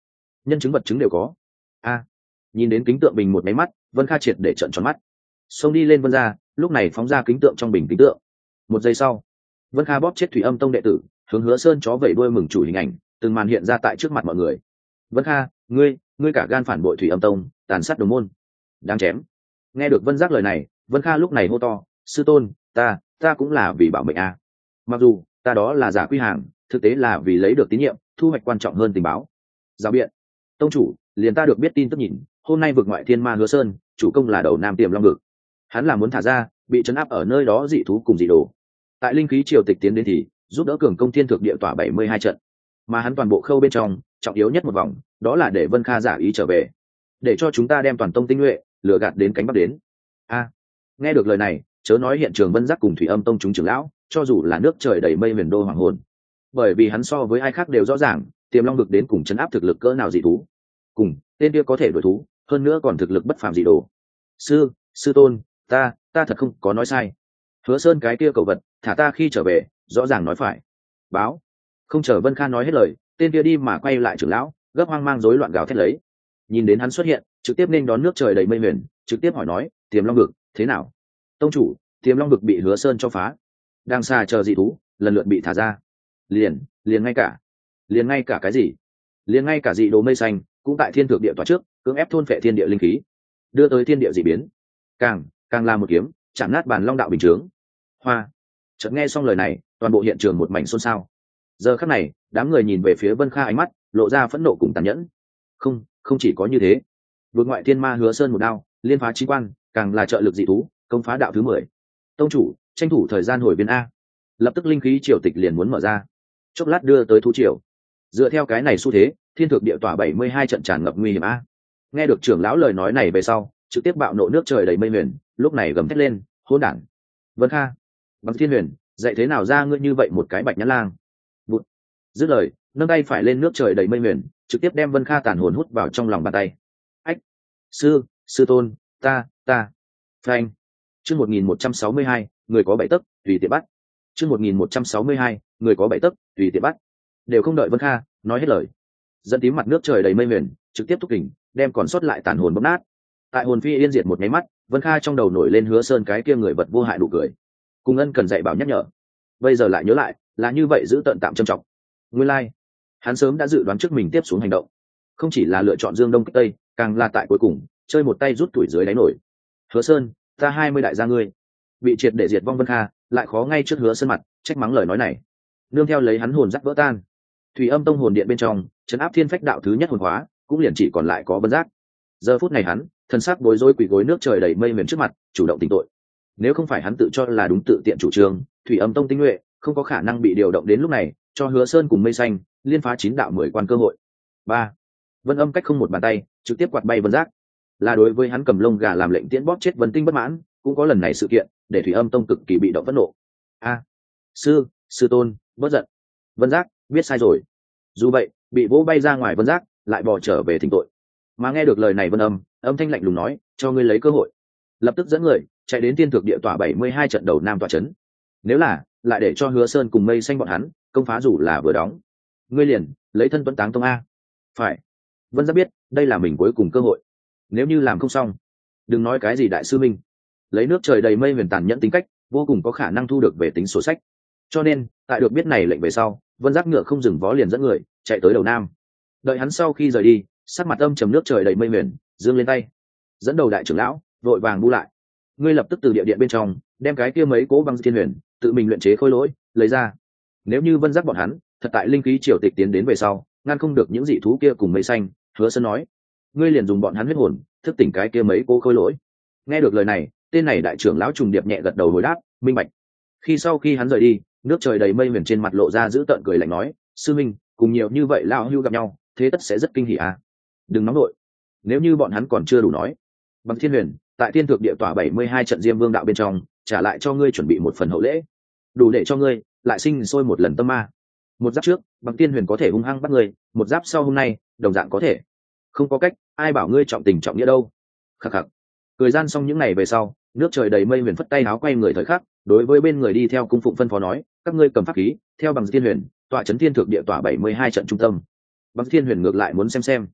nhân chứng vật chứng đều có. A, nhìn đến kính tượng bình một máy mắt, Vân Kha triệt để trợn tròn mắt, xông đi lên Vân ra, lúc này phóng ra kính tượng trong bình kính tượng. Một giây sau, Vân Kha bóp chết Thủy Âm Tông đệ tử, hướng Hứa Sơn chó vẩy đuôi mừng chủ hình ảnh từng màn hiện ra tại trước mặt mọi người. Vân Kha, ngươi ngươi cả gan phản bội Thủy Âm Tông, tàn sát đồng môn, đáng chém. Nghe được Vân Giác lời này, Vân Kha lúc này hô to, sư tôn, ta ta cũng là vì bảo mệnh à. Mặc dù ta đó là giả quy hàng, thực tế là vì lấy được tín nhiệm, thu hoạch quan trọng hơn tình báo. Giáo biện, tông chủ, liền ta được biết tin tức nhìn, hôm nay vực ngoại thiên ma Hứa Sơn, chủ công là đầu Nam Tiềm Long vực. Hắn là muốn thả ra, bị trấn áp ở nơi đó dị thú cùng dị đồ. Tại linh khí triều tịch tiến đến thì giúp đỡ cường công thiên thực địa tỏa bảy mươi hai trận, mà hắn toàn bộ khâu bên trong trọng yếu nhất một vòng đó là để Vân Kha giả ý trở về, để cho chúng ta đem toàn tông tinh nhuệ lừa gạt đến cánh bắc đến. A, nghe được lời này, chớ nói hiện trường Vân Giác cùng Thủy Âm Tông chúng trưởng lão, cho dù là nước trời đầy mây huyền đô hoàng hồn, bởi vì hắn so với ai khác đều rõ ràng Tiềm Long vực đến cùng chấn áp thực lực cỡ nào dị thú, cùng tên kia có thể đổi thú, hơn nữa còn thực lực bất phàm dị đồ. Sư sư tôn, ta ta thật không có nói sai. Hứa Sơn cái kia cẩu vật, thả ta khi trở về, rõ ràng nói phải. Báo. Không chờ Vân Kha nói hết lời, tên kia đi mà quay lại trưởng lão, gấp hoang mang rối loạn gào thét lấy. Nhìn đến hắn xuất hiện, trực tiếp nên đón nước trời đầy mây huyền, trực tiếp hỏi nói, Tiềm Long vực thế nào? Tông chủ, Tiềm Long vực bị Hứa Sơn cho phá, đang xa chờ dị thú, lần lượt bị thả ra. Liền, liền ngay cả, liền ngay cả cái gì? Liền ngay cả dị đồ mây xanh, cũng tại thiên thượng địa tòa trước, cưỡng ép thôn phệ thiên địa linh khí, đưa tới thiên địa dị biến. Càng, càng là một kiếm, chạm nát bản long đạo bình chướng. Hoa. Chợt nghe xong lời này, toàn bộ hiện trường một mảnh xôn xao. Giờ khắc này, đám người nhìn về phía Vân Kha ánh mắt lộ ra phẫn nộ cùng tàn nhẫn. Không, không chỉ có như thế, vượt ngoại thiên ma Hứa Sơn một đao liên phá chi quan, càng là trợ lực dị thú công phá đạo thứ mười. Tông chủ, tranh thủ thời gian hồi viên a, lập tức linh khí triều tịch liền muốn mở ra, chốc lát đưa tới thú triều. Dựa theo cái này xu thế, thiên thực địa tỏa bảy mươi hai trận tràn ngập nguy hiểm a. Nghe được trưởng lão lời nói này về sau, trực tiếp bạo nộ nước trời đầy mây huyền, lúc này gầm thét lên, hỗn đản. Vân Kha, Bằng Thiên Huyền, dạy thế nào ra ngươi như vậy một cái bạch nhãn lang? Bụt. Dứt lời, nâng tay phải lên nước trời đầy mây huyền, trực tiếp đem Vân Kha tàn hồn hút vào trong lòng bàn tay. Ách, sư, sư tôn, ta, ta. Phanh. Chương một nghìn một trăm sáu mươi hai, người có bảy tấc, tùy tiện bắt. Chương một nghìn một trăm sáu mươi hai, người có bảy tấc, tùy tiện bắt. Đều không đợi Vân Kha nói hết lời, dẫn tím mặt nước trời đầy mây huyền, trực tiếp thúc kình, đem còn sót lại tàn hồn bóp nát. Tại hồn phi yên diệt một cái mắt, Vân Kha trong đầu nổi lên Hứa Sơn cái kia người vật vô hại đủ cười, cùng ân cần dạy bảo nhắc nhở. Bây giờ lại nhớ lại, là như vậy giữ tận tạm trầm trọng. Nguyên lai, like, hắn sớm đã dự đoán trước mình tiếp xuống hành động, không chỉ là lựa chọn dương đông kích tây, càng là tại cuối cùng chơi một tay rút tuổi dưới đáy nổi. Hứa Sơn, ta hai mươi đại gia ngươi, bị triệt để diệt vong Vân Kha lại khó ngay trước Hứa Sơn mặt trách mắng lời nói này, nương theo lấy hắn hồn dắt vỡ tan. Thủy Âm Tông hồn điện bên trong trấn áp thiên phách đạo thứ nhất hồn hóa, cũng liền chỉ còn lại có Vân Giác. Giờ phút này hắn thân xác bối rối quỳ gối nước trời đầy mây huyền trước mặt, chủ động tỉnh tội. Nếu không phải hắn tự cho là đúng tự tiện chủ trương, Thủy Âm Tông tinh nhuệ không có khả năng bị điều động đến lúc này, cho Hứa Sơn cùng mây xanh liên phá chín đạo mười quan cơ hội. Ba. Vân Âm cách không một bàn tay trực tiếp quạt bay Vân Giác, là đối với hắn cầm lông gà làm lệnh tiễn bóp chết Vân Tinh bất mãn, cũng có lần này sự kiện để Thủy Âm Tông cực kỳ bị động phẫn nộ. A, sư, sư tôn, bớt giận. Vân Giác biết sai rồi. Dù vậy, bị vỗ bay ra ngoài Vân Giác lại bò trở về thỉnh tội. Mà nghe được lời này Vân Âm, âm thanh lạnh lùng nói, cho ngươi lấy cơ hội. Lập tức dẫn người chạy đến thiên thực địa tỏa bảy mươi hai trận đầu nam tỏa chấn. Nếu là lại để cho Hứa Sơn cùng mây xanh bọn hắn công phá dù là vừa đóng, ngươi liền lấy thân tuấn táng tông a. Phải. Vân Giác biết đây là mình cuối cùng cơ hội, nếu như làm không xong, đừng nói cái gì đại sư minh, lấy nước trời đầy mây huyền tàn nhẫn tính cách vô cùng có khả năng thu được về tính sổ sách. Cho nên tại được biết này lệnh về sau, Vân Giác ngựa không dừng vó liền dẫn người chạy tới đầu nam. Đợi hắn sau khi rời đi, sắc mặt âm trầm nước trời đầy mây huyền dương lên tay, dẫn đầu đại trưởng lão vội vàng bu lại, ngươi lập tức từ địa điện bên trong đem cái kia mấy cố băng thiên huyền tự mình luyện chế khôi lỗi lấy ra. Nếu như Vân Giác bọn hắn thật tại linh khí triều tịch tiến đến về sau ngăn không được những dị thú kia cùng mây xanh, Hứa Sơn nói, ngươi liền dùng bọn hắn huyết hồn thức tỉnh cái kia mấy cố khôi lỗi. Nghe được lời này, tên này đại trưởng lão trùng điệp nhẹ gật đầu hồi đáp, minh bạch. Khi sau khi hắn rời đi, nước trời đầy mây huyền trên mặt lộ ra giữ tợn cười lạnh nói, sư minh, cùng nhiều như vậy lão hưu gặp nhau, thế tất sẽ rất kinh hỉ à. Đừng nóng nội, nếu như bọn hắn còn chưa đủ nói, Bằng Thiên Huyền tại thiên thực địa tỏa bảy mươi hai trận Diêm Vương đạo bên trong trả lại cho ngươi chuẩn bị một phần hậu lễ, đủ để cho ngươi lại sinh sôi một lần tâm ma. Một giáp trước Bằng Thiên Huyền có thể hung hăng bắt ngươi, một giáp sau hôm nay đồng dạng có thể. Không có cách, ai bảo ngươi trọng tình trọng nghĩa đâu. Khắc khắc. Cười gian xong những ngày về sau, nước trời đầy mây huyền phất tay áo quay người thời khắc, đối với bên người đi theo cung phụng phân phó nói, các ngươi cầm pháp khí theo Bằng Thiên Huyền tọa chấn thiên thực địa tỏa bảy mươi hai trận trung tâm. Bằng Thiên Huyền ngược lại muốn xem xem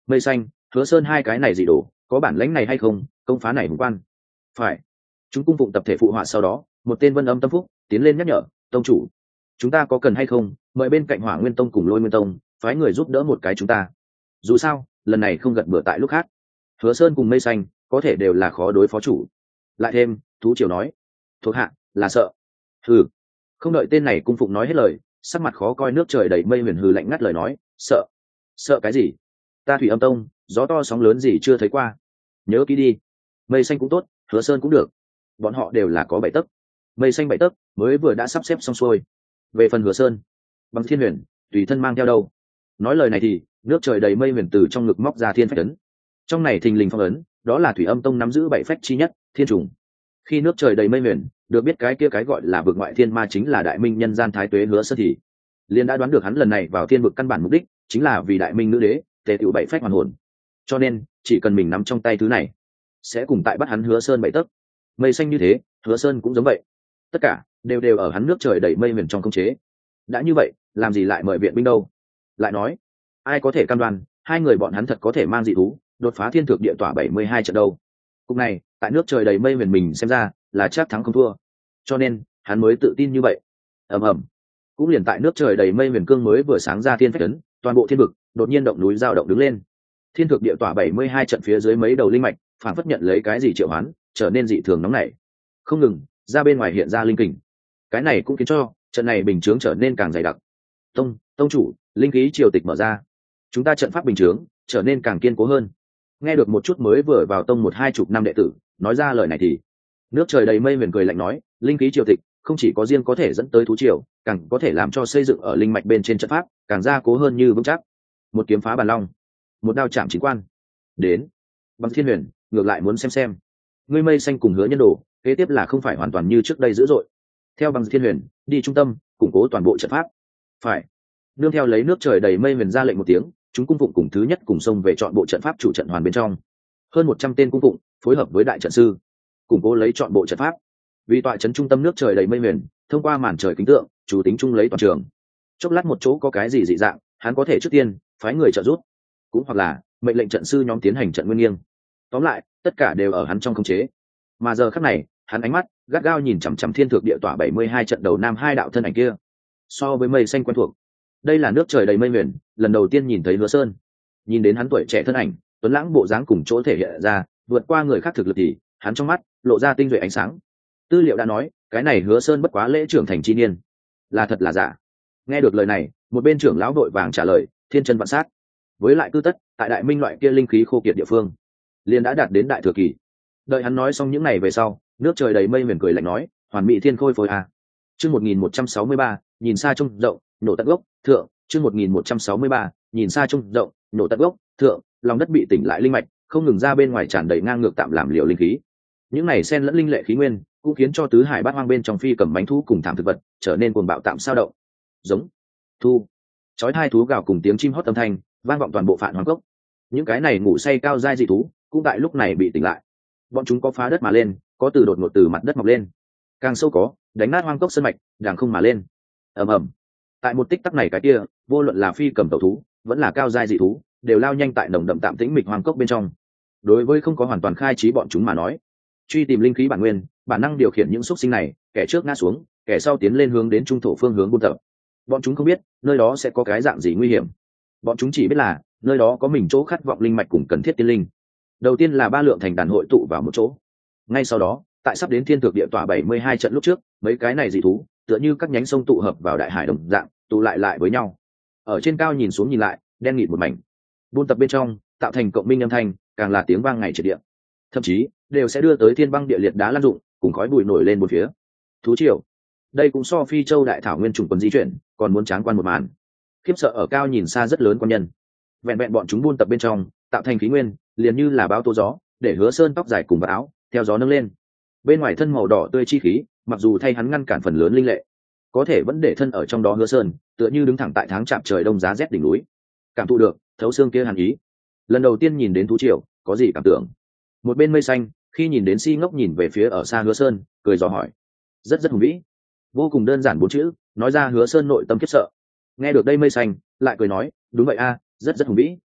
Mây xanh, Hứa Sơn hai cái này gì đồ, có bản lãnh này hay không, công phá này hùng quan. Phải. Chúng cung phụng tập thể phụ họa, sau đó một tên Vân Âm Tâm Phúc tiến lên nhắc nhở, tông chủ, chúng ta có cần hay không mời bên cạnh Hỏa Nguyên Tông cùng Lôi Nguyên Tông phái người giúp đỡ một cái chúng ta, dù sao lần này không gật bừa tại lúc khác. Hứa Sơn cùng Mây xanh có thể đều là khó đối phó chủ. Lại thêm Thú Triều nói, thuộc hạ là sợ. Hừ. Không đợi tên này cung phụng nói hết lời, sắc mặt khó coi nước trời đầy mây huyền hừ lạnh ngắt lời nói, sợ sợ cái gì, ta Thủy Âm Tông gió to sóng lớn gì chưa thấy qua, nhớ kỹ đi. Mây xanh cũng tốt, Hứa Sơn cũng được, bọn họ đều là có bảy tấc. Mây xanh bảy tấc mới vừa đã sắp xếp xong xuôi. Về phần Hứa Sơn, Bằng Thiên Huyền tùy thân mang theo đâu. Nói lời này thì nước trời đầy mây huyền từ trong ngực móc ra thiên phách ấn. Trong này thình lình phong ấn, đó là Thủy Âm Tông nắm giữ bảy phách chi nhất, Thiên Trùng. Khi nước trời đầy mây huyền được biết cái kia cái gọi là vực ngoại thiên ma chính là đại minh nhân gian thái tuế Hứa Sơn thì liền đã đoán được hắn lần này vào thiên vực căn bản mục đích chính là vì đại minh nữ đế tề tựu bảy phách hoàn hồn, cho nên chỉ cần mình nắm trong tay thứ này sẽ cùng tại bắt hắn Hứa Sơn bảy tấc. Mây xanh như thế, Hứa Sơn cũng giống vậy, tất cả đều đều ở hắn nước trời đầy mây huyền trong khống chế. Đã như vậy làm gì lại mời viện binh đâu. Lại nói ai có thể cam đoan hai người bọn hắn thật có thể mang dị thú đột phá thiên thực địa tỏa bảy mươi hai trận đâu. Cục này tại nước trời đầy mây huyền mình xem ra là chắc thắng không thua, cho nên hắn mới tự tin như vậy. Ầm ầm. Cũng liền tại nước trời đầy mây huyền cương mới vừa sáng ra thiên phách ấn, toàn bộ thiên vực đột nhiên động núi dao động đứng lên. Thiên thực địa tỏa bảy mươi hai trận phía dưới mấy đầu linh mạch phản phất nhận lấy cái gì triệu hoán, trở nên dị thường nóng nảy, không ngừng ra bên ngoài hiện ra linh kình. Cái này cũng khiến cho trận này bình chướng trở nên càng dày đặc. Tông tông chủ, linh khí triều tịch mở ra, chúng ta trận pháp bình chướng trở nên càng kiên cố hơn. Nghe được một chút mới vừa vào tông một hai chục năm đệ tử nói ra lời này thì nước trời đầy mây huyền cười lạnh nói, linh khí triều tịch không chỉ có riêng có thể dẫn tới thú triều, càng có thể làm cho xây dựng ở linh mạch bên trên trận pháp càng gia cố hơn như vững chắc. Một kiếm phá bàn long, một đao chạm chính quan. Đến. Bằng Thiên Huyền ngược lại muốn xem xem ngươi Mây xanh cùng Hứa Nhân Đồ kế tiếp là không phải hoàn toàn như trước đây dữ dội. Theo Bằng Thiên Huyền đi trung tâm củng cố toàn bộ trận pháp. Phải. Nương theo lấy nước trời đầy mây huyền ra lệnh một tiếng, chúng cung phụng cùng thứ nhất cùng xông về chọn bộ trận pháp chủ trận hoàn bên trong. Hơn một trăm tên cung phụng phối hợp với đại trận sư củng cố lấy chọn bộ trận pháp. Vì tọa trấn trung tâm nước trời đầy mây huyền, thông qua màn trời kính tượng chủ tính chung lấy toàn trường. Chốc lát một chỗ có cái gì dị dạng, hắn có thể trước tiên phái người trợ giúp, cũng hoặc là mệnh lệnh trận sư nhóm tiến hành trận nguyên nghiêng. Tóm lại tất cả đều ở hắn trong khống chế. Mà giờ khắc này hắn ánh mắt gắt gao nhìn chằm chằm thiên thực địa tỏa bảy mươi hai trận đầu nam hai đạo thân ảnh kia. So với Mây xanh quen thuộc, đây là nước trời đầy mây huyền lần đầu tiên nhìn thấy Hứa Sơn. Nhìn đến hắn tuổi trẻ thân ảnh tuấn lãng bộ dáng cùng chỗ thể hiện ra vượt qua người khác thực lực thì hắn trong mắt lộ ra tinh duệ ánh sáng. Tư liệu đã nói cái này Hứa Sơn bất quá lễ trưởng thành chi niên, là thật là giả? Nghe được lời này, một bên trưởng lão đội vàng trả lời, thiên chân vạn sát. Với lại cư tất tại đại minh loại kia linh khí khô kiệt địa phương liền đã đạt đến đại thừa kỳ. Đợi hắn nói xong những này về sau, nước trời đầy mây huyền cười lạnh nói, hoàn mỹ thiên khôi phôi à. Chương một nghìn một trăm sáu mươi ba, nhìn xa trông rộng, nổ tận gốc, thượng. Chương một nghìn một trăm sáu mươi ba, nhìn xa trông rộng, nổ tận gốc, thượng. Lòng đất bị tỉnh lại linh mạch không ngừng ra bên ngoài tràn đầy ngang ngược tạm làm liều linh khí. Những này xen lẫn linh lệ khí nguyên cũng khiến cho tứ hải bát hoang bên trong phi cầm bánh thú cùng thảm thực vật trở nên cuồng bạo tạm sao động. Giống thu chói hai thú gào cùng tiếng chim hót âm thanh vang vọng toàn bộ Phạn Hoang Cốc. Những cái này ngủ say cao giai dị thú cũng tại lúc này bị tỉnh lại. Bọn chúng có phá đất mà lên, có từ đột ngột từ mặt đất mọc lên, càng sâu có đánh nát hoang cốc sơn mạch đàng không mà lên. Ầm ầm. Tại một tích tắc này cái kia, vô luận là phi cầm tẩu thú vẫn là cao giai dị thú đều lao nhanh tại nồng đậm tạm tĩnh mịch hoang cốc bên trong. Đối với không có hoàn toàn khai trí bọn chúng mà nói, truy tìm linh khí bản nguyên, bản năng điều khiển những xúc sinh này, kẻ trước ngã xuống, kẻ sau tiến lên hướng đến trung thổ phương hướng buôn tập. Bọn chúng không biết nơi đó sẽ có cái dạng gì nguy hiểm, bọn chúng chỉ biết là nơi đó có mình chỗ khát vọng linh mạch cùng cần thiết tiên linh. Đầu tiên là ba lượng thành đàn hội tụ vào một chỗ, ngay sau đó tại sắp đến thiên thực địa tỏa bảy mươi hai trận lúc trước, mấy cái này dị thú tựa như các nhánh sông tụ hợp vào đại hải đồng dạng, tụ lại lại với nhau. Ở trên cao nhìn xuống nhìn lại, đen nghịt một mảnh. Buôn tập bên trong tạo thành cộng minh âm thanh, càng là tiếng vang ngày triệt địa, thậm chí đều sẽ đưa tới thiên băng địa liệt đá lan dụng cùng khói bụi nổi lên một phía. Thú triều, đây cũng so Phi Châu đại thảo nguyên chủng quần di chuyển còn muốn tráng quan một màn. Khiếp sợ ở cao nhìn xa rất lớn quan nhân, vẹn vẹn bọn chúng buôn tập bên trong tạo thành khí nguyên liền như là báo tố gió, để Hứa Sơn tóc dài cùng vào áo theo gió nâng lên. Bên ngoài thân màu đỏ tươi chi khí mặc dù thay hắn ngăn cản phần lớn linh lệ, có thể vẫn để thân ở trong đó Hứa Sơn tựa như đứng thẳng tại tháng chạm trời đông giá rét đỉnh núi, cảm thụ được thấu xương kia hàn ý. Lần đầu tiên nhìn đến thú triều có gì cảm tưởng? Một bên Mây xanh khi nhìn đến Si Ngốc nhìn về phía ở xa Hứa Sơn, cười dò hỏi. Rất rất hùng vĩ. Vô cùng đơn giản bốn chữ nói ra Hứa Sơn nội tâm khiếp sợ. Nghe được đây Mây xanh lại cười nói, đúng vậy a, rất rất hùng vĩ.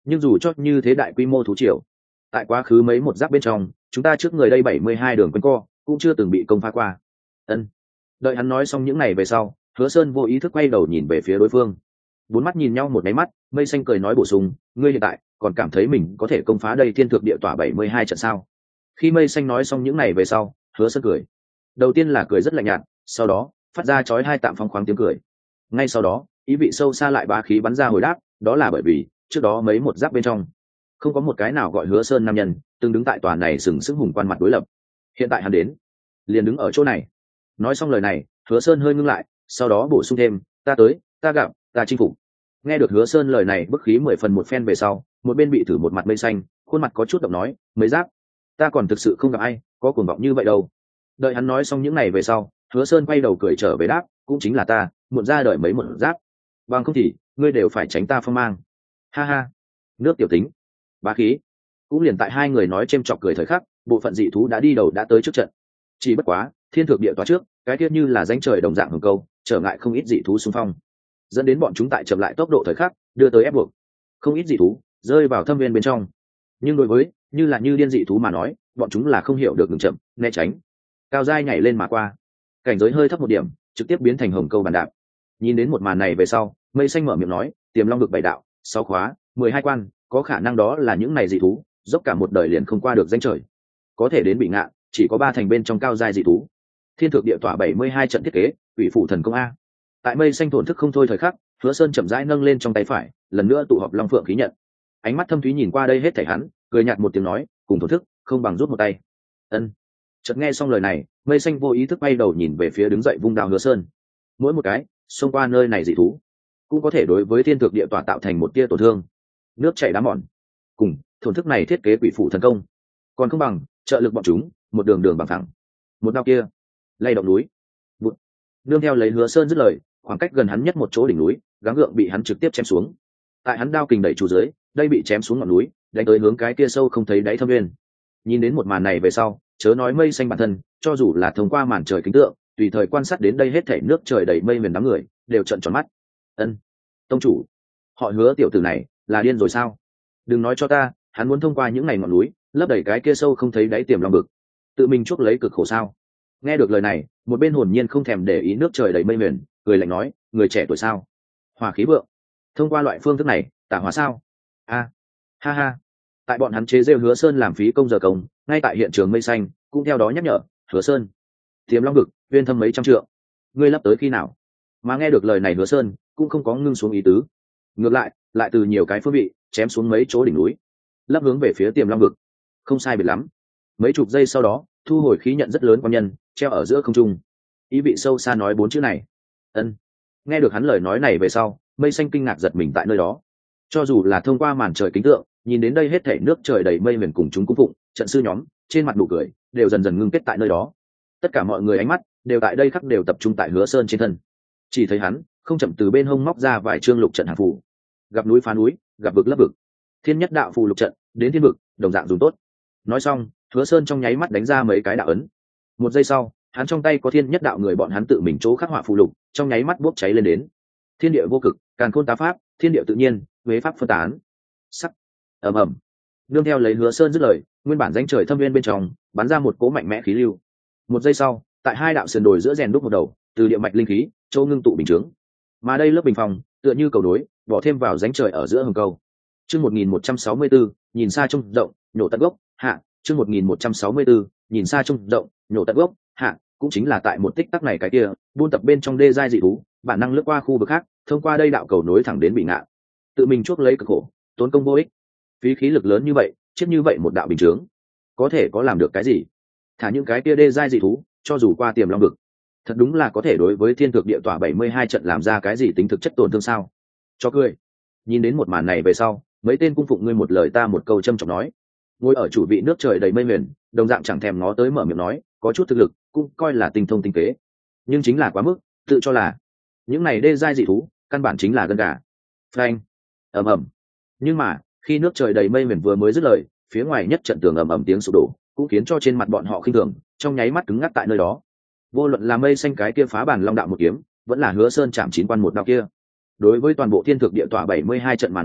nhưng dù cho như thế đại quy mô thú triều, tại quá khứ mấy một giáp bên trong chúng ta trước người đây bảy mươi hai đường quanh co cũng chưa từng bị công phá qua. Ân. Đợi hắn nói xong những này về sau, Hứa Sơn vô ý thức quay đầu nhìn về phía đối phương. Bốn mắt nhìn nhau một cái mắt, Mây Xanh cười nói bổ sung, ngươi hiện tại còn cảm thấy mình có thể công phá đây thiên thực địa tỏa bảy mươi hai trận sao? Khi Mây Xanh nói xong những này về sau, Hứa Sơn cười. Đầu tiên là cười rất lạnh nhạt, sau đó phát ra chói hai tạm phong khoáng tiếng cười. Ngay sau đó, ý vị sâu xa lại bá khí bắn ra hồi đáp, đó là bởi vì trước đó mấy một giáp bên trong không có một cái nào gọi Hứa Sơn nam nhân từng đứng tại tòa này sừng sững hùng quan mặt đối lập. Hiện tại hắn đến, liền đứng ở chỗ này. Nói xong lời này, Hứa Sơn hơi ngưng lại, sau đó bổ sung thêm, ta tới, ta gặp, ta chinh phục. Nghe được Hứa Sơn lời này bức khí mười phần một phen về sau, một bên bị thử một mặt Mây Xanh, khuôn mặt có chút động nói, mấy giáp, ta còn thực sự không gặp ai có cuồng vọng như vậy đâu. Đợi hắn nói xong những này về sau, Hứa Sơn quay đầu cười trở về đáp, cũng chính là ta muộn ra đợi mấy một giáp, bằng không thì ngươi đều phải tránh ta phong mang. Ha ha, nước tiểu tính, bá khí. Cũng liền tại hai người nói chêm chọc cười thời khắc, bộ phận dị thú đã đi đầu đã tới trước trận. Chỉ bất quá thiên thực địa tỏa trước, cái tiết như là danh trời đồng dạng hồng câu, trở ngại không ít dị thú xung phong, dẫn đến bọn chúng tại chậm lại tốc độ thời khắc, đưa tới ép buộc không ít dị thú rơi vào thâm viên bên trong. Nhưng đối với như là như điên dị thú mà nói, bọn chúng là không hiểu được ngừng chậm né tránh, cao dai nhảy lên mà qua, cảnh giới hơi thấp một điểm trực tiếp biến thành hồng câu bàn đạp. Nhìn đến một màn này về sau, Mây Xanh mở miệng nói, tiềm long vực bảy đạo sáu khóa mười hai quan, có khả năng đó là những này dị thú dốc cả một đời liền không qua được danh trời, có thể đến bị ngạn chỉ có ba thành bên trong cao giai dị thú. Thiên thực địa tỏa bảy mươi hai trận thiết kế, ủy phụ thần công a. Tại Mây Xanh thổn thức không thôi thời khắc, Hứa Sơn chậm rãi nâng lên trong tay phải, lần nữa tụ họp long phượng khí nhận. Ánh mắt thâm thúy nhìn qua đây hết thảy hắn, cười nhạt một tiếng nói, cùng thổn thức không bằng rút một tay. Ân. Chợt nghe xong lời này, Mây Xanh vô ý thức bay đầu nhìn về phía đứng dậy vung đao Hứa Sơn. Mỗi một cái xông qua nơi này dị thú cũng có thể đối với thiên thực địa tỏa tạo thành một tia tổn thương, nước chảy đá mòn. Cùng thổn thức này thiết kế quỷ phụ thần công, còn không bằng trợ lực bọn chúng một đường đường bằng thẳng. Một đao kia lay động núi. Bụt. Nương theo lấy Hứa Sơn dứt lời, khoảng cách gần hắn nhất một chỗ đỉnh núi, gắng gượng bị hắn trực tiếp chém xuống. Tại hắn đao kình đẩy chủ dưới, đây bị chém xuống ngọn núi, đánh tới hướng cái kia sâu không thấy đáy thâm nguyên. Nhìn đến một màn này về sau, chớ nói Mây Xanh bản thân, cho dù là thông qua màn trời kính tượng, tùy thời quan sát đến đây hết thảy nước trời đầy mây miền đám người, đều trợn tròn mắt. Ân, tông chủ, họ Hứa tiểu tử này là điên rồi sao? Đừng nói cho ta, hắn muốn thông qua những ngày ngọn núi, lấp đầy cái kia sâu không thấy đáy tiềm long vực, tự mình chuốc lấy cực khổ sao? Nghe được lời này, một bên hồn nhiên không thèm để ý nước trời đầy mây miền, cười lạnh nói, người trẻ tuổi sao? Hỏa khí vượng, thông qua loại phương thức này, tả hóa sao? A, ha ha. Tại bọn hắn chế rêu Hứa Sơn làm phí công giờ công, ngay tại hiện trường Mây Xanh cũng theo đó nhắc nhở, Hứa Sơn, tiềm long vực uyên thâm mấy trăm trượng, ngươi lấp tới khi nào? Mà nghe được lời này, Hứa Sơn cũng không có ngưng xuống ý tứ, ngược lại lại từ nhiều cái phương vị chém xuống mấy chỗ đỉnh núi, lấp hướng về phía tiềm long vực. Không sai biệt lắm, mấy chục giây sau đó, thu hồi khí nhận rất lớn quan nhân treo ở giữa không trung, ý vị sâu xa nói bốn chữ này. Ân. Nghe được hắn lời nói này về sau, Mây Xanh kinh ngạc giật mình tại nơi đó. Cho dù là thông qua màn trời kính tượng, nhìn đến đây hết thảy nước trời đầy mây miền cùng chúng cung phụng trận sư nhóm, trên mặt nụ cười đều dần dần ngưng kết tại nơi đó. Tất cả mọi người ánh mắt đều tại đây khắc đều tập trung tại Hứa Sơn trên thân. Chỉ thấy hắn không chậm từ bên hông móc ra vài chương lục trận hàng phù, gặp núi phá núi, gặp vực lấp vực, thiên nhất đạo phù lục trận đến thiên vực đồng dạng dùng tốt. Nói xong, Hứa Sơn trong nháy mắt đánh ra mấy cái đạo ấn. Một giây sau, hắn trong tay có thiên nhất đạo người bọn hắn tự mình chỗ khắc họa phù lục, trong nháy mắt bốc cháy lên đến. Thiên địa vô cực, càn khôn tá pháp, thiên địa tự nhiên, huế pháp phân tán. Sắc. Ầm ầm. Nương theo lấy Hứa Sơn dứt lời, nguyên bản danh trời thâm viên bên trong bắn ra một cỗ mạnh mẽ khí lưu. Một giây sau, tại hai đạo sườn đồi giữa rèn đúc một đầu, từ địa mạch linh khí châu ngưng tụ bình chướng. Mà đây lớp bình phòng tựa như cầu đối, bỏ thêm vào danh trời ở giữa hồng câu. Chương một nghìn một trăm sáu mươi tư, nhìn xa trông rộng, nhổ tận gốc, hạ. Chương một nghìn một trăm sáu mươi tư, nhìn xa trông rộng, nhổ tận gốc, hạ. Cũng chính là tại một tích tắc này cái kia, buôn tập bên trong đê giai dị thú, bản năng lướt qua khu vực khác, thông qua đây đạo cầu nối thẳng đến bị ngạn, tự mình chuốc lấy cực khổ, tốn công vô ích, phí khí lực lớn như vậy, chết như vậy một đạo bình chướng, có thể có làm được cái gì? Thả những cái kia đê giai dị thú, cho dù qua tiềm long vực, thật đúng là có thể đối với thiên thực địa tỏa bảy mươi hai trận làm ra cái gì tính thực chất tổn thương sao? Cho cười. Nhìn đến một màn này về sau, mấy tên cung phụng ngươi một lời ta một câu châm trọng nói, ngồi ở chủ vị nước trời đầy mây huyền, đồng dạng chẳng thèm ngó tới mở miệng nói, có chút thực lực, cũng coi là tinh thông tinh kế, nhưng chính là quá mức, tự cho là những này đê giai dị thú, căn bản chính là gân gà. Phanh. Ầm ầm. Nhưng mà khi nước trời đầy mây huyền vừa mới dứt lời, phía ngoài nhất trận tường ầm ầm tiếng sụp đổ, cũng khiến cho trên mặt bọn họ khinh thường, trong nháy mắt cứng ngắc tại nơi đó. Vô luận là Mây Xanh cái kia phá bản long đạo một kiếm, vẫn là Hứa Sơn chạm chín quan một đạo kia, đối với toàn bộ thiên thực địa tỏa bảy mươi hai trận mà nói,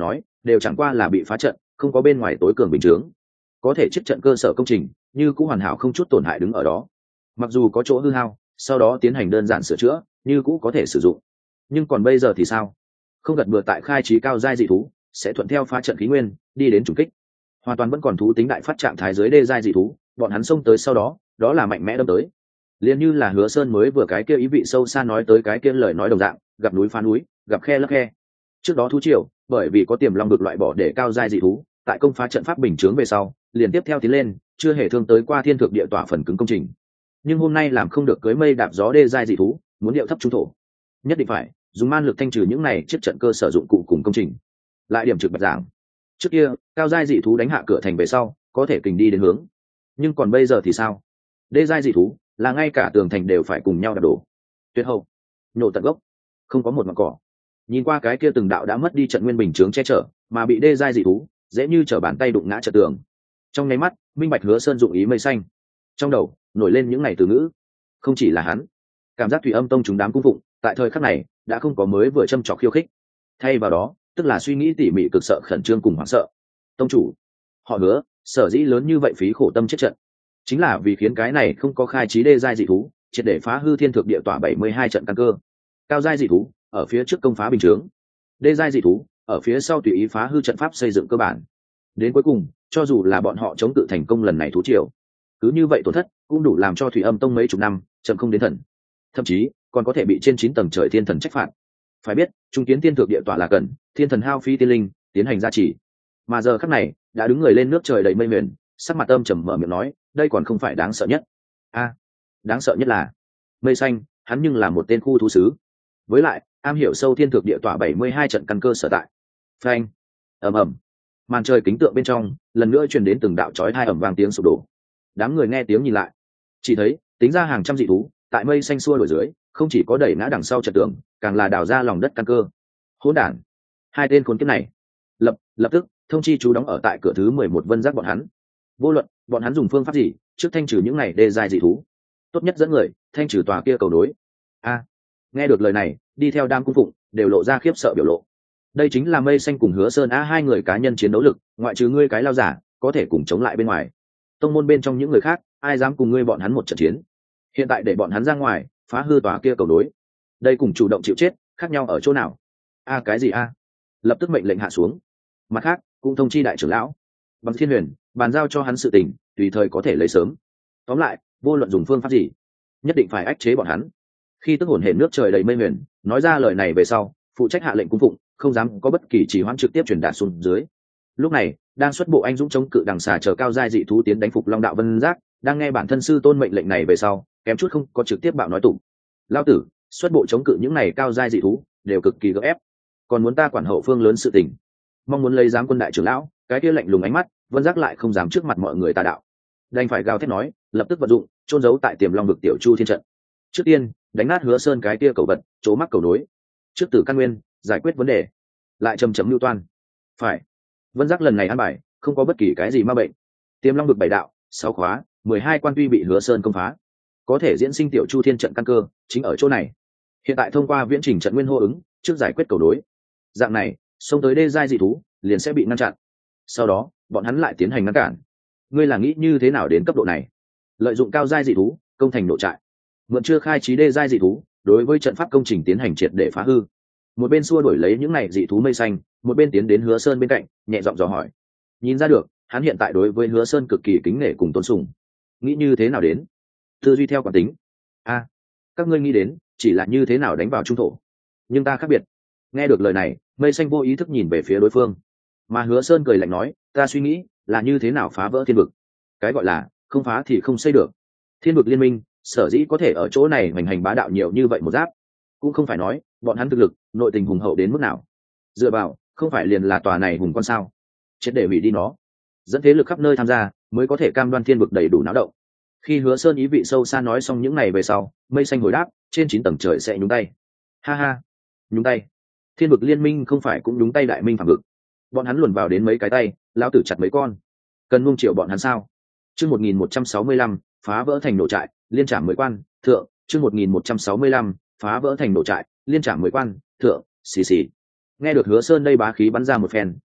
đều chẳng qua là bị phá trận, không có bên ngoài tối cường bình chướng, có thể chiết trận cơ sở công trình như cũng hoàn hảo không chút tổn hại đứng ở đó. Mặc dù có chỗ hư hao, sau đó tiến hành đơn giản sửa chữa, như cũng có thể sử dụng. Nhưng còn bây giờ thì sao? Không gật bừa tại khai trí cao giai dị thú sẽ thuận theo phá trận khí nguyên đi đến trùng kích, hoàn toàn vẫn còn thú tính đại phát trạng thái dưới đê giai dị thú, bọn hắn xông tới sau đó, đó là mạnh mẽ đâm tới. Liên như là Hứa Sơn mới vừa cái kia ý vị sâu xa nói tới cái kia lời nói đồng dạng, gặp núi phá núi, gặp khe lấp khe. Trước đó thú triều, bởi vì có tiềm long được loại bỏ để cao giai dị thú, tại công phá trận pháp bình chướng về sau, liền tiếp theo tiến lên, chưa hề thương tới qua thiên thực địa tỏa phần cứng công trình. Nhưng hôm nay làm không được cưới mây đạp gió đê giai dị thú, muốn điệu thấp trung thổ, nhất định phải dùng man lực thanh trừ những này chiết trận cơ sở dụng cụ cùng công trình. Lại điểm trực bạch giảng, trước kia cao giai dị thú đánh hạ cửa thành về sau, có thể kình đi đến hướng, nhưng còn bây giờ thì sao? Đê giai dị thú là ngay cả tường thành đều phải cùng nhau đạp đổ, tuyệt hậu, nhổ tận gốc, không có một mảng cỏ. Nhìn qua cái kia từng đạo đã mất đi trận nguyên bình chướng che chở, mà bị đê giai dị thú dễ như trở bàn tay đụng ngã trận tường. Trong nháy mắt, minh bạch Hứa Sơn dụng ý mây xanh, trong đầu nổi lên những ngày từ ngữ. Không chỉ là hắn, cảm giác Thủy Âm Tông chúng đám cung phụng tại thời khắc này đã không có mới vừa châm trọc khiêu khích, thay vào đó tức là suy nghĩ tỉ mỉ, cực sợ, khẩn trương cùng hoảng sợ. Tông chủ, họ Hứa sở dĩ lớn như vậy phí khổ tâm chết trận, chính là vì khiến cái này không có khai trí đê giai dị thú triệt để phá hư thiên thực địa tỏa bảy mươi hai trận căn cơ. Cao giai dị thú ở phía trước công phá bình chướng, đê giai dị thú ở phía sau tùy ý phá hư trận pháp xây dựng cơ bản. Đến cuối cùng, cho dù là bọn họ chống tự thành công lần này thú triều, cứ như vậy tổn thất cũng đủ làm cho Thủy Âm Tông mấy chục năm chậm không đến thần, thậm chí còn có thể bị trên chín tầng trời thiên thần trách phạt. Phải biết, trung kiến thiên thực địa tỏa là cần thiên thần hao phí tiên linh tiến hành gia trì, mà giờ khắc này đã đứng người lên nước trời đầy mây muyền, sắc mặt âm trầm mở miệng nói, đây còn không phải đáng sợ nhất. A, à, đáng sợ nhất là mây xanh, hắn nhưng là một tên khu thú sứ, với lại am hiểu sâu thiên thực địa tỏa bảy mươi hai trận căn cơ sở tại. Phanh, ầm ầm, màn trời kính tượng bên trong lần nữa truyền đến từng đạo chói tai ầm vang tiếng sụp đổ. Đám người nghe tiếng nhìn lại, chỉ thấy tính ra hàng trăm dị thú tại mây xanh xua đổi dưới, không chỉ có đẩy ngã đằng sau trận tường, càng là đào ra lòng đất căn cơ. Hỗn đản, hai tên khốn kiếp này, lập lập tức thông chi chú đóng ở tại cửa thứ mười một Vân Giác bọn hắn. Vô luận bọn hắn dùng phương pháp gì, trước thanh trừ những này đê giai dị thú, tốt nhất dẫn người thanh trừ tòa kia cầu đối. A, nghe được lời này, đi theo đám cung phụng đều lộ ra khiếp sợ biểu lộ. Đây chính là mây xanh cùng Hứa Sơn a hai người cá nhân chiến đấu lực, ngoại trừ ngươi cái lao giả có thể cùng chống lại bên ngoài, tông môn bên trong những người khác ai dám cùng ngươi bọn hắn một trận chiến. Hiện tại để bọn hắn ra ngoài phá hư tòa kia cầu đối, đây cùng chủ động chịu chết khác nhau ở chỗ nào? A, cái gì a? Lập tức mệnh lệnh hạ xuống. Mặt khác cũng thông chi đại trưởng lão Bằng Thiên Huyền, bàn giao cho hắn sự tình tùy thời có thể lấy sớm. Tóm lại, vô luận dùng phương pháp gì, nhất định phải ách chế bọn hắn. Khi tức hồn hển nước trời đầy mây huyền nói ra lời này về sau, phụ trách hạ lệnh cung phụng không dám có bất kỳ trì hoãn, trực tiếp truyền đạt xuống dưới. Lúc này đang xuất bộ anh dũng chống cự đằng xà chờ cao giai dị thú tiến đánh phục Long Đạo Vân Giác, đang nghe bản thân sư tôn mệnh lệnh này về sau, kém chút không có trực tiếp bạo nói tụng. Lao tử xuất bộ chống cự những này cao giai dị thú đều cực kỳ gấp ép, còn muốn ta quản hậu phương lớn sự tình, mong muốn lấy giám quân đại trưởng lão, cái kia lạnh lùng ánh mắt Vân Giác lại không dám trước mặt mọi người tà đạo, đành phải gào thét nói, lập tức vận dụng trôn giấu tại tiềm long vực tiểu chu thiên trận, trước tiên đánh nát Hứa Sơn cái kia cầu vật chỗ mắc cầu nối, trước từ căn nguyên giải quyết vấn đề, lại chầm chấm lưu toan. Phải, Vân Giác lần này ăn bài không có bất kỳ cái gì ma bệnh. Tiềm long vực bảy đạo sáu khóa mười hai quan tuy bị Hứa Sơn công phá, có thể diễn sinh tiểu chu thiên trận căn cơ chính ở chỗ này. Hiện tại thông qua viễn trình trận nguyên hô ứng trước giải quyết cầu đối, dạng này xông tới đê giai dị thú liền sẽ bị ngăn chặn, sau đó bọn hắn lại tiến hành ngăn cản. Ngươi là nghĩ như thế nào đến cấp độ này? Lợi dụng cao giai dị thú công thành nổ trại, mượn chưa khai trí đê giai dị thú đối với trận pháp công trình tiến hành triệt để phá hư. Một bên xua đuổi lấy những này dị thú mây xanh, một bên tiến đến Hứa Sơn bên cạnh nhẹ giọng dò hỏi. Nhìn ra được hắn hiện tại đối với Hứa Sơn cực kỳ kính nể cùng tôn sùng. Nghĩ như thế nào đến? Tư duy theo quán tính. A, à, các ngươi nghĩ đến chỉ là như thế nào đánh vào trung thổ, nhưng ta khác biệt. Nghe được lời này, mây xanh vô ý thức nhìn về phía đối phương, mà Hứa Sơn cười lạnh nói, ta suy nghĩ là như thế nào phá vỡ thiên vực. Cái gọi là không phá thì không xây được. Thiên vực liên minh sở dĩ có thể ở chỗ này hành hành bá đạo nhiều như vậy một giáp, cũng không phải nói bọn hắn thực lực nội tình hùng hậu đến mức nào, dựa vào không phải liền là tòa này hùng con sao, chết để hủy đi nó, dẫn thế lực khắp nơi tham gia mới có thể cam đoan thiên vực đầy đủ náo động. Khi Hứa Sơn ý vị sâu xa nói xong những này về sau, mây xanh hồi đáp, trên chín tầng trời sẽ nhúng tay. Ha ha, nhúng tay? Thiên vực liên minh không phải cũng nhúng tay đại minh phạm vực? Bọn hắn luồn vào đến mấy cái tay, lão tử chặt mấy con, cần nuông chiều bọn hắn sao? Chương một nghìn một trăm sáu mươi lăm, phá vỡ thành nổ trại, liên trảm mười quan thượng. Chương một nghìn một trăm sáu mươi lăm, phá vỡ thành nổ trại, liên trảm mười quan thượng. Xì xì. Nghe được Hứa Sơn đây bá khí bắn ra một phen,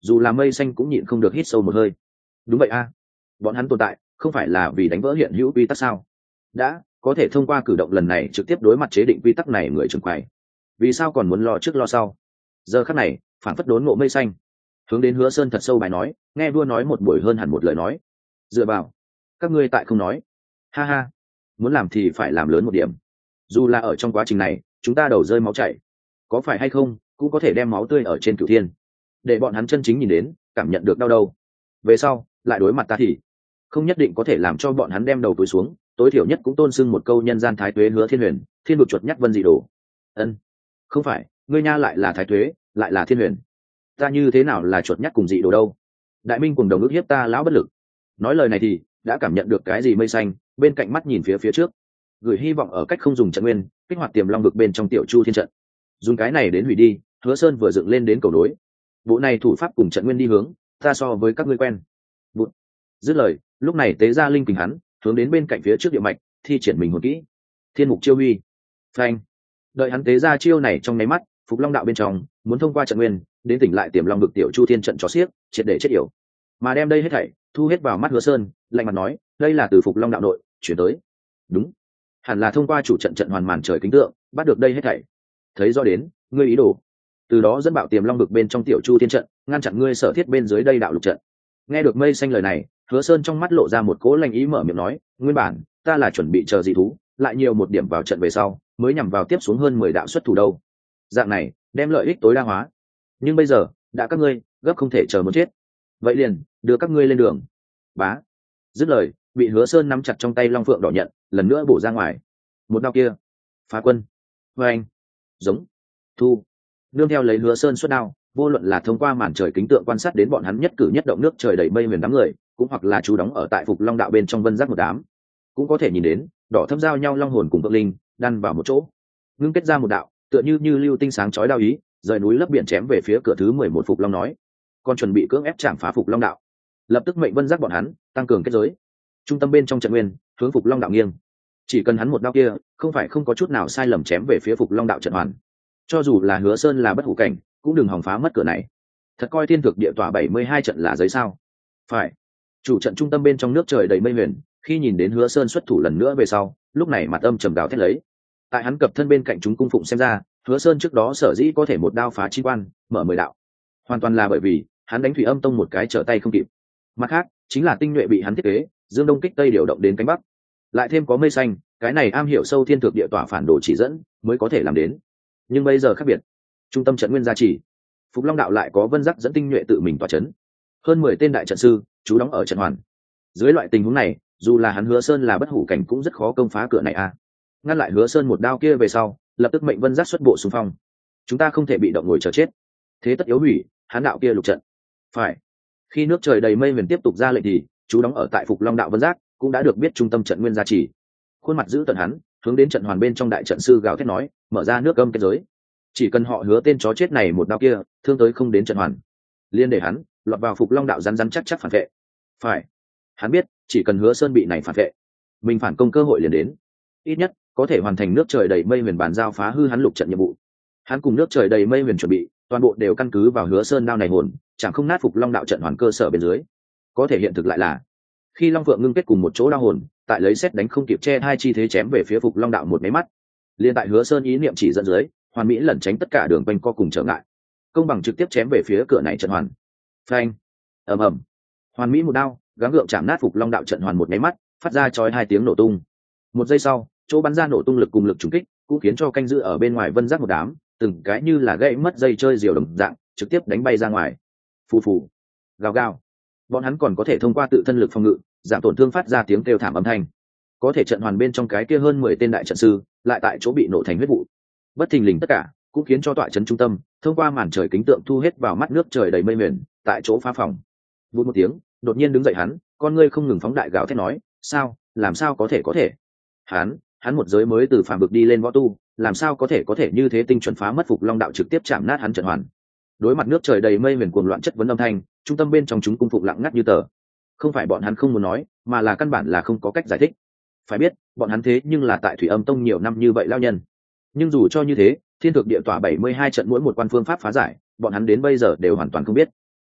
dù là mây xanh cũng nhịn không được hít sâu một hơi. Đúng vậy a, bọn hắn tồn tại không phải là vì đánh vỡ hiện hữu quy tắc sao? Đã có thể thông qua cử động lần này trực tiếp đối mặt chế định quy tắc này người trưởng quầy, vì sao còn muốn lo trước lo sau? Giờ khắc này phản phất đốn ngộ mây xanh, hướng đến Hứa Sơn thật sâu bài nói, nghe vua nói một buổi hơn hẳn một lời nói. Dựa vào, các ngươi tại không nói? Ha ha, muốn làm thì phải làm lớn một điểm. Dù là ở trong quá trình này chúng ta đầu rơi máu chảy, có phải hay không cũng có thể đem máu tươi ở trên cửu thiên, để bọn hắn chân chính nhìn đến, cảm nhận được đau đâu. Về sau lại đối mặt ta thì không nhất định có thể làm cho bọn hắn đem đầu túi xuống, tối thiểu nhất cũng tôn sưng một câu nhân gian thái tuế Hứa Thiên Huyền, thiên vực chuột nhắt vân dị đồ. Ân, không phải, ngươi nha lại là thái tuế, lại là thiên huyền, ta như thế nào là chuột nhắt cùng dị đồ đâu? Đại minh cùng đồng ước hiếp ta lão bất lực. Nói lời này thì đã cảm nhận được cái gì mây xanh, bên cạnh mắt nhìn phía phía trước, gửi hy vọng ở cách không dùng trận nguyên kích hoạt tiềm long vực bên trong tiểu chu thiên trận, dùng cái này đến hủy đi Hứa Sơn vừa dựng lên đến cầu đối. Bộ này thủ pháp cùng trận nguyên đi hướng ta so với các ngươi quen. Bụt. Dứt lời, lúc này tế ra linh kình hắn hướng đến bên cạnh phía trước địa mạch thi triển mình hồn kỹ thiên mục chiêu huy. Phanh. Đợi hắn tế ra chiêu này trong nháy mắt, Phục Long đạo bên trong muốn thông qua trận nguyên đến tỉnh lại tiềm long vực tiểu chu thiên trận cho xiếc triệt để chết yểu, mà đem đây hết thảy thu hết vào mắt Hứa Sơn, lạnh mặt nói, đây là từ Phục Long đạo nội chuyển tới. Đúng, hẳn là thông qua chủ trận trận hoàn màn trời kính tượng bắt được đây hết thảy. Thấy rõ đến ngươi ý đồ, từ đó dẫn bạo tiềm long vực bên trong tiểu chu thiên trận, ngăn chặn ngươi sở thiết bên dưới đây đạo lục trận. Nghe được mây xanh lời này, Hứa Sơn trong mắt lộ ra một cỗ lanh ý, mở miệng nói, nguyên bản ta là chuẩn bị chờ dị thú lại nhiều một điểm vào trận về sau mới nhằm vào tiếp xuống hơn mười đạo xuất thủ đâu, dạng này đem lợi ích tối đa hóa. Nhưng bây giờ đã các ngươi gấp không thể chờ muốn chết, vậy liền đưa các ngươi lên đường. Bá. Dứt lời, bị Hứa Sơn nắm chặt trong tay long phượng đỏ nhận lần nữa bổ ra ngoài. Một đao kia phá quân. Vê anh. Giống. Thu. Nương theo lấy Hứa Sơn xuất đao, vô luận là thông qua màn trời kính tượng quan sát đến bọn hắn nhất cử nhất động nước trời đầy mây huyền đám người, cũng hoặc là chú đóng ở tại Phục Long đạo bên trong vân giác một đám, cũng có thể nhìn đến đỏ thâm giao nhau long hồn cùng vượng linh đan vào một chỗ, ngưng kết ra một đạo tựa như như lưu tinh sáng chói đao ý, rời núi lấp biển chém về phía cửa thứ mười một Phục Long nói, còn chuẩn bị cưỡng ép chạm phá Phục Long đạo. Lập tức mệnh vân giác bọn hắn tăng cường kết giới, trung tâm bên trong trận nguyên hướng Phục Long đạo nghiêng, chỉ cần hắn một đao kia không phải không có chút nào sai lầm chém về phía Phục Long đạo trận hoàn, cho dù là Hứa Sơn là bất hủ cảnh cũng đừng hòng phá mất cửa này. Thật coi thiên thực địa tỏa bảy mươi hai trận là giấy sao? Phải. Chủ trận trung tâm bên trong nước trời đầy mây huyền, khi nhìn đến Hứa Sơn xuất thủ lần nữa về sau, lúc này mặt âm trầm gào thét lấy. Tại hắn cập thân bên cạnh chúng cung phụng xem ra, Hứa Sơn trước đó sở dĩ có thể một đao phá chi quan, mở mười đạo, hoàn toàn là bởi vì hắn đánh Thủy Âm Tông một cái trở tay không kịp. Mặt khác, chính là tinh nhuệ bị hắn thiết kế, dương đông kích tây điều động đến cánh bắc, lại thêm có mây xanh, cái này am hiểu sâu thiên thực địa tỏa phản đồ chỉ dẫn, mới có thể làm đến. Nhưng bây giờ khác biệt, trung tâm trận nguyên gia trì, Phục Long đạo lại có vân giác dẫn tinh nhuệ tự mình tỏa chấn, hơn mười tên đại trận sư chú đóng ở trận hoàn. Dưới loại tình huống này, dù là hắn Hứa Sơn là bất hủ cảnh cũng rất khó công phá cửa này a. Ngăn lại Hứa Sơn một đao kia về sau, lập tức mệnh vân giác xuất bộ xung phong. Chúng ta không thể bị động ngồi chờ chết, thế tất yếu hủy hắn đạo kia lục trận. Phải. Khi nước trời đầy mây huyền tiếp tục ra lệnh thì chú đóng ở tại Phục Long đạo vân giác cũng đã được biết trung tâm trận nguyên gia trì. Khuôn mặt giữ tận hắn hướng đến trận hoàn bên trong đại trận sư gào thét nói, mở ra nước âm kết giới, chỉ cần họ Hứa tên chó chết này một đao kia thương tới không đến trận hoàn, liên để hắn lọt vào Phục Long đạo rắn rắn chắc chắc phản vệ. Phải. Hắn biết chỉ cần Hứa Sơn bị này phản vệ, mình phản công cơ hội liền đến, ít nhất có thể hoàn thành nước trời đầy mây huyền bàn giao phá hư hắn lục trận nhiệm vụ. Hắn cùng nước trời đầy mây huyền chuẩn bị toàn bộ đều căn cứ vào Hứa Sơn đao này hồn chẳng không nát Phục Long đạo trận hoàn cơ sở bên dưới. Có thể hiện thực lại là khi Long Phượng ngưng kết cùng một chỗ đao hồn, tại lấy xét đánh không kịp che hai chi thế chém về phía Phục Long đạo một máy mắt, liên tại Hứa Sơn ý niệm chỉ dẫn dưới, hoàn mỹ lẩn tránh tất cả đường quanh co cùng trở ngại, công bằng trực tiếp chém về phía cửa này trận hoàn. Phanh. Ầm ầm. Hoàn mỹ một đao gắng gượng chạm nát Phục Long đạo trận hoàn một máy mắt, phát ra chói hai tiếng nổ tung. Một giây sau, chỗ bắn ra nổ tung lực cùng lực trùng kích cũng khiến cho canh giữ ở bên ngoài vân giác một đám từng cái như là gãy mất dây chơi diều đồng dạng trực tiếp đánh bay ra ngoài. Phù phù. Gào gào. Bọn hắn còn có thể thông qua tự thân lực phòng ngự giảm tổn thương, phát ra tiếng kêu thảm âm thanh. Có thể trận hoàn bên trong cái kia hơn mười tên đại trận sư lại tại chỗ bị nổ thành huyết vụ. Bất thình lình tất cả cũng khiến cho tọa trấn trung tâm thông qua màn trời kính tượng thu hết vào mắt nước trời đầy mây mền, tại chỗ phá phòng. Vút một tiếng, đột nhiên đứng dậy hắn, con ngươi không ngừng phóng đại gào thét nói, sao, làm sao có thể có thể? Hắn, hắn một giới mới từ phàm vực đi lên võ tu, làm sao có thể có thể như thế tinh chuẩn phá mất Phục Long đạo trực tiếp chạm nát hắn trận hoàn. Đối mặt nước trời đầy mây huyền cuồng loạn chất vấn âm thanh, trung tâm bên trong chúng cung phục lặng ngắt như tờ. Không phải bọn hắn không muốn nói, mà là căn bản là không có cách giải thích. Phải biết, bọn hắn thế nhưng là tại Thủy Âm Tông nhiều năm như vậy lao nhân. Nhưng dù cho như thế, thiên thực địa tỏa bảy mươi hai trận mỗi một quan phương pháp phá giải, bọn hắn đến bây giờ đều hoàn toàn không biết.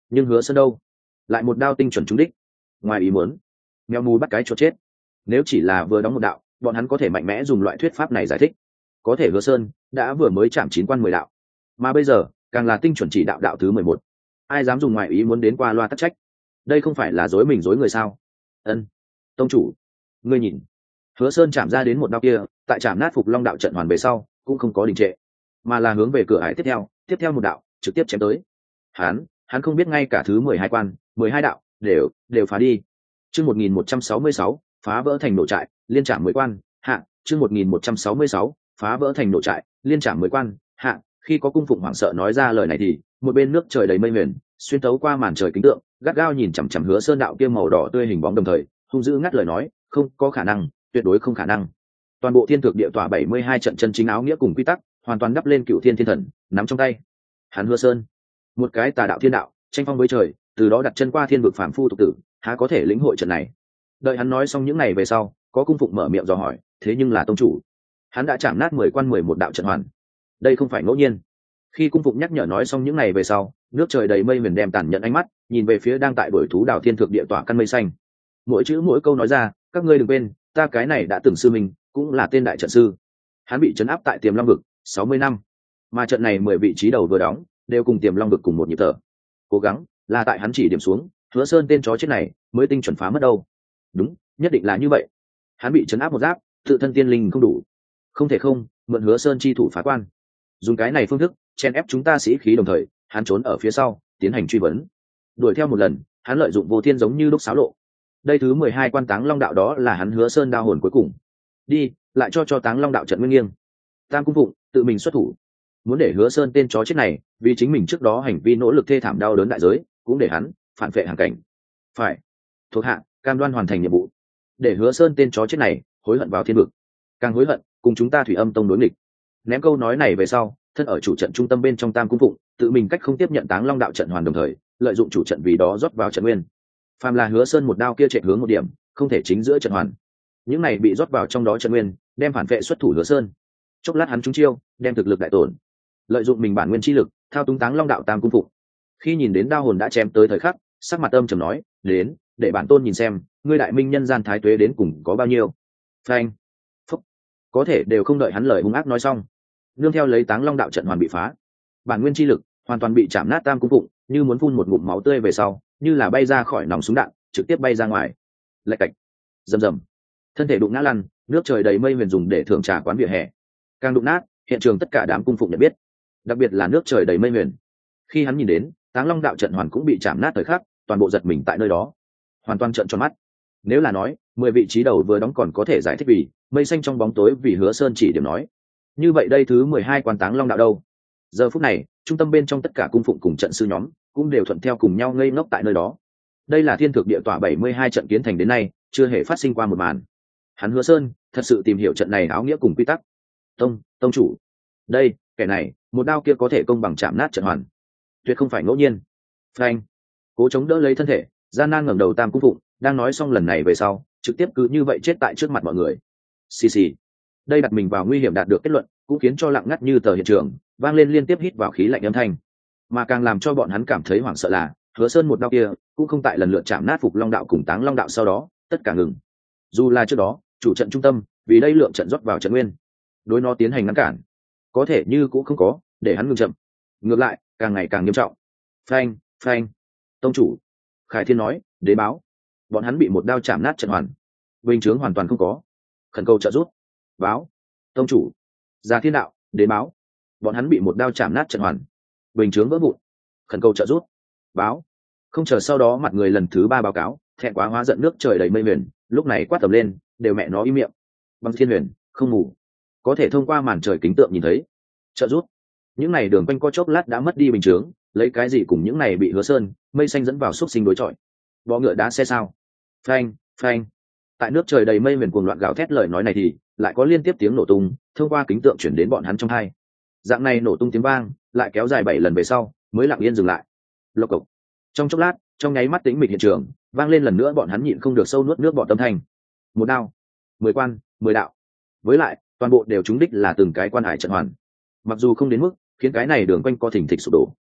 nhưng Hứa Sơn đâu, lại một đao tinh chuẩn trúng đích. Ngoài ý muốn, mèo mù bắt cái chuột chết. Nếu chỉ là vừa đóng một đạo, bọn hắn có thể mạnh mẽ dùng loại thuyết pháp này giải thích. Có thể Hứa Sơn đã vừa mới chạm chín quan mười đạo, mà bây giờ càng là tinh chuẩn chỉ đạo đạo thứ mười một. Ai dám dùng ngoại ý muốn đến qua loa tắc trách? Đây không phải là dối mình dối người sao? Ân, tông chủ, ngươi nhìn, Hứa Sơn chạm ra đến một đao kia, tại chạm nát Phục Long đạo trận hoàn về sau, cũng không có đình trệ, mà là hướng về cửa ải tiếp theo, tiếp theo một đạo, trực tiếp chém tới. Hắn, hắn không biết ngay cả thứ mười hai quan, mười hai đạo đều đều phá đi. Chương một nghìn một trăm sáu mươi sáu, phá vỡ thành nổ trại, liên trạm mười quan, hạ, chương một nghìn một trăm sáu mươi sáu, phá vỡ thành nổ trại, liên trạm mười quan, hạ. Khi có cung phụng hoảng sợ nói ra lời này thì, một bên nước trời đầy mây huyền, xuyên tấu qua màn trời kính tượng, gắt gao nhìn chằm chằm Hứa Sơn đạo kia màu đỏ tươi hình bóng, đồng thời hung dữ ngắt lời nói, không có khả năng, tuyệt đối không khả năng. Toàn bộ thiên thực địa tỏa bảy mươi hai trận chân chính áo nghĩa cùng quy tắc, hoàn toàn đắp lên Cựu Thiên Thiên Thần, nắm trong tay. Hắn Hứa Sơn, một cái tà đạo thiên đạo, tranh phong với trời, từ đó đặt chân qua thiên vực phàm phu tục tử, há có thể lĩnh hội trận này. Đợi hắn nói xong những này về sau, có cung phụng mở miệng dò hỏi, thế nhưng là tông chủ, hắn đã chạm nát mười quan mười một đạo trận hoàn, đây không phải ngẫu nhiên. Khi cung phụng nhắc nhở nói xong những này về sau, nước trời đầy mây huyền đem tàn nhận ánh mắt nhìn về phía đang tại đuổi thú đảo thiên thực địa tỏa căn mây xanh. Mỗi chữ mỗi câu nói ra, các ngươi đừng quên, ta cái này đã từng sư mình, cũng là tên đại trận sư. Hắn bị trấn áp tại Tiềm Long vực sáu mươi năm, mà trận này mười vị trí đầu vừa đóng, đều cùng Tiềm Long vực cùng một nhịp thở. Cố gắng là tại hắn chỉ điểm xuống, Hứa Sơn tên chó chết này mới tinh chuẩn phá mất đâu. Đúng, nhất định là như vậy. Hắn bị trấn áp một giáp, tự thân tiên linh không đủ, không thể không mượn Hứa Sơn chi thủ phá quan, dùng cái này phương thức chen ép chúng ta sĩ khí, đồng thời hắn trốn ở phía sau tiến hành truy vấn, đuổi theo một lần. Hắn lợi dụng vô thiên giống như lúc xáo lộ. Đây thứ mười hai quan Táng Long đạo đó là hắn Hứa Sơn đao hồn cuối cùng. Đi, lại cho cho Táng Long đạo trận nguyên nghiêng. Tam cung phụng tự mình xuất thủ, muốn để Hứa Sơn tên chó chết này vì chính mình trước đó hành vi nỗ lực thê thảm đau đớn đại giới, cũng để hắn phản vệ hàng cảnh. Phải, thuộc hạ cam đoan hoàn thành nhiệm vụ, để Hứa Sơn tên chó chết này hối hận vào thiên vực, càng hối hận cùng chúng ta Thủy Âm tông đối nghịch. Ném câu nói này về sau, thân ở chủ trận trung tâm bên trong Tam cung phụng tự mình cách không tiếp nhận Táng Long đạo trận hoàn, đồng thời lợi dụng chủ trận vì đó rót vào trận nguyên. Phàm là Hứa Sơn một đao kia chạy hướng một điểm, không thể chính giữa trận hoàn, những này bị rót vào trong đó trận nguyên đem phản vệ xuất thủ Hứa Sơn. Chốc lát hắn trúng chiêu, đem thực lực đại tổn, lợi dụng mình bản nguyên chi lực thao túng Táng Long đạo Tam cung phụng. Khi nhìn đến đao hồn đã chém tới thời khắc, sắc mặt âm trầm nói, đến để bản tôn nhìn xem ngươi đại minh nhân gian thái tuế đến cùng có bao nhiêu. Phanh, phúc, có thể đều không đợi hắn lời hung ác nói xong, nương theo lấy Táng Long đạo trận hoàn bị phá, bản nguyên chi lực hoàn toàn bị chạm nát Tam cung phụng như muốn phun một ngụm máu tươi về sau, như là bay ra khỏi nòng súng đạn, trực tiếp bay ra ngoài. Lạch cạch, rầm rầm, thân thể đụng ngã lăn, nước trời đầy mây huyền dùng để thưởng trà quán vỉa hè, càng đụng nát, hiện trường tất cả đám cung phụng nhận biết, đặc biệt là nước trời đầy mây huyền. Khi hắn nhìn đến Táng Long đạo trận hoàn cũng bị chạm nát thời khắc, toàn bộ giật mình tại nơi đó, hoàn toàn trợn tròn mắt. Nếu là nói mười vị trí đầu vừa đóng còn có thể giải thích vì mây xanh trong bóng tối vì Hứa Sơn chỉ điểm nói, như vậy đây thứ mười hai quan Táng Long đạo đâu? Giờ phút này trung tâm bên trong tất cả cung phụng cùng trận sư nhóm cũng đều thuận theo cùng nhau ngây ngốc tại nơi đó. Đây là thiên thực địa tỏa bảy mươi hai trận kiến thành đến nay chưa hề phát sinh qua một màn. Hắn Hứa Sơn thật sự tìm hiểu trận này áo nghĩa cùng quy tắc. Tông, tông chủ, đây, kẻ này, một đao kia có thể công bằng chạm nát trận hoàn, tuyệt không phải ngẫu nhiên. Phanh, cố chống đỡ lấy thân thể, gian nan ngẩng đầu Tam cung phụng, đang nói xong lần này về sau, trực tiếp cứ như vậy chết tại trước mặt mọi người. Xì xì, đây đặt mình vào nguy hiểm đạt được kết luận, cũng khiến cho lặng ngắt như tờ hiện trường vang lên liên tiếp hít vào khí lạnh âm thanh. Mà càng làm cho bọn hắn cảm thấy hoảng sợ là Hứa Sơn một đao kia cũng không tại lần lượt chạm nát Phục Long đạo cùng Táng Long đạo sau đó tất cả ngừng. Dù là trước đó chủ trận trung tâm vì đây lượng trận rót vào trận nguyên, đối nó tiến hành ngăn cản, có thể như cũng không có để hắn ngừng chậm, ngược lại càng ngày càng nghiêm trọng. Phanh, phanh, tông chủ, Khải Thiên nói, đế báo, bọn hắn bị một đao chạm nát trận hoàn, bình chướng hoàn toàn không có, khẩn cầu trợ giúp. Báo, tông chủ, Già Thiên đạo, đế báo, bọn hắn bị một đao chạm nát trận hoàn, bình chướng vỡ vụn, khẩn cầu trợ giúp. Báo, không chờ sau đó mặt người lần thứ ba báo cáo, thẹn quá hóa giận nước trời đầy mây huyền lúc này quát tầm lên, đều mẹ nó im miệng. Băng Thiên Huyền không ngủ, có thể thông qua màn trời kính tượng nhìn thấy trợ giúp. Những này đường quanh co chốc lát đã mất đi bình chướng, lấy cái gì cùng những này bị Hứa Sơn mây xanh dẫn vào xúc sinh đối chọi? Bọ ngựa đá xe sao? Phanh, phanh, tại nước trời đầy mây huyền cuồng loạn gào thét lời nói này thì lại có liên tiếp tiếng nổ tung thông qua kính tượng chuyển đến bọn hắn trong hai. Dạng này nổ tung tiếng vang lại kéo dài bảy lần về sau mới lặng yên dừng lại. Lộc cộc, trong chốc lát, trong nháy mắt tĩnh mịch hiện trường vang lên lần nữa bọn hắn nhịn không được sâu nuốt nước bọt tâm thanh. Một đao, mười quan, mười đạo, với lại toàn bộ đều trúng đích là từng cái quan hải trận hoàn, mặc dù không đến mức khiến cái này đường quanh co thỉnh thịch sụp đổ,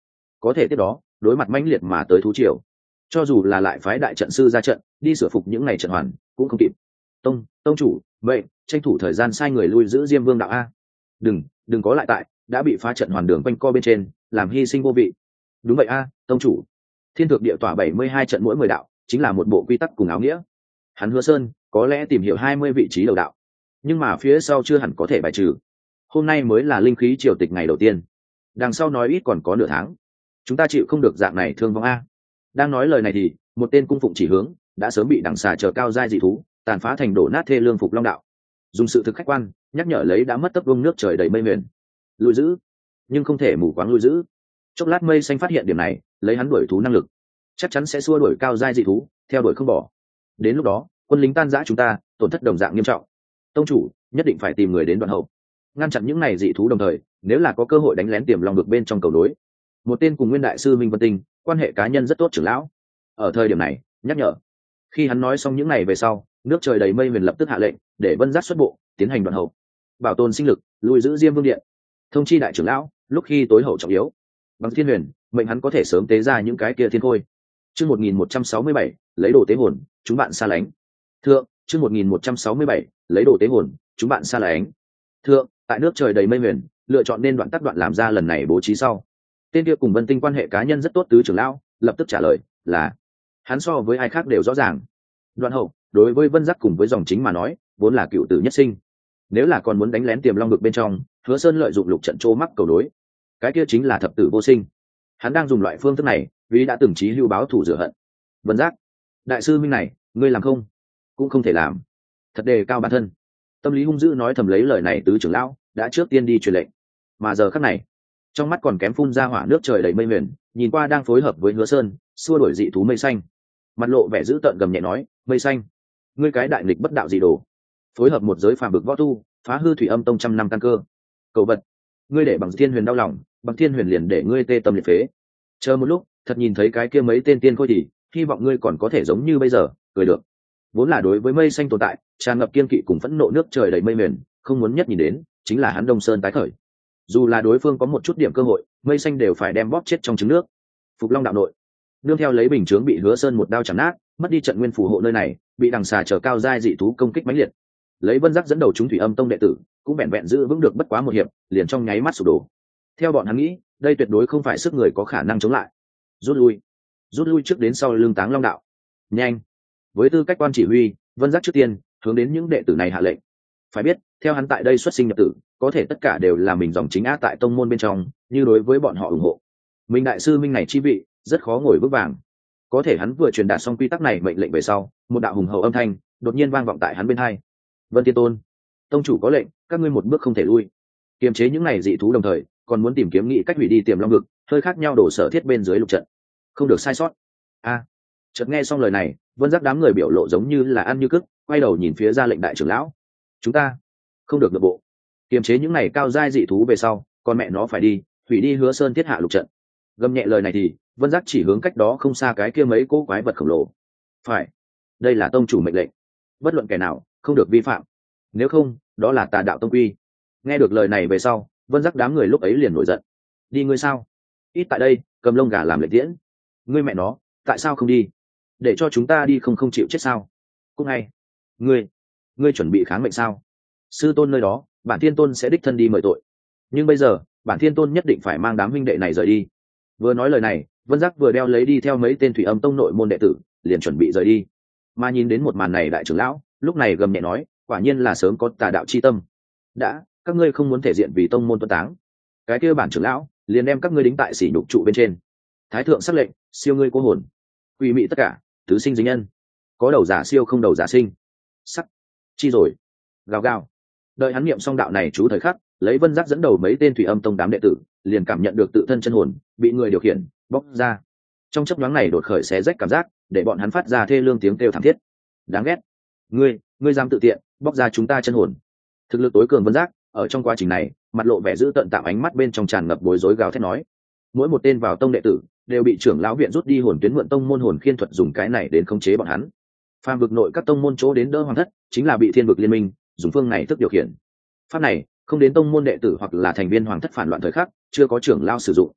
có thể tiếp đó đối mặt mãnh liệt mà tới thú triều, cho dù là lại phái đại trận sư ra trận đi sửa phục những ngày trận hoàn cũng không kịp. Tông tông chủ vậy tranh thủ thời gian sai người lui giữ Diêm Vương đạo a. Đừng đừng có lại tại đã bị phá trận hoàn đường quanh co bên trên làm hy sinh vô vị. Đúng vậy a tông chủ. Thiên Thượng Địa Tỏa bảy mươi hai trận mỗi mười đạo chính là một bộ quy tắc cùng áo nghĩa. Hắn Hứa Sơn có lẽ tìm hiểu hai mươi vị trí đầu đạo, nhưng mà phía sau chưa hẳn có thể bài trừ. Hôm nay mới là linh khí triều tịch ngày đầu tiên, đằng sau nói ít còn có nửa tháng, chúng ta chịu không được dạng này thương vong a. Đang nói lời này thì một tên cung phụng chỉ hướng đã sớm bị đằng xà chờ cao giai dị thú tàn phá thành đổ nát thê lương Phục Long đạo, dùng sự thực khách quan nhắc nhở lấy đã mất tấp vương nước trời đầy mây muyền, lùi giữ nhưng không thể mù quáng lùi giữ. Chốc lát Mây Xanh phát hiện điểm này, lấy hắn đuổi thú năng lực chắc chắn sẽ xua đuổi cao giai dị thú theo đuổi không bỏ. Đến lúc đó quân lính tan rã chúng ta tổn thất đồng dạng nghiêm trọng. Tông chủ nhất định phải tìm người đến đoạn hậu, ngăn chặn những này dị thú, đồng thời nếu là có cơ hội đánh lén Tiềm Long vực bên trong cầu đối. Một tên cùng Nguyên đại sư Minh Vân Tinh quan hệ cá nhân rất tốt trưởng lão ở thời điểm này nhắc nhở. Khi hắn nói xong những này về sau, nước trời đầy mây huyền lập tức hạ lệnh để Vân Giác xuất bộ tiến hành đoạn hậu, bảo tồn sinh lực, lùi giữ Diêm Vương điện. Thông chi đại trưởng lão lúc khi tối hậu trọng yếu, bằng thiên huyền mệnh hắn có thể sớm tế ra những cái kia thiên khôi. Chương một nghìn một trăm sáu mươi bảy lấy đồ tế hồn, chúng bạn xa lánh. Thượng, chương một nghìn một trăm sáu mươi bảy lấy đồ tế hồn, chúng bạn xa lánh. Thượng, tại nước trời đầy mây huyền lựa chọn nên đoạn tắc đoạn làm ra lần này bố trí sau, tên kia cùng Vân Tinh quan hệ cá nhân rất tốt tứ trưởng lão lập tức trả lời là hắn so với ai khác đều rõ ràng. Đoạn hậu đối với Vân Giác cùng với dòng chính mà nói vốn là cựu tử nhất sinh, nếu là còn muốn đánh lén Tiềm Long vực bên trong, Hứa Sơn lợi dụng lục trận trô mắc cầu đối, cái kia chính là thập tử vô sinh. Hắn đang dùng loại phương thức này vì đã từng chí hưu báo thù rửa hận. Vân Giác, đại sư Minh này ngươi làm không? Cũng không thể làm, thật đề cao bản thân. Tâm lý hung dữ nói thầm lấy lời này tứ trưởng lão đã trước tiên đi truyền lệnh, mà giờ khắc này trong mắt còn kém phun ra hỏa nước trời đầy mây huyền, nhìn qua đang phối hợp với Hứa Sơn xua đuổi dị thú Mây Xanh, mặt lộ vẻ dữ tợn gầm nhẹ nói: Mây Xanh, ngươi cái đại nghịch bất đạo dị đồ, phối hợp một giới phàm bực võ tu phá hư Thủy Âm tông trăm năm căn cơ, cầu vật, ngươi để Bằng Thiên Huyền đau lòng, Bằng Thiên Huyền liền để ngươi tê tâm liệt phế. Chờ một lúc thật nhìn thấy cái kia mấy tên tiên khôi thì hy vọng ngươi còn có thể giống như bây giờ cười được. Vốn là đối với Mây Xanh tồn tại tràn ngập kiên kỵ cùng phẫn nộ nước trời đầy mây huyền, không muốn nhất nhìn đến chính là hắn Đông Sơn tái khởi. Dù là đối phương có một chút điểm cơ hội, Mây Xanh đều phải đem bóp chết trong trứng nước. Phục Long đạo nội, nương theo lấy bình chướng bị Hứa Sơn một đao chặt nát, mất đi trận nguyên phù hộ nơi này bị đằng xà chờ cao giai dị thú công kích mãnh liệt. Lấy Vân Giác dẫn đầu chúng Thủy Âm tông đệ tử cũng vẹn vẹn giữ vững được bất quá một hiệp, liền trong nháy mắt sụp đổ. Theo bọn hắn nghĩ, đây tuyệt đối không phải sức người có khả năng chống lại. Rút lui, rút lui trước đến sau lưng Táng Long đạo. Nhanh! Với tư cách quan chỉ huy, Vân Giác trước tiên hướng đến những đệ tử này hạ lệnh. Phải biết, theo hắn tại đây xuất sinh nhập tử, có thể tất cả đều là mình dòng chính á tại tông môn bên trong, như đối với bọn họ ủng hộ. Mình đại sư Minh này chi vị, rất khó ngồi vững vàng. Có thể hắn vừa truyền đạt xong quy tắc này mệnh lệnh về sau, một đạo hùng hậu âm thanh đột nhiên vang vọng tại hắn bên hai. Vân Tiên Tôn, tông chủ có lệnh, các ngươi một bước không thể lui. Kiềm chế những này dị thú đồng thời, còn muốn tìm kiếm nghị cách hủy đi Tiềm Long vực, hơi khác nhau đổ sở thiết bên dưới lục trận, không được sai sót. A, à, chợt nghe xong lời này, Vân Giác đám người biểu lộ giống như là ăn như cức, quay đầu nhìn phía ra lệnh đại trưởng lão. Chúng ta không được nội bộ, kiềm chế những này cao giai dị thú về sau, con mẹ nó phải đi hủy đi Hứa Sơn thiết hạ lục trận. Gầm nhẹ lời này thì Vân Giác chỉ hướng cách đó không xa cái kia mấy cỗ quái vật khổng lồ. Phải, đây là tông chủ mệnh lệnh, bất luận kẻ nào không được vi phạm, nếu không đó là tà đạo tông quy. Nghe được lời này về sau, Vân Giác đám người lúc ấy liền nổi giận. Đi ngươi sao? Ít tại đây cầm lông gà làm lệnh tiễn. Ngươi mẹ nó tại sao không đi? Để cho chúng ta đi không không chịu chết sao? Cũng ngay, ngươi ngươi chuẩn bị kháng mệnh sao? Sư tôn nơi đó bản thiên tôn sẽ đích thân đi mời tội, nhưng bây giờ bản thiên tôn nhất định phải mang đám huynh đệ này rời đi. Vừa nói lời này, Vân Giác vừa đeo lấy đi theo mấy tên Thủy Âm tông nội môn đệ tử liền chuẩn bị rời đi. Mà nhìn đến một màn này, đại trưởng lão lúc này gầm nhẹ nói: quả nhiên là sớm có tà đạo chi tâm. Đã các ngươi không muốn thể diện vì tông môn tuân táng, cái kia bản trưởng lão liền đem các ngươi đính tại sỉ nhục trụ bên trên. Thái thượng sắc lệnh, siêu ngươi cố hồn, quỷ mị tất cả, tứ sinh dính nhân, có đầu giả siêu không đầu giả sinh. Sắc chi rồi, gào gào. Đợi hắn niệm xong đạo này chú thời khắc, lấy Vân Giác dẫn đầu mấy tên Thủy Âm tông đám đệ tử liền cảm nhận được tự thân chân hồn bị người điều khiển bóc ra. Trong chớp nhoáng này đột khởi xé rách cảm giác, để bọn hắn phát ra thê lương tiếng kêu thảm thiết. Đáng ghét, ngươi ngươi dám tự tiện bóc ra chúng ta chân hồn. Thực lực tối cường Vân Giác ở trong quá trình này mặt lộ vẻ dữ tợn, tạm ánh mắt bên trong tràn ngập bối rối, gào thét nói: mỗi một tên vào tông đệ tử đều bị trưởng lão viện rút đi hồn tuyến, mượn tông môn hồn khiên thuật dùng cái này đến khống chế bọn hắn. Phàm vực nội các tông môn chỗ đến đỡ hoàng thất chính là bị thiên vực liên minh dùng phương này thức điều khiển. Pháp này không đến tông môn đệ tử hoặc là thành viên hoàng thất phản loạn thời khắc chưa có trưởng lão sử dụng.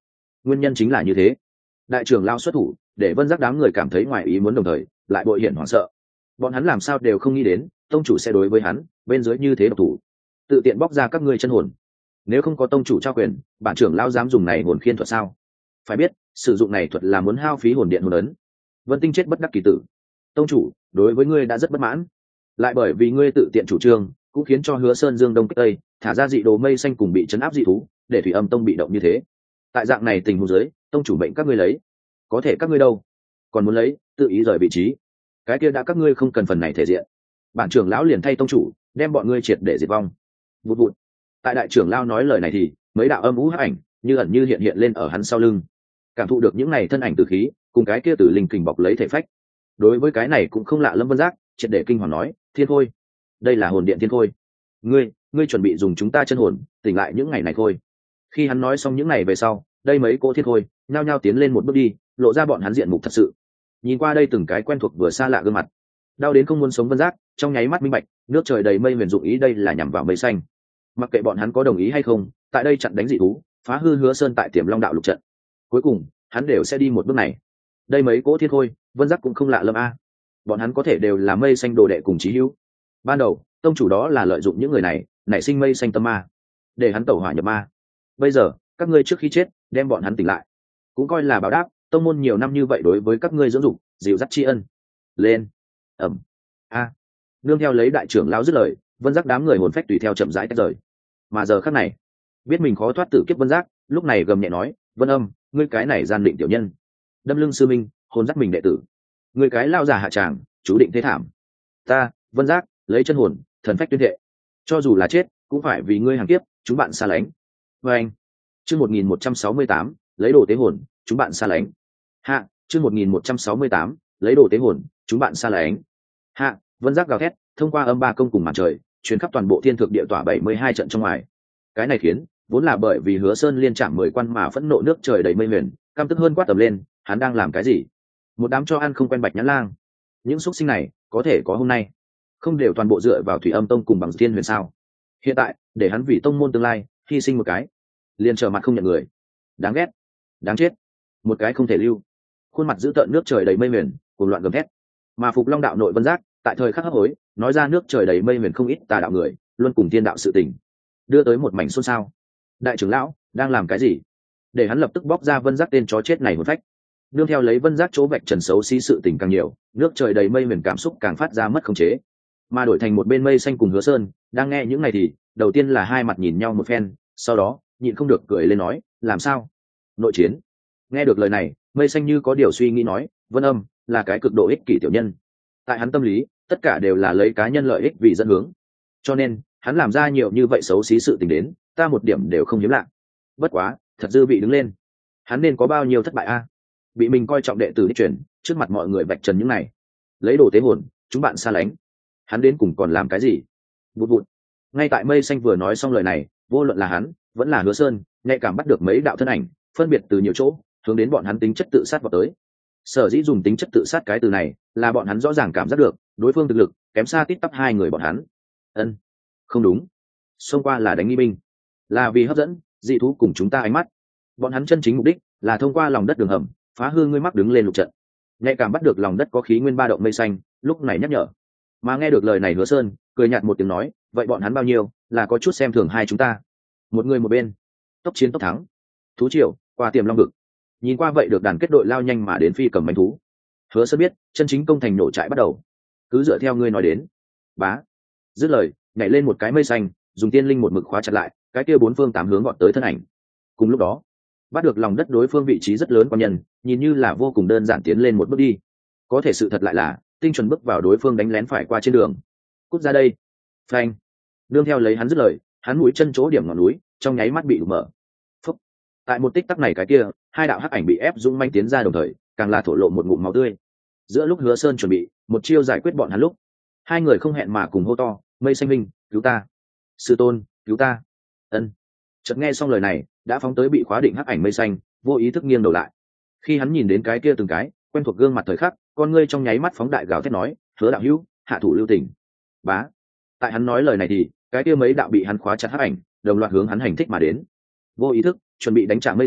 nguyên nhân chính là như thế. Đại trưởng lao xuất thủ để Vân Giác đám người cảm thấy ngoài ý muốn, đồng thời lại bội hiển hoảng sợ. Bọn hắn làm sao đều không nghĩ đến tông chủ sẽ đối với hắn bên dưới như thế độc thủ, tự tiện bóc ra các ngươi chân hồn. Nếu không có tông chủ trao quyền, bản trưởng lao dám dùng này hồn khiên thuật sao? Phải biết sử dụng này thuật là muốn hao phí hồn điện hồn ấn. Vân Tinh chết bất đắc kỳ tử. Tông chủ đối với ngươi đã rất bất mãn, lại bởi vì ngươi tự tiện chủ trương cũng khiến cho Hứa Sơn dương đông kích tây, thả ra dị đồ mây xanh cùng bị chấn áp dị thú, để Thủy Âm tông bị động như thế. Tại dạng này tình huống dưới, tông chủ mệnh các ngươi lấy, có thể các ngươi đâu còn muốn lấy, tự ý rời vị trí, cái kia đã các ngươi không cần phần này thể diện. Bản trưởng lão liền thay tông chủ đem bọn ngươi triệt để diệt vong. Vụt vụt. Tại đại trưởng lão nói lời này thì mấy đạo âm u hắc ảnh như ẩn như hiện hiện lên ở hắn sau lưng, cảm thụ được những này thân ảnh từ khí cùng cái kia tử linh kình bọc lấy thể phách. Đối với cái này cũng không lạ. Lâm Vân Giác triệt để kinh hoàng nói: Thiên Khôi, đây là hồn điện Thiên Khôi, ngươi ngươi chuẩn bị dùng chúng ta chân hồn tỉnh lại những ngày này thôi. Khi hắn nói xong những ngày về sau, đây mấy cô Thiên Khôi nhao nhao tiến lên một bước đi, lộ ra bọn hắn diện mục thật sự. Nhìn qua đây từng cái quen thuộc vừa xa lạ gương mặt, đau đến không muốn sống Vân Giác trong nháy mắt minh bạch, nước trời đầy mây huyền dụng ý đây là nhằm vào mây xanh. Mặc kệ bọn hắn có đồng ý hay không, tại đây chặn đánh dị thú, phá hư Hứa Sơn tại Tiềm Long đạo lục trận, cuối cùng hắn đều sẽ đi một bước này. Đây mấy cỗ Thiên Khôi, Vân Giác cũng không lạ lâm a. Bọn hắn có thể đều là mây xanh đồ đệ cùng chí hữu. Ban đầu tông chủ đó là lợi dụng những người này nảy sinh mây xanh tâm ma, để hắn tẩu hỏa nhập ma. Bây giờ các ngươi trước khi chết đem bọn hắn tỉnh lại, cũng coi là báo đáp tông môn nhiều năm như vậy đối với các ngươi dưỡng dục dịu dắt tri ân. Lên. Ẩm. A. Nương theo lấy đại trưởng lão dứt lời, Vân Giác đám người hồn phách tùy theo chậm rãi tách rời. Mà giờ khắc này, biết mình khó thoát tử kiếp Vân Giác lúc này gầm nhẹ nói: Vân Âm, ngươi cái này gian định tiểu nhân, đâm lưng sư minh, hồn dắt mình đệ tử, ngươi cái lao giả hạ tràng, chú định thế thảm. Ta Vân Giác lấy chân hồn thần phách tuyên thệ, cho dù là chết cũng phải vì ngươi hàng kiếp chúng bạn xa lánh. Và anh chương một nghìn một trăm sáu mươi tám lấy đồ tế hồn chúng bạn xa lánh. Hạ chương một nghìn một trăm sáu mươi tám lấy đồ tế hồn chúng bạn xa lánh. Hạ. Vân Giác gào thét thông qua âm ba công cùng màn trời truyền khắp toàn bộ thiên thực địa tỏa bảy mươi hai trận trong ngoài. Cái này khiến vốn là bởi vì Hứa Sơn liên chạm mười quan mà phẫn nộ nước trời đầy mây huyền căm tức hơn quát tầm lên: hắn đang làm cái gì? Một đám cho ăn không quen Bạch Nhãn Lang, những xúc sinh này có thể có hôm nay, không đều toàn bộ dựa vào Thủy Âm tông cùng Bằng Thiên Huyền sao? Hiện tại để hắn vì tông môn tương lai hy sinh một cái, liền trở mặt không nhận người, đáng ghét, đáng chết, một cái không thể lưu. Khuôn mặt dữ tợn nước trời đầy mây huyền cuồng loạn gầm thét. Mà Phục Long đạo nội Vân Giác tại thời khắc hấp hối nói ra nước trời đầy mây huyền không ít tà đạo người luôn cùng thiên đạo sự tình, đưa tới một mảnh xôn xao. Đại trưởng lão đang làm cái gì? Để hắn lập tức bóc ra Vân Giác tên chó chết này hồn phách. Nương theo lấy Vân Giác chỗ vạch trần xấu xí sự tình càng nhiều, nước trời đầy mây huyền cảm xúc càng phát ra mất khống chế. Mà đổi thành một bên mây xanh cùng Hứa Sơn đang nghe những này thì đầu tiên là hai mặt nhìn nhau một phen, sau đó nhịn không được cười lên nói: làm sao? Nội chiến? Nghe được lời này, mây xanh như có điều suy nghĩ nói: Vân Âm là cái cực độ ích kỷ tiểu nhân, tại hắn tâm lý tất cả đều là lấy cá nhân lợi ích vì dẫn hướng, cho nên hắn làm ra nhiều như vậy xấu xí sự tình đến, ta một điểm đều không hiếm lạ. Bất quá thật dư vị đứng lên, hắn nên có bao nhiêu thất bại a? Bị mình coi trọng đệ tử đi chuyển trước mặt mọi người vạch trần những này, lấy đồ tế hồn chúng bạn xa lánh, hắn đến cùng còn làm cái gì? Vụt vụt. Ngay tại mây xanh vừa nói xong lời này, vô luận là hắn vẫn là Hứa Sơn nhạy cảm bắt được mấy đạo thân ảnh phân biệt từ nhiều chỗ hướng đến bọn hắn tính chất tự sát vào tới. Sở dĩ dùng tính chất tự sát cái từ này là bọn hắn rõ ràng cảm giác được đối phương thực lực kém xa tít tắp hai người bọn hắn. Ân, không đúng, xông qua là đánh nghi binh, là vì hấp dẫn dị thú cùng chúng ta ánh mắt. Bọn hắn chân chính mục đích là thông qua lòng đất đường hầm phá hư ngươi mắc đứng lên lục trận. Nhạy cảm bắt được lòng đất có khí nguyên ba động mây xanh lúc này nhắc nhở. Mà nghe được lời này Hứa Sơn cười nhạt một tiếng nói: vậy bọn hắn bao nhiêu là có chút xem thường hai chúng ta. Một người một bên, tốc chiến tốc thắng. Thú triều qua Tiềm Long vực, nhìn qua vậy được đàn kết đội lao nhanh mà đến phi cầm manh thú. Hứa Sơn biết chân chính công thành nổ trại bắt đầu, cứ dựa theo ngươi nói đến. Bá. Dứt lời nhảy lên một cái mây xanh, dùng tiên linh một mực khóa chặt lại cái kia bốn phương tám hướng gọn tới thân ảnh. Cùng lúc đó bắt được lòng đất đối phương vị trí rất lớn quan nhân nhìn như là vô cùng đơn giản tiến lên một bước đi, có thể sự thật lại là tinh chuẩn bước vào đối phương đánh lén phải qua trên đường. Cút ra đây. Phanh. Đương theo lấy hắn dứt lời, hắn mũi chân chỗ điểm ngọn núi trong nháy mắt bị đục mở. Phúc. Tại một tích tắc này cái kia hai đạo hắc ảnh bị ép dũng manh tiến ra, đồng thời càng là thổ lộ một ngụm máu tươi. Giữa lúc Hứa Sơn chuẩn bị một chiêu giải quyết bọn hắn lúc, hai người không hẹn mà cùng hô to: mây xanh minh, cứu ta! Sư tôn, cứu ta! Ân. Chợt nghe xong lời này, đã phóng tới bị khóa định hắc ảnh mây xanh vô ý thức nghiêng đầu lại. Khi hắn nhìn đến cái kia từng cái quen thuộc gương mặt thời khắc, con ngươi trong nháy mắt phóng đại gào thét nói: Hứa đạo hữu, hạ thủ lưu tình. Bá. Tại hắn nói lời này thì cái kia mấy đạo bị hắn khóa chặt hắc ảnh đồng loạt hướng hắn hành thích mà đến. Vô ý thức chuẩn bị đánh trả mây xanh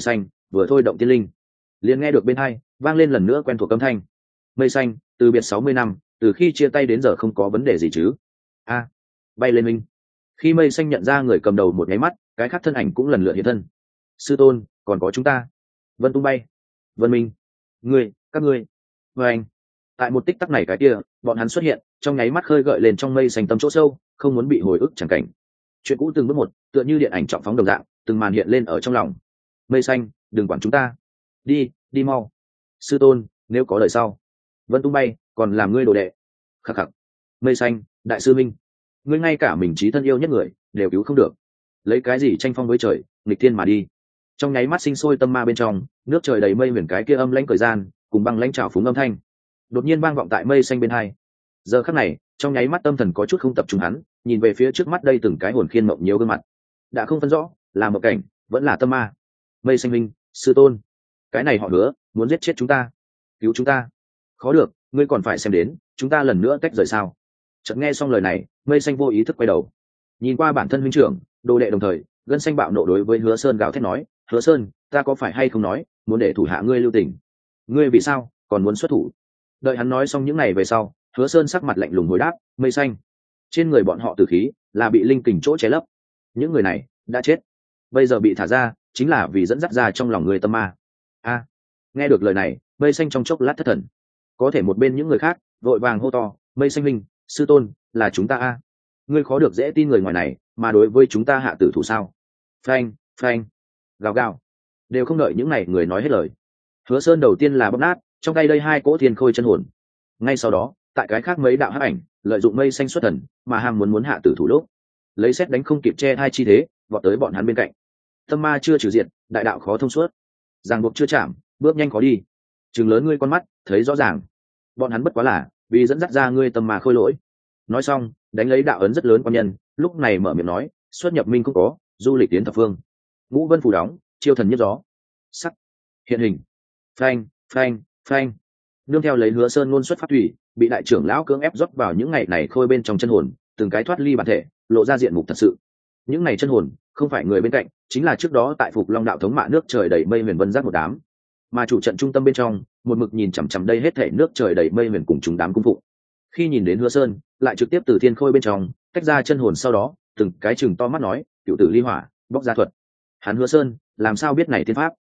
vừa thôi động tiên linh, liền nghe được bên hai vang lên lần nữa quen thuộc âm thanh. Mây xanh, từ biệt sáu mươi năm, từ khi chia tay đến giờ không có vấn đề gì chứ? A, bay lên minh. Khi mây xanh nhận ra người cầm đầu một nháy mắt, cái khác thân ảnh cũng lần lượt hiện thân. Sư tôn, còn có chúng ta. Vân tung bay, Vân minh, ngươi, các ngươi. Và anh, tại một tích tắc này cái kia, bọn hắn xuất hiện, trong nháy mắt khơi gợi lên trong mây xanh tâm chỗ sâu, không muốn bị hồi ức chẳng cảnh. Chuyện cũ từng bước một, tựa như điện ảnh trọng phóng đồng dạng, từng màn hiện lên ở trong lòng. Mây xanh, đừng quản chúng ta. Đi, đi mau. Sư tôn, nếu có lời sau. Vân tung bay, còn làm ngươi đồ đệ. Khắc khắc. Mây xanh, đại sư minh, ngươi ngay cả mình trí thân yêu nhất người đều cứu không được, lấy cái gì tranh phong với trời, nghịch thiên mà đi. Trong nháy mắt sinh sôi tâm ma bên trong, nước trời đầy mây huyền cái kia âm lãnh thời gian cùng băng lãnh trào phúng âm thanh đột nhiên vang vọng tại mây xanh bên hai. Giờ khắc này, trong nháy mắt tâm thần có chút không tập trung, hắn nhìn về phía trước mắt đây từng cái hồn khiên mộng nhiều gương mặt, đã không phân rõ là một cảnh vẫn là tâm ma. Mây xanh minh, sư tôn, cái này họ hứa muốn giết chết chúng ta, cứu chúng ta. Khó được, ngươi còn phải xem đến chúng ta lần nữa tách rời sao? Chợt nghe xong lời này, mây xanh vô ý thức quay đầu nhìn qua bản thân huynh trưởng đồ đệ, đồng thời gân xanh bạo nộ đối với Hứa Sơn gào thét nói: Hứa Sơn, ta có phải hay không nói muốn để thủ hạ ngươi lưu tình, ngươi vì sao còn muốn xuất thủ? Đợi hắn nói xong những ngày về sau, Hứa Sơn sắc mặt lạnh lùng hồi đáp: Mây xanh, trên người bọn họ tử khí là bị linh kình chỗ che lấp, những người này đã chết, bây giờ bị thả ra chính là vì dẫn dắt ra trong lòng người tâm ma. A, nghe được lời này, Mây xanh trong chốc lát thất thần, có thể một bên những người khác vội vàng hô to: Mây xanh minh, sư tôn, là chúng ta a, ngươi khó được dễ tin người ngoài này mà đối với chúng ta hạ tử thủ sao? Phanh, phanh, gào gào, đều không đợi những này người nói hết lời, Hứa Sơn đầu tiên là bóp nát trong tay đây hai cỗ thiên khôi chân hồn. Ngay sau đó, tại cái khác mấy đạo hắc ảnh lợi dụng mây xanh xuất thần mà ham muốn muốn hạ tử thủ lúc, lấy xét đánh không kịp che hai chi thế vọt tới bọn hắn bên cạnh. Tâm ma chưa trừ diệt, đại đạo khó thông suốt, ràng buộc chưa chạm, bước nhanh khó đi. Trừng lớn ngươi con mắt, thấy rõ ràng, bọn hắn bất quá là vì dẫn dắt ra ngươi tâm ma khôi lỗi. Nói xong, đánh lấy đạo ấn rất lớn quan nhân, lúc này mở miệng nói: xuất nhập minh không có, du lịch tiến thập phương, ngũ vân phủ đóng, chiêu thần nhất gió, sắc hiện hình. Phanh, phanh, phanh, nương theo lấy Hứa Sơn ngôn xuất phát thủy, bị đại trưởng lão cưỡng ép rót vào những ngày này khôi bên trong chân hồn, từng cái thoát ly bản thể, lộ ra diện mục thật sự. Những ngày chân hồn không phải người bên cạnh, chính là trước đó tại Phục Long đạo thống mạ nước trời đầy mây huyền vân giác một đám, mà chủ trận trung tâm bên trong một mực nhìn chằm chằm đây hết thể nước trời đầy mây huyền cùng chúng đám cung phụ. Khi nhìn đến Hứa Sơn, lại trực tiếp từ thiên khôi bên trong tách ra chân hồn, sau đó từng cái chừng to mắt nói: cựu tử ly hỏa, bóc ra thuật. Hắn Hứa Sơn làm sao biết này tiên pháp?